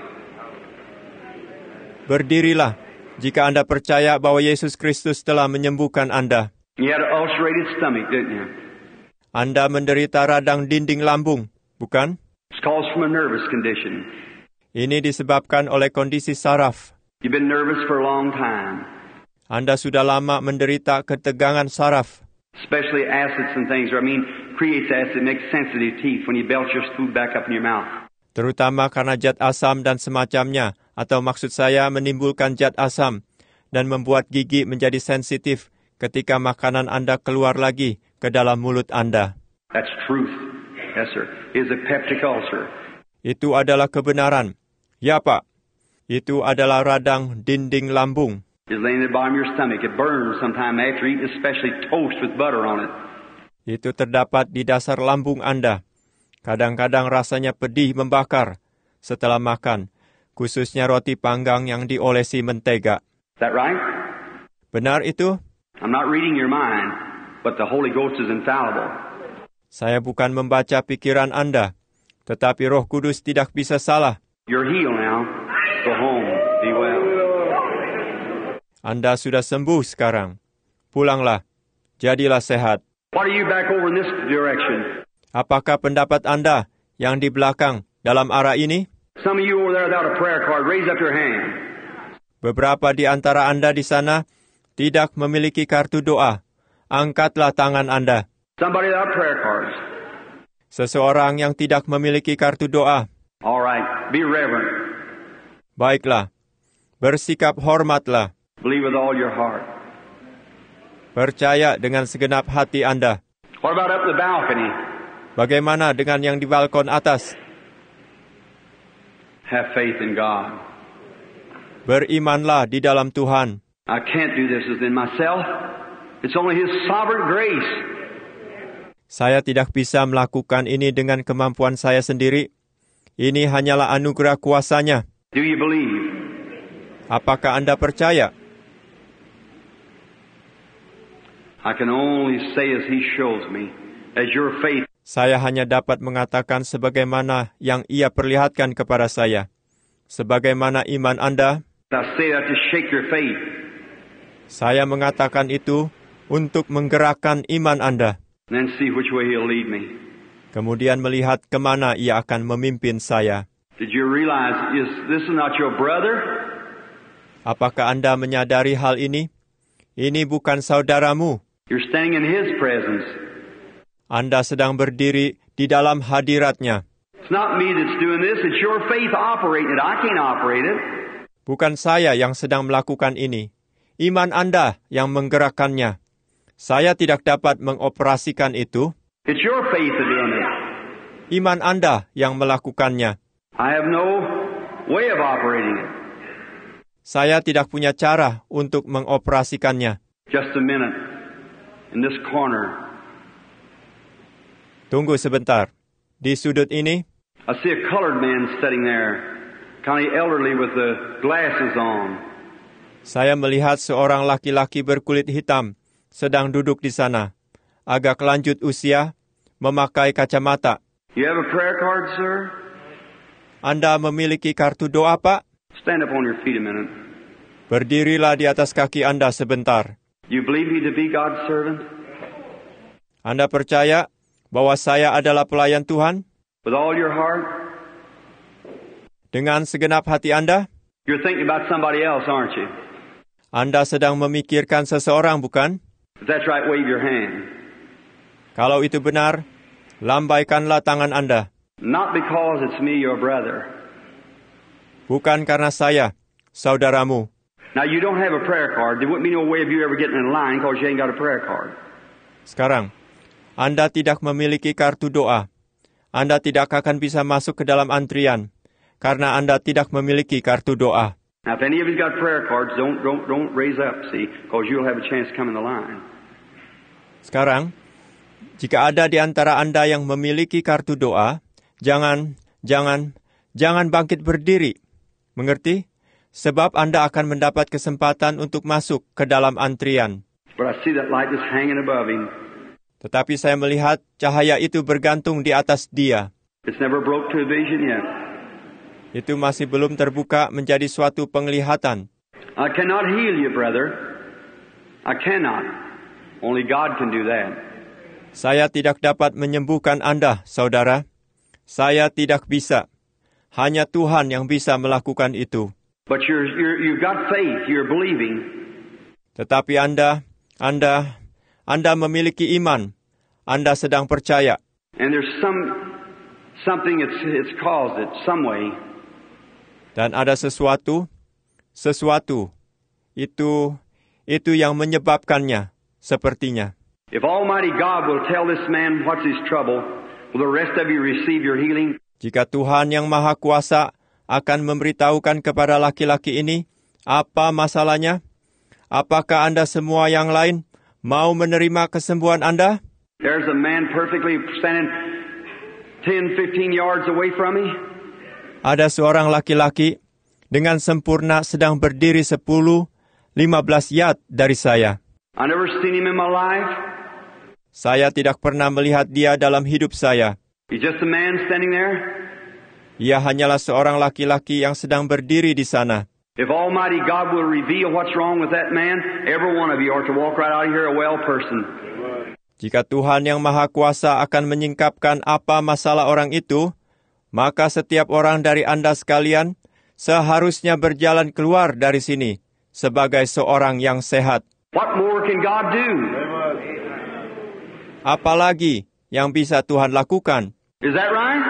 Berdirilah jika Anda percaya bahwa Yesus Kristus telah menyembuhkan Anda. You had an ulcerated stomach, didn't you? Anda menderita radang dinding lambung, bukan? It's caused from a nervous condition. Ini disebabkan oleh kondisi saraf. You've been nervous for a long time. Anda sudah lama menderita ketegangan saraf. Especially acids and things, creates acid, makes sensitive teeth when you belch your food back up in your mouth. Terutama karena zat asam dan semacamnya, atau maksud saya menimbulkan zat asam, dan membuat gigi menjadi sensitif ketika makanan Anda keluar lagi ke dalam mulut Anda. That's truth. Yes, sir. It's a peptic ulcer. Itu adalah kebenaran. Ya, Pak. Itu adalah radang dinding lambung. It's laying at the bottom of your stomach. It burns sometime after eating, especially toast with butter on it. Itu terdapat di dasar lambung Anda. Kadang-kadang rasanya pedih membakar setelah makan, khususnya roti panggang yang diolesi mentega. Is that right? Benar itu? I'm not reading your mind, but the Holy Ghost is infallible. Saya bukan membaca pikiran Anda, tetapi Roh Kudus tidak bisa salah. You're healed now. Go home. Be well. Anda sudah sembuh sekarang. Pulanglah. Jadilah sehat. What are you back over in this direction? Apakah pendapat Anda yang di belakang dalam arah ini? Some of you over there without a prayer card, raise up your hand. Beberapa di antara Anda di sana tidak memiliki kartu doa. Angkatlah tangan Anda. Somebody without prayer cards. Seseorang yang tidak memiliki kartu doa. All right. Be reverent. Baiklah. Bersikap hormatlah. Believe with all your heart. Percaya dengan segenap hati Anda. What about up the balcony? Bagaimana dengan yang di balkon atas? Have faith in God. Berimanlah di dalam Tuhan. I can't do this within myself. It's only His sovereign grace. Saya tidak bisa melakukan ini dengan kemampuan saya sendiri. Ini hanyalah anugerah kuasa-Nya. Do you believe? Apakah Anda percaya? I can only say as He shows me, as your faith. Saya hanya dapat mengatakan sebagaimana yang Ia perlihatkan kepada saya. Sebagaimana iman Anda. I say that to shake your faith. Saya mengatakan itu untuk menggerakkan iman Anda. And then see which way He'll lead me. kemudian melihat kemana ia akan memimpin saya. Did you realize this is not your brother? Apakah Anda menyadari hal ini? Ini bukan saudaramu. You're standing in his presence. Anda sedang berdiri di dalam hadiratnya. It's not me that's doing this, it's your faith operating it. I can't operate it. Bukan saya yang sedang melakukan ini. Iman Anda yang menggerakkannya. Saya tidak dapat mengoperasikan itu. It's your faith that's doing it. Iman Anda yang melakukannya. I have no way of operating it. Saya tidak punya cara untuk mengoperasikannya. Just a minute. In this corner. Tunggu sebentar. Di sudut ini, I see a colored man sitting there, kind of elderly with the glasses on. saya melihat seorang laki-laki berkulit hitam sedang duduk di sana, agak lanjut usia, memakai kacamata. You have a prayer card, sir? Anda memiliki kartu doa, Pak? Stand up on your feet a minute. Berdirilah di atas kaki Anda sebentar. You believe me to be God's servant? Anda percaya bahwa saya adalah pelayan Tuhan? With all your heart? Dengan segenap hati Anda? You're thinking about somebody else, aren't you? Anda sedang memikirkan seseorang, bukan? If that's right, wave your hand. Kalau itu benar, lambaikanlah tangan Anda. Not because it's me, your brother. Bukan karena saya, saudaramu. Now, you don't have a prayer card. There wouldn't be no way of you ever getting in line because you ain't got a prayer card. Sekarang, Anda tidak memiliki kartu doa. Anda tidak akan bisa masuk ke dalam antrian, karena Anda tidak memiliki kartu doa. Now, if any of you got prayer cards, don't raise up, see, because you'll have a chance to come in the line. Sekarang, jika ada di antara Anda yang memiliki kartu doa, jangan bangkit berdiri. Mengerti? Sebab Anda akan mendapat kesempatan untuk masuk ke dalam antrian. But I see that light just hanging above him. Tetapi saya melihat cahaya itu bergantung di atas dia. It's never broke to a vision yet. Itu masih belum terbuka menjadi suatu penglihatan. I cannot heal you, brother. I cannot. Only God can do that. Saya tidak dapat menyembuhkan Anda, saudara. Saya tidak bisa. Hanya Tuhan yang bisa melakukan itu. But you've got faith. You're believing. Tetapi Anda memiliki iman. Anda sedang percaya. And there's something it's caused it some way. Dan ada sesuatu itu yang menyebabkannya, sepertinya. If Almighty God will tell this man what's his trouble, will the rest of you receive your healing? Jika Tuhan yang Maha Kuasa akan memberitahukan kepada laki-laki ini apa masalahnya, apakah Anda semua yang lain mau menerima kesembuhan Anda? There's a man perfectly standing 10-15 yards away from me. Ada seorang laki-laki dengan sempurna sedang berdiri 10-15 yard dari saya. I never seen him in my life. Saya tidak pernah melihat dia dalam hidup saya. He's just a man standing there. Ia hanyalah seorang laki-laki yang sedang berdiri di sana. If Almighty God will reveal what's wrong with that man, every one of you are to walk right out of here a well person. Jika Tuhan yang Maha Kuasa akan menyingkapkan apa masalah orang itu, maka setiap orang dari Anda sekalian seharusnya berjalan keluar dari sini sebagai seorang yang sehat. What more can God do? Apalagi yang bisa Tuhan lakukan? Is that right?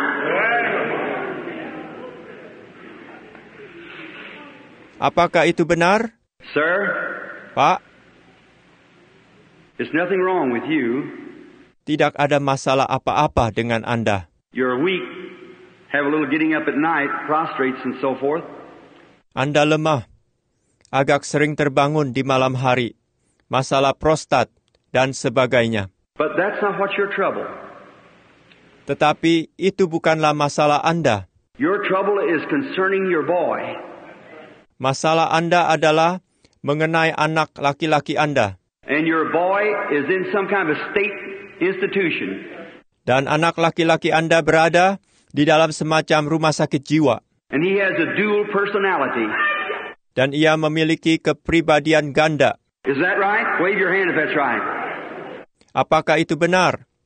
Apakah itu benar? Sir, Pak, there's nothing wrong with you. tidak ada masalah apa-apa dengan Anda. You're weak, have a little getting up at night, prostrates and so forth. Anda lemah, agak sering terbangun di malam hari, masalah prostat, dan sebagainya. But that's not what's your trouble. Tetapi itu bukanlah masalah Anda. Your trouble is concerning your boy. Masalah Anda adalah mengenai anak laki-laki Anda. And your boy is in some kind of a state institution. Dan anak laki-laki Anda berada di dalam semacam rumah sakit jiwa. And he has a dual personality. Dan ia memiliki kepribadian ganda. Is that right? Wave your hand if that's right. Apakah itu benar?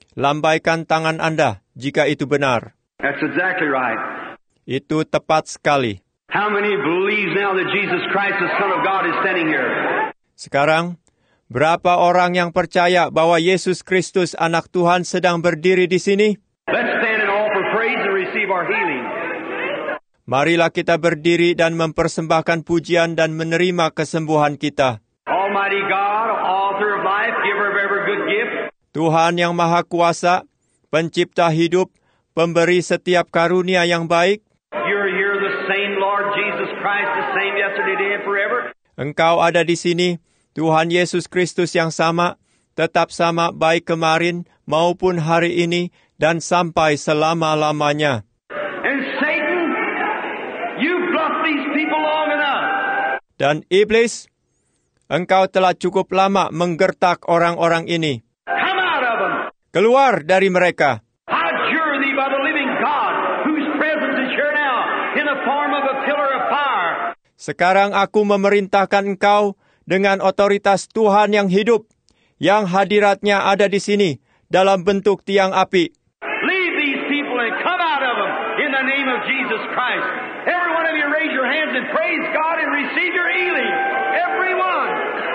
Lambaikan tangan Anda jika itu benar. That's exactly right. Itu tepat sekali. How many believes now that Jesus Christ, the Son of God, is standing here? Sekarang, berapa orang yang percaya bahwa Yesus Kristus anak Tuhan sedang berdiri di sini? Let's stand and offer praise and receive our healing. Marilah kita berdiri dan mempersembahkan pujian dan menerima kesembuhan kita. Almighty God, author of life, giver of every good gift. Tuhan yang Maha Kuasa, pencipta hidup, pemberi setiap karunia yang baik. You're here, the same Lord Jesus Christ, the same yesterday, today, and forever. Engkau ada di sini, Tuhan Yesus Kristus yang sama, tetap sama baik kemarin maupun hari ini dan sampai selama-lamanya. And Satan, you bluffed these people long enough. Dan iblis, engkau telah cukup lama menggertak orang-orang ini. Come out of them. Keluar dari mereka. I adjure thee by the living God, whose presence is here now, in the form of a pillar of fire. Sekarang aku memerintahkan engkau dengan otoritas Tuhan yang hidup, yang hadiratnya ada di sini, dalam bentuk tiang api. Leave these people and come out of them, in the name of Jesus Christ. Every one of you raise your hands and praise God and receive your healing. Everyone.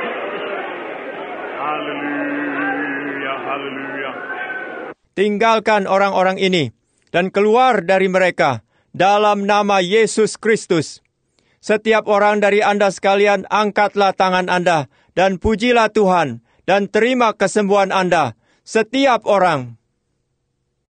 Hallelujah, hallelujah. Tinggalkan orang-orang ini dan keluar dari mereka dalam nama Yesus Kristus. Setiap orang dari Anda sekalian, angkatlah tangan Anda dan pujilah Tuhan dan terima kesembuhan Anda. Setiap orang.